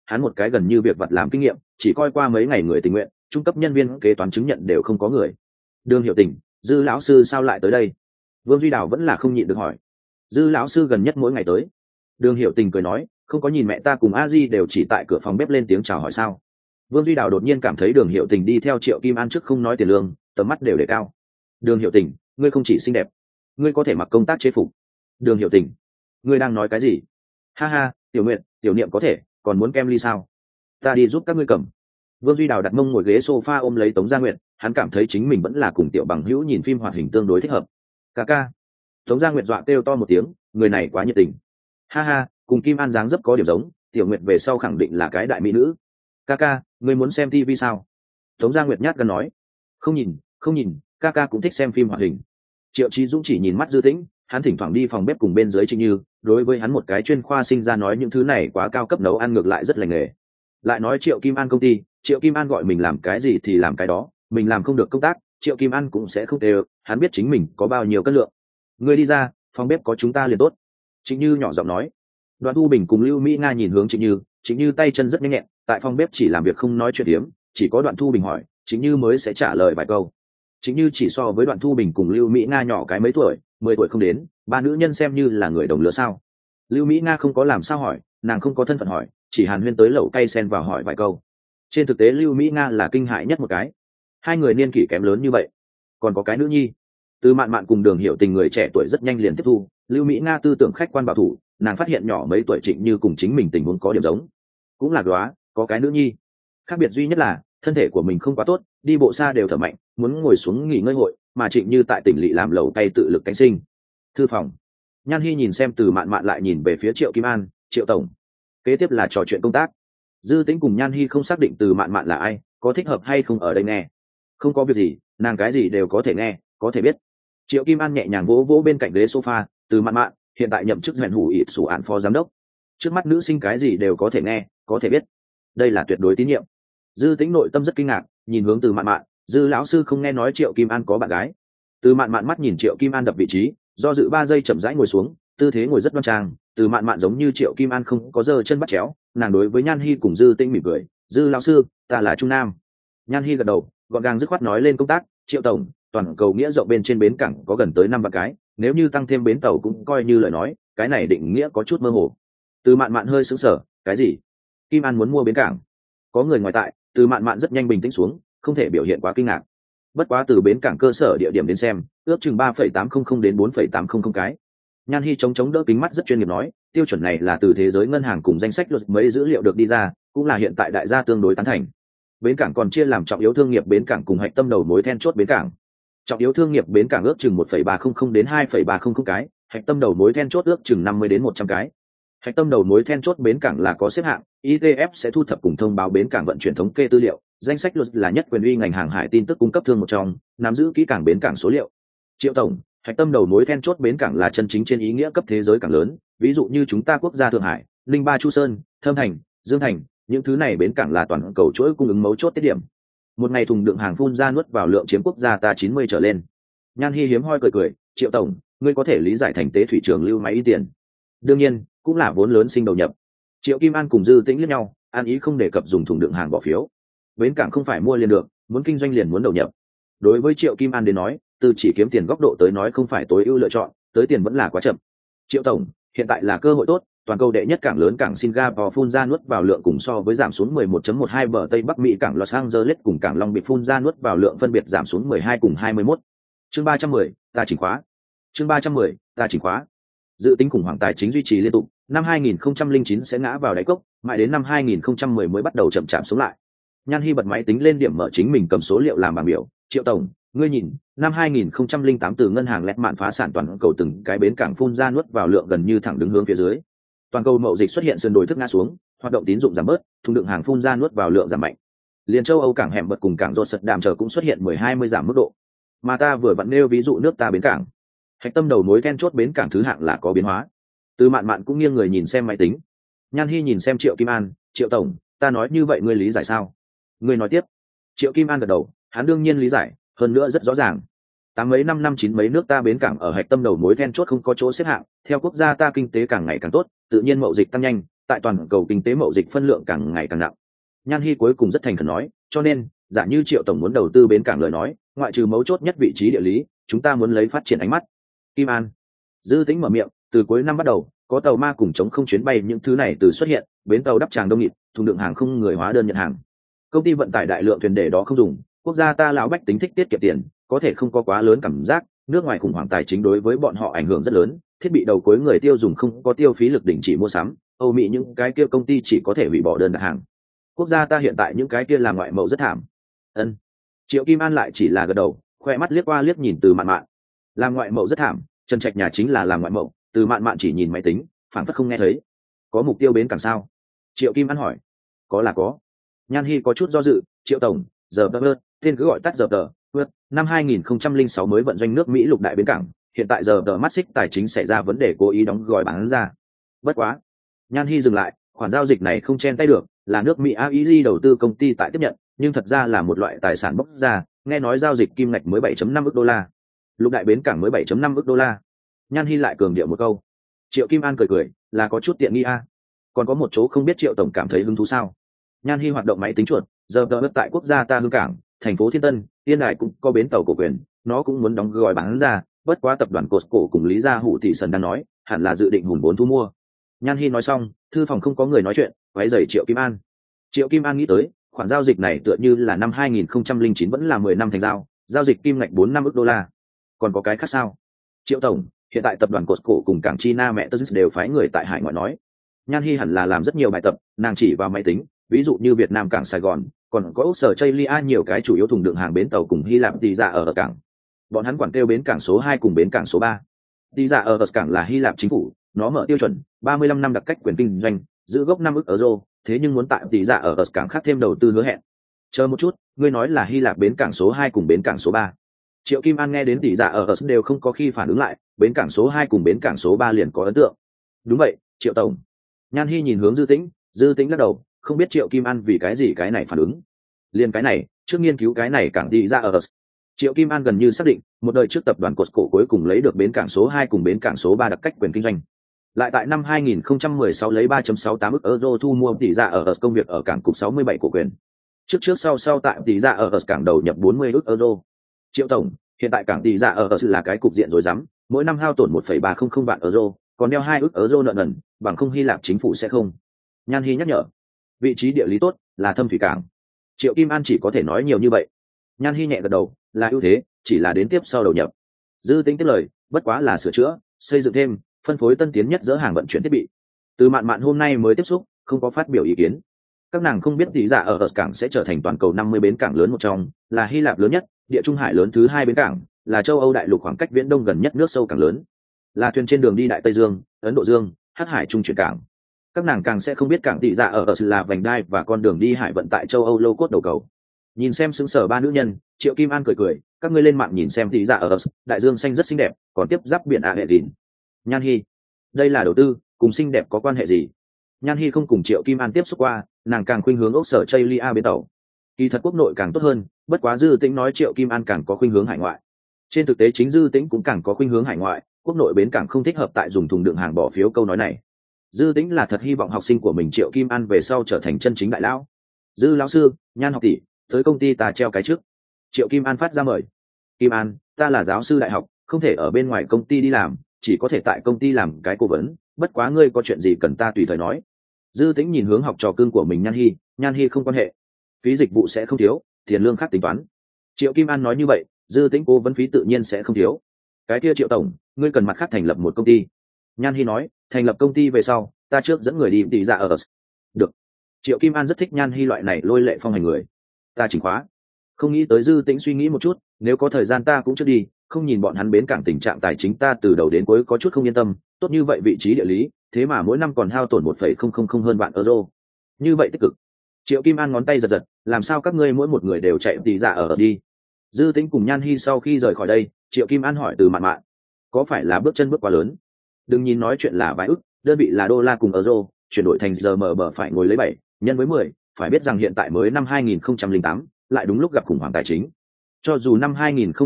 hắn một cái gần như việc vặt làm kinh nghiệm, chỉ coi qua mấy ngày người tình nguyện, trung cấp nhân viên kế toán chứng nhận đều không có người. Đường Hiểu Tình, Dư lão sư sao lại tới đây? Vương Duy Đào vẫn là không nhịn được hỏi. Dư lão sư gần nhất mỗi ngày tới. Đường Hiểu Tình cười nói, không có nhìn mẹ ta cùng a di đều chỉ tại cửa phòng bếp lên tiếng chào hỏi sao? Vương Duy Đào đột nhiên cảm thấy Đường Hiểu Tình đi theo Triệu Kim An trước không nói tiền lương, tầm mắt đều đề cao. Đường Hiểu Tình, ngươi không chỉ xinh đẹp, ngươi có thể mặc công tác chế phục. Đường Hiểu Tình, ngươi đang nói cái gì? Ha ha, Tiểu Nguyệt, Tiểu Niệm có thể, còn muốn kem ly sao? Ta đi giúp các ngươi cầm. Vương Duy Đào đặt mông ngồi ghế sofa ôm lấy Tống Gia Nguyệt, hắn cảm thấy chính mình vẫn là cùng Tiểu Bằng Hữu nhìn phim hoạt hình tương đối thích hợp. Ca ca. Tống Gia Nguyệt dọa kêu to một tiếng, người này quá nhiệt tình. Ha ha, cùng Kim An dáng dấp có điểm giống, Tiểu Nguyệt về sau khẳng định là cái đại mỹ nữ. Ca ca, ngươi muốn xem TV sao? Tống Gia Nguyệt nhát gan nói. Không nhìn, không nhìn, ca ca cũng thích xem phim hoạt hình. Triệu Chí Dũng chỉ nhìn mắt Dư Tĩnh, hắn thỉnh thoảng đi phòng bếp cùng bên dưới Trịnh Như, đối với hắn một cái chuyên khoa sinh ra nói những thứ này quá cao cấp nấu ăn ngược lại rất lành nghề. Lại nói Triệu Kim An công ty, Triệu Kim An gọi mình làm cái gì thì làm cái đó, mình làm không được công tác, Triệu Kim An cũng sẽ không tê, hắn biết chính mình có bao nhiêu cân lượng. Ngươi đi ra, phòng bếp có chúng ta liền tốt. Trịnh Như nhỏ giọng nói. Đoàn Thu Bình cùng Lưu Mỹ Nga nhìn hướng Trịnh Như tay chân rất nhanh nhẹn, tại phòng bếp chỉ làm việc không nói chuyện tiếm, chỉ có Đoạn Thu Bình hỏi, Trịnh Như mới sẽ trả lời vài câu. Trịnh Như chỉ so với Đoạn Thu Bình cùng Lưu Mỹ Nga nhỏ cái mấy tuổi, 10 tuổi không đến, ba nữ nhân xem như là người đồng lứa sao? Lưu Mỹ Nga không có làm sao hỏi, nàng không có thân phận hỏi, chỉ hàn huyên tới lẩu cay sen vào hỏi vài câu. Trên thực tế Lưu Mỹ Nga là kinh hại nhất một cái, hai người niên kỷ kém lớn như vậy, còn có cái nữ nhi. Từ Mạn Mạn cùng Đường Hiểu Tình người trẻ tuổi rất nhanh liền tiếp thu, Lưu Mỹ Nga tư tưởng khách quan bảo thủ, nàng phát hiện nhỏ mấy tuổi Trịnh Như cùng chính mình tình huống có điểm giống, cũng là đoá, có cái nữ nhi. Khác biệt duy nhất là thân thể của mình không quá tốt, đi bộ xa đều thở mạnh, muốn ngồi xuống nghỉ ngơi hội, mà Trịnh Như tại tỉnh lỵ làm lẩu cay tự lực cánh sinh. Thư phòng. Nhan Hi nhìn xem Từ Mạn Mạn lại nhìn về phía Triệu Kim An, Triệu tổng. Kế tiếp là trò chuyện công tác. Dư Tĩnh cùng Nhan Hi không xác định Từ Mạn Mạn là ai, có thích hợp hay không ở đây nghe. Không có việc gì, nàng cái gì đều có thể nghe, có thể biết. Triệu Kim An nhẹ nhàng vỗ vỗ bên cạnh ghế sofa, Từ Mạn Mạn hiện tại nhậm chức huyện hủ ịp sủ án phó giám đốc. Trước mắt nữ sinh cái gì đều có thể nghe, có thể biết. Đây là tuyệt đối tín nhiệm. Dư Tĩnh nội tâm rất kinh ngạc, nhìn hướng Từ Mạn Mạn, Dư lão sư không nghe nói Triệu Kim An có bạn gái. Từ Mạn Mạn mắt nhìn Triệu Kim An đập vị trí, do dự 3 giây chậm rãi ngồi xuống, tư thế ngồi rất đoan trang. Từ Mạn Mạn giống như Triệu Kim An không có giơ chân bắt chéo, nàng đối với Nhan Hi cùng Dư Tĩnh mỉm cười, Dư lão sư, ta là Trung Nam. Nhan Hi gật đầu, gọn gàng dứt khoát nói lên công tác, Triệu tổng, toàn cầu nghĩa rộng bên trên bến cảng có gần tới 5 vạn cái, nếu như tăng thêm bến tàu cũng coi như lời nói, cái này định nghĩa có chút mơ hồ. Từ Mạn Mạn hơi sững sờ, cái gì? Kim An muốn mua bến cảng? Có người ngoài tại. Từ Mạn Mạn rất nhanh bình tĩnh xuống, không thể biểu hiện quá kinh ngạc. Bất quá từ bến cảng cơ sở địa điểm đến xem, ước chừng 3,800 đến 4,800 cái. Nhan Hi chống đỡ kính mắt rất chuyên nghiệp nói, tiêu chuẩn này là từ thế giới ngân hàng cùng danh sách luật mấy dữ liệu được đi ra, cũng là hiện tại đại gia tương đối tán thành. Bến cảng còn chia làm trọng yếu thương nghiệp bến cảng cùng hạch tâm đầu mối then chốt bến cảng. Trọng yếu thương nghiệp bến cảng ước chừng 1,300 đến 2,300 cái, hạch tâm đầu mối then chốt ước chừng 50 đến 100 cái. Hạch tâm đầu mối then chốt bến cảng là có xếp hạng, ITF sẽ thu thập cùng thông báo bến cảng vận chuyển thống kê tư liệu, danh sách luật là nhất quyền uy ngành hàng hải tin tức cung cấp thương một trong, nắm giữ kỹ cảng bến cảng số liệu. Triệu tổng, hạch tâm đầu mối then chốt bến cảng là chân chính trên ý nghĩa cấp thế giới cảng lớn, ví dụ như chúng ta quốc gia Thượng Hải, Linh Ba Chu Sơn, Thâm Thành, Dương Thành, những thứ này bến cảng là toàn cầu chuỗi cung ứng mấu chốt tiết điểm. Một ngày thùng đựng hàng phun ra nuốt vào lượng chiếm quốc gia ta 90 trở lên. Nhan Hi hiếm hoi cười, Triệu tổng, ngươi có thể lý giải thành tế thủy trường lưu máy in tiền. Đương nhiên, cũng là vốn lớn sinh đầu nhập. Triệu Kim An cùng Dư Tĩnh liếc nhau, an ý không đề cập dùng thùng đựng hàng bỏ phiếu. Bến cảng không phải mua liền được, muốn kinh doanh liền muốn đầu nhập. Đối với Triệu Kim An đến nói, từ chỉ kiếm tiền góc độ tới nói không phải tối ưu lựa chọn, tới tiền vẫn là quá chậm. Triệu tổng, hiện tại là cơ hội tốt, toàn cầu đệ nhất cảng lớn cảng Singapore phun ra nuốt vào lượng cùng so với giảm xuống 11.12 bờ Tây Bắc Mỹ cảng Los Angeles cùng cảng Long Beach phun ra nuốt vào lượng phân biệt giảm xuống 12 cùng 21. Chương 310, ta chỉnh khóa. Chương 310, ta chỉnh khóa. Dự tính khủng hoảng tài chính duy trì liên tục, năm 2009 sẽ ngã vào đáy cốc, mãi đến năm 2010 mới bắt đầu chậm chạp xuống lại. Nhan Hi bật máy tính lên điểm mở chính mình cầm số liệu làm bảng biểu, Triệu tổng, ngươi nhìn, năm 2008 từ ngân hàng lẹt mạn phá sản toàn cầu từng cái bến cảng phun ra nuốt vào lượng gần như thẳng đứng hướng phía dưới. Toàn cầu mậu dịch xuất hiện sườn đổi thức ngã xuống, hoạt động tín dụng giảm bớt, thùng đựng hàng phun ra nuốt vào lượng giảm mạnh. Liên châu Âu cảng hẻm bật cùng cảng rột sật đàm chờ cũng xuất hiện 10-20 giảm mức độ. Mà ta vừa vặn nêu ví dụ nước ta bến cảng. Hạch tâm đầu mối then chốt bến cảng thứ hạng là có biến hóa. Từ Mạn Mạn cũng nghiêng người nhìn xem máy tính. Nhan Hi nhìn xem Triệu Kim An, Triệu tổng, ta nói như vậy ngươi lý giải sao? Ngươi nói tiếp. Triệu Kim An gật đầu, hắn đương nhiên lý giải, hơn nữa rất rõ ràng. Tám mấy năm 9 mấy nước ta bến cảng ở hạch tâm đầu mối then chốt không có chỗ xếp hạng, theo quốc gia ta kinh tế càng ngày càng tốt, tự nhiên mậu dịch tăng nhanh, tại toàn cầu kinh tế mậu dịch phân lượng càng ngày càng nặng. Nhan Hi cuối cùng rất thành khẩn nói, cho nên giả như Triệu tổng muốn đầu tư bến cảng lời nói, ngoại trừ mấu chốt nhất vị trí địa lý, chúng ta muốn lấy phát triển ánh mắt. Kim An Dư Tĩnh mở miệng, từ cuối năm bắt đầu có tàu ma cùng chống không chuyến bay những thứ này từ xuất hiện, bến tàu đắp tràn đông nghịt, thùng đựng hàng không người hóa đơn nhận hàng. Công ty vận tải đại lượng thuyền để đó không dùng, quốc gia ta lão bách tính thích tiết kiệm tiền, có thể không có quá lớn cảm giác, nước ngoài khủng hoảng tài chính đối với bọn họ ảnh hưởng rất lớn, thiết bị đầu cuối người tiêu dùng không có tiêu phí lực đỉnh chỉ mua sắm, Âu Mỹ những cái kia công ty chỉ có thể hủy bỏ đơn đặt hàng. Quốc gia ta hiện tại những cái kia làm ngoại mậu rất thảm. Ân. Triệu Kim An lại chỉ là gật đầu, khoe mắt liếc qua liếc nhìn Từ Mạn Mạn. Làm ngoại mậu rất thảm, Trần Trạch nhà chính là làm ngoại mậu, Từ Mạn Mạn chỉ nhìn máy tính, phản phất không nghe thấy. Có mục tiêu bến cảng sao? Triệu Kim An hỏi. Có là có. Nhan Hi có chút do dự, Triệu tổng, giờ tên cứ gọi tắt giờ tờ, năm 2006 mới vận doanh nước Mỹ lục đại bến cảng, hiện tại giờ tờ mắt xích tài chính xảy ra vấn đề cố ý đóng gói bán ra. Bất quá. Nhan Hi dừng lại, khoản giao dịch này không chen tay được, là nước Mỹ AEG đầu tư công ty tại tiếp nhận, nhưng thật ra là một loại tài sản bốc ra, nghe nói giao dịch kim ngạch mới 7.5 ức đô la. Lục đại bến cảng mới 7.5 ức đô la. Nhan Hi lại cường điệu một câu. Triệu Kim An cười, là có chút tiện nghi a. Còn có một chỗ không biết Triệu tổng cảm thấy hứng thú sao? Nhan Hi hoạt động máy tính chuột, giờ tờ tại quốc gia ta hương cảng, thành phố Thiên Tân, Yên Đài cũng có bến tàu cổ quyền, nó cũng muốn đóng gói bán ra, bất quá tập đoàn Costco cùng Lý Gia Hủ thị sần đang nói, hẳn là dự định hùn vốn thu mua. Nhan Hi nói xong, thư phòng không có người nói chuyện, quấy rầy Triệu Kim An. Triệu Kim An nghĩ tới, khoản giao dịch này tựa như là năm 2009 vẫn là 10 năm thành giao dịch kim ngạch 4-5 ức đô la. Còn có cái khác sao? Triệu tổng, hiện tại tập đoàn Costco cùng cảng China mẹ Tơ đều phái người tại hải ngoại nói. Nhan Hi hẳn là làm rất nhiều bài tập, nàng chỉ vào máy tính, ví dụ như Việt Nam cảng Sài Gòn, còn có Úc Sở Chailia nhiều cái chủ yếu thùng đựng hàng bến tàu cùng Hy Lạp tỷ dạ ở cảng. Bọn hắn quản kêu bến cảng số 2 cùng bến cảng số 3. Tỷ dạ ở cảng là Hy Lạp chính phủ, nó mở tiêu chuẩn 35 năm đặc cách quyền kinh doanh, giữ gốc 5 ức euro, thế nhưng muốn tại tỷ dạ ở cảng khác thêm đầu tư hứa hẹn. Chờ một chút, ngươi nói là Hy Lạp bến cảng số 2 cùng bến cảng số 3. Triệu Kim An nghe đến tỷ dạ ở đều không có khi phản ứng lại, bến cảng số 2 cùng bến cảng số 3 liền có ấn tượng. Đúng vậy, Triệu tổng. Nhan Hi nhìn hướng Dư Tĩnh lắc đầu, không biết Triệu Kim An vì cái gì cái này phản ứng. Liên cái này, trước nghiên cứu cái này cảng tỷ dạ ở. Triệu Kim An gần như xác định, một đời trước tập đoàn Costco cuối cùng lấy được bến cảng số 2 cùng bến cảng số 3 đặc cách quyền kinh doanh. Lại tại năm 2016 lấy 3.68 ức euro thu mua tỷ dạ ở công việc ở cảng cục 67 cổ quyền. Trước sau tại tỷ dạ ở cảng đầu nhập 40 ức euro. Triệu tổng, hiện tại cảng tỷ dạ ở là cái cục diện rối rắm, mỗi năm hao tổn 1,300 vạn euro, còn đeo 2 ức euro nợ nần, bằng không Hy Lạp chính phủ sẽ không. Nhan Hi nhắc nhở, vị trí địa lý tốt, là thâm thủy cảng. Triệu Kim An chỉ có thể nói nhiều như vậy. Nhan Hi nhẹ gật đầu, là ưu thế, chỉ là đến tiếp sau đầu nhập. Dư Tĩnh tiếp lời, bất quá là sửa chữa, xây dựng thêm, phân phối tân tiến nhất dỡ hàng vận chuyển thiết bị. Từ Mạn Mạn hôm nay mới tiếp xúc, không có phát biểu ý kiến. Các nàng không biết tỷ dạ ở cảng sẽ trở thành toàn cầu 50 bến cảng lớn một trong, là Hy Lạp lớn nhất, địa trung hải lớn thứ 2 bến cảng, là châu Âu đại lục khoảng cách viễn đông gần nhất nước sâu cảng lớn, là thuyền trên đường đi Đại Tây Dương, Ấn Độ Dương, Hắc Hải trung chuyển cảng. Các nàng càng sẽ không biết cảng tỷ dạ ở là vành đai và con đường đi hải vận tại châu Âu lô cốt đầu cầu. Nhìn xem xứng sở ba nữ nhân, Triệu Kim An cười, các ngươi lên mạng nhìn xem tỷ dạ ở, đại dương xanh rất xinh đẹp, còn tiếp giáp biển hệ đỉnh. Nhan Hi, đây là đầu tư, cùng xinh đẹp có quan hệ gì? Nhan Hi không cùng Triệu Kim An tiếp xúc qua, nàng càng khuynh hướng Úc Sở Chailia bến tàu. Kỳ thật quốc nội càng tốt hơn, bất quá Dư Tĩnh nói Triệu Kim An càng có khuynh hướng hải ngoại. Trên thực tế chính Dư Tĩnh cũng càng có khuynh hướng hải ngoại, quốc nội bến cảng không thích hợp tại dùng thùng đựng hàng bỏ phiếu câu nói này. Dư Tĩnh là thật hy vọng học sinh của mình Triệu Kim An về sau trở thành chân chính đại lão. Dư lão sư, Nhan học tỷ, tới công ty ta treo cái trước. Triệu Kim An phát ra mời. Kim An, ta là giáo sư đại học, không thể ở bên ngoài công ty đi làm, chỉ có thể tại công ty làm cái cố vấn, bất quá ngươi có chuyện gì cần ta tùy thời nói. Dư Tĩnh nhìn hướng học trò cưng của mình Nhan Hi không quan hệ, phí dịch vụ sẽ không thiếu, tiền lương khác tính toán. Triệu Kim An nói như vậy, Dư Tĩnh cố vấn phí tự nhiên sẽ không thiếu. Cái kia Triệu tổng, ngươi cần mặt khác thành lập một công ty. Nhan Hi nói, thành lập công ty về sau, ta trước dẫn người đi tỷ dạ ở. Được. Triệu Kim An rất thích Nhan Hi loại này lôi lệ phong hành người. Ta chỉnh khóa. Không nghĩ tới Dư Tĩnh suy nghĩ một chút, nếu có thời gian ta cũng trước đi, không nhìn bọn hắn bến cảng tình trạng tài chính ta từ đầu đến cuối có chút không yên tâm, tốt như vậy vị trí địa lý, thế mà mỗi năm còn hao tổn 1,000 hơn vạn euro. Như vậy tích cực. Triệu Kim An ngón tay giật, làm sao các ngươi mỗi một người đều chạy tỷ dạ ở đi? Dư Tĩnh cùng Nhan Hi sau khi rời khỏi đây, Triệu Kim An hỏi Từ Mạn Mạn, có phải là bước quá lớn? Đừng nhìn nói chuyện là vài ức, đơn vị là đô la cùng euro, chuyển đổi thành giờ mở bờ phải ngồi lấy 7, nhân với 10, phải biết rằng hiện tại mới năm 2008, lại đúng lúc gặp khủng hoảng tài chính. Cho dù năm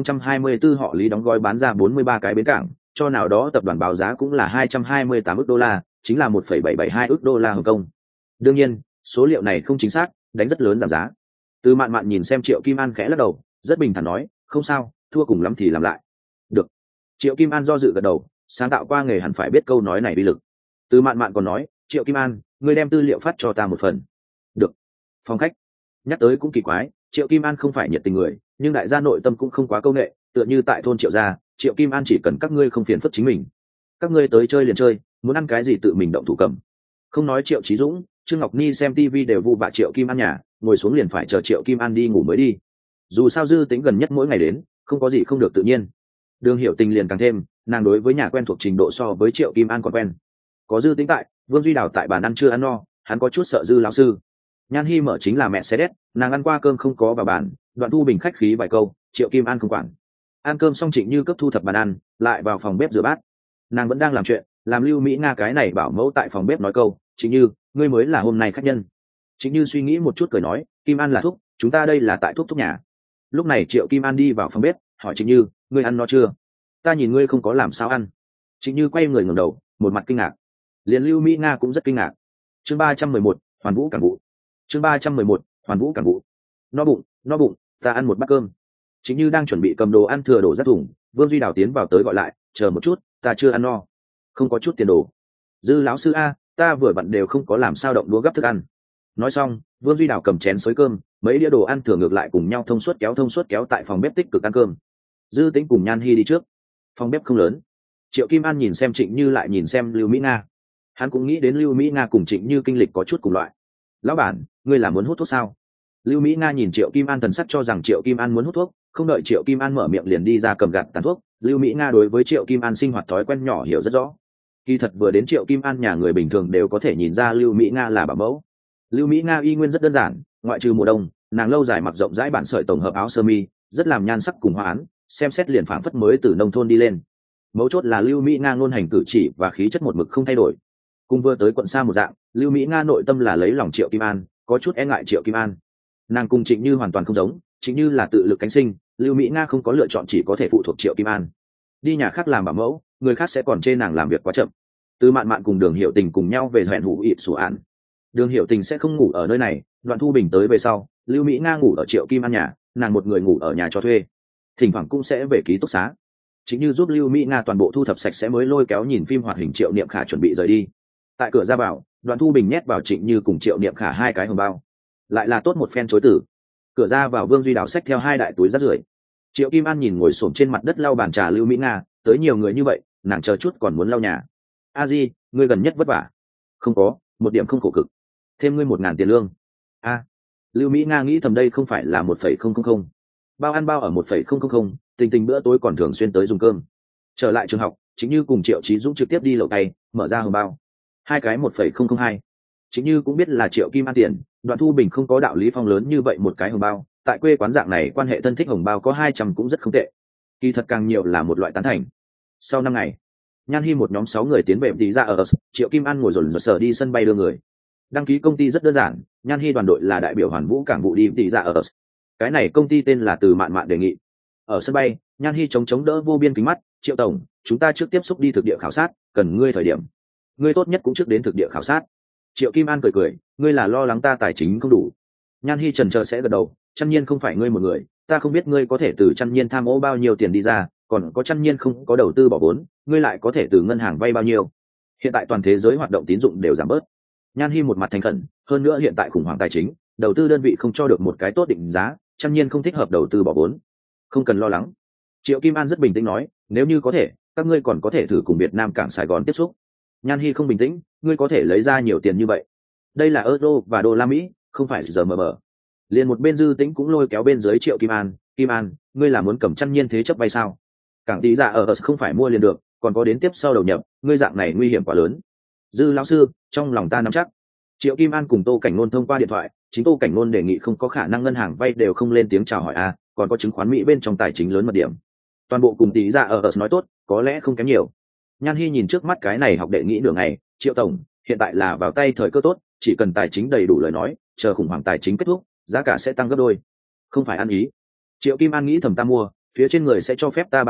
2024 họ Lý đóng gói bán ra 43 cái bến cảng, cho nào đó tập đoàn báo giá cũng là 228 ức đô la, chính là 1,772 ức đô la Hồng Kông. Đương nhiên số liệu này không chính xác, đánh rất lớn giảm giá. Từ Mạn Mạn nhìn xem Triệu Kim An khẽ lắc đầu, rất bình thản nói, không sao, thua cùng lắm thì làm lại. Được. Triệu Kim An do dự gật đầu, sáng tạo qua nghề hẳn phải biết câu nói này uy lực. Từ Mạn Mạn còn nói, Triệu Kim An, ngươi đem tư liệu phát cho ta một phần. Được. Phòng khách. Nhắc tới cũng kỳ quái, Triệu Kim An không phải nhiệt tình người, nhưng đại gia nội tâm cũng không quá câu nệ, tựa như tại thôn Triệu gia, Triệu Kim An chỉ cần các ngươi không phiền phức chính mình. Các ngươi tới chơi liền chơi, muốn ăn cái gì tự mình động thủ cầm. Không nói Triệu Chí Dũng, Trương Ngọc Ni xem TV đều vu bạ Triệu Kim An nhà, ngồi xuống liền phải chờ Triệu Kim An đi ngủ mới đi. Dù sao Dư Tính gần nhất mỗi ngày đến, không có gì không được tự nhiên. Đường Hiểu Tình liền càng thêm, nàng đối với nhà quen thuộc trình độ so với Triệu Kim An còn quen. Có Dư Tính tại, Vương Duy Đào tại bàn ăn chưa ăn no, hắn có chút sợ Dư lão sư. Nhan Hi mở chính là mẹ xe đét, nàng ăn qua cơm không có vào bàn, Đoạn Thu Bình khách khí vài câu, Triệu Kim An không quản. Ăn cơm xong Trịnh Như cấp thu thập bàn ăn, lại vào phòng bếp rửa bát. Nàng vẫn đang làm chuyện, làm Lưu Mỹ Nga cái này bảo mẫu tại phòng bếp nói câu, Trịnh Như, ngươi mới là hôm nay khách nhân. Trịnh Như suy nghĩ một chút cười nói, Kim An là thúc, chúng ta đây là tại thúc nhà. Lúc này Triệu Kim An đi vào phòng bếp, hỏi Trịnh Như, ngươi ăn no chưa? Ta nhìn ngươi không có làm sao ăn. Trịnh Như quay người ngẩng đầu, một mặt kinh ngạc. Liền Lưu Mỹ Nga cũng rất kinh ngạc. Chương 311, Hoàn Vũ Cảng Vụ. Chương 311, Hoàn Vũ Cảng Vụ. No bụng, ta ăn một bát cơm. Trịnh Như đang chuẩn bị cầm đồ ăn thừa đổ ra thùng, Vương Duy Đào tiến vào tới gọi lại, chờ một chút, ta chưa ăn no. Không có chút tiền đồ. Dư lão sư a, ta vừa vặn đều không có làm sao động đũa gấp thức ăn. Nói xong, Vương Duy Đào cầm chén xới cơm, mấy đĩa đồ ăn thừa ngược lại cùng nhau thông suốt kéo tại phòng bếp tích cực ăn cơm. Dư Tĩnh cùng Nhan Hi đi trước. Phòng bếp không lớn. Triệu Kim An nhìn xem Trịnh Như lại nhìn xem Lưu Mỹ Nga. Hắn cũng nghĩ đến Lưu Mỹ Nga cùng Trịnh Như kinh lịch có chút cùng loại. Lão bản, ngươi là muốn hút thuốc sao? Lưu Mỹ Nga nhìn Triệu Kim An thần sắc cho rằng Triệu Kim An muốn hút thuốc, không đợi Triệu Kim An mở miệng liền đi ra cầm gạt tàn thuốc. Lưu Mỹ Nga đối với Triệu Kim An sinh hoạt thói quen nhỏ hiểu rất rõ. Kỳ thật vừa đến Triệu Kim An nhà người bình thường đều có thể nhìn ra Lưu Mỹ Nga là bảo mẫu. Lưu Mỹ Nga y nguyên rất đơn giản, ngoại trừ mùa đông, nàng lâu dài mặc rộng rãi bản sợi tổng hợp áo sơ mi, rất làm nhan sắc cùng hoa án, xem xét liền phảng phất mới từ nông thôn đi lên. Mấu chốt là Lưu Mỹ Nga ngôn hành cử chỉ và khí chất một mực không thay đổi. Cùng vừa tới quận xa một dạng, Lưu Mỹ Nga nội tâm là lấy lòng Triệu Kim An, có chút e ngại Triệu Kim An. Nàng cùng Trịnh Như hoàn toàn không giống, Trịnh Như là tự lực cánh sinh, Lưu Mỹ Nga không có lựa chọn, chỉ có thể phụ thuộc Triệu Kim An. Đi nhà khác làm bảo mẫu, người khác sẽ còn chê nàng làm việc quá chậm. Từ Mạn Mạn cùng Đường Hiểu Tình cùng nhau về hẹn hủ ịt sủ án. Đường Hiểu Tình sẽ không ngủ ở nơi này, Đoạn Thu Bình tới về sau, Lưu Mỹ Nga ngủ ở Triệu Kim An nhà, nàng một người ngủ ở nhà cho thuê, thỉnh thoảng cũng sẽ về ký túc xá. Chính Như giúp Lưu Mỹ Nga toàn bộ thu thập sạch sẽ mới lôi kéo nhìn phim hoạt hình Triệu Niệm Khả chuẩn bị rời đi. Tại cửa ra vào, Đoạn Thu Bình nhét vào Trịnh Như cùng Triệu Niệm Khả hai cái hồng bao, lại là tốt một phen chối tử. Cửa ra vào, Vương Duy Đào xách theo hai đại túi rác rưởi. Triệu Kim An nhìn ngồi xổm trên mặt đất lau bàn trà Lưu Mỹ Nga, tới nhiều người như vậy, nàng chờ chút còn muốn lau nhà. A Di, ngươi gần nhất vất vả. Không có, một điểm không khổ cực. Thêm ngươi 1.000 tiền lương. A. Lưu Mỹ Nga nghĩ thầm đây không phải là 1,000. Bao ăn bao ở 1,000, tình tình bữa tối còn thường xuyên tới dùng cơm. Trở lại trường học, Chính Như cùng Triệu Chí Dũng trực tiếp đi lậu tay, mở ra hồng bao. Hai cái 1,002. Chính Như cũng biết là Triệu Kim An tiền, Đoạn Thu Bình không có đạo lý phong lớn như vậy một cái hồng bao. Tại quê quán dạng này quan hệ thân thích hồng bao có 200 cũng rất không tệ. Kỳ thật càng nhiều là một loại tán thành. Sau 5 ngày, Nhan Hi một nhóm 6 người tiến về đi ra ở Triệu Kim An ngồi dồn dồn sở đi sân bay đưa người. Đăng ký công ty rất đơn giản, Nhan Hi đoàn đội là đại biểu Hoàn Vũ Cảng Vụ đi ra ở. Cái này công ty tên là Từ Mạn Mạn đề nghị. Ở sân bay, Nhan Hi chống đỡ vô biên kính mắt, Triệu tổng, chúng ta trước tiếp xúc đi thực địa khảo sát, cần ngươi thời điểm. Ngươi tốt nhất cũng trước đến thực địa khảo sát. Triệu Kim An cười, ngươi là lo lắng ta tài chính không đủ. Nhan Hi chần chờ sẽ gật đầu, Chân Nhiên không phải ngươi một người, ta không biết ngươi có thể từ Chân Nhiên tham ô bao nhiêu tiền đi ra, còn có Chân Nhiên không có đầu tư bỏ vốn, ngươi lại có thể từ ngân hàng vay bao nhiêu. Hiện tại toàn thế giới hoạt động tín dụng đều giảm bớt. Nhan Hi một mặt thành khẩn, hơn nữa hiện tại khủng hoảng tài chính, đầu tư đơn vị không cho được một cái tốt định giá, Chân Nhiên không thích hợp đầu tư bỏ vốn. Không cần lo lắng. Triệu Kim An rất bình tĩnh nói, nếu như có thể, các ngươi còn có thể thử cùng Việt Nam cảng Sài Gòn tiếp xúc. Nhan Hi không bình tĩnh, ngươi có thể lấy ra nhiều tiền như vậy. Đây là euro và đô la Mỹ, không phải giờ mờ. Liền một bên Dư Tĩnh cũng lôi kéo bên dưới Triệu Kim An, ngươi là muốn cầm Chân Nhiên thế chấp vay sao? Cảng tí giả ở không phải mua liền được, còn có đến tiếp sau đầu nhập, ngươi dạng này nguy hiểm quá lớn. Dư lão sư, trong lòng ta nắm chắc. Triệu Kim An cùng Tô Cảnh Nôn thông qua điện thoại, chính Tô Cảnh Nôn đề nghị không có khả năng ngân hàng vay đều không lên tiếng chào hỏi a, còn có chứng khoán Mỹ bên trong tài chính lớn mật điểm. Toàn bộ cùng tí giả ở nói tốt, có lẽ không kém nhiều. Nhan Hi nhìn trước mắt cái này học đệ nghĩ nửa ngày, Triệu tổng, hiện tại là vào tay thời cơ tốt, chỉ cần tài chính đầy đủ lời nói, chờ khủng hoảng tài chính kết thúc, giá cả sẽ tăng gấp đôi. Không phải ăn ý. Triệu Kim An nghĩ thầm ta mua, phía trên người sẽ cho phép ta bán sao?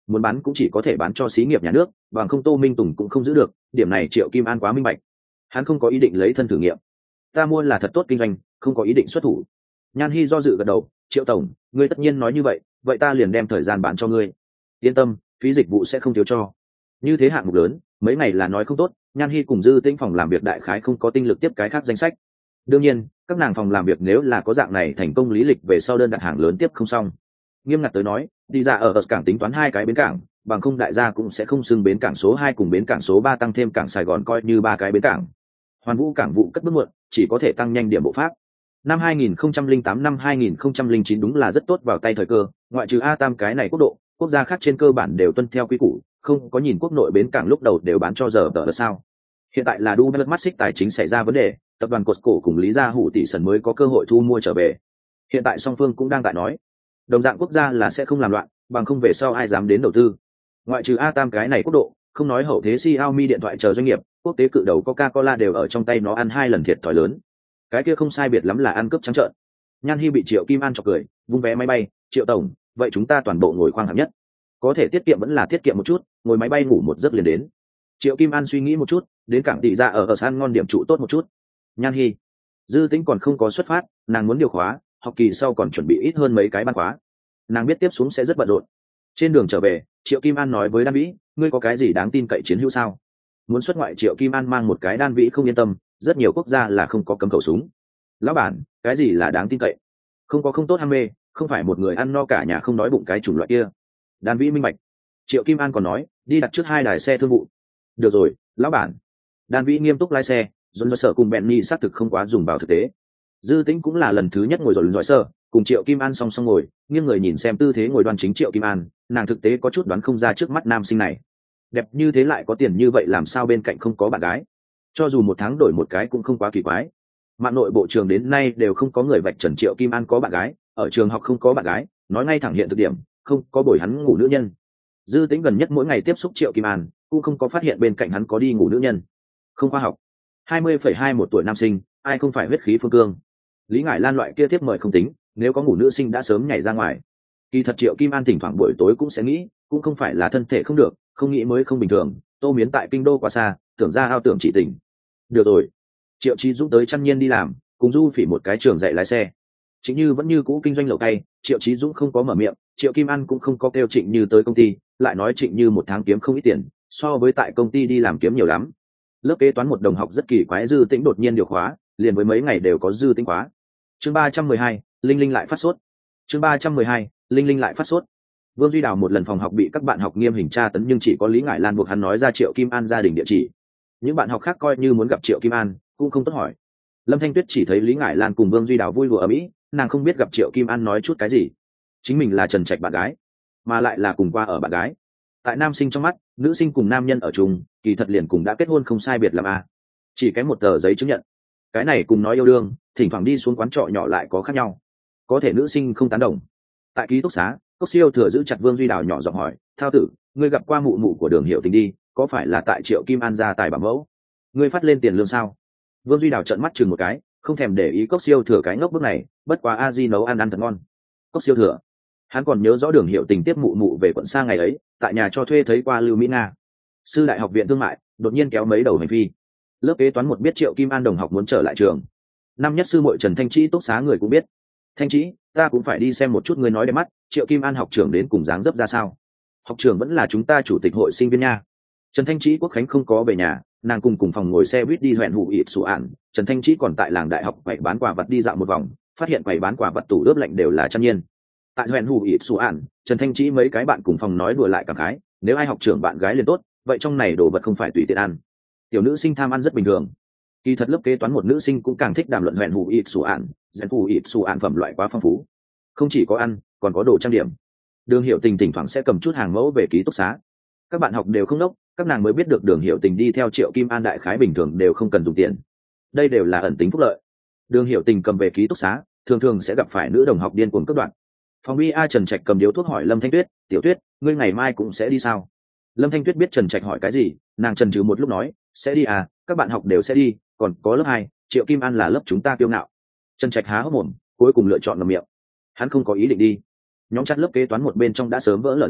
muốn bán cũng chỉ có thể bán cho xí nghiệp nhà nước, bằng không Tô Minh Tùng cũng không giữ được, điểm này Triệu Kim An quá minh bạch. Hắn không có ý định lấy thân thử nghiệm. Ta mua là thật tốt kinh doanh, không có ý định xuất thủ. Nhan Hi do dự gật đầu, Triệu tổng, ngươi tất nhiên nói như vậy, vậy ta liền đem thời gian bán cho ngươi. Yên tâm, phí dịch vụ sẽ không thiếu cho. Như thế hạng mục lớn, mấy ngày là nói không tốt. Nhan Hi cùng Dư Tĩnh phòng làm việc đại khái không có tinh lực tiếp cái khác danh sách. Đương nhiên, các nàng phòng làm việc nếu là có dạng này thành công lý lịch về sau đơn đặt hàng lớn tiếp không xong. Nghiêm ngặt tới nói, đi ra ở cảng tính toán 2 cái bến cảng, bằng không đại gia cũng sẽ không xưng bến cảng số 2 cùng bến cảng số 3 tăng thêm cảng Sài Gòn coi như 3 cái bến cảng. Hoàn Vũ cảng vụ cất bước muộn, chỉ có thể tăng nhanh điểm bộ pháp. Năm 2008 năm 2009 đúng là rất tốt vào tay thời cơ, ngoại trừ A Tam cái này quốc độ, quốc gia khác trên cơ bản đều tuân theo quy củ, không có nhìn quốc nội bến cảng lúc đầu đều bán cho giờ tờ sao. Hiện tại là Dubai mắt xích tài chính xảy ra vấn đề, tập đoàn Costco cùng Lý Gia Hủ tỷ sần mới có cơ hội thu mua trở về. Hiện tại song phương cũng đang tại nói, đồng dạng quốc gia là sẽ không làm loạn, bằng không về sau ai dám đến đầu tư. Ngoại trừ A Tam cái này quốc độ, không nói hậu thế Xiaomi điện thoại chờ doanh nghiệp, quốc tế cự đầu Coca-Cola đều ở trong tay nó ăn 2 lần thiệt thòi lớn. Cái kia không sai biệt lắm là ăn cướp trắng trợn. Nhan Hi bị Triệu Kim An chọc cười, vung vé máy bay, Triệu tổng, vậy chúng ta toàn bộ ngồi khoang hạng nhất. Có thể tiết kiệm vẫn là tiết kiệm một chút, ngồi máy bay ngủ một giấc liền đến. Triệu Kim An suy nghĩ một chút, đến cảng tỷ ra ở san ngon điểm trụ tốt một chút. Nhan Hi, Dư Tĩnh còn không có xuất phát, nàng muốn điều khóa, học kỳ sau còn chuẩn bị ít hơn mấy cái ban khóa. Nàng biết tiếp xuống sẽ rất bận rộn. Trên đường trở về, Triệu Kim An nói với Đan Vĩ, ngươi có cái gì đáng tin cậy chiến hữu sao? Muốn xuất ngoại Triệu Kim An mang một cái Đan Vĩ không yên tâm, rất nhiều quốc gia là không có cấm khẩu súng. Lão bản, cái gì là đáng tin cậy? Không có không tốt ham mê, không phải một người ăn no cả nhà không đói bụng cái chủng loại kia. Đan Vĩ minh bạch. Triệu Kim An còn nói, đi đặt trước 2 đài xe thương vụ. Được rồi, lão bản. Đan Vĩ nghiêm túc lái xe, dồn sở cùng Benny xác thực không quá dùng vào thực tế. Dư Tĩnh cũng là lần thứ nhất ngồi dồn sở, cùng Triệu Kim An song song ngồi, nghiêng người nhìn xem tư thế ngồi đoan chính Triệu Kim An, nàng thực tế có chút đoán không ra trước mắt nam sinh này. Đẹp như thế lại có tiền như vậy làm sao bên cạnh không có bạn gái? Cho dù 1 tháng đổi một cái cũng không quá kỳ quái. Mạng nội bộ trường đến nay đều không có người vạch trần Triệu Kim An có bạn gái, ở trường học không có bạn gái, nói ngay thẳng hiện thực điểm, không có bồi hắn ngủ nữ nhân. Dư Tĩnh gần nhất mỗi ngày tiếp xúc Triệu Kim An, cũng không có phát hiện bên cạnh hắn có đi ngủ nữ nhân. Không khoa học. 20,21 tuổi nam sinh, ai không phải huyết khí phương cương. Lý Ngải Lan loại kia tiếp mời không tính, nếu có ngủ nữ sinh đã sớm nhảy ra ngoài. Kỳ thật Triệu Kim An thỉnh thoảng buổi tối cũng sẽ nghĩ, cũng không phải là thân thể không được, không nghĩ mới không bình thường. Tô Miến tại kinh đô quá xa, tưởng ra ao tưởng chỉ tỉnh. Được rồi. Triệu Chí Dũng tới Trăn Nhiên đi làm, cùng Du Phỉ một cái trường dạy lái xe. Trịnh Như vẫn như cũ kinh doanh lẩu cay, Triệu Chí Dũng không có mở miệng, Triệu Kim An cũng không có kêu Trịnh Như tới công ty, lại nói Trịnh Như 1 tháng kiếm không ít tiền, so với tại công ty đi làm kiếm nhiều lắm. Lớp kế toán một đồng học rất kỳ quái Dư Tĩnh đột nhiên điều khóa, liền với mấy ngày đều có Dư Tĩnh khóa. Chương 312, Linh Linh lại phát sốt. Chương 312, Linh Linh lại phát sốt. Vương Duy Đào một lần phòng học bị các bạn học nghiêm hình tra tấn nhưng chỉ có Lý Ngải Lan buộc hắn nói ra Triệu Kim An gia đình địa chỉ. Những bạn học khác coi như muốn gặp Triệu Kim An, cũng không tốt hỏi. Lâm Thanh Tuyết chỉ thấy Lý Ngải Lan cùng Vương Duy Đào vui đùa ở mỹ, nàng không biết gặp Triệu Kim An nói chút cái gì. Chính mình là Trần Trạch bạn gái, mà lại là cùng qua ở bạn gái. Tại nam sinh trong mắt, nữ sinh cùng nam nhân ở chung, kỳ thật liền cùng đã kết hôn không sai biệt làm a. Chỉ cái một tờ giấy chứng nhận. Cái này cùng nói yêu đương, thỉnh thoảng đi xuống quán trọ nhỏ lại có khác nhau. Có thể nữ sinh không tán đồng. Tại ký túc xá, Cốc Siêu thừa giữ chặt Vương Duy Đào nhỏ giọng hỏi, "Thao tử, ngươi gặp qua mụ mụ của Đường Hiểu Tình đi, có phải là tại Triệu Kim An gia tài bảo mẫu? Ngươi phát lên tiền lương sao?" Vương Duy Đào trợn mắt chừng một cái, không thèm để ý Cốc Siêu thừa cái ngốc bức này, bất quá a di nấu ăn ăn thật ngon. Cốc Siêu thừa, hắn còn nhớ rõ Đường Hiểu Tình tiếp mụ mụ về quận xa ngày ấy, tại nhà cho thuê thấy qua Lưu Mỹ Nga. Sư đại học viện thương mại, đột nhiên kéo mấy đầu hành phi. Lớp kế toán một biết Triệu Kim An đồng học muốn trở lại trường. Năm nhất sư muội Trần Thanh Trĩ túc xá người cũng biết. "Thanh Trĩ, ta cũng phải đi xem một chút ngươi nói đẹp mắt, Triệu Kim An học trưởng đến cùng dáng dấp ra sao?" "Học trưởng vẫn là chúng ta chủ tịch hội sinh viên nha." Trần Thanh Trĩ Quốc Khánh không có về nhà, nàng cùng phòng ngồi xe buýt đi huyện hụ ịp sụ ạn. Trần Thanh Trĩ còn tại làng đại học quầy bán quà vật đi dạo một vòng, phát hiện quầy bán quà vật tủ ướp lạnh đều là Trăn Nhiên. Tại huyện hụ ịp sụ ạn, Trần Thanh Trĩ mấy cái bạn cùng phòng nói đùa lại cảm khái, nếu ai học trưởng bạn gái liền tốt, vậy trong này đồ vật không phải tùy tiện ăn. Tiểu nữ sinh tham ăn rất bình thường. Kỳ thật lớp kế toán một nữ sinh cũng càng thích đàm luận huyện hụ ịp sụ ạn, huyện hụ ịp sụ ạn phẩm loại quá phong phú. Không chỉ có ăn, còn có đồ trang điểm. Đường Hiểu Tình thỉnh thoảng sẽ cầm chút hàng mẫu về ký túc xá. Các bạn học đều không đốc, các nàng mới biết được Đường Hiểu Tình đi theo Triệu Kim An đại khái bình thường đều không cần dùng tiền. Đây đều là ẩn tính phúc lợi. Đường Hiểu Tình cầm về ký túc xá, thường thường sẽ gặp phải nữ đồng học điên cuồng cướp đoạt. Phòng bi a Trần Trạch cầm điếu thuốc hỏi Lâm Thanh Tuyết, "Tiểu Tuyết, ngươi ngày mai cũng sẽ đi sao?" Lâm Thanh Tuyết biết Trần Trạch hỏi cái gì, nàng chần chừ một lúc nói, "Sẽ đi à, các bạn học đều sẽ đi, còn có lớp 2, Triệu Kim An là lớp chúng ta kiêu ngạo." Trần Trạch há hốc mồm, cuối cùng lựa chọn ngậm miệng. Hắn không có ý định đi. Nhóm chặt lớp kế toán một bên trong đã sớm vỡ lở ra,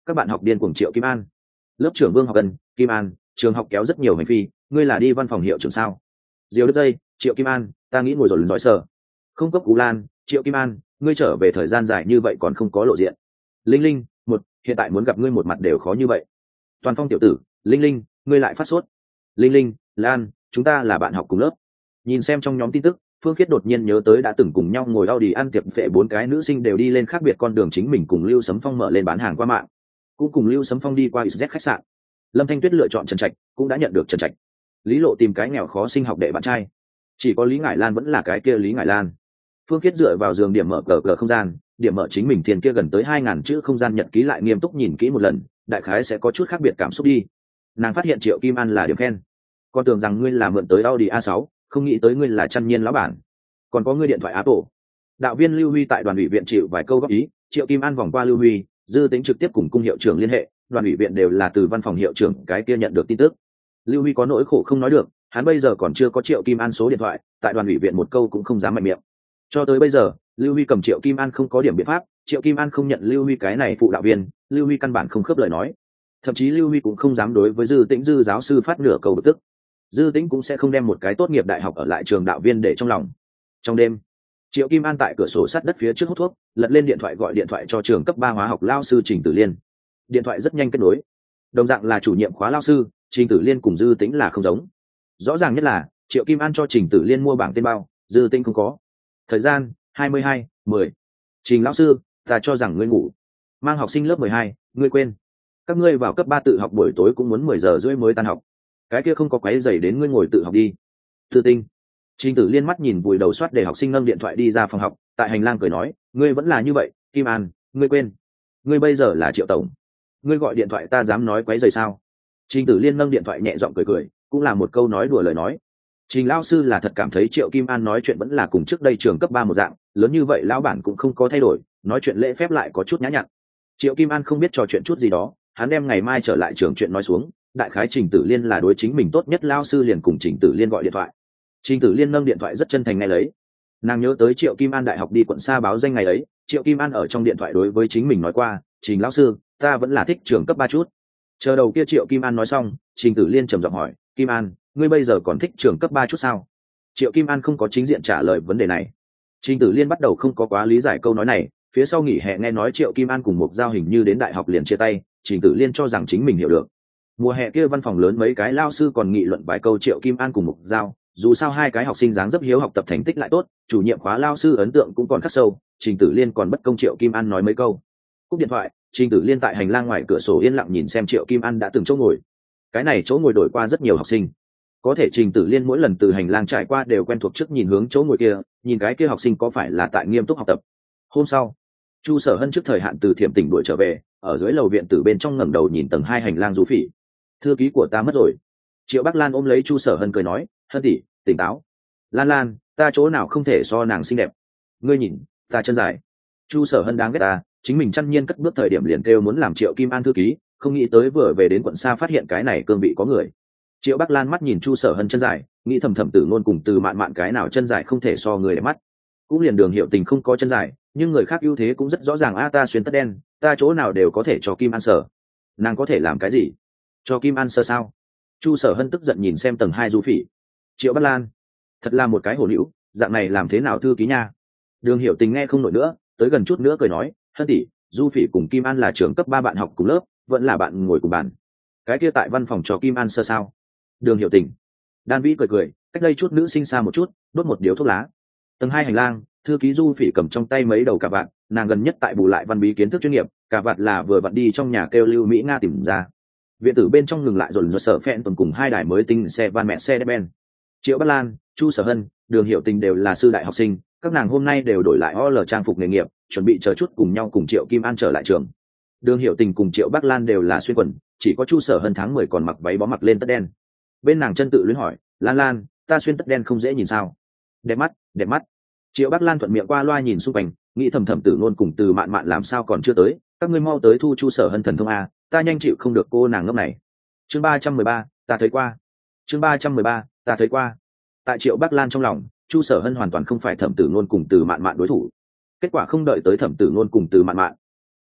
các bạn học điên cuồng Triệu Kim An. Lớp trưởng Vương Học Ân, Kim An, trường học kéo rất nhiều hành phi, ngươi là đi văn phòng hiệu trưởng sao? Diêu Đức Tây, Triệu Kim An, ta nghĩ ngồi rồi giỏi sở. Không cấp Cú Lan, Triệu Kim An, ngươi trở về thời gian dài như vậy còn không có lộ diện. Linh Linh, một, hiện tại muốn gặp ngươi một mặt đều khó như vậy. Toàn Phong tiểu tử, Linh Linh, ngươi lại phát sốt. Linh Linh, Lan, chúng ta là bạn học cùng lớp. Nhìn xem trong nhóm tin tức, Phương Khiết đột nhiên nhớ tới đã từng cùng nhau ngồi Audi ăn tiệc phệ 4 cái nữ sinh đều đi lên khác biệt con đường, chính mình cùng Lưu Sấm Phong mở lên bán hàng qua mạng, cũng cùng Lưu Sấm Phong đi qua Z khách sạn. Lâm Thanh Tuyết lựa chọn Trần Trạch, cũng đã nhận được Trần Trạch. Lý Lộ tìm cái nghèo khó sinh học đệ bạn trai, chỉ có Lý Ngải Lan vẫn là cái kia Lý Ngải Lan. Phương Khiết dựa vào giường điểm mở cờ không gian, điểm mở chính mình tiền kia gần tới 2000 chữ không gian nhật ký lại nghiêm túc nhìn kỹ một lần, đại khái sẽ có chút khác biệt cảm xúc đi. Nàng phát hiện Triệu Kim An là điểm khen, con tưởng rằng ngươi là mượn tới Audi A6, không nghĩ tới ngươi là Chân Nhiên lão bản, còn có ngươi điện thoại Apple. Đạo viên Lưu Huy tại đoàn ủy viện chịu vài câu góp ý, Triệu Kim An vòng qua Lưu Huy, Dư Tính trực tiếp cùng cung hiệu trưởng liên hệ, đoàn ủy viện đều là từ văn phòng hiệu trưởng cái kia nhận được tin tức. Lưu Huy có nỗi khổ không nói được, hắn bây giờ còn chưa có Triệu Kim An số điện thoại, tại đoàn ủy viện một câu cũng không dám mạnh miệng. Cho tới bây giờ, Lưu Huy cầm Triệu Kim An không có điểm biện pháp, Triệu Kim An không nhận Lưu Huy cái này phụ đạo viên, Lưu Huy căn bản không khớp lời nói. Thậm chí Lưu Huy cũng không dám đối với Dư Tĩnh Dư giáo sư phát nửa câu bực tức. Dư Tĩnh cũng sẽ không đem một cái tốt nghiệp đại học ở lại trường đạo viên để trong lòng. Trong đêm, Triệu Kim An tại cửa sổ sát đất phía trước hút thuốc, lật lên điện thoại gọi điện thoại cho trường cấp 3 hóa học lao sư Trình Tử Liên. Điện thoại rất nhanh kết nối. Đồng dạng là chủ nhiệm khóa lao sư, Trình Tử Liên cùng Dư Tĩnh là không giống. Rõ ràng nhất là, Triệu Kim An cho Trình Tử Liên mua bảng tên bao, Dư Tĩnh không có. Thời gian 22:10. Trình lão sư, ta cho rằng ngươi ngủ. Mang học sinh lớp 12, ngươi quên. Các ngươi vào cấp 3 tự học buổi tối cũng muốn 10 giờ rưỡi mới tan học. Cái kia không có quấy rầy đến ngươi ngồi tự học đi. Thư Tinh. Trình Tử Liên mắt nhìn vùi đầu soát để học sinh nâng điện thoại đi ra phòng học, tại hành lang cười nói, ngươi vẫn là như vậy, Kim An, ngươi quên. Ngươi bây giờ là Triệu tổng. Ngươi gọi điện thoại ta dám nói quấy rầy sao? Trình Tử Liên nâng điện thoại nhẹ giọng cười cười, cũng là một câu nói đùa lời nói. Trình lão sư là thật cảm thấy Triệu Kim An nói chuyện vẫn là cùng trước đây trường cấp 3 một dạng, lớn như vậy lão bản cũng không có thay đổi, nói chuyện lễ phép lại có chút nhã nhặn. Triệu Kim An không biết trò chuyện chút gì đó, hắn đem ngày mai trở lại trường chuyện nói xuống, đại khái Trình Tử Liên là đối chính mình tốt nhất, lão sư liền cùng Trình Tử Liên gọi điện thoại. Trình Tử Liên nâng điện thoại rất chân thành nghe lấy. Nàng nhớ tới Triệu Kim An đại học đi quận xa báo danh ngày ấy, Triệu Kim An ở trong điện thoại đối với chính mình nói qua, Trình lão sư, ta vẫn là thích trường cấp 3 chút. Chờ đầu kia Triệu Kim An nói xong, Trình Tử Liên trầm giọng hỏi, Kim An, ngươi bây giờ còn thích trường cấp 3 chút sao? Triệu Kim An không có chính diện trả lời vấn đề này. Trình Tử Liên bắt đầu không có quá lý giải câu nói này, phía sau nghỉ hè nghe nói Triệu Kim An cùng Mục Giao hình như đến đại học liền chia tay, Trình Tử Liên cho rằng chính mình hiểu được. Mùa hè kia văn phòng lớn mấy cái lao sư còn nghị luận vài câu Triệu Kim An cùng Mục Giao, dù sao hai cái học sinh dáng dấp hiếu học tập thành tích lại tốt, chủ nhiệm khóa lao sư ấn tượng cũng còn khắc sâu, Trình Tử Liên còn bất công Triệu Kim An nói mấy câu. Cúp điện thoại, Trình Tử Liên tại hành lang ngoài cửa sổ yên lặng nhìn xem Triệu Kim An đã từng chỗ ngồi. Cái này chỗ ngồi đổi qua rất nhiều học sinh, có thể Trình Tử Liên mỗi lần từ hành lang trải qua đều quen thuộc trước nhìn hướng chỗ ngồi kia, nhìn cái kia học sinh có phải là tại nghiêm túc học tập. Hôm sau, Chu Sở Hân trước thời hạn từ Thiểm Tỉnh đuổi trở về, ở dưới lầu viện tử bên trong ngẩng đầu nhìn tầng 2 hành lang Du Phỉ. Thư ký của ta mất rồi. Triệu Bắc Lan ôm lấy Chu Sở Hân cười nói, Hân tỷ, tỉnh táo. Lan Lan, ta chỗ nào không thể so nàng xinh đẹp. Ngươi nhìn, ta chân dài. Chu Sở Hân đáng ghét ta, chính mình chăn nhiên cất bước thời điểm liền kêu muốn làm Triệu Kim An thư ký, không nghĩ tới vừa về đến quận xa phát hiện cái này cương vị có người. Triệu Bắc Lan mắt nhìn Chu Sở Hân chân dài, nghĩ thầm thầm Tử Ngôn cùng Từ Mạn Mạn cái nào chân dài không thể so người đẹp mắt. Cũng liền Đường Hiệu Tình không có chân dài, nhưng người khác ưu thế cũng rất rõ ràng, a ta xuyên tất đen, ta chỗ nào đều có thể cho Kim An sở. Nàng có thể làm cái gì? Cho Kim An sơ sao? Chu Sở Hân tức giận nhìn xem tầng 2 Du Phỉ. Triệu Bắc Lan, thật là một cái hồ nữ, dạng này làm thế nào thư ký nha? Đường Hiểu Tình nghe không nổi nữa, tới gần chút nữa cười nói, Hân tỷ, Du Phỉ cùng Kim An là trường cấp 3 bạn học cùng lớp, vẫn là bạn ngồi cùng bàn. Cái kia tại văn phòng cho Kim An sơ sao? Đường Hiểu Tình. Đan Vĩ cười cười, cách đây chút nữ sinh xa một chút, đốt một điếu thuốc lá. Tầng 2 hành lang, thư ký Du Phỉ cầm trong tay mấy đầu cà vạt, nàng gần nhất tại bù lại văn bí kiến thức chuyên nghiệp, cà vạt là vừa vặn đi trong nhà kêu Lưu Mỹ Nga tìm ra. Viện tử bên trong ngừng lại rồi sợ phẹn tuần cùng hai đài mới tinh xe van mẹ xe ben. Triệu Bắc Lan, Chu Sở Hân, Đường Hiểu Tình đều là sư đại học sinh, các nàng hôm nay đều đổi lại OL trang phục nghề nghiệp, chuẩn bị chờ chút cùng nhau cùng Triệu Kim An trở lại trường. Đường Hiểu Tình cùng Triệu Bắc Lan đều là xuyên quần, chỉ có Chu Sở Hân tháng 10 còn mặc váy bó mặc lên tất đen. Bên nàng chân tự luyến hỏi, Lan Lan, ta xuyên tất đen không dễ nhìn sao? Đẹp mắt, đẹp mắt. Triệu Bắc Lan thuận miệng qua loa nhìn xung quanh, nghĩ thầm thầm Tử Ngôn cùng Từ Mạn Mạn làm sao còn chưa tới, các ngươi mau tới thu Chu Sở Hân thần thông a, ta nhanh chịu không được cô nàng ngốc này. Chương 313, ta thấy qua. Chương 313, ta thấy qua. Tại Triệu Bắc Lan trong lòng, Chu Sở Hân hoàn toàn không phải Thẩm Tử Ngôn cùng Từ Mạn Mạn đối thủ. Kết quả không đợi tới Thẩm Tử Ngôn cùng Từ Mạn Mạn,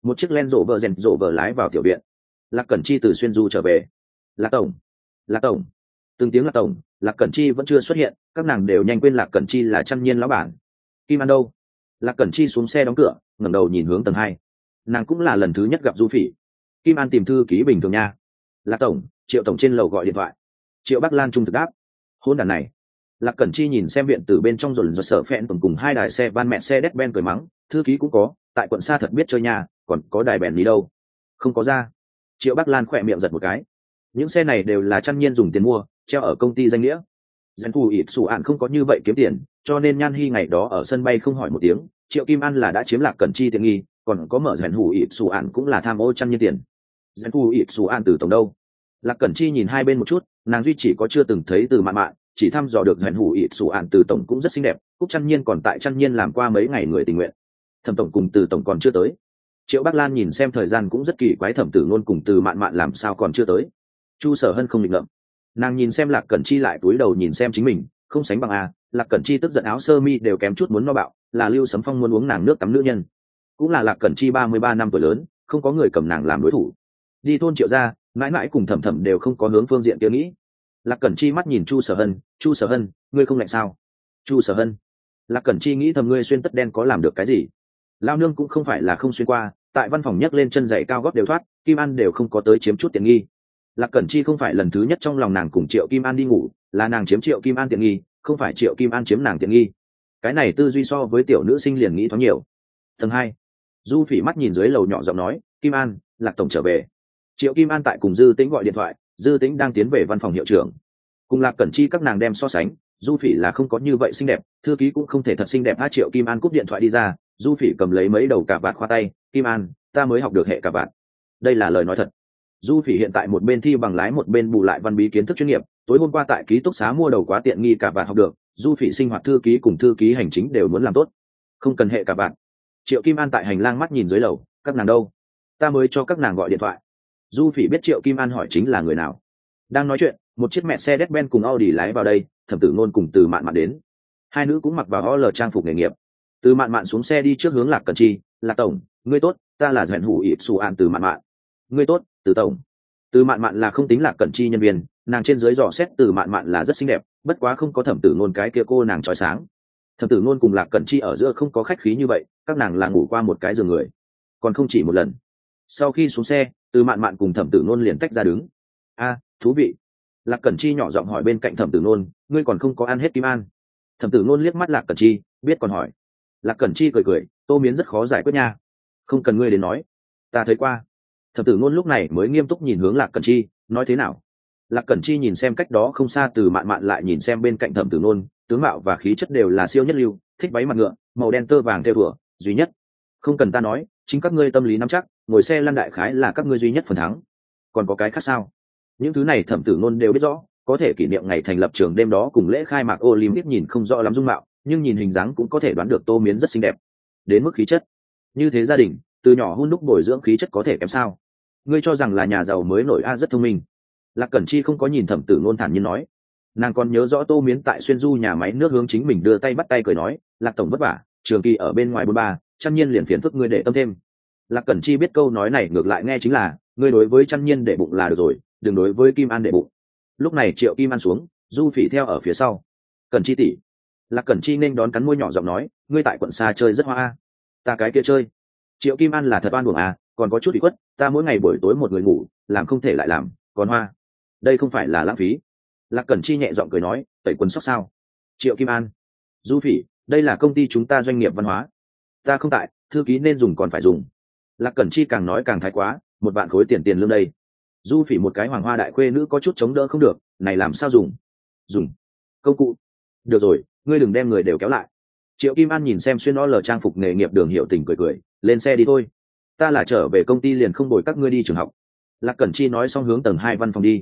một chiếc Land Rover rèn rộ vờ lái vào tiểu viện. Lạc Cẩn Chi từ xuyên du trở về. Lạc tổng, Lạc tổng. Từng tiếng Lạc tổng, Lạc Cẩn Chi vẫn chưa xuất hiện, các nàng đều nhanh quên Lạc Cẩn Chi là Trăn Nhiên lão bản. Kim An đâu? Lạc Cẩn Chi xuống xe đóng cửa, ngẩng đầu nhìn hướng tầng 2. Nàng cũng là lần thứ nhất gặp Du Phỉ. Kim An tìm thư ký bình thường nha. Lạc tổng, Triệu tổng trên lầu gọi điện thoại. Triệu Bắc Lan trung thực đáp. Hôn đàn này. Lạc Cẩn Chi nhìn xem viện từ bên trong rồi sở phẹn tổng cùng 2 đài xe van mẹ xe Mercedes-Benz cười mắng, thư ký cũng có, tại quận xa thật biết chơi nhà, còn có đài bèn đi đâu? Không có ra. Triệu Bắc Lan khỏe miệng giật một cái. Những xe này đều là Trăn Nhiên dùng tiền mua, treo ở công ty danh nghĩa. Dân thù ít sủ ạn không có như vậy kiếm tiền, cho nên Nhan Hi ngày đó ở sân bay không hỏi một tiếng, Triệu Kim An là đã chiếm Lạc Cẩn Chi tiện nghi, còn có mở Dân thù ít sủ ạn cũng là tham ô Trăn Nhiên tiền. Dân thù ít sủ ạn từ tổng đâu? Lạc Cẩn Chi nhìn hai bên một chút, nàng duy chỉ có chưa từng thấy từ mạn mạn, chỉ thăm dò được Dân thù ít sủ ạn từ tổng cũng rất xinh đẹp, Cúc Trăn Nhiên còn tại Trăn Nhiên làm qua mấy ngày người tình nguyện. Thẩm tổng cùng từ tổng còn chưa tới. Triệu Bắc Lan nhìn xem thời gian cũng rất kỳ quái, Thẩm Tử Nôn cùng từ mạn mạn làm sao còn chưa tới. Chu Sở Hân không định ngậm. Nàng nhìn xem Lạc Cẩn Chi lại túi đầu nhìn xem chính mình, không sánh bằng a. Lạc Cẩn Chi tức giận áo sơ mi đều kém chút muốn no bạo, là Lưu Sấm Phong muốn uống nàng nước tắm nữ nhân. Cũng là Lạc Cẩn Chi 33 năm tuổi lớn, không có người cầm nàng làm đối thủ. Đi thôn Triệu gia, mãi mãi cùng Thẩm Thẩm đều không có hướng phương diện kia nghĩ. Lạc Cẩn Chi mắt nhìn Chu Sở Hân, Chu Sở Hân, ngươi không lạnh sao? Chu Sở Hân. Lạc Cẩn Chi nghĩ thầm, ngươi xuyên tất đen có làm được cái gì? Lao nương cũng không phải là không xuyên qua, tại văn phòng nhấc lên chân giày cao gót đều thoát, Kim An đều không có tới chiếm chút tiện nghi. Lạc Cẩn Chi không phải lần thứ nhất trong lòng nàng cùng Triệu Kim An đi ngủ, là nàng chiếm Triệu Kim An tiện nghi, không phải Triệu Kim An chiếm nàng tiện nghi. Cái này tư duy so với tiểu nữ sinh liền nghĩ thoáng nhiều. Tầng 2. Du Phỉ mắt nhìn dưới lầu nhỏ giọng nói, Kim An, Lạc tổng trở về. Triệu Kim An tại cùng Dư Tĩnh gọi điện thoại, Dư Tĩnh đang tiến về văn phòng hiệu trưởng. Cùng Lạc Cẩn Chi các nàng đem so sánh, Du Phỉ là không có như vậy xinh đẹp, thư ký cũng không thể thật xinh đẹp. Triệu Kim An cúp điện thoại đi ra, Du Phỉ cầm lấy mấy đầu cà vạt khoa tay, Kim An, ta mới học được hệ cà vạt. Đây là lời nói thật. Du Phỉ hiện tại một bên thi bằng lái một bên bù lại văn bí kiến thức chuyên nghiệp, tối hôm qua tại ký túc xá mua đầu quá tiện nghi cà vạt học được, Du Phỉ sinh hoạt thư ký cùng thư ký hành chính đều muốn làm tốt, không cần hệ cà vạt. Triệu Kim An tại hành lang mắt nhìn dưới lầu, các nàng đâu? Ta mới cho các nàng gọi điện thoại. Du Phỉ biết Triệu Kim An hỏi chính là người nào. Đang nói chuyện, một chiếc Mercedes-Benz cùng Audi lái vào đây, Thẩm Tử Nôn cùng Từ Mạn Mạn đến. Hai nữ cũng mặc vào OL trang phục nghề nghiệp. Từ Mạn Mạn xuống xe đi trước hướng Lạc Cẩn Chi, Lạc tổng, ngươi tốt, ta là Doãn Hủ Ít Sủ An Từ Mạn Mạn. Ngươi tốt, Từ tổng. Từ Mạn Mạn là không tính Lạc Cẩn Chi nhân viên, nàng trên dưới dò xét Từ Mạn Mạn là rất xinh đẹp, bất quá không có Thẩm Tử Nôn cái kia cô nàng chói sáng. Thẩm Tử Nôn cùng Lạc Cẩn Chi ở giữa không có khách khí như vậy, các nàng là ngủ qua một cái giường người, còn không chỉ một lần. Sau khi xuống xe, Từ Mạn Mạn cùng Thẩm Tử Nôn liền tách ra đứng. A, thú vị. Lạc Cẩn Chi nhỏ giọng hỏi bên cạnh Thẩm Tử Nôn, ngươi còn không có ăn hết Kim An? Thẩm Tử Nôn liếc mắt Lạc Cẩn Chi, biết còn hỏi. Lạc Cẩn Chi cười cười, Tô Miến rất khó giải quyết nha. Không cần ngươi đến nói, ta thấy qua. Thẩm Tử Nôn lúc này mới nghiêm túc nhìn hướng Lạc Cẩn Chi, nói thế nào? Lạc Cẩn Chi nhìn xem cách đó không xa Từ Mạn Mạn, lại nhìn xem bên cạnh Thẩm Tử Nôn, tướng mạo và khí chất đều là siêu nhất lưu, thích váy mặt ngựa, màu đen tơ vàng theo thủa, duy nhất. Không cần ta nói, chính các ngươi tâm lý nắm chắc, ngồi xe lăn đại khái là các ngươi duy nhất phần thắng. Còn có cái khác sao? Những thứ này Thẩm Tử Nôn đều biết rõ, có thể kỷ niệm ngày thành lập trường đêm đó cùng lễ khai mạc Olympic nhìn không rõ lắm dung mạo, nhưng nhìn hình dáng cũng có thể đoán được Tô Miến rất xinh đẹp. Đến mức khí chất, như thế gia đình, từ nhỏ hun đúc bồi dưỡng khí chất có thể kém sao? Ngươi cho rằng là nhà giàu mới nổi a, rất thông minh. Lạc Cẩn Chi không có nhìn Thẩm Tử Nôn thản nhiên nói. Nàng còn nhớ rõ Tô Miến tại xuyên du nhà máy nước hướng chính mình đưa tay bắt tay cười nói, Lạc tổng vất vả, trường kỳ ở bên ngoài bôn ba, Trăn Nhiên liền phiền phức ngươi để tâm thêm. Lạc Cẩn Chi biết câu nói này ngược lại nghe chính là, ngươi đối với Trăn Nhiên để bụng là được rồi, đừng đối với Kim An để bụng. Lúc này Triệu Kim An xuống, Du Phỉ theo ở phía sau. Cẩn Chi tỷ. Lạc Cẩn Chi nên đón cắn môi nhỏ giọng nói, ngươi tại quận xa chơi rất hoa a. Ta cái kia chơi. Triệu Kim An là thật oan uổng à, còn có chút bị khuất, ta mỗi ngày buổi tối một người ngủ, làm không thể lại làm, còn hoa. Đây không phải là lãng phí. Lạc Cẩn Chi nhẹ giọng cười nói, tẩy quần sóc sao? Triệu Kim An. Du Phỉ, đây là công ty chúng ta doanh nghiệp văn hóa. Ta không tại, thư ký nên dùng còn phải dùng. Lạc Cẩn Chi càng nói càng thái quá, 1 vạn khối tiền lương đây. Du Phỉ một cái hoàng hoa đại khuê nữ có chút chống đỡ không được, này làm sao dùng? Dùng công cụ. Được rồi, ngươi đừng đem người đều kéo lại. Triệu Kim An nhìn xem xuyên OL trang phục nghề nghiệp Đường Hiểu Tình cười cười, lên xe đi thôi. Ta là trở về công ty liền không bồi các ngươi đi trường học. Lạc Cẩn Chi nói xong hướng tầng 2 văn phòng đi.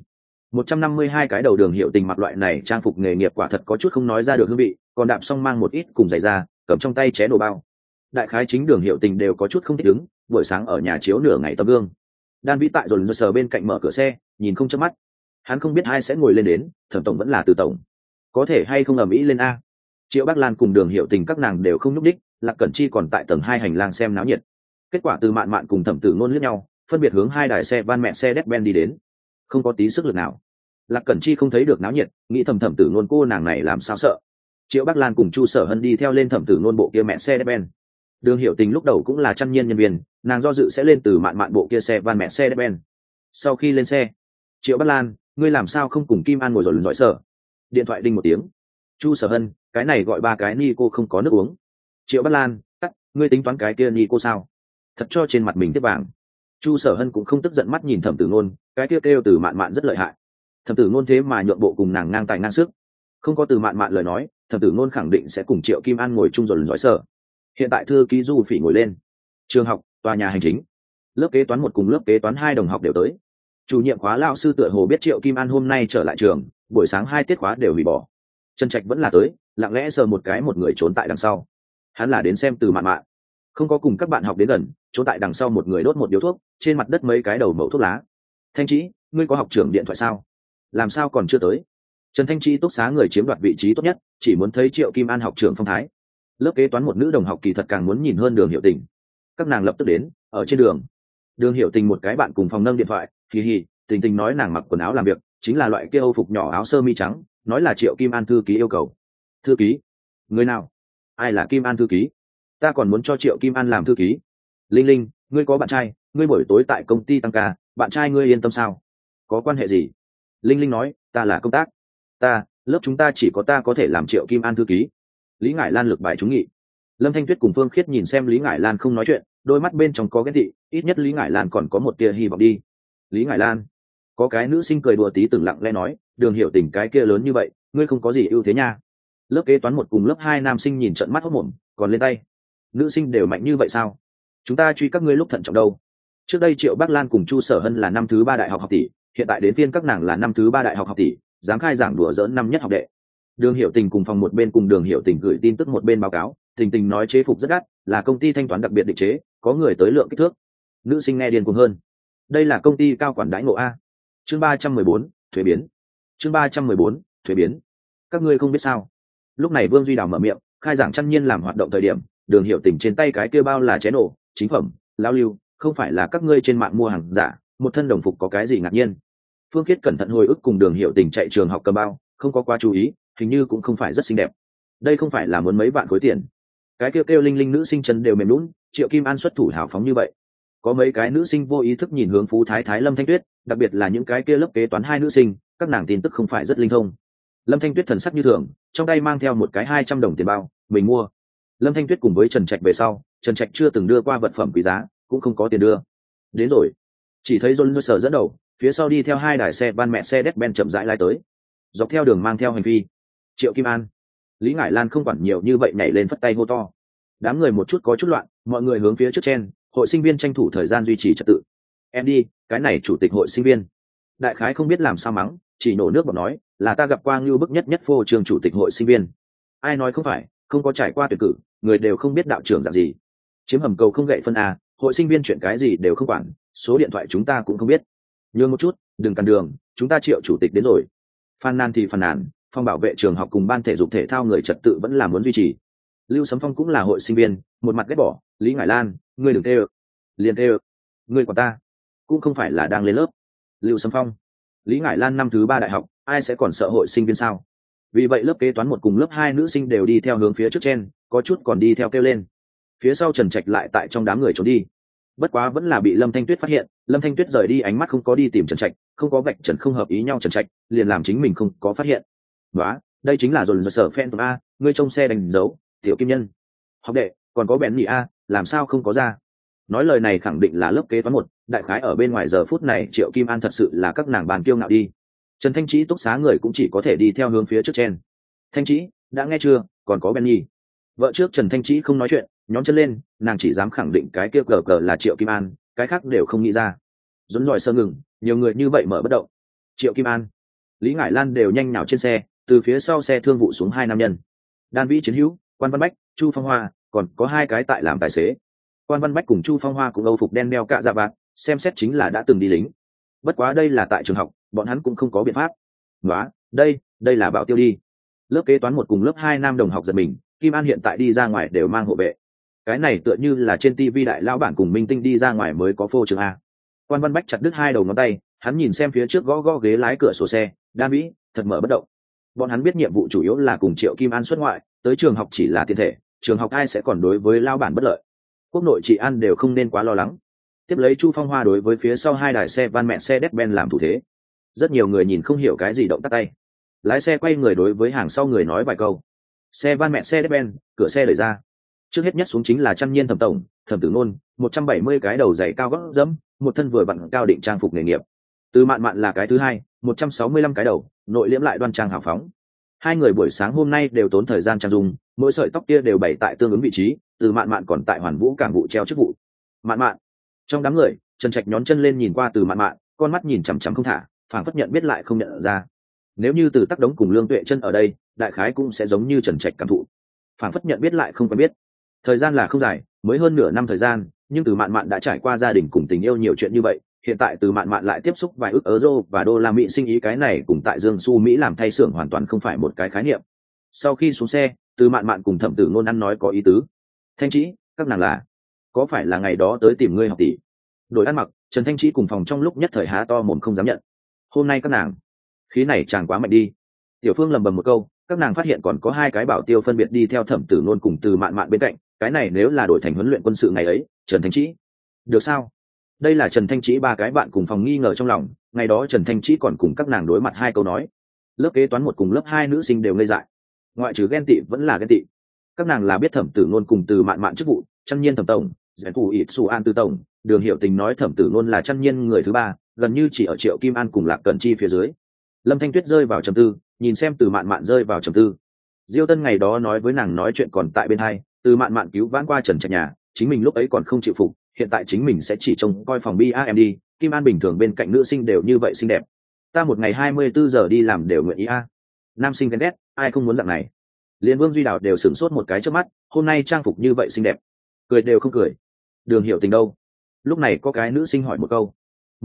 152 cái đầu Đường Hiểu Tình mặc loại này trang phục nghề nghiệp quả thật có chút không nói ra được hương vị, còn đạp xong mang một ít cùng giày ra, cầm trong tay ché đồ bao. Đại khái chính Đường Hiểu Tình đều có chút không thích ứng, buổi sáng ở nhà chiếu nửa ngày tấm gương. Đan Vĩ tại rồi sờ bên cạnh mở cửa xe, nhìn không chớp mắt. Hắn không biết ai sẽ ngồi lên đến, Thẩm tổng vẫn là Từ tổng. Có thể hay không ầm ĩ lên a. Triệu Bắc Lan cùng Đường Hiểu Tình các nàng đều không nhúc đích, Lạc Cẩn Chi còn tại tầng 2 hành lang xem náo nhiệt. Kết quả Từ Mạn Mạn cùng Thẩm Tử Ngôn liếc nhau, phân biệt hướng hai đài xe van mẹ xe Mercedes-Benz đi đến, không có tí sức lực nào. Lạc Cẩn Chi không thấy được náo nhiệt, nghĩ thầm Thẩm Tử Ngôn cô nàng này làm sao sợ. Triệu Bắc Lan cùng Chu Sở Hân đi theo lên Thẩm Tử Ngôn bộ kia mẹ xe Mercedes-Benz. Đường Hiểu Tình lúc đầu cũng là chăn nhiên nhân viên, nàng do dự sẽ lên Từ Mạn Mạn bộ kia xe van mẹ xe Mercedes-Benz. Sau khi lên xe, Triệu Bắc Lan, ngươi làm sao không cùng Kim An ngồi rồi dõi sở? Điện thoại đinh một tiếng. Chu Sở Hân, cái này gọi ba cái ni cô không có nước uống. Triệu Bắc Lan, cắt, ngươi tính toán cái kia ni cô sao? Thật cho trên mặt mình tiếp vàng. Chu Sở Hân cũng không tức giận mắt nhìn Thẩm Tử Ngôn, cái kia kêu Từ Mạn Mạn rất lợi hại. Thẩm Tử Ngôn thế mà nhượng bộ cùng nàng ngang tài ngang sức. Không có Từ Mạn Mạn lời nói, Thẩm Tử Ngôn khẳng định sẽ cùng Triệu Kim An ngồi chung rồi dõi sở. Hiện tại thư ký Du Phỉ ngồi lên. Trường học, tòa nhà hành chính. Lớp kế toán 1 cùng lớp kế toán 2 đồng học đều tới. Chủ nhiệm khóa lão sư tựa hồ biết Triệu Kim An hôm nay trở lại trường, buổi sáng 2 tiết khóa đều hủy bỏ. Trần Trạch vẫn là tới, lặng lẽ sờ một người trốn tại đằng sau. Hắn là đến xem Từ Mạn Mạn, không có cùng các bạn học đến gần, trốn tại đằng sau một người đốt một điếu thuốc, trên mặt đất mấy cái đầu mẩu thuốc lá. Thanh Trí, ngươi có học trưởng điện thoại sao? Làm sao còn chưa tới? Trần Thanh Trí túc xá người chiếm đoạt vị trí tốt nhất, chỉ muốn thấy Triệu Kim An học trưởng phong thái. Lớp kế toán một nữ đồng học kỳ thật càng muốn nhìn hơn Đường Hiểu Tình. Các nàng lập tức đến, ở trên đường. Đường Hiểu Tình một cái bạn cùng phòng nâng điện thoại, hì, Tình Tình nói nàng mặc quần áo làm việc, chính là loại kia Âu phục nhỏ áo sơ mi trắng, nói là Triệu Kim An thư ký yêu cầu. Thư ký? Người nào? Ai là Kim An thư ký? Ta còn muốn cho Triệu Kim An làm thư ký. Linh Linh, ngươi có bạn trai, ngươi buổi tối tại công ty tăng ca, bạn trai ngươi yên tâm sao? Có quan hệ gì? Linh Linh nói, ta là công tác. Lớp chúng ta chỉ có ta có thể làm Triệu Kim An thư ký. Lý Ngải Lan lực bài trúng nghị. Lâm Thanh Tuyết cùng Phương Khiết nhìn xem Lý Ngải Lan không nói chuyện, đôi mắt bên trong có ghét tị, ít nhất Lý Ngải Lan còn có một tia hy vọng đi. Lý Ngải Lan, có cái nữ sinh cười đùa tí từng lặng lẽ nói, Đường Hiểu Tình cái kia lớn như vậy, ngươi không có gì ưu thế nha. Lớp kế toán 1 cùng lớp 2 nam sinh nhìn trận mắt hốt mồm, còn lên tay. Nữ sinh đều mạnh như vậy sao? Chúng ta truy các ngươi lúc thận trọng đâu? Trước đây Triệu Bắc Lan cùng Chu Sở Hân là năm thứ 3 đại học học tỷ, hiện tại đến phiên các nàng là năm thứ 3 đại học học tỷ, dám khai giảng đùa giỡn năm nhất học đệ. Đường Hiểu Tình cùng phòng một bên cùng Đường Hiểu Tình gửi tin tức một bên báo cáo, Tình Tình nói chế phục rất đắt, là công ty thanh toán đặc biệt định chế, có người tới lượng kích thước. Nữ sinh nghe điên cuồng hơn. Đây là công ty cao quản đãi ngộ a. Chương 314, thuế biến. Chương 314, thuế biến. Các ngươi không biết sao? Lúc này Vương Duy Đào mở miệng, khai giảng chăn nhiên làm hoạt động thời điểm, Đường Hiểu Tình trên tay cái kia bao là chén nổ, chính phẩm, lao lưu, không phải là các ngươi trên mạng mua hàng giả, một thân đồng phục có cái gì ngạc nhiên. Phương Khiết cẩn thận hồi ức cùng Đường Hiểu Tình chạy trường học cầm bao, không có quá chú ý, hình như cũng không phải rất xinh đẹp. Đây không phải là muốn mấy vạn khối tiền. Cái kêu Linh Linh nữ sinh chân đều mềm lún, Triệu Kim An xuất thủ hào phóng như vậy. Có mấy cái nữ sinh vô ý thức nhìn hướng Phú Thái Thái Lâm Thanh Tuyết, đặc biệt là những cái kia lớp kế toán 2 nữ sinh, các nàng tin tức không phải rất linh thông. Lâm Thanh Tuyết thần sắc như thường, trong tay mang theo một cái 200 đồng tiền bao, mình mua. Lâm Thanh Tuyết cùng với Trần Trạch về sau, Trần Trạch chưa từng đưa qua vật phẩm quý giá, cũng không có tiền đưa. Đến rồi, chỉ thấy John Sở dẫn đầu, phía sau đi theo 2 đài xe van mẹ xe Mercedes-Benz chậm rãi lái tới. Dọc theo đường mang theo hành vi. Triệu Kim An, Lý Ngải Lan không quản nhiều như vậy nhảy lên phất tay hô to. Đám người một chút có chút loạn, mọi người hướng phía trước chen, hội sinh viên tranh thủ thời gian duy trì trật tự. Em đi, cái này chủ tịch hội sinh viên. Đại khái không biết làm sao mắng, chỉ nổ nước bọt nói, là ta gặp qua ngưu bức nhất phô trường chủ tịch hội sinh viên. Ai nói không phải, không có trải qua tuyển cử, người đều không biết đạo trưởng dạng gì. Chiếm hầm cầu không gậy phân a, hội sinh viên chuyện cái gì đều không quản, số điện thoại chúng ta cũng không biết. Nhường một chút, đừng cản đường, chúng ta Triệu chủ tịch đến rồi. Phàn nàn thì phàn nàn, phòng bảo vệ trường học cùng ban thể dục thể thao người trật tự vẫn là muốn duy trì. Lưu Sấm Phong cũng là hội sinh viên, một mặt ghét bỏ, Lý Ngải Lan, ngươi đừng tê ơ, liền tê ơ, ngươi của ta cũng không phải là đang lên lớp. Lưu Sấm Phong, Lý Ngải Lan năm thứ 3 đại học, ai sẽ còn sợ hội sinh viên sao? Vì vậy lớp kế toán 1 cùng lớp 2 nữ sinh đều đi theo hướng phía trước trên, có chút còn đi theo kêu lên. Phía sau Trần Trạch lại tại trong đám người trốn đi. Bất quá vẫn là bị Lâm Thanh Tuyết phát hiện, Lâm Thanh Tuyết rời đi ánh mắt không có đi tìm Trần Trạch, không có vạch trần không hợp ý nhau Trần Trạch, liền làm chính mình không có phát hiện. Đó, đây chính là dồn sở fan a, ngươi trông xe đánh dấu, tiểu kim nhân. Học đệ, còn có bèn nhị a, làm sao không có ra? Nói lời này khẳng định là lớp kế toán 1, đại khái ở bên ngoài giờ phút này Triệu Kim An thật sự là các nàng bàn kiêu ngạo đi. Trần Thanh Trí túc xá người cũng chỉ có thể đi theo hướng phía trước trên. Thanh Trí, đã nghe chưa, còn có Benny. Vợ trước Trần Thanh Trí không nói chuyện, nhóm chân lên, nàng chỉ dám khẳng định cái kia cờ là Triệu Kim An, cái khác đều không nghĩ ra. Dốn dòi sơ ngừng, nhiều người như vậy mở bất động. Triệu Kim An, Lý Ngải Lan đều nhanh nhào trên xe, từ phía sau xe thương vụ xuống 2 nam nhân. Đan Vĩ Chiến Hữu, Quan Văn Bách, Chu Phong Hoa, còn có 2 cái tại làm tài xế. Quan Văn Bách cùng Chu Phong Hoa cũng âu phục đen đeo cạ dạ vạt, xem xét chính là đã từng đi lính. Bất quá đây là tại trường học, bọn hắn cũng không có biện pháp. Đó, đây là Bảo Tiêu đi. Lớp kế toán 1 cùng lớp 2 nam đồng học giật mình, Kim An hiện tại đi ra ngoài đều mang hộ vệ. cái này tựa như là trên tivi đại lão bản cùng minh tinh đi ra ngoài mới có phô trường a. Quan Văn Bách chặt đứt hai đầu ngón tay, hắn nhìn xem phía trước gõ gõ ghế lái cửa sổ xe, đan vĩ thật mở bất động. Bọn hắn biết nhiệm vụ chủ yếu là cùng Triệu Kim An xuất ngoại, tới trường học chỉ là tiền thể, trường học ai sẽ còn đối với lao bản bất lợi. Quốc nội trị an đều không nên quá lo lắng. Tiếp lấy Chu Phong Hoa đối với phía sau hai đài xe van mẹ xe Mercedes-Benz làm thủ thế. Rất nhiều người nhìn không hiểu cái gì động tác tay. Lái xe quay người đối với hàng sau người nói vài câu. Xe van mẹ xe Mercedes-Benz, cửa xe đẩy ra. Trước hết nhất xuống chính là Trăn Nhiên Thẩm tổng, Thẩm Tử Nôn, 170 cái đầu giày cao gót dẫm, một thân vừa vặn cao định trang phục nghề nghiệp. Từ Mạn Mạn là cái thứ hai, 165 cái đầu, nội liễm lại đoan trang hào phóng. Hai người buổi sáng hôm nay đều tốn thời gian trang dung, mỗi sợi tóc kia đều bày tại tương ứng vị trí. Từ Mạn Mạn còn tại Hoàn Vũ cảng vụ treo chức vụ. Mạn Mạn. Trong đám người, Trần Trạch nhón chân lên nhìn qua Từ Mạn Mạn, con mắt nhìn chằm chằm không thả, phảng phất nhận biết lại không nhận ra. Nếu như Từ Tắc Đống cùng Lương Tuệ Chân ở đây, đại khái cũng sẽ giống như Trần Trạch cảm thụ, phảng phất nhận biết lại không quen biết. Thời gian là không dài, mới hơn nửa năm thời gian, nhưng Từ Mạn Mạn đã trải qua gia đình cùng tình yêu nhiều chuyện như vậy. Hiện tại Từ Mạn Mạn lại tiếp xúc vài ức euro và đô la Mỹ sinh ý, cái này cùng tại Dương Xu Mỹ làm thay xưởng hoàn toàn không phải một cái khái niệm. Sau khi xuống xe, Từ Mạn Mạn cùng Thẩm Tử Ngôn ăn nói có ý tứ. Thanh Trĩ, các nàng là, có phải là ngày đó tới tìm ngươi học tỷ? Đổi ăn mặc, Trần Thanh Trĩ cùng phòng trong lúc nhất thời há to mồm không dám nhận. Hôm nay các nàng, khí này chàng quá mạnh đi. Tiểu Phương lầm bầm một câu, các nàng phát hiện còn có hai cái bảo tiêu phân biệt đi theo Thẩm Tử Ngôn cùng Từ Mạn Mạn bên cạnh, cái này nếu là đổi thành huấn luyện quân sự ngày ấy, Trần Thanh Trĩ, được sao? Đây là Trần Thanh Trĩ ba cái bạn cùng phòng nghi ngờ trong lòng, ngày đó Trần Thanh Trĩ còn cùng các nàng đối mặt hai câu nói. Lớp kế toán một cùng lớp hai nữ sinh đều ngây dại. Ngoại trừ ghen tị vẫn là ghen tị. Các nàng là biết Thẩm Tử Ngôn cùng Từ Mạn Mạn chức vụ, Trăn Nhiên Thẩm tổng, Giải Thủ Ịt Su An Tư tổng, Đường Hiểu Tình nói Thẩm Tử Ngôn là Trăn Nhiên người thứ ba, gần như chỉ ở Triệu Kim An cùng Lạc Cẩn Chi phía dưới. Lâm Thanh Tuyết rơi vào trầm tư, nhìn xem Từ Mạn Mạn rơi vào trầm tư. Diêu Tân ngày đó nói với nàng nói chuyện còn tại bên hai, Từ Mạn Mạn cứu vãn qua Trần Trạch nhà, chính mình lúc ấy còn không chịu phục, hiện tại chính mình sẽ chỉ trông coi phòng BAM đi. Kim An bình thường bên cạnh nữ sinh đều như vậy xinh đẹp, ta một ngày 24 giờ đi làm đều nguyện ý a. Nam sinh ghen ghét, ai không muốn dạng này. Liên Vương Duy Đào đều sửng sốt một cái trước mắt, hôm nay trang phục như vậy xinh đẹp, cười đều không cười. Đường Hiểu Tình đâu? Lúc này có cái nữ sinh hỏi một câu.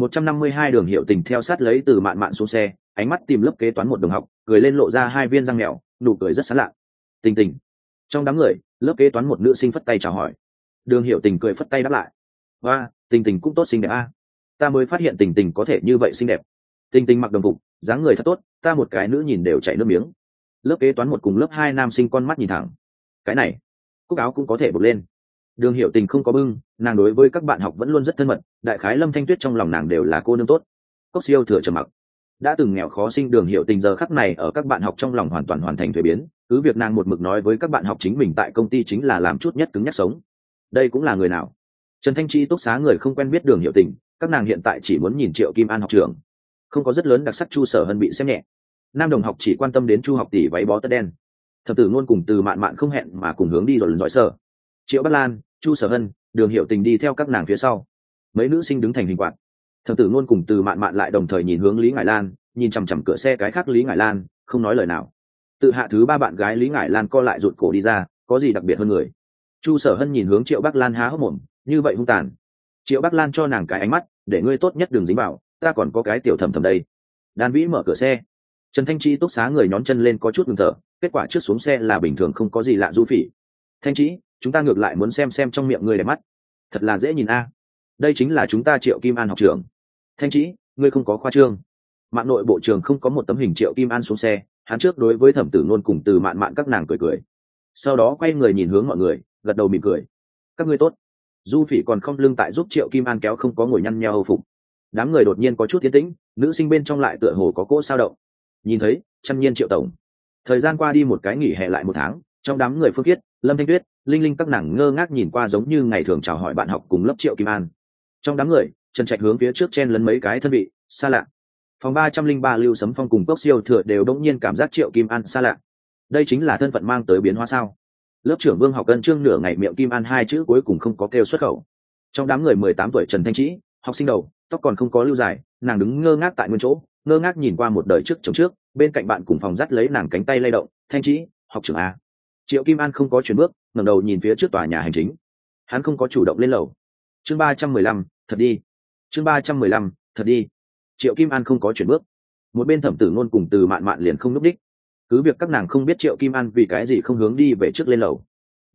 152 Đường Hiểu Tình theo sát lấy Từ Mạn Mạn xuống xe, ánh mắt tìm lớp kế toán một đồng học, cười lên lộ ra hai viên răng mèo, nụ cười rất sán lạ. Tình Tình. Trong đám người, lớp kế toán một nữ sinh phất tay chào hỏi. Đường Hiểu Tình cười phất tay đáp lại. Và, Tình Tình cũng tốt xinh đẹp a. Ta mới phát hiện Tình Tình có thể như vậy xinh đẹp. Tình Tình mặc đồng phục, dáng người thật tốt, ta một cái nữ nhìn đều chảy nước miếng. Lớp kế toán một cùng lớp hai nam sinh con mắt nhìn thẳng. Cái này, cúc áo cũng có thể bột lên. Đường Hiểu Tình không có bưng, nàng đối với các bạn học vẫn luôn rất thân mật, đại khái Lâm Thanh Tuyết trong lòng nàng đều là cô nương tốt. Cốc Siêu thừa trầm mặc. Đã từng nghèo khó sinh Đường Hiểu Tình giờ khắc này ở các bạn học trong lòng hoàn toàn hoàn thành thuế biến, cứ việc nàng một mực nói với các bạn học chính mình tại công ty chính là làm chút nhất cứng nhắc sống. Đây cũng là người nào? Trần Thanh Chi túc xá người không quen biết Đường Hiểu Tình, các nàng hiện tại chỉ muốn nhìn Triệu Kim An học trưởng. Không có rất lớn đặc sắc. Chu Sở Hân bị xem nhẹ. Nam đồng học chỉ quan tâm đến Chu học tỷ váy bó tất đen. Thẩm Tử Ngôn cùng Từ Mạn Mạn không hẹn mà cùng hướng đi rồi dõi sở. Triệu Bắc Lan, Chu Sở Hân, Đường Hiểu Tình đi theo các nàng phía sau. Mấy nữ sinh đứng thành hình quạt. Thẩm Tử Ngôn cùng Từ Mạn Mạn lại đồng thời nhìn hướng Lý Ngải Lan, nhìn chằm chằm cửa xe cái khác Lý Ngải Lan, không nói lời nào. Tự hạ thứ ba bạn gái Lý Ngải Lan co lại rụt cổ đi ra, có gì đặc biệt hơn người. Chu Sở Hân nhìn hướng Triệu Bắc Lan há hốc mồm, như vậy hung tàn. Triệu Bắc Lan cho nàng cái ánh mắt, để ngươi tốt nhất đừng dính vào, ta còn có cái tiểu thẩm thẩm đây. Đan Vĩ mở cửa xe. Trần Thanh Chi túc xá người nhón chân lên có chút ngừng thở, kết quả trước xuống xe là bình thường không có gì lạ. Du Phỉ, Thanh Chi, chúng ta ngược lại muốn xem trong miệng ngươi đẹp mắt, thật là dễ nhìn a. Đây chính là chúng ta Triệu Kim An học trưởng. Thanh Chi, ngươi không có khoa trương. Mạng nội bộ trường không có một tấm hình Triệu Kim An xuống xe, hắn trước đối với Thẩm Tử Ngôn cùng Từ Mạn Mạn các nàng cười cười, sau đó quay người nhìn hướng mọi người, gật đầu mỉm cười. Các ngươi tốt. Du Phỉ còn không lưng tại giúp Triệu Kim An kéo không có ngồi nhăn nheo hầu phục. Đám người đột nhiên có chút tiến tĩnh, nữ sinh bên trong lại tựa hồ có cỗ sao động. Nhìn thấy Trăn Nhiên Triệu tổng. Thời gian qua đi một cái nghỉ hè lại một tháng, trong đám người Phương Khiết, Lâm Thanh Tuyết, Linh Linh các nàng ngơ ngác nhìn qua giống như ngày thường chào hỏi bạn học cùng lớp Triệu Kim An. Trong đám người, Trần Trạch hướng phía trước chen lấn mấy cái thân vị xa lạ. Phòng 303 Lưu Sấm Phong cùng Cốc Siêu thừa đều đống nhiên cảm giác Triệu Kim An xa lạ. Đây chính là thân phận mang tới biến hóa sao? Lớp trưởng Vương Học Ân trương nửa ngày miệng Kim An hai chữ cuối cùng không có kêu xuất khẩu. Trong đám người 18 tuổi Trần Thanh Trĩ, học sinh đầu, tóc còn không có lưu dài, nàng đứng ngơ ngác tại nguyên chỗ, ngơ ngác nhìn qua một đời trước chồng trước, bên cạnh bạn cùng phòng dắt lấy nàng cánh tay lay động. Thanh Trĩ, học trưởng a. Triệu Kim An không có chuyển bước, ngẩng đầu nhìn phía trước tòa nhà hành chính. Hắn không có chủ động lên lầu. Chương 315, thật đi. Chương 315, thật đi. Triệu Kim An không có chuyển bước. Một bên Thẩm Tử Ngôn cùng Từ Mạn Mạn liền không núp đích. Cứ việc các nàng không biết Triệu Kim An vì cái gì không hướng đi về trước lên lầu.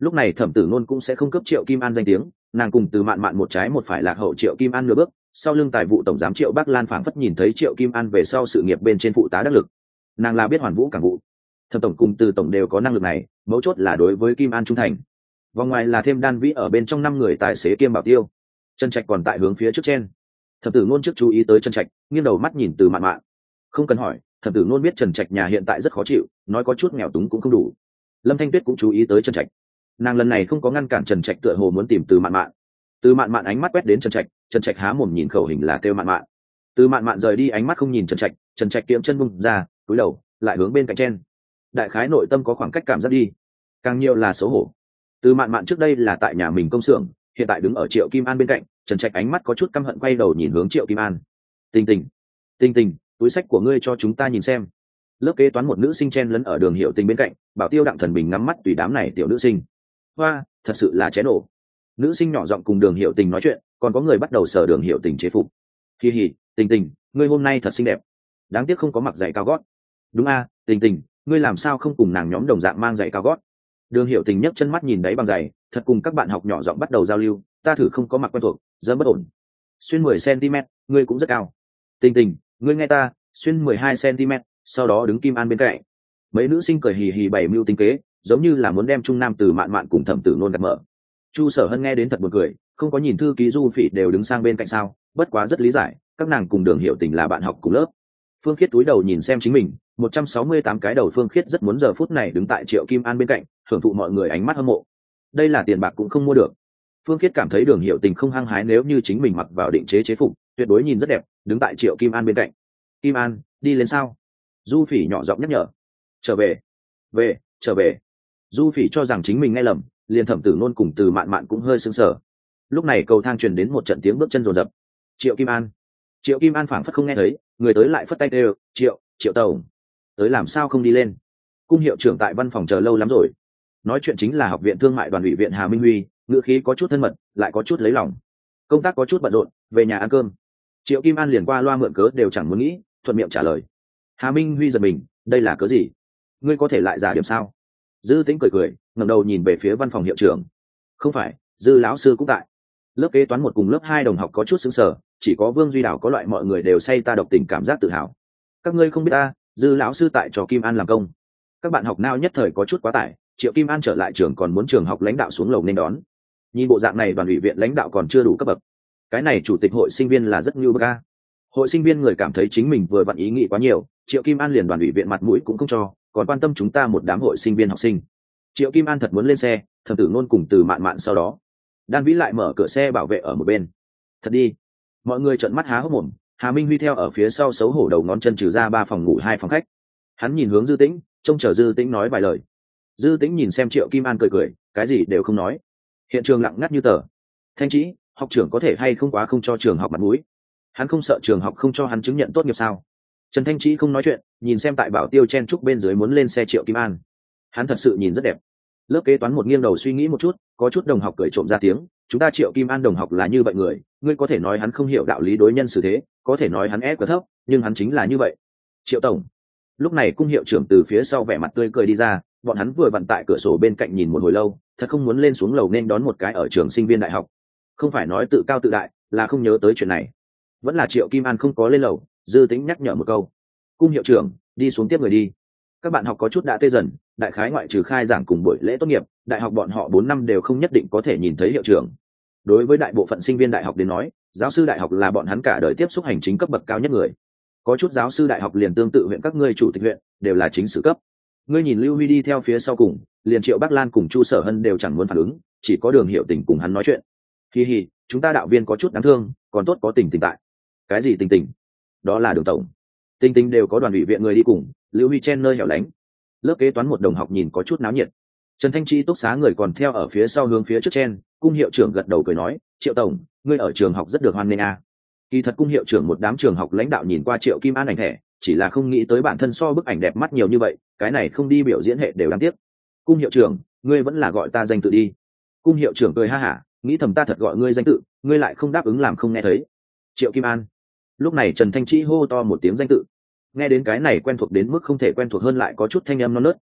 Lúc này Thẩm Tử Nôn cũng sẽ không cấp Triệu Kim An danh tiếng, nàng cùng Từ Mạn Mạn một trái một phải lạc hậu Triệu Kim An nửa bước, sau lưng tài vụ tổng giám Triệu Bắc Lan phảng phất nhìn thấy Triệu Kim An về sau sự nghiệp bên trên phụ tá đắc lực, nàng là biết hoàn vũ cảng vụ. Thẩm tổng cùng Từ tổng đều có năng lực này, mấu chốt là đối với Kim An trung thành. Vòng ngoài là thêm Đan Vĩ ở bên trong 5 người tài xế kiêm bảo tiêu. Trần Trạch còn tại hướng phía trước trên. Thẩm Tử Nôn trước chú ý tới Trần Trạch, nghiêng đầu mắt nhìn Từ Mạn Mạn. Không cần hỏi, Thẩm Tử Nôn biết Trần Trạch nhà hiện tại rất khó chịu, nói có chút nghèo túng cũng không đủ. Lâm Thanh Tuyết cũng chú ý tới Trần Trạch, nàng lần này không có ngăn cản Trần Trạch, tựa hồ muốn tìm Từ Mạn Mạn. Từ Mạn Mạn ánh mắt quét đến Trần Trạch há mồm nhìn khẩu hình là kêu Mạn Mạn. Từ Mạn Mạn rời đi ánh mắt không nhìn Trần Trạch kiệm chân bung ra, cúi đầu lại hướng bên cạnh trên. Đại khái nội tâm có khoảng cách cảm giác đi, càng nhiều là xấu hổ. Từ Mạn Mạn trước đây là tại nhà mình công xưởng, hiện tại đứng ở Triệu Kim An bên cạnh, Trần Trạch ánh mắt có chút căm hận, quay đầu nhìn hướng Triệu Kim An. Tình, túi sách của ngươi cho chúng ta nhìn xem. Lớp kế toán một nữ sinh chen lấn ở Đường Hiểu Tình bên cạnh, Bảo Tiêu Đặng Thần Bình ngắm mắt tùy đám này tiểu nữ sinh. Hoa, thật sự là chén nổ. Nữ sinh nhỏ giọng cùng Đường Hiểu Tình nói chuyện, còn có người bắt đầu sờ Đường Hiểu Tình chế phục. Hi hi, Tình, ngươi hôm nay thật xinh đẹp. Đáng tiếc không có mặc giày cao gót. Đúng a, Tình, ngươi làm sao không cùng nàng nhóm đồng dạng mang giày cao gót? Đường Hiểu Tình nhấc chân mắt nhìn đáy bằng giày, thật cùng các bạn học nhỏ giọng bắt đầu giao lưu, ta thử không có mặc quen thuộc, dẫm bất ổn. Xuyên 10 cm, ngươi cũng rất cao. Tình, ngươi nghe ta, xuyên 12 cm, sau đó đứng Kim An bên cạnh. Mấy nữ sinh cười hì hì bày mưu tính kế, giống như là muốn đem Trung Nam Từ Mạn Mạn cùng Thẩm Tử Nôn gạt mở. Chu Sở Hân nghe đến thật buồn cười, không có nhìn thư ký Du Phỉ đều đứng sang bên cạnh sao? Bất quá rất lý giải, các nàng cùng Đường Hiểu Tình là bạn học cùng lớp. Phương Khiết túi đầu nhìn xem chính mình, 168 cái đầu. Phương Khiết rất muốn giờ phút này đứng tại Triệu Kim An bên cạnh, hưởng thụ mọi người ánh mắt hâm mộ. Đây là tiền bạc cũng không mua được. Phương Khiết cảm thấy Đường Hiểu Tình không hăng hái, nếu như chính mình mặc vào định chế chế phục, tuyệt đối nhìn rất đẹp, đứng tại Triệu Kim An bên cạnh. Kim An, đi lên sao? Du Phỉ nhỏ giọng nhắc nhở. Trở về. Du Phỉ cho rằng chính mình nghe lầm, liền Thẩm Tử Nôn cùng Từ Mạn Mạn cũng hơi sững sờ. Lúc này cầu thang truyền đến một trận tiếng bước chân rồn rập. Triệu Kim An phảng phất không nghe thấy, người tới lại phất tay kêu, Triệu tổng, tới làm sao không đi lên? Cung hiệu trưởng tại văn phòng chờ lâu lắm rồi. Nói chuyện chính là học viện thương mại đoàn ủy viện Hà Minh Huy, ngữ khí có chút thân mật, lại có chút lấy lòng. Công tác có chút bận rộn, về nhà ăn cơm. Triệu Kim An liền qua loa mượn cớ đều chẳng muốn nghĩ, thuận miệng trả lời. Hà Minh Huy giật mình, đây là cớ gì? Ngươi có thể lại giả điểm sao? Dư Tĩnh cười, ngẩng đầu nhìn về phía văn phòng hiệu trưởng. Không phải, Dư lão sư cũng tại. Lớp kế toán 1 cùng lớp 2 đồng học có chút sững sờ, chỉ có Vương Duy Đào có loại mọi người đều say ta độc tình cảm giác tự hào. Các ngươi không biết ta, Dư lão sư tại cho Kim An làm công. Các bạn học nao nhất thời có chút quá tải, Triệu Kim An trở lại trường còn muốn trường học lãnh đạo xuống lầu nên đón. Nhìn bộ dạng này đoàn ủy viện lãnh đạo còn chưa đủ cấp bậc. Cái này chủ tịch hội sinh viên là rất như bậc a. Hội sinh viên người cảm thấy chính mình vừa vặn ý nghĩ quá nhiều, Triệu Kim An liền đoàn ủy viện mặt mũi cũng không cho, còn quan tâm chúng ta một đám hội sinh viên học sinh. Triệu Kim An thật muốn lên xe, Thẩm Tử Nôn cùng Từ Mạn Mạn sau đó. Đan Vĩ lại mở cửa xe bảo vệ ở một bên. Thật đi. Mọi người trợn mắt há hốc mồm, Hà Minh Huy theo ở phía sau xấu hổ đầu ngón chân trừ ra 3 phòng ngủ 2 phòng khách. Hắn nhìn hướng Dư Tĩnh, trông chờ Dư Tĩnh nói vài lời. Dư Tĩnh nhìn xem Triệu Kim An cười, cái gì đều không nói. Hiện trường lặng ngắt như tờ. Thanh Trĩ, học trưởng có thể hay không quá không cho trường học mặt mũi? Hắn không sợ trường học không cho hắn chứng nhận tốt nghiệp sao? Trần Thanh Trĩ không nói chuyện, nhìn xem tại bảo tiêu chen trúc bên dưới muốn lên xe Triệu Kim An. Hắn thật sự nhìn rất đẹp. Lớp kế toán một nghiêng đầu suy nghĩ một chút, có chút đồng học cười trộm ra tiếng, chúng ta Triệu Kim An đồng học là như vậy người, ngươi có thể nói hắn không hiểu đạo lý đối nhân xử thế, có thể nói hắn ép quá thấp, nhưng hắn chính là như vậy. Triệu tổng. Lúc này cung hiệu trưởng từ phía sau vẻ mặt tươi cười đi ra, bọn hắn vừa vặn tại cửa sổ bên cạnh nhìn một hồi lâu, thật không muốn lên xuống lầu nên đón một cái ở trường sinh viên đại học. Không phải nói tự cao tự đại, là không nhớ tới chuyện này. Vẫn là Triệu Kim An không có lên lầu, Dư Tĩnh nhắc nhở một câu. Cung hiệu trưởng, đi xuống tiếp người đi. Các bạn học có chút đã tê dần, đại khái ngoại trừ khai giảng cùng buổi lễ tốt nghiệp, đại học bọn họ 4 năm đều không nhất định có thể nhìn thấy hiệu trưởng. Đối với đại bộ phận sinh viên đại học đến nói, giáo sư đại học là bọn hắn cả đời tiếp xúc hành chính cấp bậc cao nhất người. Có chút giáo sư đại học liền tương tự huyện các ngươi chủ tịch huyện, đều là chính sử cấp. Ngươi nhìn Lưu Huy đi theo phía sau cùng, liền Triệu Bắc Lan cùng Chu Sở Hân đều chẳng muốn phản ứng, chỉ có Đường Hiểu Tình cùng hắn nói chuyện. Hi hi, chúng ta đạo viên có chút đáng thương, còn tốt có Tình tại. Cái gì Tình? Đó là Đường tổng. Tình đều có đoàn ủy viện người đi cùng, Lưu Huy chen nơi hẻo lánh. Lớp kế toán một đồng học nhìn có chút náo nhiệt. Trần Thanh Trĩ túc xá người còn theo ở phía sau hướng phía trước chen, cung hiệu trưởng gật đầu cười nói, Triệu tổng, ngươi ở trường học rất được hoan nghênh a. Kỳ thật cung hiệu trưởng một đám trường học lãnh đạo nhìn qua Triệu Kim An ảnh thẻ, chỉ là không nghĩ tới bản thân so bức ảnh đẹp mắt nhiều như vậy, cái này không đi biểu diễn hệ đều đáng tiếc. Cung hiệu trưởng, ngươi vẫn là gọi ta danh tự đi. Cung hiệu trưởng cười ha hả, nghĩ thầm ta thật gọi ngươi danh tự, ngươi lại không đáp ứng làm không nghe thấy. Triệu Kim An. Lúc này Trần Thanh Trĩ hô to một tiếng danh tự. Nghe đến cái này quen thuộc đến mức không thể quen thuộc hơn lại có chút thanh âm non nớt,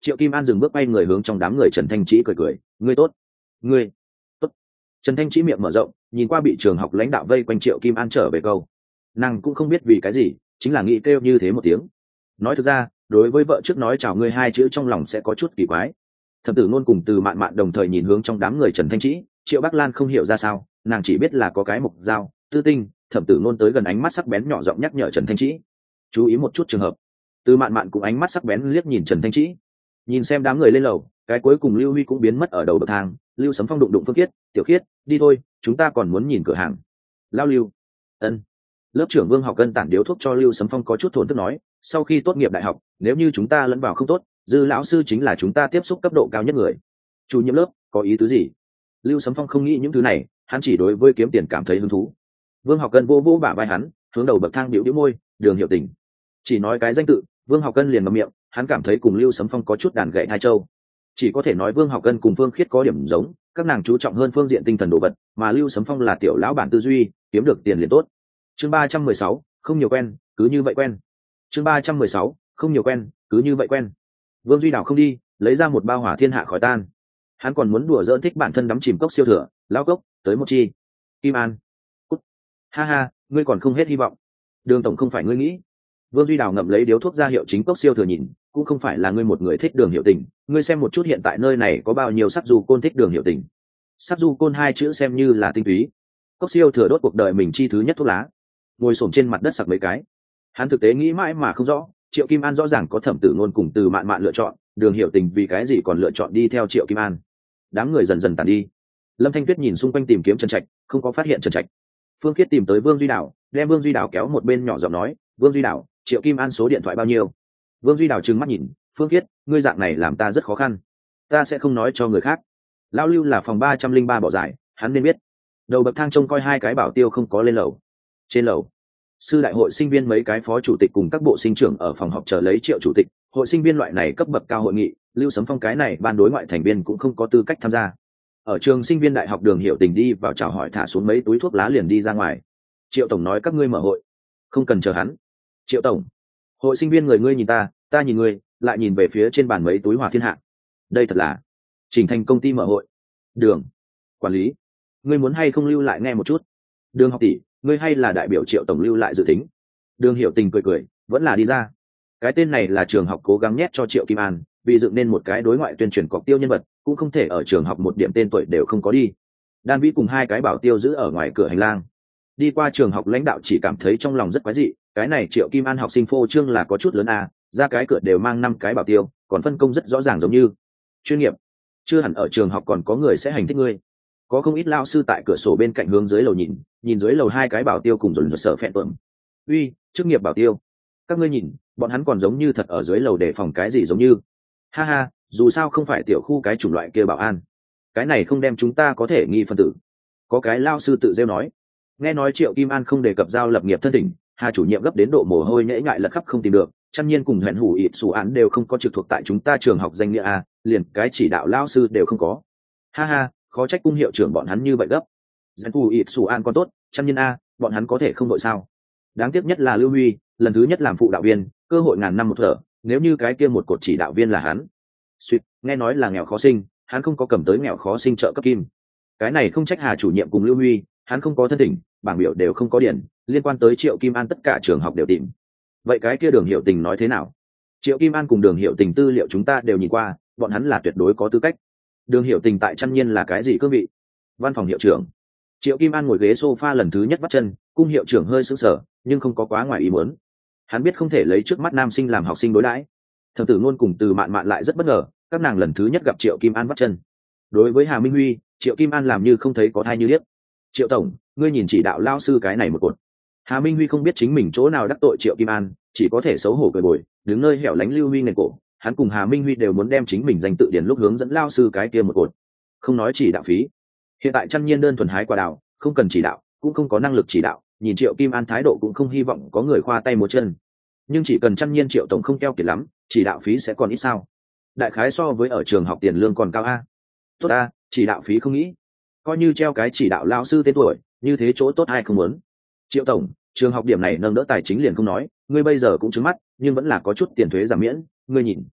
Triệu Kim An dừng bước bay người hướng trong đám người Trần Thanh Trĩ cười cười, ngươi tốt. Ngươi tốt. Trần Thanh Trĩ miệng mở rộng, nhìn qua bị trường học lãnh đạo vây quanh Triệu Kim An trở về câu. Nàng cũng không biết vì cái gì, chính là nghĩ kêu như thế một tiếng. Nói thực ra, đối với vợ trước nói chào ngươi hai chữ trong lòng sẽ có chút kỳ quái. Thẩm Tử Nôn cùng Từ Mạn Mạn đồng thời nhìn hướng trong đám người Trần Thanh Trĩ, Triệu Bắc Lan không hiểu ra sao, nàng chỉ biết là có cái mục dao, tư tinh, Thẩm Tử Nôn tới gần ánh mắt sắc bén nhỏ giọng nhắc nhở Trần Thanh Trĩ, chú ý một chút trường hợp. Từ Mạn Mạn cũng ánh mắt sắc bén liếc nhìn Trần Thanh Trĩ, nhìn xem đám người lên lầu, cái cuối cùng Lưu Huy cũng biến mất ở đầu bậc thang. Lưu Sấm Phong đụng đụng Phương Khiết, Tiểu Khiết, đi thôi, chúng ta còn muốn nhìn cửa hàng. Lao Lưu, ân. Lớp trưởng Vương Học Cân tản điếu thuốc cho Lưu Sấm Phong có chút thốn tức nói, sau khi tốt nghiệp đại học, nếu như chúng ta lẫn vào không tốt, Dư lão sư chính là chúng ta tiếp xúc cấp độ cao nhất người. Chủ nhiệm lớp, có ý tứ gì? Lưu Sấm Phong không nghĩ những thứ này, hắn chỉ đối với kiếm tiền cảm thấy hứng thú. Vương Học Cân vô vô bả vai hắn, hướng đầu bậc thang biểu biểu môi, Đường Hiệu Tình. Chỉ nói cái danh tự, Vương Học Cân liền ngậm miệng, hắn cảm thấy cùng Lưu Sấm Phong có chút đàn gậy thai châu. Chỉ có thể nói Vương Học Cân cùng Phương Khiết có điểm giống, các nàng chú trọng hơn phương diện tinh thần đồ vật, mà Lưu Sấm Phong là tiểu lão bản tư duy, kiếm được tiền liền tốt. Chương 316, không nhiều quen, cứ như vậy quen. Chương 316, không nhiều quen, cứ như vậy quen. Vương Duy Đào không đi, lấy ra một bao hỏa thiên hạ khỏi tan. Hắn còn muốn đùa giỡn thích bản thân đắm chìm cốc siêu thừa, lao cốc, tới một chi. Kim An. Cút. Ha ha, ngươi còn không hết hy vọng. Đường tổng không phải ngươi nghĩ. Vương Duy Đào ngậm lấy điếu thuốc ra hiệu chính cốc siêu thừa nhìn, cũng không phải là ngươi một người thích Đường Hiệu Tình, ngươi xem một chút hiện tại nơi này có bao nhiêu sắc du côn thích Đường Hiệu Tình. Sắc du côn hai chữ xem như là tinh túy. Cốc siêu thừa đốt cuộc đời mình chi thứ nhất thuốc lá, ngồi xổm trên mặt đất sặc mấy cái. Hắn thực tế nghĩ mãi mà không rõ, Triệu Kim An rõ ràng có Thẩm Tử Nôn cùng Từ Mạn Mạn lựa chọn, Đường Hiệu Tình vì cái gì còn lựa chọn đi theo Triệu Kim An. Đám người dần dần tàn đi. Lâm Thanh Tuyết nhìn xung quanh tìm kiếm Trần Trạch, không có phát hiện Trần Trạch. Phương Khiết tìm tới Vương Duy Đào, đem Vương Duy Đào kéo một bên nhỏ giọng nói, Vương Duy Đào, Triệu Kim An số điện thoại bao nhiêu? Vương Duy Đào trừng mắt nhìn, Phương Khiết, ngươi dạng này làm ta rất khó khăn, ta sẽ không nói cho người khác. Lão Lưu là phòng 303 bỏ giải, hắn nên biết. Đầu bậc thang trông coi hai cái bảo tiêu không có lên lầu. Trên lầu, sư đại hội sinh viên mấy cái phó chủ tịch cùng các bộ sinh trưởng ở phòng họp chờ lấy Triệu chủ tịch. Hội sinh viên loại này cấp bậc cao hội nghị, Lưu Sấm Phong cái này ban đối ngoại thành viên cũng không có tư cách tham gia. Ở trường sinh viên đại học Đường Hiệu Tình đi vào chào hỏi, thả xuống mấy túi thuốc lá liền đi ra ngoài. Triệu tổng nói các ngươi mở hội, không cần chờ hắn. Triệu tổng, hội sinh viên người ngươi nhìn ta, ta nhìn ngươi, lại nhìn về phía trên bàn mấy túi hỏa thiên hạ. Đây thật là chỉnh thành công ty mở hội. Đường quản lý, ngươi muốn hay không lưu lại nghe một chút? Đường học tỷ, ngươi hay là đại biểu Triệu tổng lưu lại dự tính? Đường Hiệu Tình cười cười, vẫn là đi ra. Cái tên này là trường học cố gắng nhét cho Triệu Kim An, vì dựng nên một cái đối ngoại tuyên truyền cọc tiêu nhân vật, cũng không thể ở trường học một điểm tên tuổi đều không có đi. Đan Vĩ cùng hai cái bảo tiêu giữ ở ngoài cửa hành lang. Đi qua trường học lãnh đạo chỉ cảm thấy trong lòng rất quái dị, cái này Triệu Kim An học sinh phô trương là có chút lớn à, ra cái cửa đều mang 5 cái bảo tiêu, còn phân công rất rõ ràng giống như chuyên nghiệp. Chưa hẳn ở trường học còn có người sẽ hành thích ngươi. Có không ít lao sư tại cửa sổ bên cạnh hướng dưới lầu nhìn dưới lầu hai cái bảo tiêu cùng dồn dồn sợ phẹn tuẩm. Uy, chức nghiệp bảo tiêu, các ngươi nhìn, bọn hắn còn giống như thật ở dưới lầu để phòng cái gì giống như. Ha ha, dù sao không phải tiểu khu cái chủng loại kia bảo an, cái này không đem chúng ta có thể nghi phân tử. Có cái lao sư tự rêu nói. Nghe nói Triệu Kim An không đề cập giao lập nghiệp thân thỉnh, Hà chủ nhiệm gấp đến độ mồ hôi nhễ ngại lật khắp không tìm được, Chăn Nhiên cùng Hẹn Hủ ịt Sủ án đều không có trực thuộc tại chúng ta trường học danh nghĩa a, liền cái chỉ đạo lao sư đều không có. Ha ha, khó trách cung hiệu trưởng bọn hắn như vậy gấp. Hẹn Hủ ịt Sủ án còn tốt, Chăn Nhiên a, bọn hắn có thể không đội sao? Đáng tiếc nhất là Lưu Huy, lần thứ nhất làm phụ đạo viên, cơ hội ngàn năm một thở, nếu như cái kia một cột chỉ đạo viên là hắn. Suýt, nghe nói là nghèo khó sinh, hắn không có cầm tới nghèo khó sinh trợ cấp kim. Cái này không trách Hà chủ nhiệm cùng Lưu Huy, hắn không có thân thỉnh, bảng biểu đều không có điển, liên quan tới Triệu Kim An tất cả trường học đều tìm. Vậy cái kia Đường Hiệu Tình nói thế nào? Triệu Kim An cùng Đường Hiệu Tình tư liệu chúng ta đều nhìn qua, bọn hắn là tuyệt đối có tư cách. Đường Hiệu Tình tại Chăn Nhiên là cái gì cương vị? Văn phòng hiệu trưởng. Triệu Kim An ngồi ghế sofa lần thứ nhất bắt chân, cung hiệu trưởng hơi sững sờ, nhưng không có quá ngoài ý muốn. Hắn biết không thể lấy trước mắt nam sinh làm học sinh đối đãi. Thẩm Tử Nôn cùng Từ Mạn Mạn lại rất bất ngờ, các nàng lần thứ nhất gặp Triệu Kim An bắt chân. Đối với Hà Minh Huy, Triệu Kim An làm như không thấy có thai như liếc. Triệu tổng, ngươi nhìn chỉ đạo lao sư cái này một cột. Hà Minh Huy không biết chính mình chỗ nào đắc tội Triệu Kim An, chỉ có thể xấu hổ cười bồi, đứng nơi hẻo lánh Lưu Huy nền cổ. Hắn cùng Hà Minh Huy đều muốn đem chính mình danh tự điền lúc hướng dẫn lao sư cái kia một cột. Không nói chỉ đạo phí, hiện tại Chăn Nhiên đơn thuần hái quả đào, không cần chỉ đạo, cũng không có năng lực chỉ đạo, nhìn Triệu Kim An thái độ cũng không hy vọng có người khoa tay múa chân. Nhưng chỉ cần Chăn Nhiên Triệu tổng không keo kiệt lắm, chỉ đạo phí sẽ còn ít sao? Đại khái so với ở trường học tiền lương còn cao a. Tốt a, chỉ đạo phí không nghĩ, coi như treo cái chỉ đạo lao sư tên tuổi, như thế chỗ tốt ai không muốn. Triệu tổng, trường học điểm này nâng đỡ tài chính liền không nói, ngươi bây giờ cũng trứng mắt, nhưng vẫn là có chút tiền thuế giảm miễn, ngươi nhìn.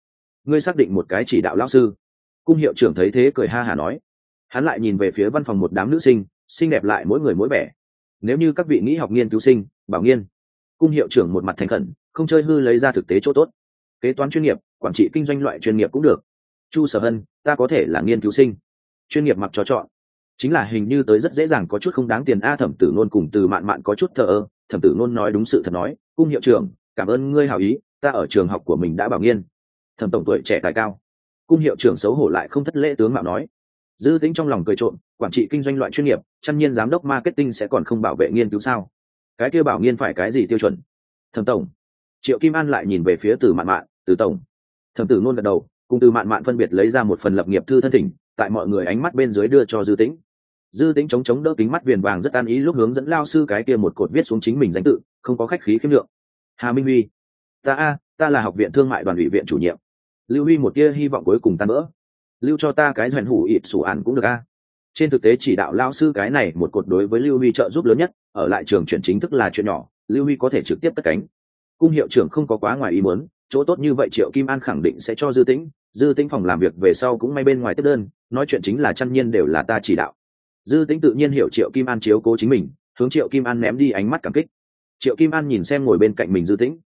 ngươi xác định một cái chỉ đạo lão sư? Cung hiệu trưởng thấy thế cười ha hả nói. Hắn lại nhìn về phía văn phòng một đám nữ sinh, xinh đẹp lại mỗi người mỗi vẻ. Nếu như các vị nghĩ học nghiên cứu sinh, bảo nghiên. Cung hiệu trưởng một mặt thành khẩn, không chơi hư lấy ra thực tế chỗ tốt. Kế toán chuyên nghiệp, quản trị kinh doanh loại chuyên nghiệp cũng được. Chu Sở Hân, ta có thể là nghiên cứu sinh. Chuyên nghiệp mặc cho chọn. Chính là hình như tới rất dễ dàng có chút không đáng tiền a. Thẩm Tử Nôn cùng Từ Mạn Mạn có chút thờ ơ. Thẩm Tử Nôn nói đúng sự thật nói, cung hiệu trưởng, cảm ơn ngươi hảo ý, ta ở trường học của mình đã bảo nghiên. Thẩm tổng tuổi trẻ tài cao. Cung hiệu trưởng xấu hổ lại không thất lễ tướng mạo nói. Dư Tĩnh trong lòng cười trộm, quản trị kinh doanh loại chuyên nghiệp, chăm nhiên giám đốc marketing sẽ còn không bảo vệ nghiên cứu sao? Cái kia bảo nghiên phải cái gì tiêu chuẩn? Thẩm tổng. Triệu Kim An lại nhìn về phía Từ Mạn Mạn, Từ tổng. Thẩm Tử Nôn gật đầu, cùng Từ Mạn Mạn phân biệt lấy ra một phần lập nghiệp thư thân thỉnh, tại mọi người ánh mắt bên dưới đưa cho Dư Tĩnh. Dư Tĩnh chống đỡ kính mắt viền vàng rất an ý lúc hướng dẫn lao sư cái kia một cột viết xuống chính mình danh tự, không có khách khí khiêm lượng. Hà Minh Huy. Ta là học viện thương mại đoàn ủy viện chủ nhiệm. Lưu Huy một tia hy vọng cuối cùng tan vỡ. Lưu cho ta cái doẹn hủ ịt sủ ản cũng được a. Trên thực tế chỉ đạo lao sư cái này một cột đối với Lưu Huy trợ giúp lớn nhất, ở lại trường chuyển chính thức là chuyện nhỏ, Lưu Huy có thể trực tiếp cất cánh. Cung hiệu trưởng không có quá ngoài ý muốn, chỗ tốt như vậy Triệu Kim An khẳng định sẽ cho Dư Tĩnh phòng làm việc về sau cũng may bên ngoài tiếp đơn, nói chuyện chính là chăn nhiên đều là ta chỉ đạo. Dư Tĩnh tự nhiên hiểu Triệu Kim An chiếu cố chính mình, hướng Triệu Kim An ném đi ánh mắt cảm kích. Triệu Kim An nhìn xem ngồi bên cạnh mình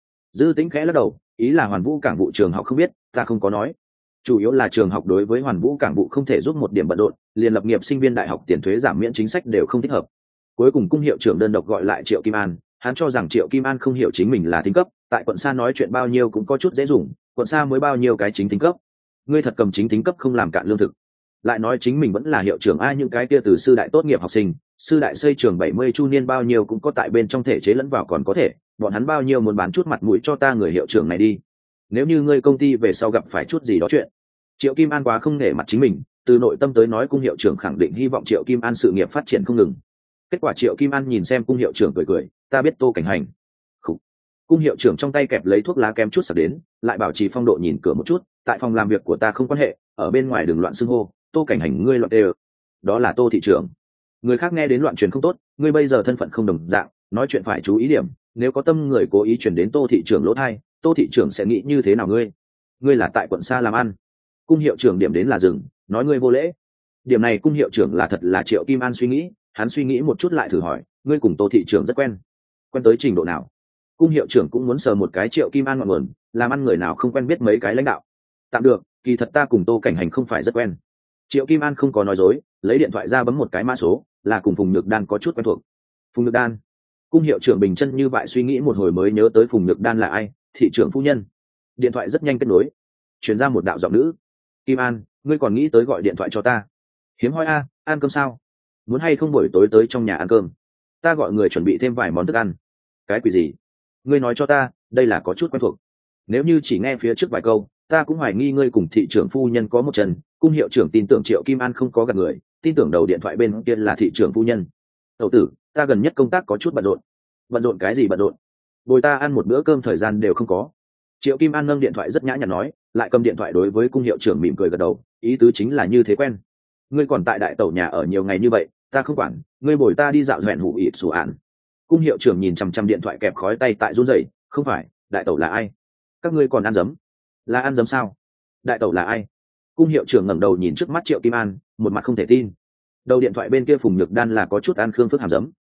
Dư Tĩnh khẽ lắc đầu, ý là Hoàn Vũ Cảng vụ trường học không biết, ta không có nói. Chủ yếu là trường học đối với Hoàn Vũ Cảng vụ không thể giúp một điểm bận rộn, liền lập nghiệp sinh viên đại học tiền thuế giảm miễn chính sách đều không thích hợp. Cuối cùng cung hiệu trưởng đơn độc gọi lại Triệu Kim An, hắn cho rằng Triệu Kim An không hiểu chính mình là thính cấp, tại quận xa nói chuyện bao nhiêu cũng có chút dễ dùng, quận xa mới bao nhiêu cái chính thính cấp. Ngươi thật cầm chính thính cấp không làm cạn lương thực. Lại nói chính mình vẫn là hiệu trưởng ai những cái kia từ sư đại tốt nghiệp học sinh, sư đại xây trường 70 chu niên bao nhiêu cũng có tại bên trong thể chế lẫn vào còn có thể, bọn hắn bao nhiêu muốn bán chút mặt mũi cho ta người hiệu trưởng này đi. Nếu như ngươi công ty về sau gặp phải chút gì đó chuyện. Triệu Kim An quá không nể mặt chính mình, từ nội tâm tới nói cung hiệu trưởng khẳng định hy vọng Triệu Kim An sự nghiệp phát triển không ngừng. Kết quả Triệu Kim An nhìn xem cung hiệu trưởng cười, ta biết Tô Cảnh Hành. Khủ. Cung hiệu trưởng trong tay kẹp lấy thuốc lá kém chút sặc đến, lại bảo trì phong độ nhìn cửa một chút, tại phòng làm việc của ta không quan hệ, ở bên ngoài đừng loạn xưng hô, Tô Cảnh Hành ngươi loạn đều. Đó là Tô thị trưởng. Người khác nghe đến loạn truyền không tốt, ngươi bây giờ thân phận không đồng dạng, nói chuyện phải chú ý điểm, nếu có tâm người cố ý truyền đến Tô thị trưởng lỗ tai, Tô thị trưởng sẽ nghĩ như thế nào ngươi là tại quận xa làm ăn. Cung hiệu trưởng điểm đến là dừng, nói ngươi vô lễ. Điểm này cung hiệu trưởng là thật là Triệu Kim An suy nghĩ, hắn suy nghĩ một chút lại thử hỏi, ngươi cùng Tô thị trưởng rất quen tới trình độ nào? Cung hiệu trưởng cũng muốn sờ một cái Triệu Kim An ngọn nguồn, làm ăn người nào không quen biết mấy cái lãnh đạo. Tạm được, kỳ thật ta cùng Tô Cảnh Hành không phải rất quen. Triệu Kim An không có nói dối, lấy điện thoại ra bấm một cái mã số, là cùng Phùng Nhược Đan có chút quen thuộc. Phùng Nhược Đan. Cung hiệu trưởng bình chân như vậy suy nghĩ một hồi mới nhớ tới Phùng Nhược Đan là ai, thị trưởng phu nhân. Điện thoại rất nhanh kết nối, truyền ra một đạo giọng nữ. Kim An, ngươi còn nghĩ tới gọi điện thoại cho ta? Hiếm hoi a, ăn cơm sao? Muốn hay không buổi tối tới trong nhà ăn cơm? Ta gọi người chuẩn bị thêm vài món thức ăn. Cái quỷ gì? Ngươi nói cho ta, đây là có chút quen thuộc. Nếu như chỉ nghe phía trước vài câu, ta cũng hoài nghi ngươi cùng thị trưởng phu nhân có một chân. Cung hiệu trưởng tin tưởng Triệu Kim An không có gạt người, tin tưởng đầu điện thoại bên kia là thị trưởng phu nhân. Tẩu tử, ta gần nhất công tác có chút bận rộn. Bận rộn cái gì bận rộn? Bồi ta ăn một bữa cơm thời gian đều không có. Triệu Kim An nâng điện thoại rất nhã nhặn nói, lại cầm điện thoại đối với cung hiệu trưởng mỉm cười gật đầu, ý tứ chính là như thế quen. Ngươi còn tại đại tẩu nhà ở nhiều ngày như vậy, ta không quản, ngươi bồi ta đi dạo dẹn hủ ịt sủ ạn. Cung hiệu trưởng nhìn chằm chằm điện thoại kẹp khói tay tại run rẩy, không phải, đại tẩu là ai? Các ngươi còn ăn dấm? Là ăn dấm sao? Đại tẩu là ai? Cung hiệu trưởng ngẩng đầu nhìn trước mắt Triệu Kim An, một mặt không thể tin. Đầu điện thoại bên kia Phùng Nhược Đan là có chút ăn khương phức hàm dấm.